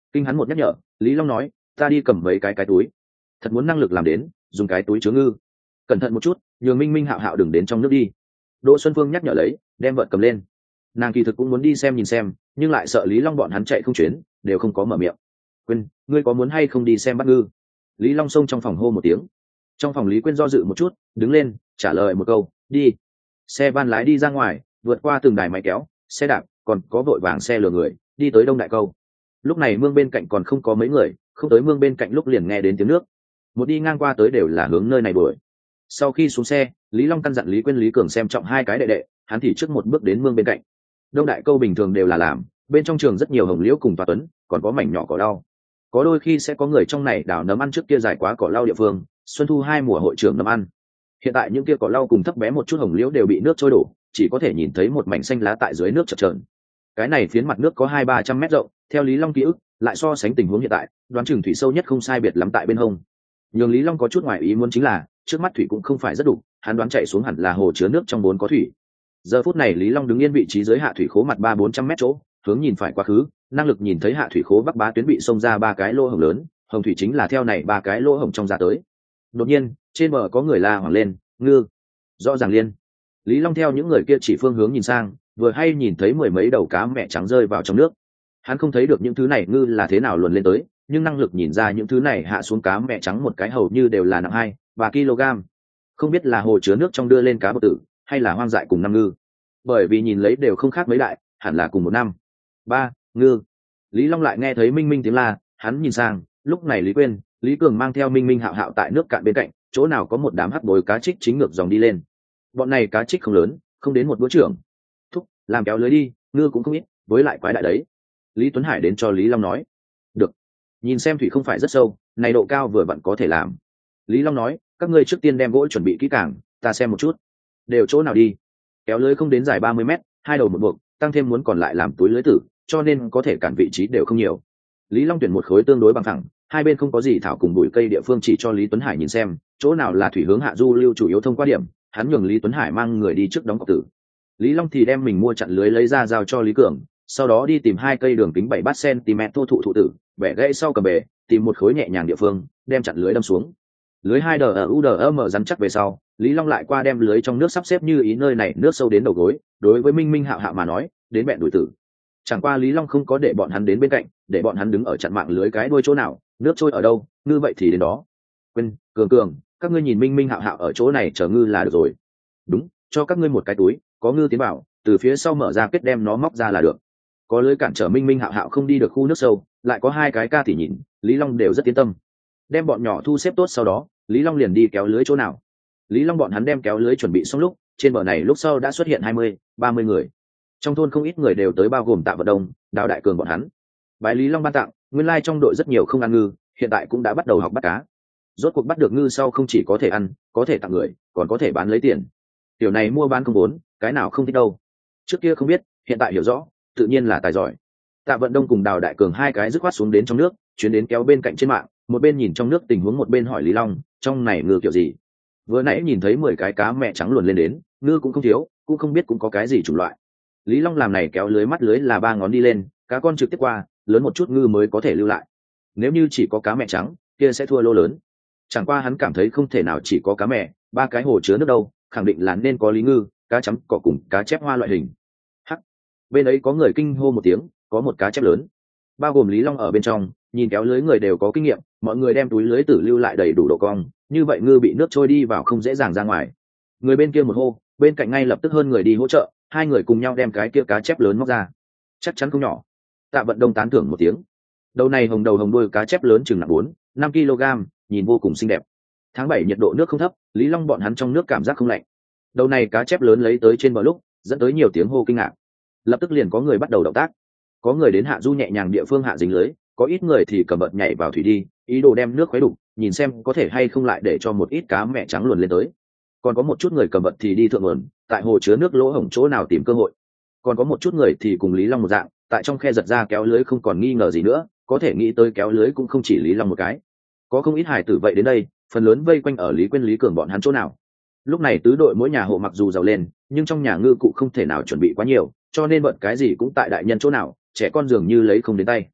Kinh hắn một nhắc nhở, Lý Long nói, ta đi cầm mấy cái cái túi. Thật muốn năng lực làm đến, dùng cái túi chứa ngư. Cẩn thận một chút, nhường Minh Minh Hạo Hạo đừng đến trong nước đi. Đỗ Xuân Phương nhắc nhở lấy, đem vợt cầm lên. Nàng kỳ thực cũng muốn đi xem nhìn xem, nhưng lại sợ Lý Long bọn hắn chạy không chuyến, đều không có mở miệng. Quyên, ngươi có muốn hay không đi xem bắt ngư? Lý Long xông trong phòng hô một tiếng. Trong phòng Lý Quyên do dự một chút, đứng lên, trả lời một câu, đi. Xe van lái đi ra ngoài, vượt qua từng đài máy kéo, xe đạp, còn có vội vàng xe lừa người, đi tới Đông Đại Câu. Lúc này mương bên cạnh còn không có mấy người, không tới mương bên cạnh lúc liền nghe đến tiếng nước. Một đi ngang qua tới đều là hướng nơi này đuổi. Sau khi xuống xe, Lý Long căn dặn Lý Quyên Lý Cường xem trọng hai cái đệ đệ, hắn thì trước một bước đến mương bên cạnh. Đông Đại Câu bình thường đều là làm, bên trong trường rất nhiều hồng liễu cùng tòa tuấn, còn có mảnh nhỏ cỏ lau. Có đôi khi sẽ có người trong này đào nấm ăn trước kia dài quá cỏ lau địa phương, xuân thu hai mùa hội trưởng nấm ăn. Hiện tại những kia cỏ lau cùng thấp bé một chút hồng liễu đều bị nước trôi đổ, chỉ có thể nhìn thấy một mảnh xanh lá tại dưới nước chập chờn. Cái này phiến mặt nước có hai ba trăm mét rộng, theo Lý Long ký ức, lại so sánh tình huống hiện tại, đoán chừng thủy sâu nhất không sai biệt lắm tại bên hông. Nhưng Lý Long có chút ngoài ý muốn chính là, trước mắt thủy cũng không phải rất đủ, hắn đoán chạy xuống hẳn là hồ chứa nước trong bốn có thủy. Giờ phút này Lý Long đứng yên vị trí dưới hạ thủy khố mặt ba bốn trăm mét chỗ, hướng nhìn phải quá khứ, năng lực nhìn thấy hạ thủy khố bắc bá tuyến bị xông ra ba cái lỗ hổng lớn, hồng thủy chính là theo này ba cái lỗ hổng trong ra tới. Đột nhiên, trên bờ có người la hoảng lên, ngư. Rõ ràng liên. Lý Long theo những người kia chỉ phương hướng nhìn sang, vừa hay nhìn thấy mười mấy đầu cá mẹ trắng rơi vào trong nước. Hắn không thấy được những thứ này ngư là thế nào luồn lên tới, nhưng năng lực nhìn ra những thứ này hạ xuống cá mẹ trắng một cái hầu như đều là nặng hai ba kg. Không biết là hồ chứa nước trong đưa lên cá bột tử, hay là hoang dại cùng năm ngư. Bởi vì nhìn lấy đều không khác mấy đại, hẳn là cùng một năm. Ba, ngư. Lý Long lại nghe thấy Minh Minh tiếng la, hắn nhìn sang, lúc này Lý Quyên, Lý Cường mang theo Minh Minh Hạo Hạo tại nước cạn bên cạnh, chỗ nào có một đám hắc bồi cá trích chính ngược dòng đi lên. Bọn này cá trích không lớn, không đến một bữa trưởng. Thúc, làm kéo lưới đi, ngư cũng không ít, với lại quái đại đấy. Lý Tuấn Hải đến cho Lý Long nói. Được. Nhìn xem thủy không phải rất sâu, này độ cao vừa vặn có thể làm. Lý Long nói, các ngươi trước tiên đem gỗ chuẩn bị kỹ càng, ta xem một chút. Đều chỗ nào đi? Kéo lưới không đến dài ba mươi mét, hai đầu một buộc, tăng thêm muốn còn lại làm túi lưới tử, cho nên có thể cản vị trí đều không nhiều. Lý Long tuyển một khối tương đối bằng phẳng, hai bên không có gì thảo cùng bụi cây địa phương, chỉ cho Lý Tuấn Hải nhìn xem, chỗ nào là thủy hướng hạ du lưu chủ yếu thông qua điểm, hắn nhường Lý Tuấn Hải mang người đi trước đóng cọc tử. Lý Long thì đem mình mua chặn lưới lấy ra giao cho Lý Cường, sau đó đi tìm hai cây đường kính bảy bát cm thô thụ thụ tử, bẻ gãy sau cầm bể, tìm một khối nhẹ nhàng địa phương, đem chặn lưới đâm xuống. Lưới hai đờ u đờ m rắn chắc về sau, Lý Long lại qua đem lưới trong nước sắp xếp như ý, nơi này nước sâu đến đầu gối, đối với Minh Minh Hạo Hạo mà nói, đến bẹn đuổi tử. Chẳng qua Lý Long không có để bọn hắn đến bên cạnh, để bọn hắn đứng ở chặn mạng lưới cái đuôi chỗ nào, nước trôi ở đâu, ngư vậy thì đến đó. Quên, Cường Cường, các ngươi nhìn Minh Minh Hạo Hạo ở chỗ này chờ ngư là được rồi. Đúng, cho các ngươi một cái túi, có ngư tiến vào, từ phía sau mở ra kết đem nó móc ra là được. Có lưới cản trở Minh Minh Hạo Hạo không đi được khu nước sâu, lại có hai cái ca thì nhìn, Lý Long đều rất yên tâm. Đem bọn nhỏ thu xếp tốt sau đó, Lý Long liền đi kéo lưới chỗ nào. Lý Long bọn hắn đem kéo lưới chuẩn bị xong lúc, trên bờ này lúc sau đã xuất hiện hai mươi, ba mươi người. Trong thôn không ít người đều tới, bao gồm Tạ Vận Đông, Đào Đại Cường bọn hắn. Bái Lý Long ban tặng, nguyên lai trong đội rất nhiều không ăn ngư, hiện tại cũng đã bắt đầu học bắt cá. Rốt cuộc bắt được ngư sau không chỉ có thể ăn, có thể tặng người, còn có thể bán lấy tiền. Tiểu này mua bán không vốn, cái nào không thích đâu. Trước kia không biết, hiện tại hiểu rõ, tự nhiên là tài giỏi. Tạ Vận Đông cùng Đào Đại Cường hai cái dứt khoát xuống đến trong nước, chuyến đến kéo bên cạnh trên mạng, một bên nhìn trong nước tình huống một bên hỏi Lý Long, trong này ngư kiểu gì? Vừa nãy nhìn thấy mười cái cá mẹ trắng luồn lên đến, ngư cũng không thiếu, cũng không biết cũng có cái gì chủng loại. Lý Long làm này kéo lưới mắt lưới là ba ngón đi lên, cá con trực tiếp qua, lớn một chút ngư mới có thể lưu lại. Nếu như chỉ có cá mẹ trắng, kia sẽ thua lô lớn. Chẳng qua hắn cảm thấy không thể nào chỉ có cá mẹ, ba cái hồ chứa nước đâu, khẳng định là nên có lý ngư, cá chấm cỏ cùng cá chép hoa loại hình. Hắc, bên ấy có người kinh hô một tiếng, có một cá chép lớn, bao gồm Lý Long ở bên trong. Nhìn kéo lưới người đều có kinh nghiệm, mọi người đem túi lưới tử lưu lại đầy đủ độ cong, như vậy ngư bị nước trôi đi vào không dễ dàng ra ngoài. Người bên kia một hô, bên cạnh ngay lập tức hơn người đi hỗ trợ, hai người cùng nhau đem cái kia cá chép lớn móc ra. Chắc chắn không nhỏ. Tạ Vận Đông tán thưởng một tiếng. Đầu này hồng đầu hồng đuôi cá chép lớn chừng nặng bốn, năm kg, nhìn vô cùng xinh đẹp. Tháng bảy nhiệt độ nước không thấp, Lý Long bọn hắn trong nước cảm giác không lạnh. Đầu này cá chép lớn lấy tới trên bờ lúc, dẫn tới nhiều tiếng hô kinh ngạc. Lập tức liền có người bắt đầu động tác. Có người đến hạ du nhẹ nhàng địa phương hạ dính lưới, có ít người thì cầm bật nhảy vào thủy đi, ý đồ đem nước khuấy đục, nhìn xem có thể hay không lại để cho một ít cá mẹ trắng luồn lên tới. Còn có một chút người cầm bật thì đi thượng nguồn, tại hồ chứa nước lỗ hổng chỗ nào tìm cơ hội. Còn có một chút người thì cùng Lý Long một dạng, tại trong khe giật ra kéo lưới không còn nghi ngờ gì nữa, có thể nghĩ tới kéo lưới cũng không chỉ Lý Long một cái. Có không ít hải tử vậy đến đây, phần lớn vây quanh ở Lý Quyên Lý Cường bọn hắn chỗ nào. Lúc này tứ đội mỗi nhà hộ mặc dù giàu lên, nhưng trong nhà ngư cụ không thể nào chuẩn bị quá nhiều, cho nên bận cái gì cũng tại đại nhân chỗ nào, trẻ con dường như lấy không đến tay.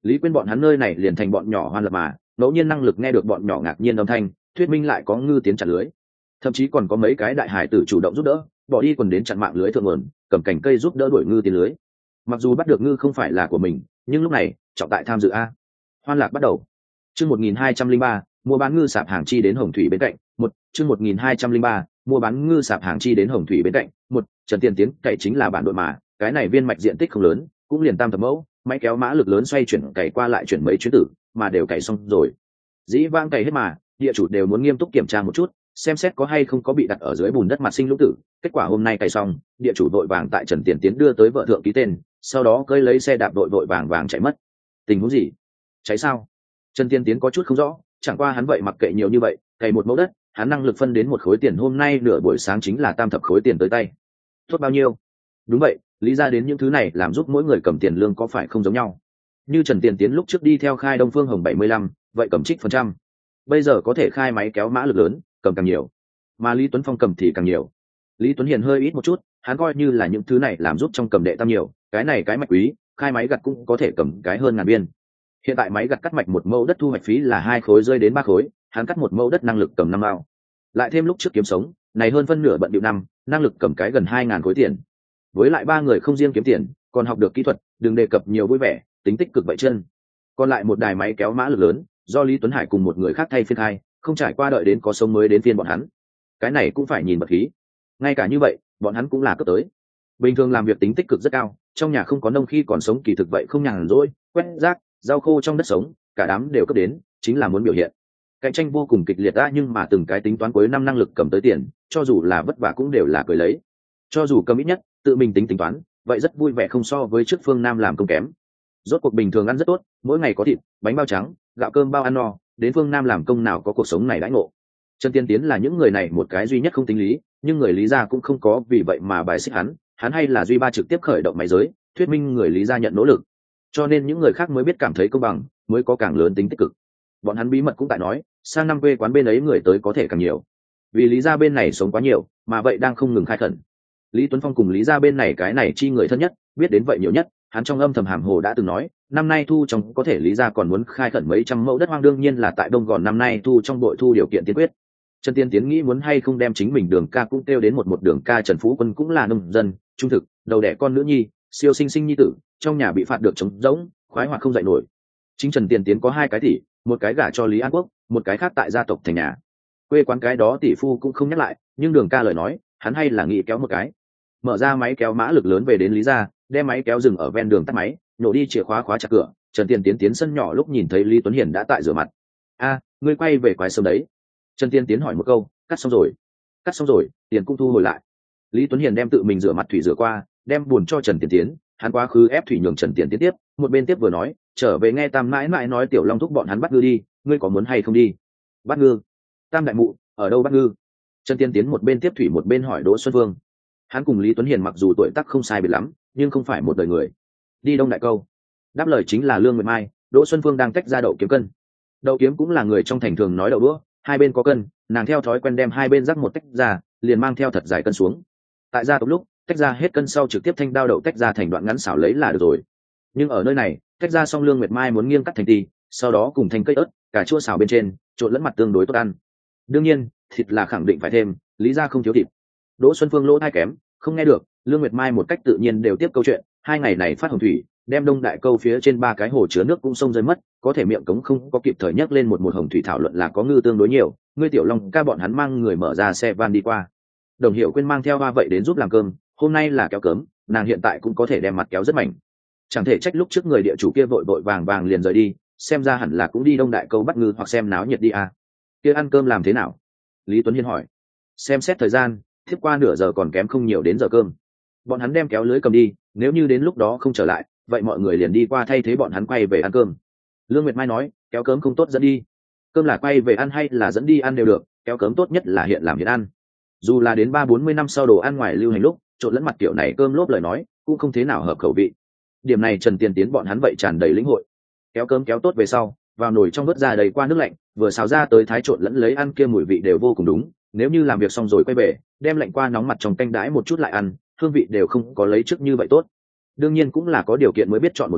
Lý Quyên bọn hắn nơi này liền thành bọn nhỏ hoan lập mà, ngẫu nhiên năng lực nghe được bọn nhỏ ngạc nhiên âm thanh, thuyết minh lại có ngư tiến chặn lưới. Thậm chí còn có mấy cái đại hải tử chủ động giúp đỡ, bỏ đi quần đến chặn mạng lưới thượng nguồn, cầm cành cây giúp đỡ đuổi ngư tiến lưới. Mặc dù bắt được ngư không phải là của mình, nhưng lúc này trọng tại tham dự a. Hoan lạc bắt đầu. Chương một nghìn hai trăm linh ba, mua bán ngư sạp hàng chi đến Hồng Thủy bên cạnh. Một, chương một nghìn hai trăm linh ba, mua bán ngư sạp hàng chi đến Hồng Thủy bên cạnh. Một, Trần Tiên Tiến cày chính là bản đội mà, cái này viên mạch diện tích không lớn, cũng liền tam thập mẫu, máy kéo mã lực lớn xoay chuyển cày qua lại chuyển mấy chuyến tử, mà đều cày xong rồi. Dĩ vãng cày hết mà, địa chủ đều muốn nghiêm túc kiểm tra một chút, xem xét có hay không có bị đặt ở dưới bùn đất mặt sinh lũ tử. Kết quả hôm nay cày xong, địa chủ vội vàng tại Trần Tiền Tiến đưa tới vợ thượng ký tên, sau đó cơi lấy xe đạp đội vội vàng vàng chạy mất. Tình huống gì? Cháy sao? Trần Tiên Tiến có chút không rõ, chẳng qua hắn vậy mặc kệ nhiều như vậy, cày một mẫu đất, hắn năng lực phân đến một khối tiền, hôm nay nửa buổi sáng chính là tam thập khối tiền tới tay. Tốt bao nhiêu? Đúng vậy, lý ra đến những thứ này làm giúp mỗi người cầm tiền lương có phải không giống nhau? Như Trần Tiền Tiến lúc trước đi theo khai Đông Phương Hồng bảy mươi lăm, vậy cầm trích phần trăm. Bây giờ có thể khai máy kéo mã lực lớn, cầm càng nhiều, mà Lý Tuấn Phong cầm thì càng nhiều. Lý Tuấn Hiền hơi ít một chút, hắn coi như là những thứ này làm giúp trong cầm đệ tam nhiều, cái này cái mạch quý, khai máy gặt cũng có thể cầm cái hơn ngàn viên. Hiện tại máy gặt cắt mạch một mẫu đất thu hoạch phí là hai khối rơi đến ba khối, hắn cắt một mẫu đất năng lực cầm năm mao. Lại thêm lúc trước kiếm sống, này hơn phân nửa bận điệu năm, năng lực cầm cái gần hai ngàn khối tiền. Với lại ba người không riêng kiếm tiền, còn học được kỹ thuật, đừng đề cập nhiều vui vẻ, tính tích cực vậy chân. Còn lại một đài máy kéo mã lực lớn, do Lý Tuấn Hải cùng một người khác thay phiên khai, không trải qua đợi đến có sống mới đến phiên bọn hắn. Cái này cũng phải nhìn bật khí. Ngay cả như vậy, bọn hắn cũng là cấp tới. Bình thường làm việc tính tích cực rất cao, trong nhà không có nông khi còn sống kỳ thực vậy không nhàn rỗi, quét rác, rau khô trong đất sống, cả đám đều cấp đến, chính là muốn biểu hiện. Cạnh tranh vô cùng kịch liệt đã, nhưng mà từng cái tính toán cuối năm năng lực cầm tới tiền, cho dù là vất vả cũng đều là cười lấy. Cho dù cầm ít nhất, tự mình tính tính toán, vậy rất vui vẻ không so với trước Phương Nam làm công kém. Rốt cuộc bình thường ăn rất tốt, mỗi ngày có thịt, bánh bao trắng, gạo cơm bao ăn no, đến Phương Nam làm công nào có cuộc sống này đãi ngộ. Trần Tiên Tiến là những người này một cái duy nhất không tính lý, nhưng người Lý gia cũng không có vì vậy mà bài xích hắn, hắn hay là duy ba trực tiếp khởi động máy giới, thuyết minh người Lý gia nhận nỗ lực. Cho nên những người khác mới biết cảm thấy công bằng, mới có càng lớn tính tích cực. Bọn hắn bí mật cũng tại nói, sang năm quê quán bên ấy người tới có thể càng nhiều. Vì Lý gia bên này sống quá nhiều, mà vậy đang không ngừng khai khẩn. Lý Tuấn Phong cùng Lý gia bên này cái này chi người thân nhất, biết đến vậy nhiều nhất, hắn trong âm thầm hàm hồ đã từng nói, năm nay thu trong có thể Lý gia còn muốn khai khẩn mấy trăm mẫu đất hoang, đương nhiên là tại Đông Gòn năm nay thu trong bội thu điều kiện tiên quyết. Trần Tiên Tiến nghĩ muốn hay không đem chính mình Đường ca cũng kêu đến một một Đường ca Trần Phú Quân cũng là nông dân, trung thực, đầu đẻ con nữ nhi, siêu sinh sinh nhi tử, trong nhà bị phạt được trống rỗng, khoái hoạt không dậy nổi. Chính Trần Tiên Tiến có hai cái tỷ, một cái gả cho Lý An Quốc, một cái khác tại gia tộc thành nhà. Quê quán cái đó tỷ phu cũng không nhắc lại, nhưng Đường ca lời nói, hắn hay là nghĩ kéo một cái. Mở ra máy kéo mã lực lớn về đến Lý gia, đem máy kéo dừng ở ven đường tắt máy, nổ đi chìa khóa khóa chặt cửa. Trần Tiên Tiến tiến sân nhỏ lúc nhìn thấy Lý Tuấn Hiền đã tại rửa mặt. A, ngươi quay về quái sớm đấy. Trần Tiên Tiến hỏi một câu, cắt xong rồi. Cắt xong rồi, tiền cũng thu hồi lại. Lý Tuấn Hiền đem tự mình rửa mặt thủy rửa qua, đem buồn cho Trần Tiên Tiến, hắn quá khứ ép thủy nhường Trần Tiên Tiến tiếp, một bên tiếp vừa nói, trở về nghe Tam mãi mãi nói Tiểu Long thúc bọn hắn bắt ngư đi, ngươi có muốn hay không đi? Bắt ngư? Tam đại mụ, ở đâu bắt ngư? Trần Tiên Tiến một bên tiếp thủy một bên hỏi Đỗ Xuân Vương. Hắn cùng Lý Tuấn Hiền mặc dù tuổi tác không sai biệt lắm, nhưng không phải một đời người. Đi Đông Đại Câu. Đáp lời chính là Lương Nguyệt Mai. Đỗ Xuân Phương đang tách ra đậu kiếm cân. Đậu kiếm cũng là người trong thành thường nói đậu đũa, hai bên có cân, nàng theo thói quen đem hai bên rắc một tách ra, liền mang theo thật dài cân xuống. Tại gia tộc lúc tách ra hết cân sau trực tiếp thanh đao đậu tách ra thành đoạn ngắn xảo lấy là được rồi. Nhưng ở nơi này tách ra xong Lương Nguyệt Mai muốn nghiêng cắt thành tì, sau đó cùng thành cây ớt, cà chua xào bên trên, trộn lẫn mặt tương đối tốt ăn. Đương nhiên thịt là khẳng định phải thêm, Lý gia không thiếu thịt. Đỗ Xuân Phương lỗ tai kém, không nghe được. Lương Nguyệt Mai một cách tự nhiên đều tiếp câu chuyện, hai ngày này phát hồng thủy, đem Đông Đại Câu phía trên ba cái hồ chứa nước cũng sông rơi mất, có thể miệng cống không có kịp thời nhắc lên một một hồng thủy thảo luận là có ngư tương đối nhiều, ngươi Tiểu Long ca bọn hắn mang người mở ra xe van đi qua. Đồng Hiệu Quyên mang theo ba vậy đến giúp làm cơm, hôm nay là kéo cớm, nàng hiện tại cũng có thể đem mặt kéo rất mạnh. Chẳng thể trách lúc trước người địa chủ kia vội vội vàng vàng liền rời đi, xem ra hẳn là cũng đi Đông Đại Câu bắt ngư hoặc xem náo nhiệt đi à. Kia ăn cơm làm thế nào? Lý Tuấn Hiên hỏi. Xem xét thời gian, tiếp qua nửa giờ còn kém không nhiều đến giờ cơm. Bọn hắn đem kéo lưới cầm đi, nếu như đến lúc đó không trở lại, vậy mọi người liền đi qua thay thế bọn hắn quay về ăn cơm. Lương Nguyệt Mai nói, kéo cớm không tốt dẫn đi. Cơm là quay về ăn hay là dẫn đi ăn đều được, kéo cớm tốt nhất là hiện làm hiện ăn. Dù là đến ba bốn mươi năm sau đồ ăn ngoài lưu hành lúc, trộn lẫn mặt kiểu này cơm lốp lời nói, cũng không thế nào hợp khẩu vị. Điểm này Trần Tiên Tiến bọn hắn vậy tràn đầy lĩnh hội. Kéo cơm kéo tốt về sau, vào nồi trong vớt ra đầy qua nước lạnh, vừa xào ra tới thái trộn lẫn lấy ăn kia mùi vị đều vô cùng đúng. Nếu như làm việc xong rồi quay về, đem lạnh qua nóng mặt trong canh đãi một chút lại ăn, hương vị đều không có lấy trước như vậy tốt. Đương nhiên cũng là có điều kiện mới biết chọn một dưới,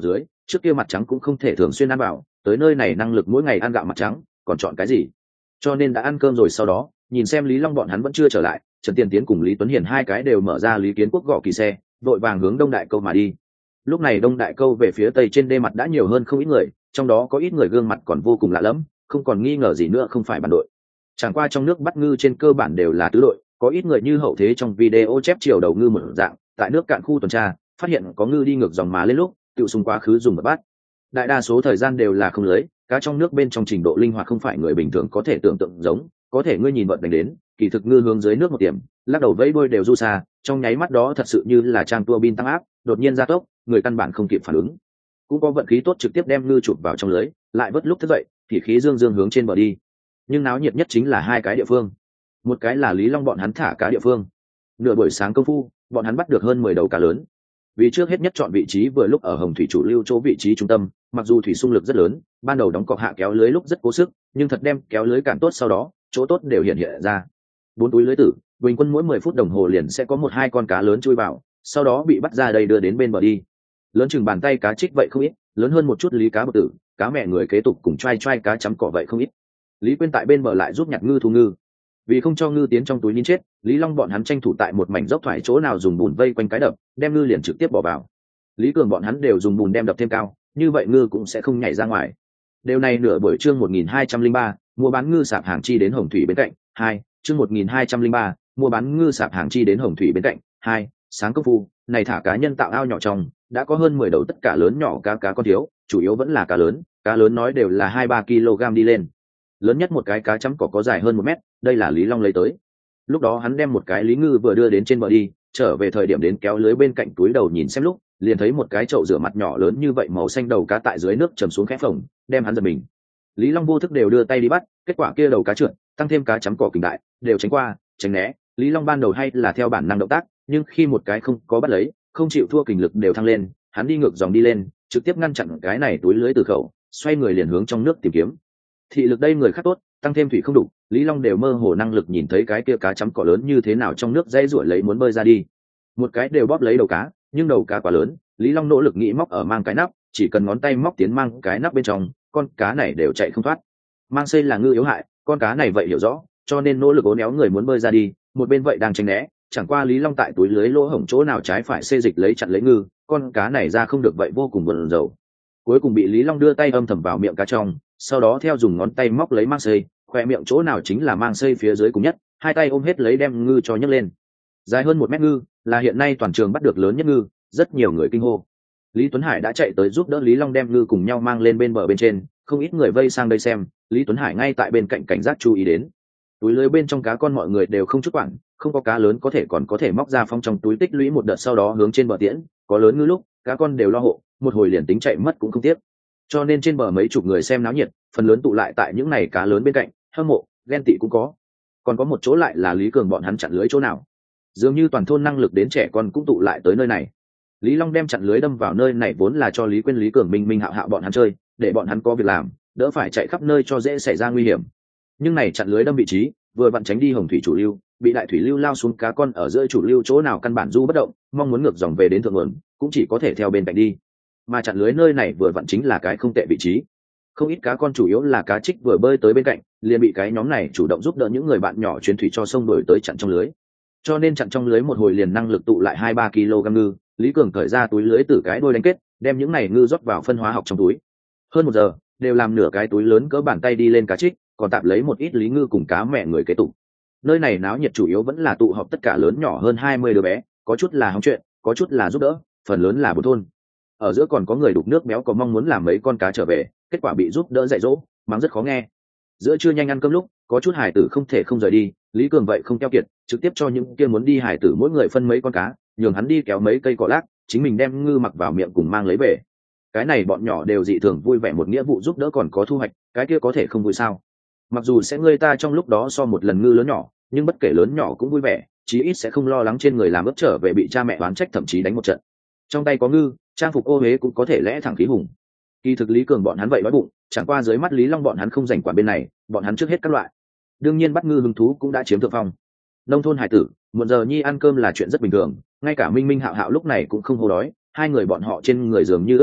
trước kia mặt trắng cũng không thể thường xuyên ăn vào, tới nơi này năng lực mỗi ngày ăn gạo mặt trắng, còn chọn cái gì? Cho nên đã ăn cơm rồi sau đó, nhìn xem Lý Long bọn hắn vẫn chưa trở lại, Trần Tiên Tiến cùng Lý Tuấn Hiền hai cái đều mở ra Lý Kiến Quốc gõ kỳ xe, đội vàng hướng Đông Đại Câu mà đi. Lúc này Đông Đại Câu về phía tây trên đê mặt đã nhiều hơn không ít người, trong đó có ít người gương mặt còn vô cùng lạ lẫm, không còn nghi ngờ gì nữa không phải bản đội. Chẳng qua trong nước bắt ngư trên cơ bản đều là tứ đội, có ít người như hậu thế trong video chép chiều đầu ngư một dạng, tại nước cạn khu tuần tra, phát hiện có ngư đi ngược dòng mà lên lúc, tự xung quá khứ dùng một bắt. Đại đa số thời gian đều là không lưới, cá trong nước bên trong trình độ linh hoạt không phải người bình thường có thể tưởng tượng giống, có thể ngươi nhìn vận đánh đến, kỳ thực ngư hướng dưới nước một điểm, lắc đầu vẫy đuôi đều du xa, trong nháy mắt đó thật sự như là trang tua bin tăng áp, đột nhiên gia tốc, người căn bản không kịp phản ứng. Cũng có vận khí tốt trực tiếp đem ngư chụp vào trong lưới, lại vớt lúc thức dậy, thì khí dương dương hướng trên bờ đi. Nhưng náo nhiệt nhất chính là hai cái địa phương, một cái là Lý Long bọn hắn thả cá địa phương. Nửa buổi sáng công phu, bọn hắn bắt được hơn mười đầu cá lớn. Vì trước hết nhất chọn vị trí vừa lúc ở Hồng Thủy chủ lưu chỗ vị trí trung tâm, mặc dù thủy xung lực rất lớn, ban đầu đóng cọc hạ kéo lưới lúc rất cố sức, nhưng thật đem kéo lưới cản tốt sau đó, chỗ tốt đều hiện hiện ra. Bốn túi lưới tử, bình quân mỗi mười phút đồng hồ liền sẽ có một hai con cá lớn chui vào, sau đó bị bắt ra đây đưa đến bên bờ đi. Lớn chừng bàn tay cá trích vậy không ít, lớn hơn một chút lý cá bột tử, cá mẹ người kế tục cùng trai trai cá chấm cỏ vậy không ít. Lý Quyên tại bên bờ lại giúp nhặt ngư thu ngư. Vì không cho ngư tiến trong túi nín chết, Lý Long bọn hắn tranh thủ tại một mảnh dốc thoải chỗ nào dùng bùn vây quanh cái đập, đem ngư liền trực tiếp bỏ vào. Lý Cường bọn hắn đều dùng bùn đem đập thêm cao, như vậy ngư cũng sẽ không nhảy ra ngoài. Điều này nửa buổi chương một nghìn hai trăm lẻ ba, mua bán ngư sạp hàng chi đến Hồng Thủy bên cạnh. Hai, chương một nghìn hai trăm lẻ ba, mua bán ngư sạp hàng chi đến Hồng Thủy bên cạnh. Hai, sáng công phu, này thả cá nhân tạo ao nhỏ trong, đã có hơn mười đầu tất cả lớn nhỏ cá cá con thiếu, chủ yếu vẫn là cá lớn, cá lớn nói đều là hai ba kg đi lên. Lớn nhất một cái cá chấm cỏ có dài hơn một mét, đây là Lý Long lấy tới. Lúc đó hắn đem một cái lý ngư vừa đưa đến trên bờ đi, trở về thời điểm đến kéo lưới bên cạnh túi đầu nhìn xem lúc, liền thấy một cái chậu rửa mặt nhỏ lớn như vậy màu xanh đầu cá tại dưới nước chầm xuống khẽ phồng, đem hắn giật mình. Lý Long vô thức đều đưa tay đi bắt, kết quả kia đầu cá trượt, tăng thêm cá chấm cỏ kình đại, đều tránh qua, tránh né. Lý Long ban đầu hay là theo bản năng động tác, nhưng khi một cái không có bắt lấy, không chịu thua kình lực đều thăng lên, hắn đi ngược dòng đi lên, trực tiếp ngăn chặn cái này túi lưới từ khẩu, xoay người liền hướng trong nước tìm kiếm. Thị lực đây người khác tốt, tăng thêm thủy không đủ, Lý Long đều mơ hồ năng lực nhìn thấy cái kia cá chấm cỏ lớn như thế nào trong nước dây ruổi lấy muốn bơi ra đi. Một cái đều bóp lấy đầu cá, nhưng đầu cá quá lớn, Lý Long nỗ lực nghĩ móc ở mang cái nắp, chỉ cần ngón tay móc tiến mang cái nắp bên trong, con cá này đều chạy không thoát. Mang xây là ngư yếu hại, con cá này vậy hiểu rõ, cho nên nỗ lực ố néo người muốn bơi ra đi, một bên vậy đang tránh né, chẳng qua Lý Long tại túi lưới lỗ hổng chỗ nào trái phải xê dịch lấy chặn lấy ngư, con cá này ra không được vậy vô cùng bận rầu. Cuối cùng bị Lý Long đưa tay âm thầm vào miệng cá trong, sau đó theo dùng ngón tay móc lấy mang xây, khoe miệng chỗ nào chính là mang xây phía dưới cùng nhất, hai tay ôm hết lấy đem ngư cho nhấc lên. Dài hơn một mét ngư, là hiện nay toàn trường bắt được lớn nhất ngư, rất nhiều người kinh hô. Lý Tuấn Hải đã chạy tới giúp đỡ Lý Long đem ngư cùng nhau mang lên bên bờ bên trên, không ít người vây sang đây xem, Lý Tuấn Hải ngay tại bên cạnh cảnh giác chú ý đến. Túi lưới bên trong cá con mọi người đều không chút quản, không có cá lớn có thể còn có thể móc ra phong trong túi tích lũy một đợt sau đó hướng trên bờ tiễn, có lớn ngư lúc, cá con đều lo hộ, một hồi liền tính chạy mất cũng không tiếc. Cho nên trên bờ mấy chục người xem náo nhiệt, phần lớn tụ lại tại những này cá lớn bên cạnh, hâm mộ, ghen tị cũng có. Còn có một chỗ lại là Lý Cường bọn hắn chặn lưới chỗ nào. Dường như toàn thôn năng lực đến trẻ con cũng tụ lại tới nơi này. Lý Long đem chặn lưới đâm vào nơi này vốn là cho Lý Quyên, Lý Cường, Minh Minh Hạo Hạo bọn hắn chơi, để bọn hắn có việc làm, đỡ phải chạy khắp nơi cho dễ xảy ra nguy hiểm. Nhưng này chặn lưới đâm vị trí, vừa vặn tránh đi Hồng Thủy chủ lưu, bị đại thủy lưu lao xuống cá con ở giữa chủ lưu chỗ nào căn bản du bất động, mong muốn ngược dòng về đến thượng nguồn, cũng chỉ có thể theo bên cạnh đi. Mà chặn lưới nơi này vừa vặn chính là cái không tệ vị trí. Không ít cá con chủ yếu là cá trích vừa bơi tới bên cạnh, liền bị cái nhóm này chủ động giúp đỡ những người bạn nhỏ chuyến thủy cho sông đổi tới chặn trong lưới. Cho nên chặn trong lưới một hồi liền năng lực tụ lại hai ba kg ngư, Lý Cường cởi ra túi lưới từ cái đôi đánh kết, đem những này ngư rót vào phân hóa học trong túi. Hơn một giờ, đều làm nửa cái túi lớn cỡ bàn tay đi lên cá trích, còn tạm lấy một ít lý ngư cùng cá mẹ người kế tục. Nơi này náo nhiệt chủ yếu vẫn là tụ họp tất cả lớn nhỏ hơn hai mươi đứa bé, có chút là hóng chuyện, có chút là giúp đỡ, phần lớn là bốn thôn. Ở giữa còn có người đục nước béo có mong muốn làm mấy con cá trở về, kết quả bị giúp đỡ dạy dỗ, mắng rất khó nghe. Giữa trưa nhanh ăn cơm lúc, có chút hải tử không thể không rời đi, Lý Cường vậy không keo kiệt, trực tiếp cho những kia muốn đi hải tử mỗi người phân mấy con cá, nhường hắn đi kéo mấy cây cỏ lác, chính mình đem ngư mặc vào miệng cùng mang lấy về. Cái này bọn nhỏ đều dị thường vui vẻ, một nghĩa vụ giúp đỡ còn có thu hoạch, cái kia có thể không vui sao? Mặc dù sẽ người ta trong lúc đó so một lần ngư lớn nhỏ, nhưng bất kể lớn nhỏ cũng vui vẻ, chí ít sẽ không lo lắng trên người làm ướp trở về bị cha mẹ oán trách thậm chí đánh một trận. Trong tay có ngư, trang phục ô huế cũng có thể lẽ thẳng khí hùng. Kỳ thực Lý Cường bọn hắn vậy đói bụng, chẳng qua dưới mắt Lý Long bọn hắn không rảnh quản bên này, bọn hắn trước hết các loại. Đương nhiên bắt ngư hứng thú cũng đã chiếm thượng phong. Nông thôn hải tử, một giờ nhi ăn cơm là chuyện rất bình thường, ngay cả Minh Minh Hạo Hạo lúc này cũng không hô đói, hai người bọn họ trên người dường như ớt cả,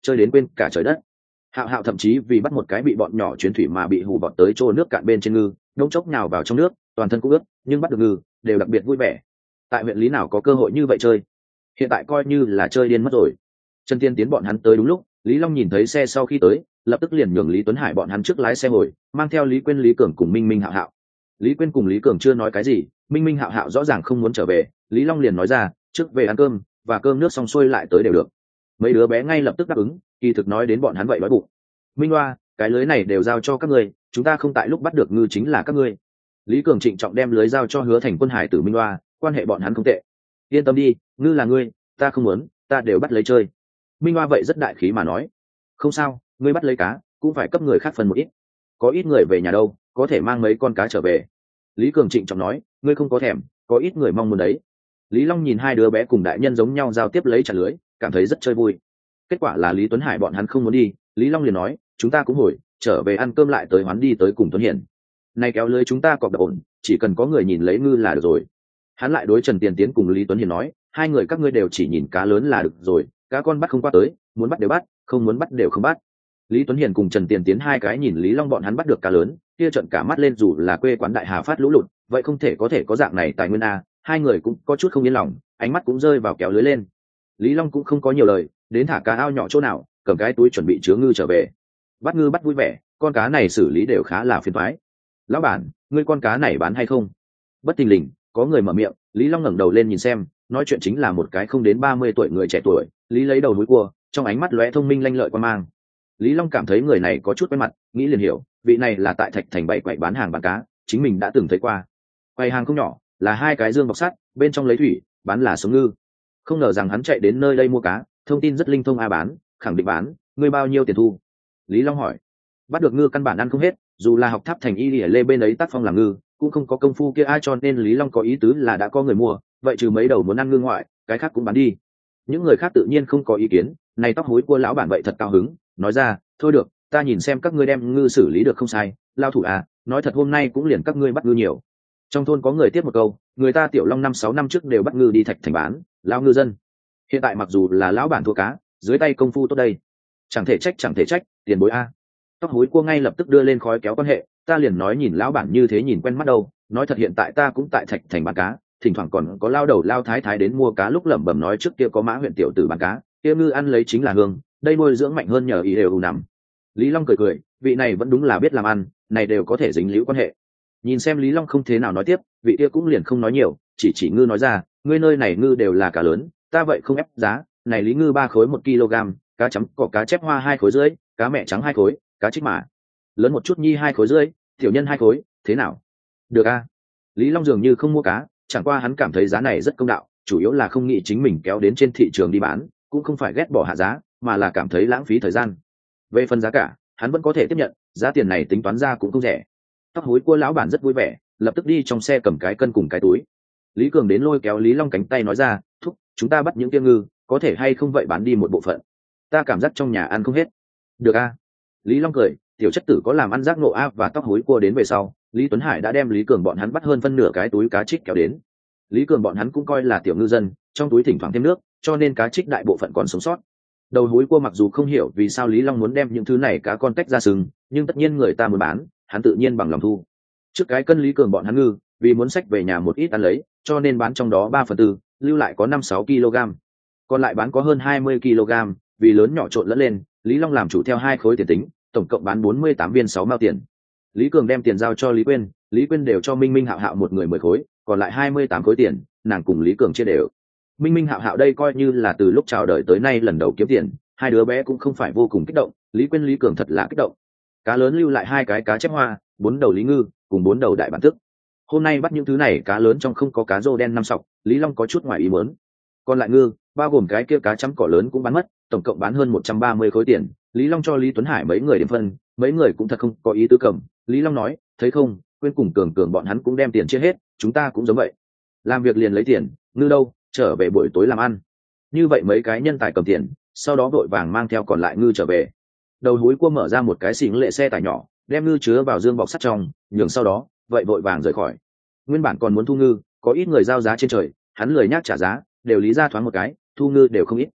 chơi đến quên cả trời đất. Hạo Hạo thậm chí vì bắt một cái bị bọn nhỏ chuyến thủy mà bị hù vọt tới chỗ nước cạn bên trên ngư, đông chốc nhào vào trong nước, toàn thân cũng ướt, nhưng bắt được ngư đều đặc biệt vui vẻ. Tại huyện lý nào có cơ hội như vậy chơi, hiện tại coi như là chơi điên mất rồi. Trần Tiên tiến bọn hắn tới đúng lúc, Lý Long nhìn thấy xe sau khi tới, lập tức liền nhường Lý Tuấn Hải bọn hắn trước lái xe hồi, mang theo Lý Quyên, Lý Cường cùng Minh Minh Hạo Hạo. Lý Quyên cùng Lý Cường chưa nói cái gì, Minh Minh Hạo Hạo rõ ràng không muốn trở về, Lý Long liền nói ra, trước về ăn cơm, và cơm nước xong xuôi lại tới đều được. Mấy đứa bé ngay lập tức đáp ứng, kỳ thực nói đến bọn hắn vậy đói bụng. Minh Hoa, cái lưới này đều giao cho các ngươi, chúng ta không tại lúc bắt được ngư chính là các ngươi. Lý Cường trịnh trọng đem lưới giao cho Hứa Thành Quân Hải tử Minh Hoa, quan hệ bọn hắn không tệ. Yên tâm đi, ngư là ngươi, ta không muốn, ta đều bắt lấy chơi. Minh Hoa vậy rất đại khí mà nói, không sao, ngươi bắt lấy cá cũng phải cấp người khác phần một ít, có ít người về nhà đâu, có thể mang mấy con cá trở về. Lý Cường trịnh trọng nói, ngươi không có thèm, có ít người mong muốn đấy. Lý Long nhìn hai đứa bé cùng đại nhân giống nhau giao tiếp lấy chặt lưới, cảm thấy rất chơi vui. Kết quả là Lý Tuấn Hải bọn hắn không muốn đi, Lý Long liền nói, chúng ta cũng hồi trở về ăn cơm lại tới hoán đi tới cùng Tuấn Hiển. Này kéo lưới chúng ta cọp đập ổn, chỉ cần có người nhìn lấy ngư là được rồi. Hắn lại đối Trần Tiền Tiến cùng Lý Tuấn Hiển nói, hai người các ngươi đều chỉ nhìn cá lớn là được rồi, cá con bắt không qua tới, muốn bắt đều bắt, không muốn bắt đều không bắt. Lý Tuấn Hiển cùng Trần Tiền Tiến hai cái nhìn Lý Long bọn hắn bắt được cá lớn, kia trợn cả mắt lên, dù là quê quán đại hà phát lũ lụt, vậy không thể có thể có dạng này tài nguyên a, hai người cũng có chút không yên lòng, ánh mắt cũng rơi vào kéo lưới lên. Lý Long cũng không có nhiều lời, đến thả cá ao nhỏ chỗ nào, cầm cái túi chuẩn bị chứa ngư trở về. Bắt ngư bắt vui vẻ, con cá này xử lý đều khá là phiền toái. Lão bản, ngươi con cá này bán hay không? Bất thình lình, có người mở miệng, Lý Long ngẩng đầu lên nhìn xem, nói chuyện chính là một cái không đến ba mươi tuổi người trẻ tuổi. Lý lấy đầu núi cua, trong ánh mắt lóe thông minh lanh lợi quan mang. Lý Long cảm thấy người này có chút quen mặt, nghĩ liền hiểu, vị này là tại Thạch Thành bảy quầy bán hàng bán cá, chính mình đã từng thấy qua. Quầy hàng không nhỏ, là hai cái dương bọc sắt, bên trong lấy thủy, bán là sống ngư. Không ngờ rằng hắn chạy đến nơi đây mua cá, thông tin rất linh thông, a bán, khẳng định bán, ngươi bao nhiêu tiền thu? Lý Long hỏi. Bắt được ngư căn bản ăn không hết, dù là học Tháp Thành y lìa lê bên ấy tác phong làm ngư, cũng không có công phu kia ai, cho nên Lý Long có ý tứ là đã có người mua, vậy trừ mấy đầu muốn ăn ngư ngoại, cái khác cũng bán đi. Những người khác tự nhiên không có ý kiến, này tóc hối cua lão bản vậy thật cao hứng, nói ra, thôi được, ta nhìn xem các ngươi đem ngư xử lý được không sai, lao thủ à, nói thật hôm nay cũng liền các ngươi bắt ngư nhiều. Trong thôn có người tiếp một câu, người ta Tiểu Long năm sáu năm trước đều bắt ngư đi Thạch Thành bán, lão ngư dân. Hiện tại mặc dù là lão bản thua cá, dưới tay công phu tốt đây, chẳng thể trách chẳng thể trách, tiền bối a. Tóc hối cua ngay lập tức đưa lên khói kéo quan hệ, ta liền nói nhìn lão bản như thế nhìn quen mắt đâu, nói thật hiện tại ta cũng tại Thạch Thành bán cá, thỉnh thoảng còn có lao đầu lao thái thái đến mua cá, lúc lẩm bẩm nói trước kia có Mã huyện tiểu tử bán cá, kia ngư ăn lấy chính là hương, đây nuôi dưỡng mạnh hơn nhờ ý đều nằm. Lý Long cười cười, vị này vẫn đúng là biết làm ăn, này đều có thể dính liễu quan hệ. Nhìn xem Lý Long không thế nào nói tiếp, vị kia cũng liền không nói nhiều, chỉ chỉ ngư nói ra, ngươi nơi này ngư đều là cá lớn, ta vậy không ép giá, này lý ngư ba khối một kg, cá chấm cỏ cá chép hoa hai khối rưỡi, cá mẹ trắng hai khối, cá trích mã lớn một chút nhi hai khối rưỡi, tiểu nhân hai khối, thế nào? Được a. Lý Long dường như không mua cá, chẳng qua hắn cảm thấy giá này rất công đạo, chủ yếu là không nghĩ chính mình kéo đến trên thị trường đi bán, cũng không phải ghét bỏ hạ giá, mà là cảm thấy lãng phí thời gian. Về phần giá cả, hắn vẫn có thể tiếp nhận, giá tiền này tính toán ra cũng không rẻ. Tóc hối cua lão bản rất vui vẻ, lập tức đi trong xe cầm cái cân cùng cái túi. Lý Cường đến lôi kéo Lý Long cánh tay nói ra, thúc, chúng ta bắt những tiêu ngư, có thể hay không vậy bán đi một bộ phận, ta cảm giác trong nhà ăn không hết. Được a. Lý Long cười, tiểu chất tử có làm ăn giác ngộ a. Và tóc hối cua đến về sau, Lý Tuấn Hải đã đem Lý Cường bọn hắn bắt hơn phân nửa cái túi cá trích kéo đến. Lý Cường bọn hắn cũng coi là tiểu ngư dân, trong túi thỉnh thoảng thêm nước, cho nên cá trích đại bộ phận còn sống sót. Đầu hối cua mặc dù không hiểu vì sao Lý Long muốn đem những thứ này cá con tách ra sừng, nhưng tất nhiên người ta muốn bán, hắn tự nhiên bằng lòng thu. Trước cái cân Lý Cường bọn hắn ngư, vì muốn xách về nhà một ít ăn lấy, cho nên bán trong đó ba phần tư, lưu lại có năm sáu kg, còn lại bán có hơn hai mươi kg, vì lớn nhỏ trộn lẫn lên, Lý Long làm chủ theo hai khối tiền tính, tổng cộng bán bốn mươi tám viên sáu mao tiền. Lý Cường đem tiền giao cho Lý Quyên, Lý Quyên đều cho Minh Minh Hạo Hạo một người mười khối, còn lại hai mươi tám khối tiền, nàng cùng Lý Cường chia đều. Minh Minh Hạo Hạo đây coi như là từ lúc chào đời tới nay lần đầu kiếm tiền, hai đứa bé cũng không phải vô cùng kích động, Lý Quyên Lý Cường thật là kích động. Cá lớn lưu lại hai cái cá chép hoa, bốn đầu lý ngư, cùng bốn đầu đại bản tức. Hôm nay bắt những thứ này cá lớn trong không có cá rô đen năm sọc, Lý Long có chút ngoài ý muốn. Còn lại ngư, bao gồm cái kia cá chấm cỏ lớn cũng bán mất, tổng cộng bán hơn một trăm ba mươi khối tiền. Lý Long cho Lý Tuấn Hải mấy người điểm phân, mấy người cũng thật không có ý tứ cầm. Lý Long nói, thấy không, Quyên cùng Cường Cường bọn hắn cũng đem tiền chia hết, chúng ta cũng giống vậy. Làm việc liền lấy tiền, ngư đâu, trở về buổi tối làm ăn. Như vậy mấy cái nhân tài cầm tiền, sau đó vội vàng mang theo còn lại ngư trở về. Đầu húi cua mở ra một cái xỉn lệ xe tải nhỏ, đem ngư chứa vào dương bọc sắt trong, nhường sau đó, vậy vội vàng rời khỏi. Nguyên bản còn muốn thu ngư, có ít người giao giá trên trời, hắn lười nhác trả giá, đều lý ra thoáng một cái, thu ngư đều không ít.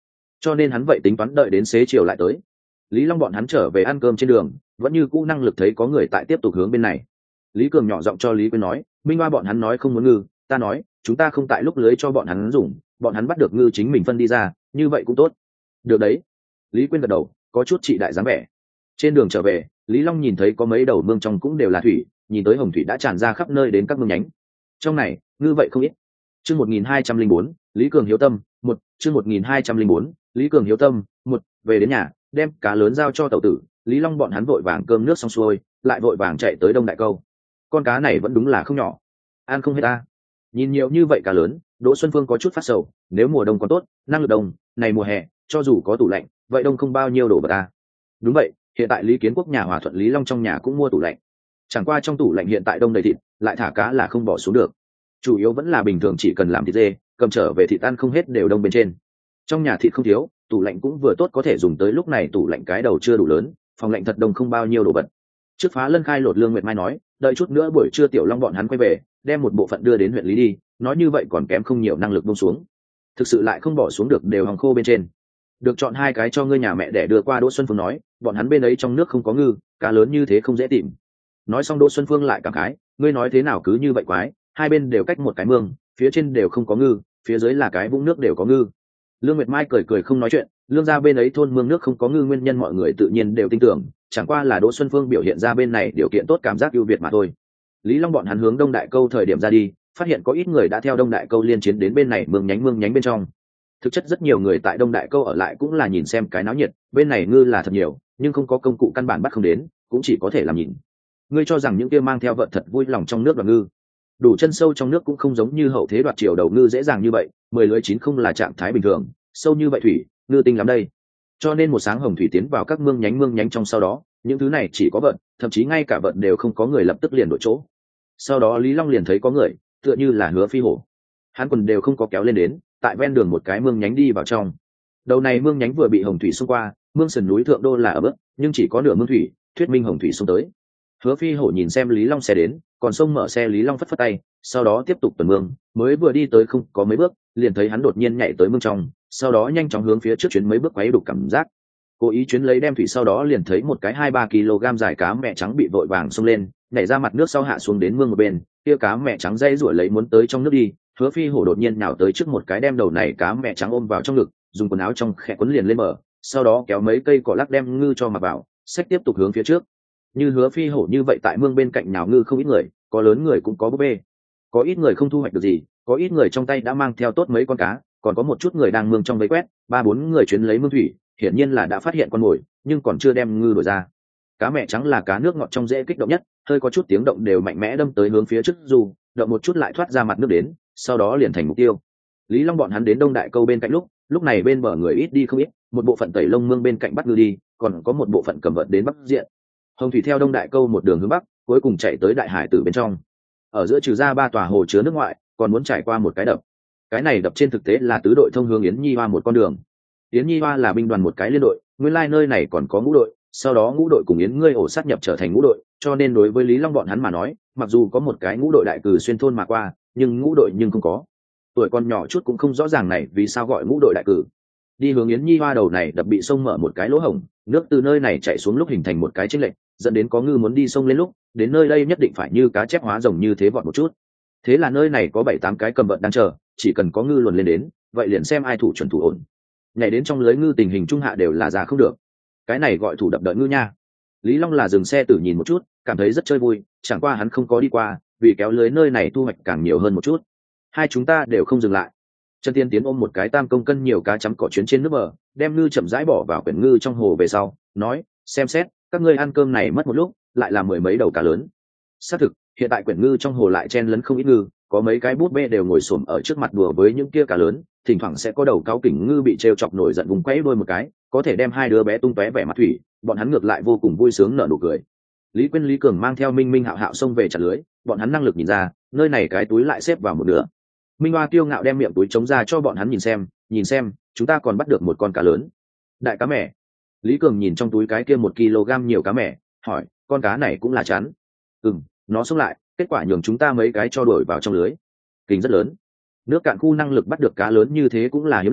cho nên hắn vậy tính toán đợi đến xế chiều lại tới. Lý Long bọn hắn trở về ăn cơm trên đường vẫn như cũ năng lực thấy có người tại tiếp tục hướng bên này. Lý Cường nhỏ giọng cho Lý Quyên nói, minh hoa bọn hắn nói không muốn ngư, ta nói chúng ta không tại lúc lưới cho bọn hắn dùng, bọn hắn bắt được ngư chính mình phân đi ra, như vậy cũng tốt. Được đấy. Lý Quyên gật đầu, có chút trị đại dáng vẻ. Trên đường trở về, Lý Long nhìn thấy có mấy đầu mương trong cũng đều là thủy, nhìn tới hồng thủy đã tràn ra khắp nơi đến các mương nhánh. Trong này ngư vậy không ít. Chương một nghìn hai trăm linh bốn, Lý Cường hiếu tâm, một, chương một nghìn hai trăm linh bốn, Lý Cường hiếu tâm, một, về đến nhà, đem cá lớn giao cho tẩu tử, Lý Long bọn hắn vội vàng cơm nước xong xuôi, lại vội vàng chạy tới Đông Đại Câu. Con cá này vẫn đúng là không nhỏ, ăn không hết ta. Nhìn nhiều như vậy cá lớn, Đỗ Xuân Phương có chút phát sầu, nếu mùa đông còn tốt, năng lực đông, này mùa hè, cho dù có tủ lạnh, vậy đông không bao nhiêu đồ vật ta. Đúng vậy, hiện tại Lý Kiến Quốc nhà Hòa Thuận Lý Long trong nhà cũng mua tủ lạnh. Chẳng qua trong tủ lạnh hiện tại đông đầy thịt, lại thả cá là không bỏ xuống được. Chủ yếu vẫn là bình thường chỉ cần làm thịt dê, cầm trở về thịt ăn không hết đều đông bên trên. Trong nhà thịt không thiếu, tủ lạnh cũng vừa tốt có thể dùng tới lúc này tủ lạnh cái đầu chưa đủ lớn, phòng lạnh thật đông không bao nhiêu đồ vật. Trước phá lân khai lột Lương Nguyệt Mai nói, đợi chút nữa buổi trưa Tiểu Long bọn hắn quay về, đem một bộ phận đưa đến huyện Lý đi, nói như vậy còn kém không nhiều năng lực buông xuống. Thực sự lại không bỏ xuống được đều hòng khô bên trên. Được chọn hai cái cho ngươi nhà mẹ để đưa qua. Đỗ Xuân Phương nói, bọn hắn bên ấy trong nước không có ngư, cá lớn như thế không dễ tìm. Nói xong Đỗ Xuân Phương lại cảm khái, ngươi nói thế nào cứ như vậy quái, hai bên đều cách một cái mương, phía trên đều không có ngư, phía dưới là cái vũng nước đều có ngư. Lương Nguyệt Mai cười cười không nói chuyện, lương gia bên ấy thôn mương nước không có ngư nguyên nhân mọi người tự nhiên đều tin tưởng, chẳng qua là Đỗ Xuân Phương biểu hiện ra bên này điều kiện tốt cảm giác ưu việt mà thôi. Lý Long bọn hắn hướng Đông Đại Câu thời điểm ra đi, phát hiện có ít người đã theo Đông Đại Câu liên chiến đến bên này mương nhánh mương nhánh bên trong. Thực chất rất nhiều người tại Đông Đại Câu ở lại cũng là nhìn xem cái náo nhiệt, bên này ngư là thật nhiều, nhưng không có công cụ căn bản bắt không đến, cũng chỉ có thể làm nhìn. Ngươi cho rằng những kia mang theo vận thật vui lòng trong nước đoạt ngư, đủ chân sâu trong nước cũng không giống như hậu thế đoạt triều đầu ngư dễ dàng như vậy, mười lưới chín không là trạng thái bình thường, sâu như vậy thủy, ngư tinh lắm đây. Cho nên một sáng hồng thủy tiến vào các mương nhánh mương nhánh trong sau đó, những thứ này chỉ có vận, thậm chí ngay cả vận đều không có người lập tức liền đổi chỗ. Sau đó Lý Long liền thấy có người, tựa như là Hứa Phi Hổ. Hắn quần đều không có kéo lên đến, tại ven đường một cái mương nhánh đi vào trong. Đầu này mương nhánh vừa bị hồng thủy xông qua, mương sườn núi thượng đô là ở bước, nhưng chỉ có nửa mương thủy, thuyết minh hồng thủy xông tới. Hứa Phi Hổ nhìn xem Lý Long xe đến, còn xông mở xe Lý Long phất phất tay, sau đó tiếp tục tuần mương, mới vừa đi tới không có mấy bước, liền thấy hắn đột nhiên nhảy tới mương trong, sau đó nhanh chóng hướng phía trước chuyến mấy bước quấy đục cảm giác. Cố ý chuyến lấy đem thủy, sau đó liền thấy một cái hai ba kg dài cá mẹ trắng bị vội vàng xông lên, nhảy ra mặt nước sau hạ xuống đến mương một bên, kia cá mẹ trắng dây rủi lấy muốn tới trong nước đi. Hứa Phi Hổ đột nhiên nhào tới trước một cái đem đầu này cá mẹ trắng ôm vào trong ngực, dùng quần áo trong khẽ quấn liền lên mở, sau đó kéo mấy cây cỏ lắc đem ngư cho mặc vào, xách tiếp tục hướng phía trước. Như Hứa Phi Hổ như vậy tại mương bên cạnh nhào ngư không ít người, có lớn người cũng có búp bê, có ít người không thu hoạch được gì, có ít người trong tay đã mang theo tốt mấy con cá, còn có một chút người đang mương trong vây quét, ba bốn người chuyến lấy mương thủy, hiển nhiên là đã phát hiện con mồi, nhưng còn chưa đem ngư đổi ra. Cá mẹ trắng là cá nước ngọt trong dễ kích động nhất, hơi có chút tiếng động đều mạnh mẽ đâm tới hướng phía trước, dù động một chút lại thoát ra mặt nước đến, sau đó liền thành mục tiêu. Lý Long bọn hắn đến Đông Đại Câu bên cạnh lúc, lúc này bên bờ người ít đi không ít, một bộ phận tẩy lông mương bên cạnh bắt ngư đi, còn có một bộ phận cầm vận đến bắc diện. Hồng thủy theo Đông Đại Câu một đường hướng bắc, cuối cùng chạy tới Đại Hải Tử bên trong. Ở giữa trừ ra ba tòa hồ chứa nước ngoại, còn muốn trải qua một cái đập. Cái này đập trên thực tế là tứ đội thông hướng Yến Nhi Hoa một con đường. Yến Nhi Hoa là binh đoàn một cái liên đội, nguyên lai nơi này còn có ngũ đội, sau đó ngũ đội cùng Yến Ngươi ổ sát nhập trở thành ngũ đội, cho nên đối với Lý Long bọn hắn mà nói, mặc dù có một cái ngũ đội đại cử xuyên thôn mà qua, nhưng ngũ đội nhưng không có. Tuổi con nhỏ chút cũng không rõ ràng này vì sao gọi ngũ đội đại cử. Đi hướng Yến Nhi Hoa đầu này đập bị sông mở một cái lỗ hổng, nước từ nơi này chảy xuống lúc hình thành một cái chênh lệch, dẫn đến có ngư muốn đi sông lên lúc, đến nơi đây nhất định phải như cá chép hóa rồng như thế vọt một chút. Thế là nơi này có bảy tám cái cầm vận đang chờ, chỉ cần có ngư luồn lên đến, vậy liền xem ai thủ chuẩn thủ ổn. Nhảy đến trong lưới ngư tình hình trung hạ đều là ra không được. Cái này gọi thủ đập đợi ngư nha. Lý Long là dừng xe tử nhìn một chút, cảm thấy rất chơi vui, chẳng qua hắn không có đi qua, vì kéo lưới nơi này thu hoạch càng nhiều hơn một chút. Hai chúng ta đều không dừng lại. Trần Tiên Tiến ôm một cái tam công cân nhiều cá chấm cỏ chuyến trên nước bờ, đem ngư chậm rãi bỏ vào quyển ngư trong hồ về sau, nói, xem xét, các ngươi ăn cơm này mất một lúc, lại là mười mấy đầu cá lớn. Xác thực, hiện tại quyển ngư trong hồ lại chen lấn không ít ngư, có mấy cái bút bê đều ngồi xổm ở trước mặt đùa với những kia cá lớn, thỉnh thoảng sẽ có đầu cáo kỉnh ngư bị trêu chọc nổi giận vùng quấy đôi một cái, có thể đem hai đứa bé tung tóe vẻ mặt thủy, bọn hắn ngược lại vô cùng vui sướng nở nụ cười. Lý Quyên Lý Cường mang theo Minh Minh Hạo Hạo xông về chặt lưới, bọn hắn năng lực nhìn ra, nơi này cái túi lại xếp vào một nửa. Minh Hoa kiêu ngạo đem miệng túi chống ra cho bọn hắn nhìn xem, nhìn xem, chúng ta còn bắt được một con cá lớn. Đại cá mẻ. Lý Cường nhìn trong túi cái kia một kg nhiều cá mẻ, hỏi, con cá này cũng là chắn. Ừm, nó xông lại, kết quả nhường chúng ta mấy cái cho đuổi vào trong lưới. Kinh rất lớn. Nước cạn khu năng lực bắt được cá lớn như thế cũng là hiếm lạ,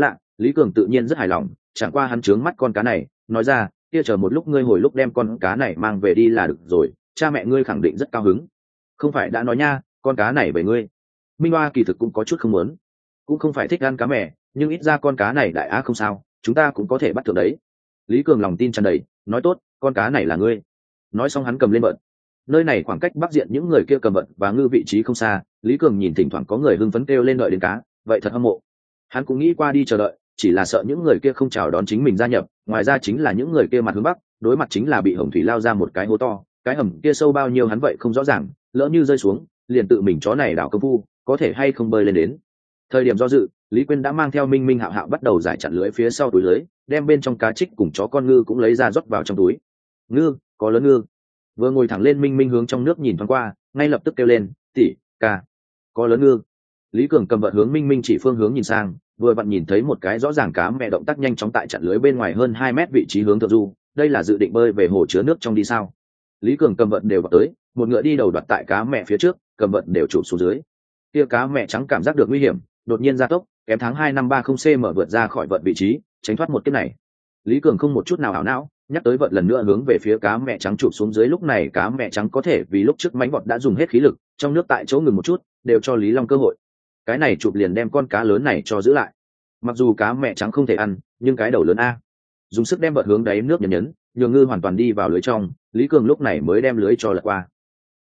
Lý Cường tự nhiên rất hài lòng, chẳng qua hắn trướng mắt con cá này, nói ra, kia chờ một lúc ngươi hồi lúc đem con cá này mang về đi là được rồi, cha mẹ ngươi khẳng định rất cao hứng. Không phải đã nói nha, con cá này về ngươi. Minh Hoa kỳ thực cũng có chút không muốn, cũng không phải thích ăn cá mè, nhưng ít ra con cá này đại á không sao, chúng ta cũng có thể bắt được đấy. Lý Cường lòng tin tràn đầy, nói tốt, con cá này là ngươi. Nói xong hắn cầm lên vận. Nơi này khoảng cách bắc diện những người kia cầm vận và ngư vị trí không xa, Lý Cường nhìn thỉnh thoảng có người hưng phấn kêu lên đợi đến cá, vậy thật hâm mộ. Hắn cũng nghĩ qua đi chờ đợi, chỉ là sợ những người kia không chào đón chính mình gia nhập, ngoài ra chính là những người kia mặt hướng bắc, đối mặt chính là bị hồng thủy lao ra một cái hố to, cái hầm kia sâu bao nhiêu hắn vậy không rõ ràng, lỡ như rơi xuống, liền tự mình chó này đảo công phu, có thể hay không bơi lên đến. Thời điểm do dự, Lý Quyên đã mang theo Minh Minh Hạo Hạo bắt đầu giải chặn lưới phía sau túi lưới, đem bên trong cá trích cùng chó con ngư cũng lấy ra rót vào trong túi. Ngư, có lớn ngư. Vừa ngồi thẳng lên, Minh Minh hướng trong nước nhìn thoáng qua, ngay lập tức kêu lên, tỷ, ca, có lớn ngư. Lý Cường cầm vợt hướng Minh Minh chỉ phương hướng nhìn sang, vừa vặn nhìn thấy một cái rõ ràng cá mẹ động tác nhanh chóng tại chặn lưới bên ngoài hơn hai mét vị trí hướng thượng du, đây là dự định bơi về hồ chứa nước trong đi sao? Lý Cường cầm vợt đều vào tới, một ngựa đi đầu đoạt tại cá mẹ phía trước, cầm vợt đều chụp xuống dưới. Kia cá mẹ trắng cảm giác được nguy hiểm, đột nhiên gia tốc, kém tháng hai năm ba không cm vượt ra khỏi vợt vị trí, tránh thoát một kiếp này. Lý Cường không một chút nào ảo não, nhắc tới vợt lần nữa hướng về phía cá mẹ trắng chụp xuống dưới, lúc này cá mẹ trắng có thể vì lúc trước mánh vọt đã dùng hết khí lực, trong nước tại chỗ ngừng một chút, đều cho Lý Long cơ hội. Cái này chụp liền đem con cá lớn này cho giữ lại. Mặc dù cá mẹ trắng không thể ăn, nhưng cái đầu lớn a, dùng sức đem vợt hướng đáy nước nhấn nhấn, nhường ngư hoàn toàn đi vào lưới trong. Lý Cường lúc này mới đem lưới cho lật qua.